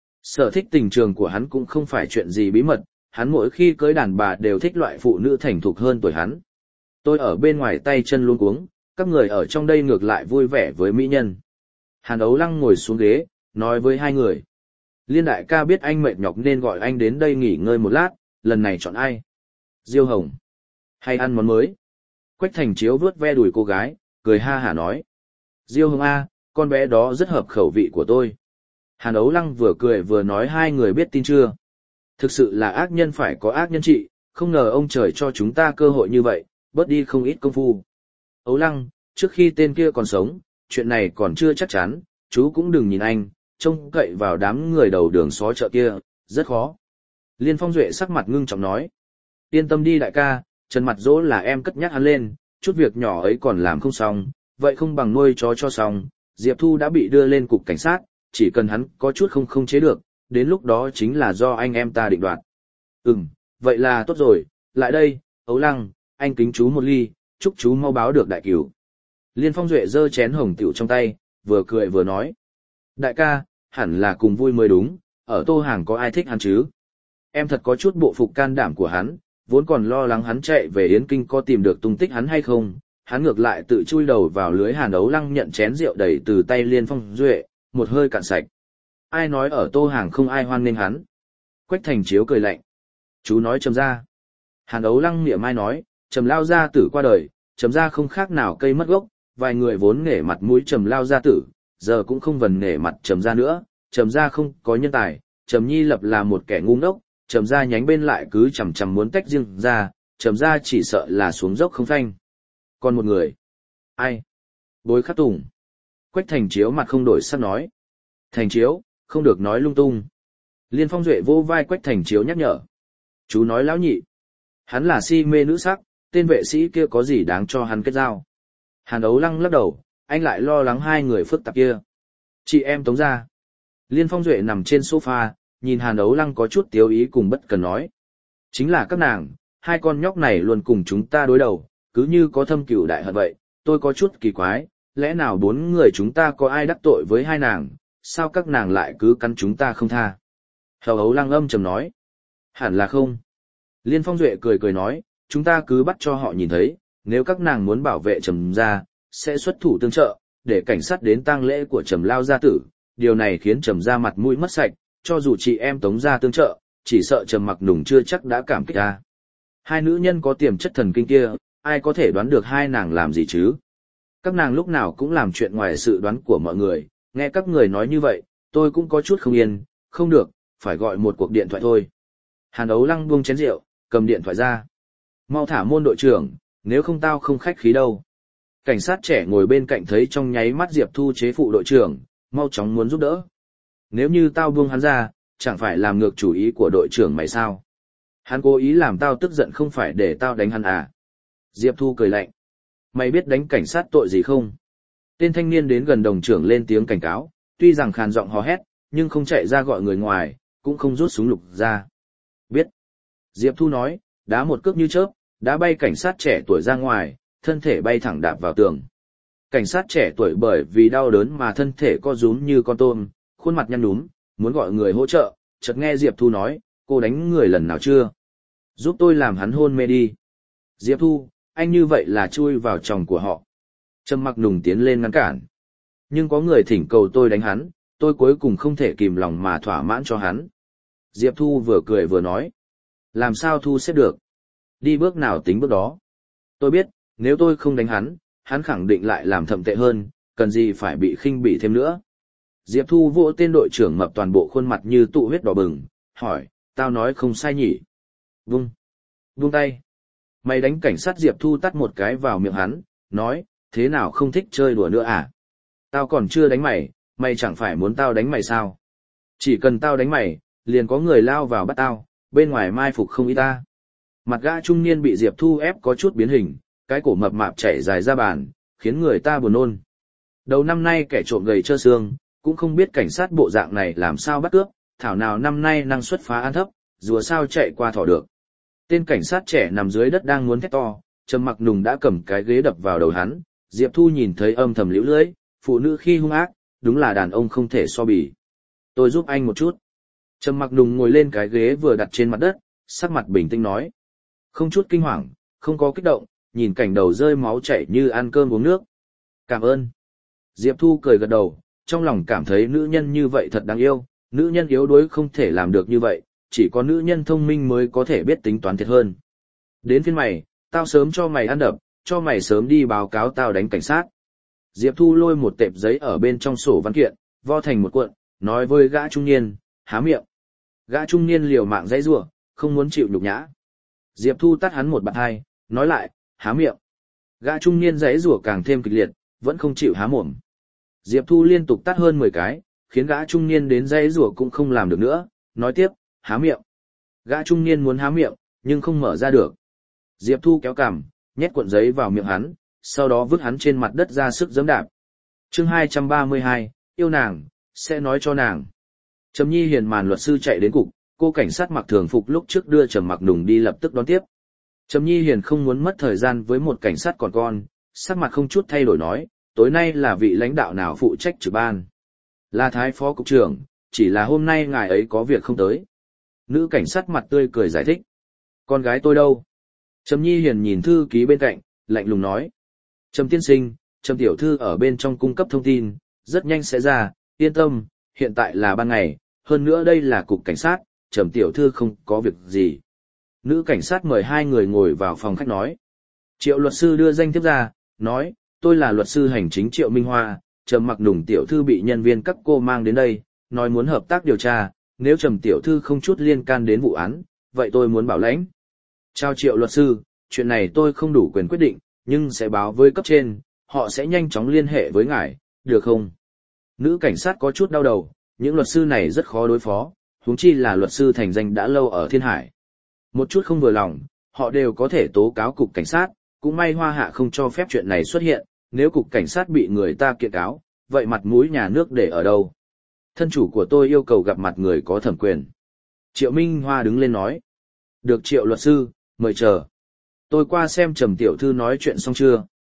Sở thích tình trường của hắn cũng không phải chuyện gì bí mật, hắn mỗi khi cưới đàn bà đều thích loại phụ nữ thành thục hơn tuổi hắn. Tôi ở bên ngoài tay chân luống cuống, các người ở trong đây ngược lại vui vẻ với mỹ nhân. Hàn Ấu Lăng ngồi xuống ghế, nói với hai người. Liên đại ca biết anh mệt nhọc nên gọi anh đến đây nghỉ ngơi một lát, lần này chọn ai? Diêu Hồng. Hay ăn món mới? Quách Thành Chiếu vớt ve đùi cô gái, cười ha hả nói. Diêu Hồng A, con bé đó rất hợp khẩu vị của tôi. Hàn Ấu Lăng vừa cười vừa nói hai người biết tin chưa? Thực sự là ác nhân phải có ác nhân trị, không ngờ ông trời cho chúng ta cơ hội như vậy, bớt đi không ít công phu. Ấu Lăng, trước khi tên kia còn sống, chuyện này còn chưa chắc chắn, chú cũng đừng nhìn anh, trông cậy vào đám người đầu đường xó chợ kia, rất khó. Liên Phong Duệ sắc mặt ngưng trọng nói. Yên tâm đi đại ca, Trần Mặt Dỗ là em cất nhắc hắn lên, chút việc nhỏ ấy còn làm không xong, vậy không bằng nuôi chó cho xong. Diệp Thu đã bị đưa lên cục cảnh sát, chỉ cần hắn có chút không không chế được, đến lúc đó chính là do anh em ta định đoạt. Ừm, vậy là tốt rồi, lại đây, Ấu Lăng, anh kính chú một ly, chúc chú mau báo được đại cửu. Liên Phong Duệ giơ chén hồng tiểu trong tay, vừa cười vừa nói. Đại ca, hẳn là cùng vui mới đúng, ở Tô Hàng có ai thích hắn chứ? Em thật có chút bộ phục can đảm của hắn, vốn còn lo lắng hắn chạy về Yến Kinh có tìm được tung tích hắn hay không, hắn ngược lại tự chui đầu vào lưới. Hàn Ấu Lăng nhận chén rượu đầy từ tay Liên Phong Duệ, một hơi cạn sạch. Ai nói ở Tô Hàng không ai hoan nghênh hắn? Quách Thành Chiếu cười lạnh. Chú nói Trầm gia. Hàn Ấu Lăng mỉa mai nói, Trầm lao gia tử qua đời, Trầm gia không khác nào cây mất gốc, vài người vốn nể mặt mũi Trầm lao gia tử, giờ cũng không vần nể mặt Trầm gia nữa, Trầm gia không có nhân tài, Trầm Nhi Lập là một kẻ ngu ngốc, Trầm gia nhánh bên lại cứ chằm chằm muốn tách riêng ra, Trầm gia chỉ sợ là xuống dốc không phanh. Còn một người. Ai? Bối Khắc Tùng. Quách Thành Chiếu mặt không đổi sắc nói. Thành Chiếu, không được nói lung tung. Liên Phong Duệ vô vai Quách Thành Chiếu nhắc nhở. Chú nói lão nhị. Hắn là si mê nữ sắc, tên vệ sĩ kia có gì đáng cho hắn kết giao. Hàn Ấu Lăng lắc đầu, anh lại lo lắng hai người phức tạp kia. Chị em Tống gia. Liên Phong Duệ nằm trên sofa, nhìn Hàn Ấu Lăng có chút tiếu ý cùng bất cần nói. Chính là các nàng, hai con nhóc này luôn cùng chúng ta đối đầu, cứ như có thâm cừu đại hận vậy, tôi có chút kỳ quái, lẽ nào bốn người chúng ta có ai đắc tội với hai nàng, sao các nàng lại cứ cắn chúng ta không tha? Hầu Hấu Lăng âm trầm nói. Hẳn là không. Liên Phong Duệ cười cười nói, chúng ta cứ bắt cho họ nhìn thấy, nếu các nàng muốn bảo vệ Trầm gia, sẽ xuất thủ tương trợ, để cảnh sát đến tang lễ của Trầm lao gia tử, điều này khiến Trầm gia mặt mũi mất sạch, cho dù chị em Tống gia tương trợ, chỉ sợ Trầm Mặc Nùng chưa chắc đã cảm kích ta. Hai nữ nhân có tiềm chất thần kinh kia, ai có thể đoán được hai nàng làm gì chứ? Các nàng lúc nào cũng làm chuyện ngoài sự đoán của mọi người, nghe các người nói như vậy, tôi cũng có chút không yên, không được, phải gọi một cuộc điện thoại thôi. Hàn Ấu Lăng buông chén rượu, cầm điện thoại ra. Mau thả Môn đội trưởng, nếu không tao không khách khí đâu. Cảnh sát trẻ ngồi bên cạnh thấy trong nháy mắt Diệp Thu chế phụ đội trưởng, mau chóng muốn giúp đỡ. Nếu như tao buông hắn ra, chẳng phải làm ngược chủ ý của đội trưởng mày sao? Hắn cố ý làm tao tức giận không phải để tao đánh hắn à? Diệp Thu cười lạnh. Mày biết đánh cảnh sát tội gì không? Tên thanh niên đến gần đồng trưởng lên tiếng cảnh cáo, tuy rằng khàn giọng hò hét, nhưng không chạy ra gọi người ngoài, cũng không rút súng lục ra. Biết. Diệp Thu nói, đá một cước như chớp, đá bay cảnh sát trẻ tuổi ra ngoài, thân thể bay thẳng đạp vào tường. Cảnh sát trẻ tuổi bởi vì đau đớn mà thân thể co rúm như con tôm, khuôn mặt nhăn nhúm, muốn gọi người hỗ trợ, chợt nghe Diệp Thu nói, cô đánh người lần nào chưa? Giúp tôi làm hắn hôn mê đi. Diệp Thu, anh như vậy là chui vào chồng của họ. Trầm Mặc Nùng tiến lên ngăn cản. Nhưng có người thỉnh cầu tôi đánh hắn, tôi cuối cùng không thể kìm lòng mà thỏa mãn cho hắn. Diệp Thu vừa cười vừa nói. Làm sao thu xếp được? Đi bước nào tính bước đó. Tôi biết, nếu tôi không đánh hắn, hắn khẳng định lại làm thậm tệ hơn, cần gì phải bị khinh bỉ thêm nữa. Diệp Thu vỗ tên đội trưởng mập toàn bộ khuôn mặt như tụ huyết đỏ bừng, hỏi, tao nói không sai nhỉ? Vung. Vung tay. Mày đánh cảnh sát. Diệp Thu tắt một cái vào miệng hắn, nói, thế nào không thích chơi đùa nữa à? Tao còn chưa đánh mày, mày chẳng phải muốn tao đánh mày sao? Chỉ cần tao đánh mày, liền có người lao vào bắt tao, bên ngoài mai phục không ít ta. Mặt gã trung niên bị Diệp Thu ép có chút biến hình, cái cổ mập mạp chảy dài ra bàn, khiến người ta buồn nôn. Đầu năm nay kẻ trộm gầy trơ xương, cũng không biết cảnh sát bộ dạng này làm sao bắt cướp, thảo nào năm nay năng suất phá án thấp, rùa sao chạy qua thỏ được. Tên cảnh sát trẻ nằm dưới đất đang muốn thét to, Trầm Mặc Nùng đã cầm cái ghế đập vào đầu hắn, Diệp Thu nhìn thấy âm thầm liễu lưỡi, phụ nữ khi hung ác, đúng là đàn ông không thể so bì. Tôi giúp anh một chút. Trầm Mặc Nùng ngồi lên cái ghế vừa đặt trên mặt đất, sắc mặt bình tĩnh nói. Không chút kinh hoàng, không có kích động, nhìn cảnh đầu rơi máu chảy như ăn cơm uống nước. Cảm ơn. Diệp Thu cười gật đầu, trong lòng cảm thấy nữ nhân như vậy thật đáng yêu, nữ nhân yếu đuối không thể làm được như vậy, chỉ có nữ nhân thông minh mới có thể biết tính toán thiệt hơn. Đến phiên mày, tao sớm cho mày ăn đập, cho mày sớm đi báo cáo tao đánh cảnh sát. Diệp Thu lôi một tệp giấy ở bên trong sổ văn kiện, vo thành một cuộn, nói với gã trung niên, há miệng. Gã trung niên liều mạng dãy rủa, không muốn chịu nhục nhã. Diệp Thu tắt hắn một bạt hai, nói lại, há miệng. Gã trung niên dãy rủa càng thêm kịch liệt, vẫn không chịu há mồm. Diệp Thu liên tục tắt hơn mười cái, khiến gã trung niên đến dãy rủa cũng không làm được nữa, nói tiếp, há miệng. Gã trung niên muốn há miệng, nhưng không mở ra được. Diệp Thu kéo cằm, nhét cuộn giấy vào miệng hắn, sau đó vứt hắn trên mặt đất ra sức giẫm đạp. Chương hai trăm ba mươi hai, yêu nàng, sẽ nói cho nàng. Trầm Nhi Hiền màn luật sư chạy đến cục, cô cảnh sát mặc thường phục lúc trước đưa Trầm Mặc Nùng đi lập tức đón tiếp. Trầm Nhi Hiền không muốn mất thời gian với một cảnh sát còn con, sắc mặt không chút thay đổi nói, tối nay là vị lãnh đạo nào phụ trách trực ban? Là Thái phó cục trưởng, chỉ là hôm nay ngài ấy có việc không tới. Nữ cảnh sát mặt tươi cười giải thích. Con gái tôi đâu? Trầm Nhi Hiền nhìn thư ký bên cạnh, lạnh lùng nói. Trầm tiên sinh, Trầm tiểu thư ở bên trong cung cấp thông tin, rất nhanh sẽ ra, yên tâm, hiện tại là ban ngày, hơn nữa đây là cục cảnh sát, Trầm tiểu thư không có việc gì. Nữ cảnh sát mời hai người ngồi vào phòng khách nói. Triệu luật sư đưa danh thiếp ra, nói, tôi là luật sư hành chính Triệu Minh Hoa, Trầm Mặc Nùng tiểu thư bị nhân viên các cô mang đến đây, nói muốn hợp tác điều tra, nếu Trầm tiểu thư không chút liên can đến vụ án, vậy tôi muốn bảo lãnh. Chào Triệu luật sư, chuyện này tôi không đủ quyền quyết định, nhưng sẽ báo với cấp trên, họ sẽ nhanh chóng liên hệ với ngài, được không? Nữ cảnh sát có chút đau đầu, những luật sư này rất khó đối phó, huống chi là luật sư thành danh đã lâu ở Thiên Hải. Một chút không vừa lòng, họ đều có thể tố cáo cục cảnh sát, cũng may Hoa Hạ không cho phép chuyện này xuất hiện, nếu cục cảnh sát bị người ta kiện cáo, vậy mặt mũi nhà nước để ở đâu? Thân chủ của tôi yêu cầu gặp mặt người có thẩm quyền. Triệu Minh Hoa đứng lên nói. Được Triệu luật sư, mời chờ. Tôi qua xem Trầm tiểu thư nói chuyện xong chưa,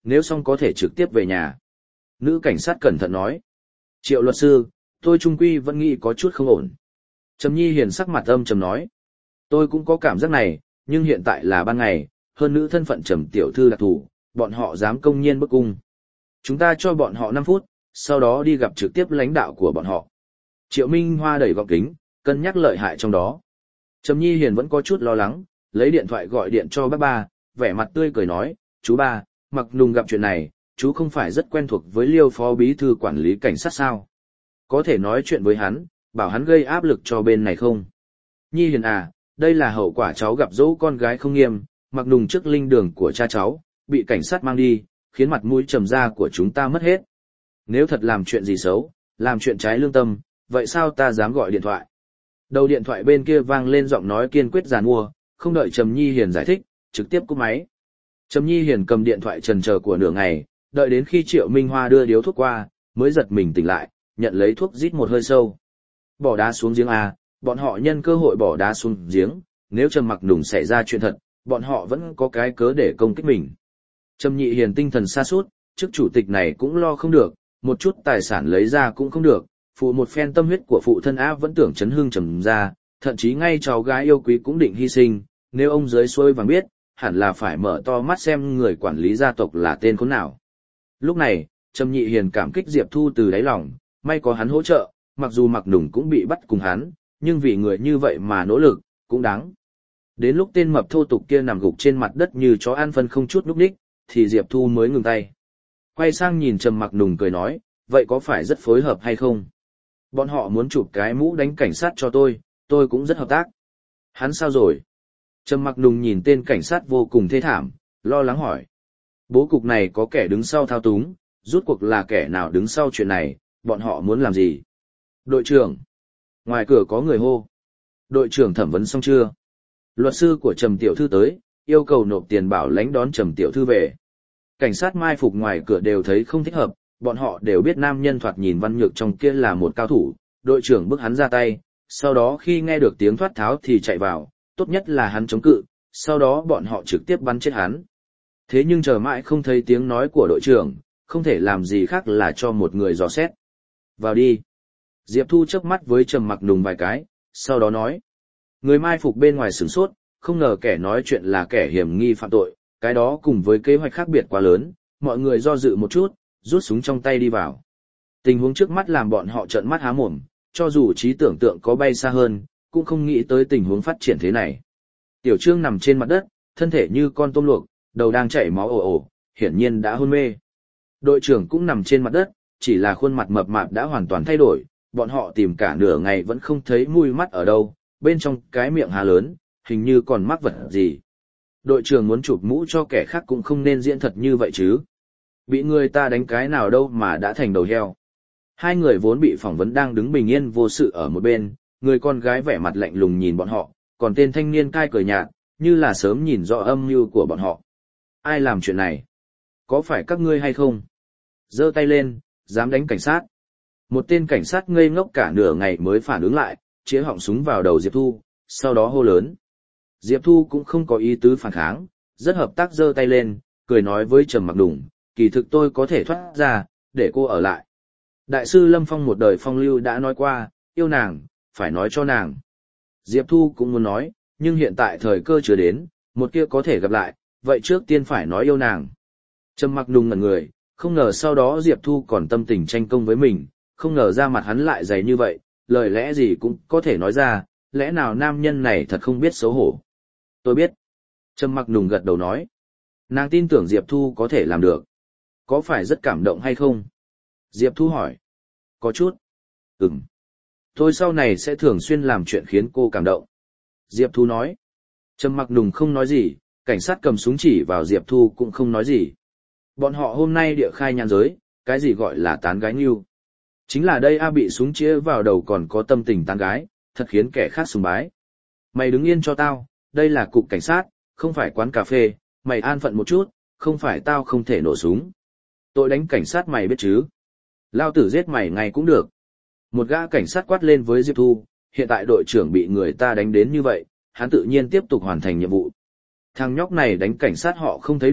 nếu xong có thể trực tiếp về nhà. Nữ cảnh sát cẩn thận nói. Triệu luật sư, tôi trung quy vẫn nghĩ có chút không ổn. Trầm Nhi Hiền sắc mặt âm trầm nói. Tôi cũng có cảm giác này, nhưng hiện tại là ban ngày, hơn nữ thân phận Trầm tiểu thư đặc thù, bọn họ dám công nhiên bức cung. Chúng ta cho bọn họ năm phút, sau đó đi gặp trực tiếp lãnh đạo của bọn họ. Triệu Minh Hoa đẩy gọng kính, cân nhắc lợi hại trong đó. Trầm Nhi Hiền vẫn có chút lo lắng, lấy điện thoại gọi điện cho bác ba, vẻ mặt tươi cười nói, chú ba, Mặc Nùng gặp chuyện này, chú không phải rất quen thuộc với Liêu phó bí thư quản lý cảnh sát sao? Có thể nói chuyện với hắn, bảo hắn gây áp lực cho bên này không? Nhi Hiền à, đây là hậu quả cháu gặp dỗ con gái không nghiêm, Mặc Nùng trước linh đường của cha cháu, bị cảnh sát mang đi, khiến mặt mũi Trầm gia của chúng ta mất hết. Nếu thật làm chuyện gì xấu, làm chuyện trái lương tâm, vậy sao ta dám gọi điện thoại? Đầu điện thoại bên kia vang lên giọng nói kiên quyết giàn mua, không đợi Trầm Nhi Hiền giải thích, trực tiếp cúp máy. Trầm Nhi Hiền cầm điện thoại trần chờ của nửa ngày, đợi đến khi Triệu Minh Hoa đưa điếu thuốc qua, mới giật mình tỉnh lại, nhận lấy thuốc rít một hơi sâu. Bỏ đá xuống giếng à, bọn họ nhân cơ hội bỏ đá xuống giếng, nếu Trầm Mặc Nùng xảy ra chuyện thật, bọn họ vẫn có cái cớ để công kích mình. Trầm Nhị Hiền tinh thần sa sút, chức chủ tịch này cũng lo không được, một chút tài sản lấy ra cũng không được, phụ một phen tâm huyết của phụ thân áp vẫn tưởng chấn hưng Trầm gia, thậm chí ngay cháu gái yêu quý cũng định hy sinh, nếu ông dưới xuôi vàng biết, hẳn là phải mở to mắt xem người quản lý gia tộc là tên khốn nào. Lúc này, Trầm Nhị Hiền cảm kích Diệp Thu từ đáy lòng, may có hắn hỗ trợ, mặc dù Mặc Nùng cũng bị bắt cùng hắn, nhưng vì người như vậy mà nỗ lực, cũng đáng. Đến lúc tên mập thô tục kia nằm gục trên mặt đất như chó ăn phân không chút núp đích, thì Diệp Thu mới ngừng tay. Quay sang nhìn Trầm Mặc Nùng cười nói, vậy có phải rất phối hợp hay không? Bọn họ muốn chụp cái mũ đánh cảnh sát cho tôi, tôi cũng rất hợp tác. Hắn sao rồi? Trầm Mặc Nùng nhìn tên cảnh sát vô cùng thê thảm, lo lắng hỏi. Bố cục này có kẻ đứng sau thao túng, rút cuộc là kẻ nào đứng sau chuyện này, bọn họ muốn làm gì? Đội trưởng. Ngoài cửa có người hô. Đội trưởng thẩm vấn xong chưa? Luật sư của Trầm tiểu thư tới, yêu cầu nộp tiền bảo lãnh đón Trầm tiểu thư về. Cảnh sát mai phục ngoài cửa đều thấy không thích hợp, bọn họ đều biết nam nhân thoạt nhìn văn nhược trong kia là một cao thủ, đội trưởng bức hắn ra tay, sau đó khi nghe được tiếng thoát tháo thì chạy vào, tốt nhất là hắn chống cự, sau đó bọn họ trực tiếp bắn chết hắn. Thế nhưng chờ mãi không thấy tiếng nói của đội trưởng, không thể làm gì khác là cho một người dò xét. Vào đi. Diệp Thu chớp mắt với Trầm Mặc Nùng vài cái, sau đó nói. Người mai phục bên ngoài sửng sốt, không ngờ kẻ nói chuyện là kẻ hiểm nghi phạm tội, cái đó cùng với kế hoạch khác biệt quá lớn, mọi người do dự một chút, rút súng trong tay đi vào. Tình huống trước mắt làm bọn họ trợn mắt há mồm, cho dù trí tưởng tượng có bay xa hơn, cũng không nghĩ tới tình huống phát triển thế này. Tiểu Trương nằm trên mặt đất, thân thể như con tôm luộc, đầu đang chảy máu ồ ồ, hiển nhiên đã hôn mê. Đội trưởng cũng nằm trên mặt đất, chỉ là khuôn mặt mập mạp đã hoàn toàn thay đổi, bọn họ tìm cả nửa ngày vẫn không thấy mùi mắt ở đâu, bên trong cái miệng há lớn, hình như còn mắc vật gì. Đội trưởng muốn chụp mũ cho kẻ khác cũng không nên diễn thật như vậy chứ. Bị người ta đánh cái nào đâu mà đã thành đầu heo. Hai người vốn bị phỏng vấn đang đứng bình yên vô sự ở một bên, người con gái vẻ mặt lạnh lùng nhìn bọn họ, còn tên thanh niên cai cười nhạt, như là sớm nhìn rõ âm mưu của bọn họ. Ai làm chuyện này? Có phải các ngươi hay không? Giơ tay lên, dám đánh cảnh sát. Một tên cảnh sát ngây ngốc cả nửa ngày mới phản ứng lại, chĩa họng súng vào đầu Diệp Thu, sau đó hô lớn. Diệp Thu cũng không có ý tứ phản kháng, rất hợp tác giơ tay lên, cười nói với Trầm Mặc Nùng, kỳ thực tôi có thể thoát ra, để cô ở lại. Đại sư Lâm Phong một đời phong lưu đã nói qua, yêu nàng, phải nói cho nàng. Diệp Thu cũng muốn nói, nhưng hiện tại thời cơ chưa đến, một kia có thể gặp lại, vậy trước tiên phải nói yêu nàng. Trầm Mặc Nùng ngẩn người, không ngờ sau đó Diệp Thu còn tâm tình tranh công với mình, không ngờ ra mặt hắn lại dày như vậy, lời lẽ gì cũng có thể nói ra, lẽ nào nam nhân này thật không biết xấu hổ. Tôi biết. Trầm Mặc Nùng gật đầu nói. Nàng tin tưởng Diệp Thu có thể làm được. Có phải rất cảm động hay không? Diệp Thu hỏi. Có chút. Ừm. Tôi sau này sẽ thường xuyên làm chuyện khiến cô cảm động. Diệp Thu nói. Trầm Mặc Nùng không nói gì, cảnh sát cầm súng chỉ vào Diệp Thu cũng không nói gì. Bọn họ hôm nay địa khai nhan giới, cái gì gọi là tán gái nghiêu. Chính là đây A bị súng chĩa vào đầu còn có tâm tình tán gái, thật khiến kẻ khác sùng bái. Mày đứng yên cho tao, đây là cục cảnh sát, không phải quán cà phê, mày an phận một chút, không phải tao không thể nổ súng. Tội đánh cảnh sát mày biết chứ. Lao tử giết mày ngay cũng được. Một gã cảnh sát quát lên với Diệp Thu, hiện tại đội trưởng bị người ta đánh đến như vậy, hắn tự nhiên tiếp tục hoàn thành nhiệm vụ. Thằng nhóc này đánh cảnh sát họ không thấy được,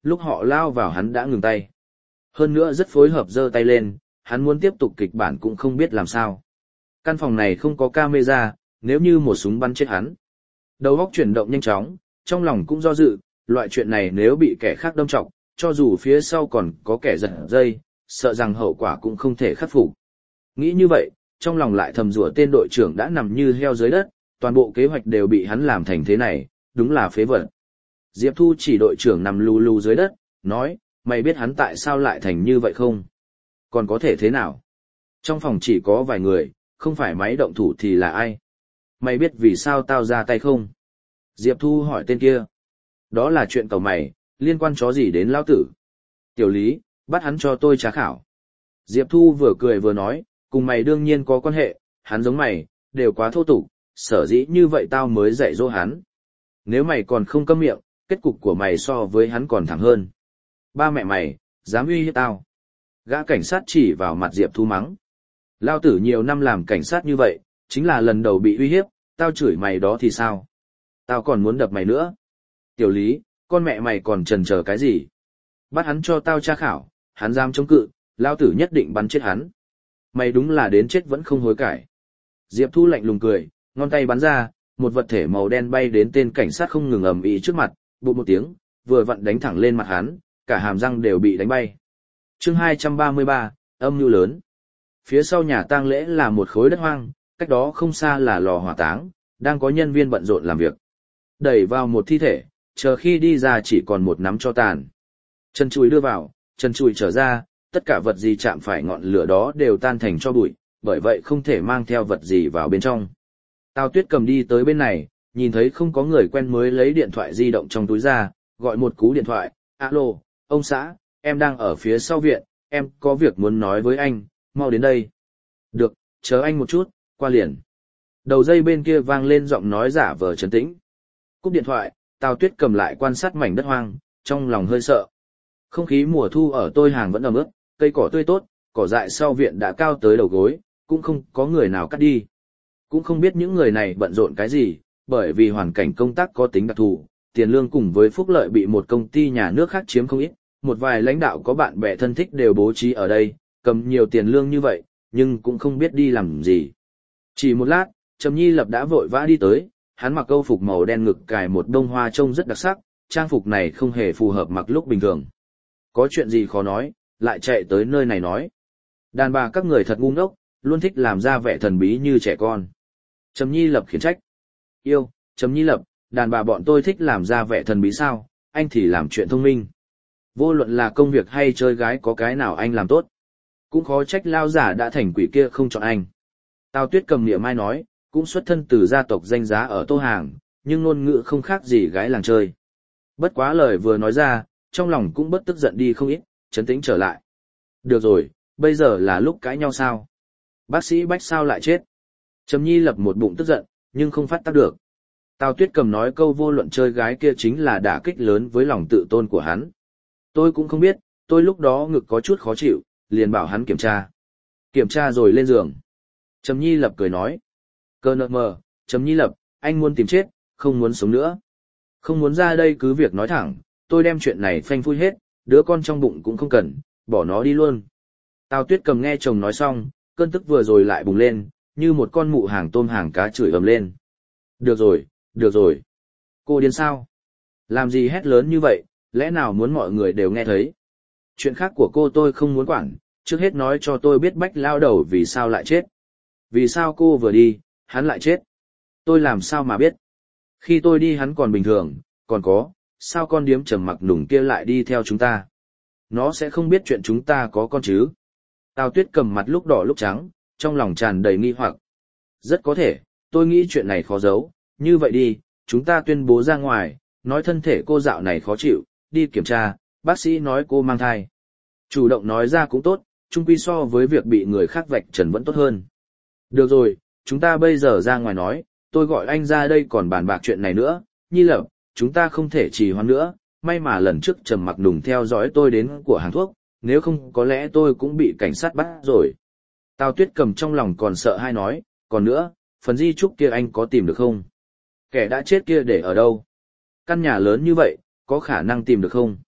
lúc họ lao vào hắn đã ngừng tay. Hơn nữa rất phối hợp giơ tay lên, hắn muốn tiếp tục kịch bản cũng không biết làm sao. Căn phòng này không có camera, nếu như một súng bắn chết hắn. Đầu óc chuyển động nhanh chóng, trong lòng cũng do dự, loại chuyện này nếu bị kẻ khác đâm trọng, cho dù phía sau còn có kẻ giật dây, sợ rằng hậu quả cũng không thể khắc phục. Nghĩ như vậy, trong lòng lại thầm rủa tên đội trưởng đã nằm như heo dưới đất, toàn bộ kế hoạch đều bị hắn làm thành thế này, đúng là phế vật. Diệp Thu chỉ đội trưởng nằm lù lù dưới đất, nói, mày biết hắn tại sao lại thành như vậy không? Còn có thể thế nào? Trong phòng chỉ có vài người, không phải máy động thủ thì là ai? Mày biết vì sao tao ra tay không? Diệp Thu hỏi tên kia. Đó là chuyện cầu mày, liên quan chó gì đến lão tử? Tiểu Lý, bắt hắn cho tôi tra khảo. Diệp Thu vừa cười vừa nói, cùng mày đương nhiên có quan hệ, hắn giống mày, đều quá thô tục, sở dĩ như vậy tao mới dạy dỗ hắn. Nếu mày còn không câm miệng, kết cục của mày so với hắn còn thảm hơn. Ba mẹ mày, dám uy hiếp tao. Gã cảnh sát chỉ vào mặt Diệp Thu mắng. Lao tử nhiều năm làm cảnh sát như vậy, chính là lần đầu bị uy hiếp, tao chửi mày đó thì sao? Tao còn muốn đập mày nữa. Tiểu Lý, con mẹ mày còn chần chờ cái gì? Bắt hắn cho tao tra khảo, hắn dám chống cự, lao tử nhất định bắn chết hắn. Mày đúng là đến chết vẫn không hối cải. Diệp Thu lạnh lùng cười, ngón tay bắn ra, một vật thể màu đen bay đến tên cảnh sát không ngừng ầm ĩ trước mặt, bụp một tiếng, vừa vặn đánh thẳng lên mặt hắn, cả hàm răng đều bị đánh bay. Chương hai trăm ba mươi ba, âm mưu lớn. Phía sau nhà tang lễ là một khối đất hoang, cách đó không xa là lò hỏa táng, đang có nhân viên bận rộn làm việc. Đẩy vào một thi thể, chờ khi đi ra chỉ còn một nắm tro tàn. Chân chùi đưa vào, chân chùi trở ra, tất cả vật gì chạm phải ngọn lửa đó đều tan thành tro bụi, bởi vậy không thể mang theo vật gì vào bên trong. Tào Tuyết cầm đi tới bên này, nhìn thấy không có người quen mới lấy điện thoại di động trong túi ra, gọi một cú điện thoại, alo, ông xã, em đang ở phía sau viện, em có việc muốn nói với anh, mau đến đây. Được, chờ anh một chút, qua liền. Đầu dây bên kia vang lên giọng nói giả vờ trấn tĩnh. Cúp điện thoại, Tào Tuyết cầm lại quan sát mảnh đất hoang, trong lòng hơi sợ. Không khí mùa thu ở Tôi Hàng vẫn ẩm ướt, cây cỏ tươi tốt, cỏ dại sau viện đã cao tới đầu gối, cũng không có người nào cắt đi. Cũng không biết những người này bận rộn cái gì, bởi vì hoàn cảnh công tác có tính đặc thù, tiền lương cùng với phúc lợi bị một công ty nhà nước khác chiếm không ít, một vài lãnh đạo có bạn bè thân thích đều bố trí ở đây, cầm nhiều tiền lương như vậy, nhưng cũng không biết đi làm gì. Chỉ một lát, Trầm Nhi Lập đã vội vã đi tới, hắn mặc câu phục màu đen ngực cài một bông hoa trông rất đặc sắc, trang phục này không hề phù hợp mặc lúc bình thường. Có chuyện gì khó nói, lại chạy tới nơi này nói. Đàn bà các người thật ngu ngốc, luôn thích làm ra vẻ thần bí như trẻ con. Trầm Nhi Lập khiển trách. Yêu, Trầm Nhi Lập, đàn bà bọn tôi thích làm ra vẻ thần bí sao, anh thì làm chuyện thông minh. Vô luận là công việc hay chơi gái có cái nào anh làm tốt. Cũng khó trách lao giả đã thành quỷ kia không chọn anh. Tào Tuyết cầm niệm mai nói, cũng xuất thân từ gia tộc danh giá ở Tô Hàng, nhưng ngôn ngữ không khác gì gái làng chơi. Bất quá lời vừa nói ra, trong lòng cũng bất tức giận đi không ít, trấn tĩnh trở lại. Được rồi, bây giờ là lúc cãi nhau sao? Bác sĩ Bách sao lại chết? Trầm Nhi Lập một bụng tức giận, nhưng không phát tác được. Tào Tuyết cầm nói câu vô luận chơi gái kia chính là đả kích lớn với lòng tự tôn của hắn. Tôi cũng không biết, tôi lúc đó ngực có chút khó chịu, liền bảo hắn kiểm tra. Kiểm tra rồi lên giường. Trầm Nhi Lập cười nói. Cơ nợ mờ, Trầm Nhi Lập, anh muốn tìm chết, không muốn sống nữa. Không muốn ra đây cứ việc nói thẳng, tôi đem chuyện này phanh phui hết, đứa con trong bụng cũng không cần, bỏ nó đi luôn. Tào Tuyết cầm nghe chồng nói xong, cơn tức vừa rồi lại bùng lên, như một con mụ hàng tôm hàng cá chửi ầm lên. Được rồi, được rồi. Cô điên sao? Làm gì hét lớn như vậy, lẽ nào muốn mọi người đều nghe thấy? Chuyện khác của cô tôi không muốn quản, trước hết nói cho tôi biết Bách lao đầu vì sao lại chết. Vì sao cô vừa đi, hắn lại chết? Tôi làm sao mà biết? Khi tôi đi hắn còn bình thường, còn có, sao con điếm trầm mặc nùng kia lại đi theo chúng ta? Nó sẽ không biết chuyện chúng ta có con chứ? Tào Tuyết cầm mặt lúc đỏ lúc trắng, trong lòng tràn đầy nghi hoặc. Rất có thể, tôi nghĩ chuyện này khó giấu, như vậy đi, chúng ta tuyên bố ra ngoài, nói thân thể cô dạo này khó chịu, đi kiểm tra, bác sĩ nói cô mang thai. Chủ động nói ra cũng tốt, chung quy so với việc bị người khác vạch trần vẫn tốt hơn. Được rồi, chúng ta bây giờ ra ngoài nói, tôi gọi anh ra đây còn bàn bạc chuyện này nữa, Nhi Lập, chúng ta không thể trì hoãn nữa, may mà lần trước Trầm Mặc Nùng theo dõi tôi đến của hàng thuốc, nếu không có lẽ tôi cũng bị cảnh sát bắt rồi. Tào Tuyết cầm trong lòng còn sợ hai nói, còn nữa, phần di chúc kia anh có tìm được không? Kẻ đã chết kia để ở đâu? Căn nhà lớn như vậy, có khả năng tìm được không?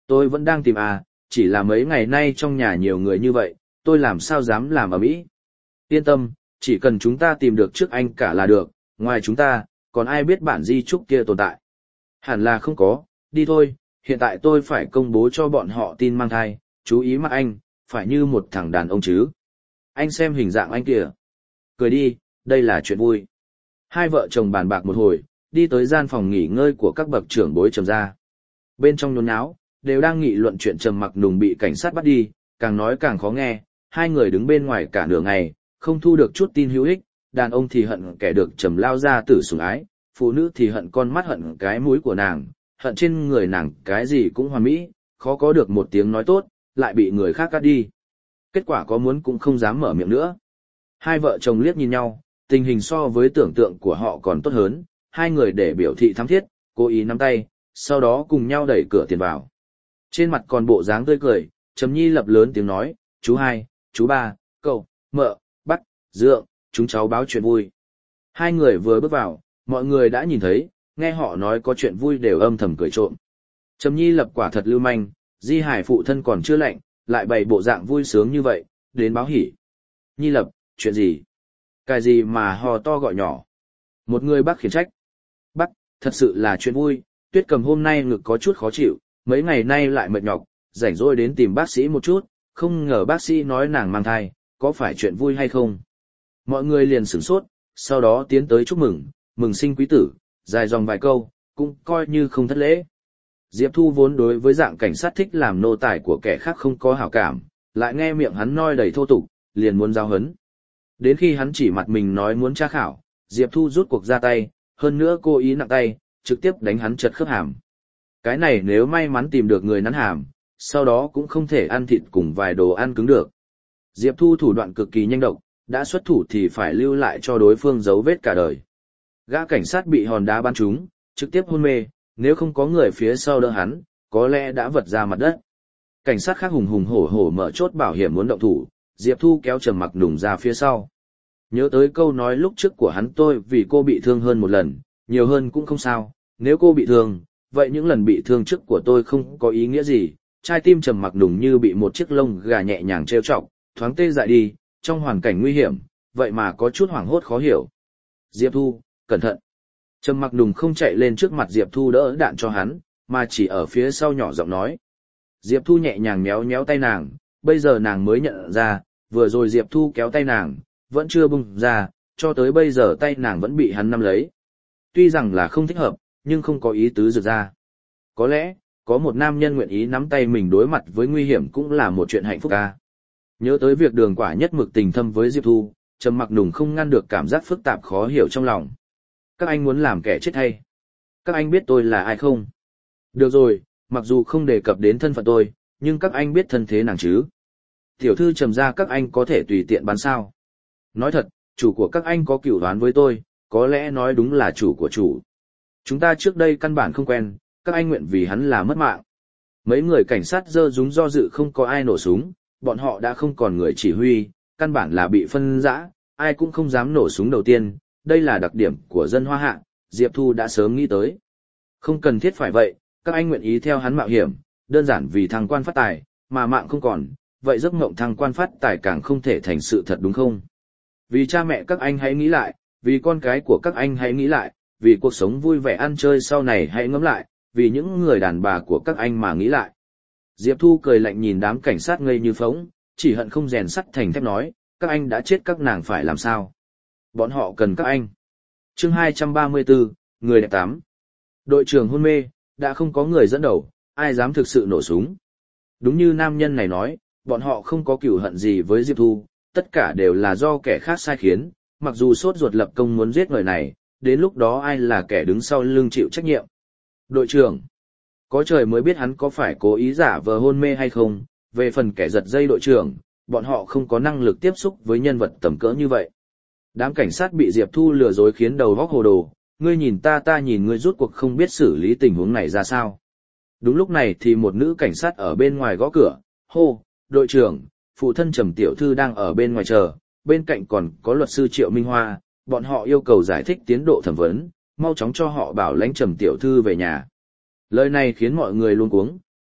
Tôi vẫn đang tìm à, chỉ là mấy ngày nay trong nhà nhiều người như vậy, tôi làm sao dám làm ở mỹ. Yên tâm, chỉ cần chúng ta tìm được trước anh cả là được, ngoài chúng ta, còn ai biết bản di chúc kia tồn tại. Hẳn là không có, đi thôi, hiện tại tôi phải công bố cho bọn họ tin mang thai, chú ý mặc anh, phải như một thằng đàn ông chứ. Anh xem hình dạng anh kìa. Cười đi, đây là chuyện vui. Hai vợ chồng bàn bạc một hồi, đi tới gian phòng nghỉ ngơi của các bậc trưởng bối Trầm gia. Bên trong nhốn nháo, đều đang nghị luận chuyện Trầm Mặc Nùng bị cảnh sát bắt đi, càng nói càng khó nghe, hai người đứng bên ngoài cả nửa ngày, không thu được chút tin hữu ích, đàn ông thì hận kẻ được Trầm lao ra tử sủng ái, phụ nữ thì hận con mắt hận cái mũi của nàng, hận trên người nàng cái gì cũng hoàn mỹ, khó có được một tiếng nói tốt, lại bị người khác cắt đi. Kết quả có muốn cũng không dám mở miệng nữa. Hai vợ chồng liếc nhìn nhau, tình hình so với tưởng tượng của họ còn tốt hơn, hai người để biểu thị thắm thiết, cố ý nắm tay, sau đó cùng nhau đẩy cửa tiền vào. Trên mặt còn bộ dáng tươi cười, Trầm Nhi lập lớn tiếng nói, chú hai, chú ba, cậu, mợ, bác, dượng, chúng cháu báo chuyện vui. Hai người vừa bước vào, mọi người đã nhìn thấy, nghe họ nói có chuyện vui đều âm thầm cười trộm. Trầm Nhi lập quả thật lưu manh, Di Hải phụ thân còn chưa lạnh, lại bày bộ dạng vui sướng như vậy, đến báo hỉ. Nhi lập, chuyện gì? Cái gì mà hò to gọi nhỏ? Một người bác khiển trách. Bác, thật sự là chuyện vui, Tuyết Cầm hôm nay ngực có chút khó chịu, mấy ngày nay lại mệt nhọc, rảnh rỗi đến tìm bác sĩ một chút, không ngờ bác sĩ nói nàng mang thai, có phải chuyện vui hay không? Mọi người liền sửng sốt, sau đó tiến tới chúc mừng, mừng sinh quý tử, dài dòng vài câu, cũng coi như không thất lễ. Diệp Thu vốn đối với dạng cảnh sát thích làm nô tài của kẻ khác không có hảo cảm, lại nghe miệng hắn nói đầy thô tục, liền muốn giao hấn. Đến khi hắn chỉ mặt mình nói muốn tra khảo, Diệp Thu rút cuộc ra tay, hơn nữa cố ý nặng tay, trực tiếp đánh hắn chật khớp hàm. Cái này nếu may mắn tìm được người nắn hàm, sau đó cũng không thể ăn thịt cùng vài đồ ăn cứng được. Diệp Thu thủ đoạn cực kỳ nhanh độc, đã xuất thủ thì phải lưu lại cho đối phương dấu vết cả đời. Gã cảnh sát bị hòn đá bắn trúng, trực tiếp hôn mê, nếu không có người phía sau đỡ hắn, có lẽ đã vật ra mặt đất. Cảnh sát khác hùng hùng hổ hổ mở chốt bảo hiểm muốn động thủ, Diệp Thu kéo Trầm Mặc Nùng ra phía sau. Nhớ tới câu nói lúc trước của hắn, tôi vì cô bị thương hơn một lần, nhiều hơn cũng không sao, nếu cô bị thương, vậy những lần bị thương trước của tôi không có ý nghĩa gì. Trái tim Trầm Mặc Nùng như bị một chiếc lông gà nhẹ nhàng trêu chọc, thoáng tê dại đi, trong hoàn cảnh nguy hiểm, vậy mà có chút hoảng hốt khó hiểu. Diệp Thu, cẩn thận. Trầm Mặc Nùng không chạy lên trước mặt Diệp Thu đỡ đạn cho hắn, mà chỉ ở phía sau nhỏ giọng nói. Diệp Thu nhẹ nhàng méo méo tay nàng, bây giờ nàng mới nhận ra, vừa rồi Diệp Thu kéo tay nàng, vẫn chưa bung ra, cho tới bây giờ tay nàng vẫn bị hắn nắm lấy. Tuy rằng là không thích hợp, nhưng không có ý tứ rực ra. Có lẽ, có một nam nhân nguyện ý nắm tay mình đối mặt với nguy hiểm cũng là một chuyện hạnh phúc ca. Nhớ tới việc Đường Quả nhất mực tình thâm với Diệp Thu, Trầm Mặc Nùng không ngăn được cảm giác phức tạp khó hiểu trong lòng. Các anh muốn làm kẻ chết hay? Các anh biết tôi là ai không? Được rồi, mặc dù không đề cập đến thân phận tôi, nhưng các anh biết thân thế nàng chứ? Tiểu thư Trầm gia các anh có thể tùy tiện bán sao? Nói thật, chủ của các anh có cửu đoán với tôi, có lẽ nói đúng là chủ của chủ. Chúng ta trước đây căn bản không quen, các anh nguyện vì hắn là mất mạng. Mấy người cảnh sát giơ súng do dự không có ai nổ súng, bọn họ đã không còn người chỉ huy, căn bản là bị phân rã, ai cũng không dám nổ súng đầu tiên, đây là đặc điểm của dân Hoa Hạ, Diệp Thu đã sớm nghĩ tới. Không cần thiết phải vậy, các anh nguyện ý theo hắn mạo hiểm, đơn giản vì thăng quan phát tài, mà mạng không còn, vậy giấc mộng thăng quan phát tài càng không thể thành sự thật đúng không? Vì cha mẹ các anh hãy nghĩ lại, vì con cái của các anh hãy nghĩ lại, vì cuộc sống vui vẻ ăn chơi sau này hãy ngẫm lại, vì những người đàn bà của các anh mà nghĩ lại. Diệp Thu cười lạnh nhìn đám cảnh sát ngây như phóng, chỉ hận không rèn sắt thành thép nói, các anh đã chết các nàng phải làm sao? Bọn họ cần các anh. Chương hai trăm ba mươi tư, người đẹp tám. Đội trưởng hôn mê, đã không có người dẫn đầu, ai dám thực sự nổ súng. Đúng như nam nhân này nói, bọn họ không có cừu hận gì với Diệp Thu, tất cả đều là do kẻ khác sai khiến, mặc dù sốt ruột lập công muốn giết người này, đến lúc đó ai là kẻ đứng sau lưng chịu trách nhiệm. Đội trưởng, có trời mới biết hắn có phải cố ý giả vờ hôn mê hay không, về phần kẻ giật dây đội trưởng, bọn họ không có năng lực tiếp xúc với nhân vật tầm cỡ như vậy. Đám cảnh sát bị Diệp Thu lừa dối khiến đầu óc hồ đồ, ngươi nhìn ta ta nhìn ngươi rút cuộc không biết xử lý tình huống này ra sao. Đúng lúc này thì một nữ cảnh sát ở bên ngoài gõ cửa, hô, đội trưởng, phụ thân Trầm tiểu thư đang ở bên ngoài chờ, bên cạnh còn có luật sư Triệu Minh Hoa, bọn họ yêu cầu giải thích tiến độ thẩm vấn, mau chóng cho họ bảo lãnh Trầm tiểu thư về nhà. Lời này khiến mọi người luống cuống,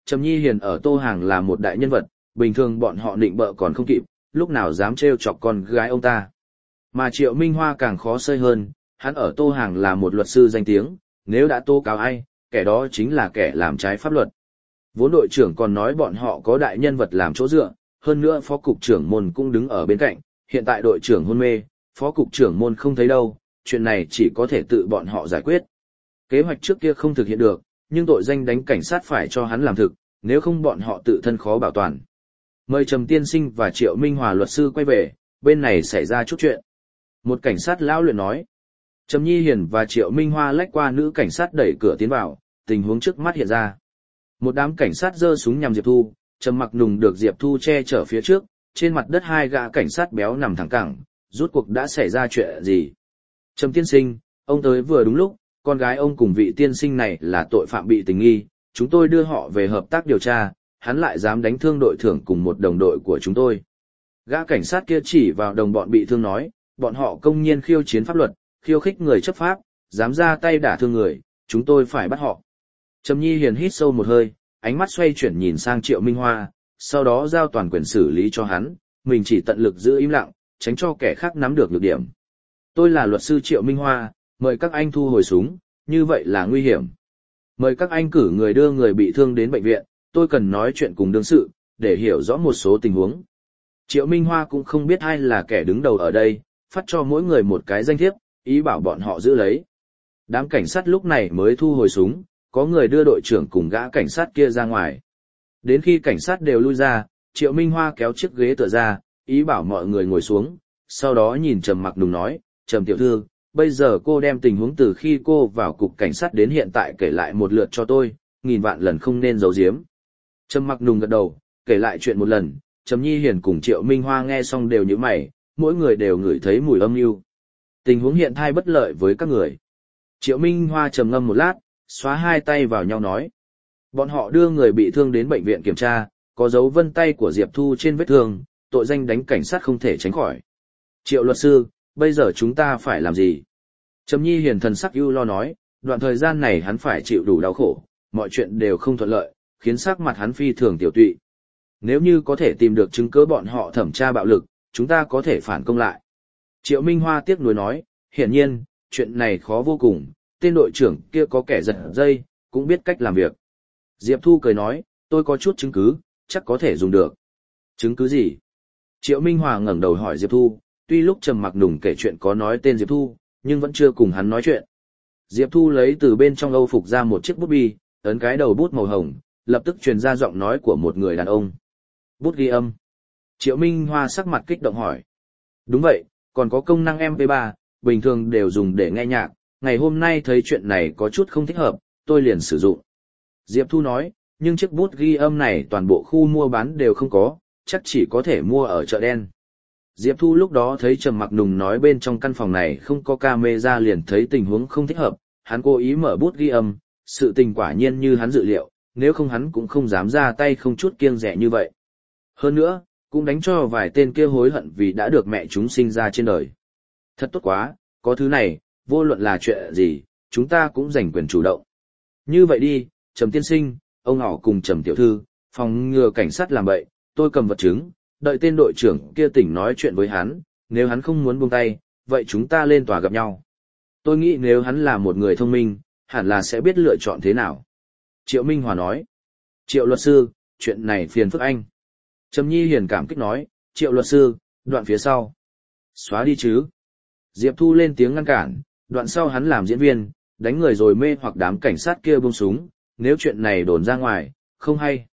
Trầm Nhi Hiền ở Tô Hàng là một đại nhân vật, bình thường bọn họ nịnh bợ còn không kịp, lúc nào dám trêu chọc con gái ông ta. Mà Triệu Minh Hoa càng khó xơi hơn, hắn ở Tô Hàng là một luật sư danh tiếng, nếu đã tố cáo ai, kẻ đó chính là kẻ làm trái pháp luật. Vốn đội trưởng còn nói bọn họ có đại nhân vật làm chỗ dựa, hơn nữa phó cục trưởng môn cũng đứng ở bên cạnh, hiện tại đội trưởng hôn mê, phó cục trưởng môn không thấy đâu, chuyện này chỉ có thể tự bọn họ giải quyết. Kế hoạch trước kia không thực hiện được, nhưng tội danh đánh cảnh sát phải cho hắn làm thực, nếu không bọn họ tự thân khó bảo toàn. Mời Trầm Tiên Sinh và Triệu Minh Hòa luật sư quay về, bên này xảy ra chút chuyện. Một cảnh sát lão luyện nói. Trầm Nhi Hiền và Triệu Minh Hoa lách qua nữ cảnh sát đẩy cửa tiến vào, tình huống trước mắt hiện ra. Một đám cảnh sát giơ súng nhằm Diệp Thu, Trầm Mặc Nùng được Diệp Thu che chở phía trước, trên mặt đất hai gã cảnh sát béo nằm thẳng cẳng, rút cuộc đã xảy ra chuyện gì? Trầm Tiên Sinh, ông tới vừa đúng lúc, con gái ông cùng vị tiên sinh này là tội phạm bị tình nghi, chúng tôi đưa họ về hợp tác điều tra, hắn lại dám đánh thương đội trưởng cùng một đồng đội của chúng tôi. Gã cảnh sát kia chỉ vào đồng bọn bị thương nói, bọn họ công nhiên khiêu chiến pháp luật, khiêu khích người chấp pháp, dám ra tay đả thương người, chúng tôi phải bắt họ. Trầm Nhi Hiền hít sâu một hơi, ánh mắt xoay chuyển nhìn sang Triệu Minh Hoa, sau đó giao toàn quyền xử lý cho hắn, mình chỉ tận lực giữ im lặng, tránh cho kẻ khác nắm được nhược điểm. Tôi là luật sư Triệu Minh Hoa, mời các anh thu hồi súng, như vậy là nguy hiểm. Mời các anh cử người đưa người bị thương đến bệnh viện, tôi cần nói chuyện cùng đương sự, để hiểu rõ một số tình huống. Triệu Minh Hoa cũng không biết ai là kẻ đứng đầu ở đây, phát cho mỗi người một cái danh thiếp, ý bảo bọn họ giữ lấy. Đám cảnh sát lúc này mới thu hồi súng, có người đưa đội trưởng cùng gã cảnh sát kia ra ngoài. Đến khi cảnh sát đều lui ra, Triệu Minh Hoa kéo chiếc ghế tựa ra, ý bảo mọi người ngồi xuống, sau đó nhìn Trầm Mặc Nùng nói, Trầm tiểu thư, bây giờ cô đem tình huống từ khi cô vào cục cảnh sát đến hiện tại kể lại một lượt cho tôi, nghìn vạn lần không nên giấu giếm. Trầm Mặc Nùng gật đầu, kể lại chuyện một lần, Trầm Nhi Hiền cùng Triệu Minh Hoa nghe xong đều nhíu mày, mỗi người đều ngửi thấy mùi âm mưu. Tình huống hiện thai bất lợi với các người. Triệu Minh Hoa trầm ngâm một lát, xóa hai tay vào nhau nói. Bọn họ đưa người bị thương đến bệnh viện kiểm tra, có dấu vân tay của Diệp Thu trên vết thương, tội danh đánh cảnh sát không thể tránh khỏi. Triệu luật sư, bây giờ chúng ta phải làm gì? Trầm Nhi Hiền thần sắc ưu lo nói, đoạn thời gian này hắn phải chịu đủ đau khổ, mọi chuyện đều không thuận lợi, khiến sắc mặt hắn phi thường tiểu tụy. Nếu như có thể tìm được chứng cứ bọn họ thẩm tra bạo lực, chúng ta có thể phản công lại. Triệu Minh Hoa tiếc nuối nói, hiển nhiên, chuyện này khó vô cùng, tên đội trưởng kia có kẻ giật dây, cũng biết cách làm việc. Diệp Thu cười nói, tôi có chút chứng cứ, chắc có thể dùng được. Chứng cứ gì? Triệu Minh Hoa ngẩng đầu hỏi Diệp Thu, tuy lúc Trầm Mặc Nùng kể chuyện có nói tên Diệp Thu, nhưng vẫn chưa cùng hắn nói chuyện. Diệp Thu lấy từ bên trong âu phục ra một chiếc bút bi, ấn cái đầu bút màu hồng, lập tức truyền ra giọng nói của một người đàn ông. Bút ghi âm. Triệu Minh Hoa sắc mặt kích động hỏi. Đúng vậy, còn có công năng em pê ba, bình thường đều dùng để nghe nhạc, ngày hôm nay thấy chuyện này có chút không thích hợp, tôi liền sử dụng. Diệp Thu nói, nhưng chiếc bút ghi âm này toàn bộ khu mua bán đều không có, chắc chỉ có thể mua ở chợ đen. Diệp Thu lúc đó thấy Trầm Mặc Nùng nói bên trong căn phòng này không có camera liền thấy tình huống không thích hợp, hắn cố ý mở bút ghi âm, sự tình quả nhiên như hắn dự liệu, nếu không hắn cũng không dám ra tay không chút kiêng dè như vậy. Hơn nữa, cũng đánh cho vài tên kia hối hận vì đã được mẹ chúng sinh ra trên đời. Thật tốt quá, có thứ này, vô luận là chuyện gì, chúng ta cũng giành quyền chủ động. Như vậy đi, Trầm tiên sinh, ông họ cùng Trầm tiểu thư, phòng ngừa cảnh sát làm bậy, tôi cầm vật chứng, đợi tên đội trưởng kia tỉnh nói chuyện với hắn, nếu hắn không muốn buông tay, vậy chúng ta lên tòa gặp nhau. Tôi nghĩ nếu hắn là một người thông minh, hẳn là sẽ biết lựa chọn thế nào. Triệu Minh Hòa nói. Triệu luật sư, chuyện này phiền phức anh. Trầm Nhi Hiền cảm kích nói, Triệu luật sư, đoạn phía sau. Xóa đi chứ. Diệp Thu lên tiếng ngăn cản, đoạn sau hắn làm diễn viên, đánh người rồi mê hoặc đám cảnh sát kia buông súng, nếu chuyện này đồn ra ngoài, không hay.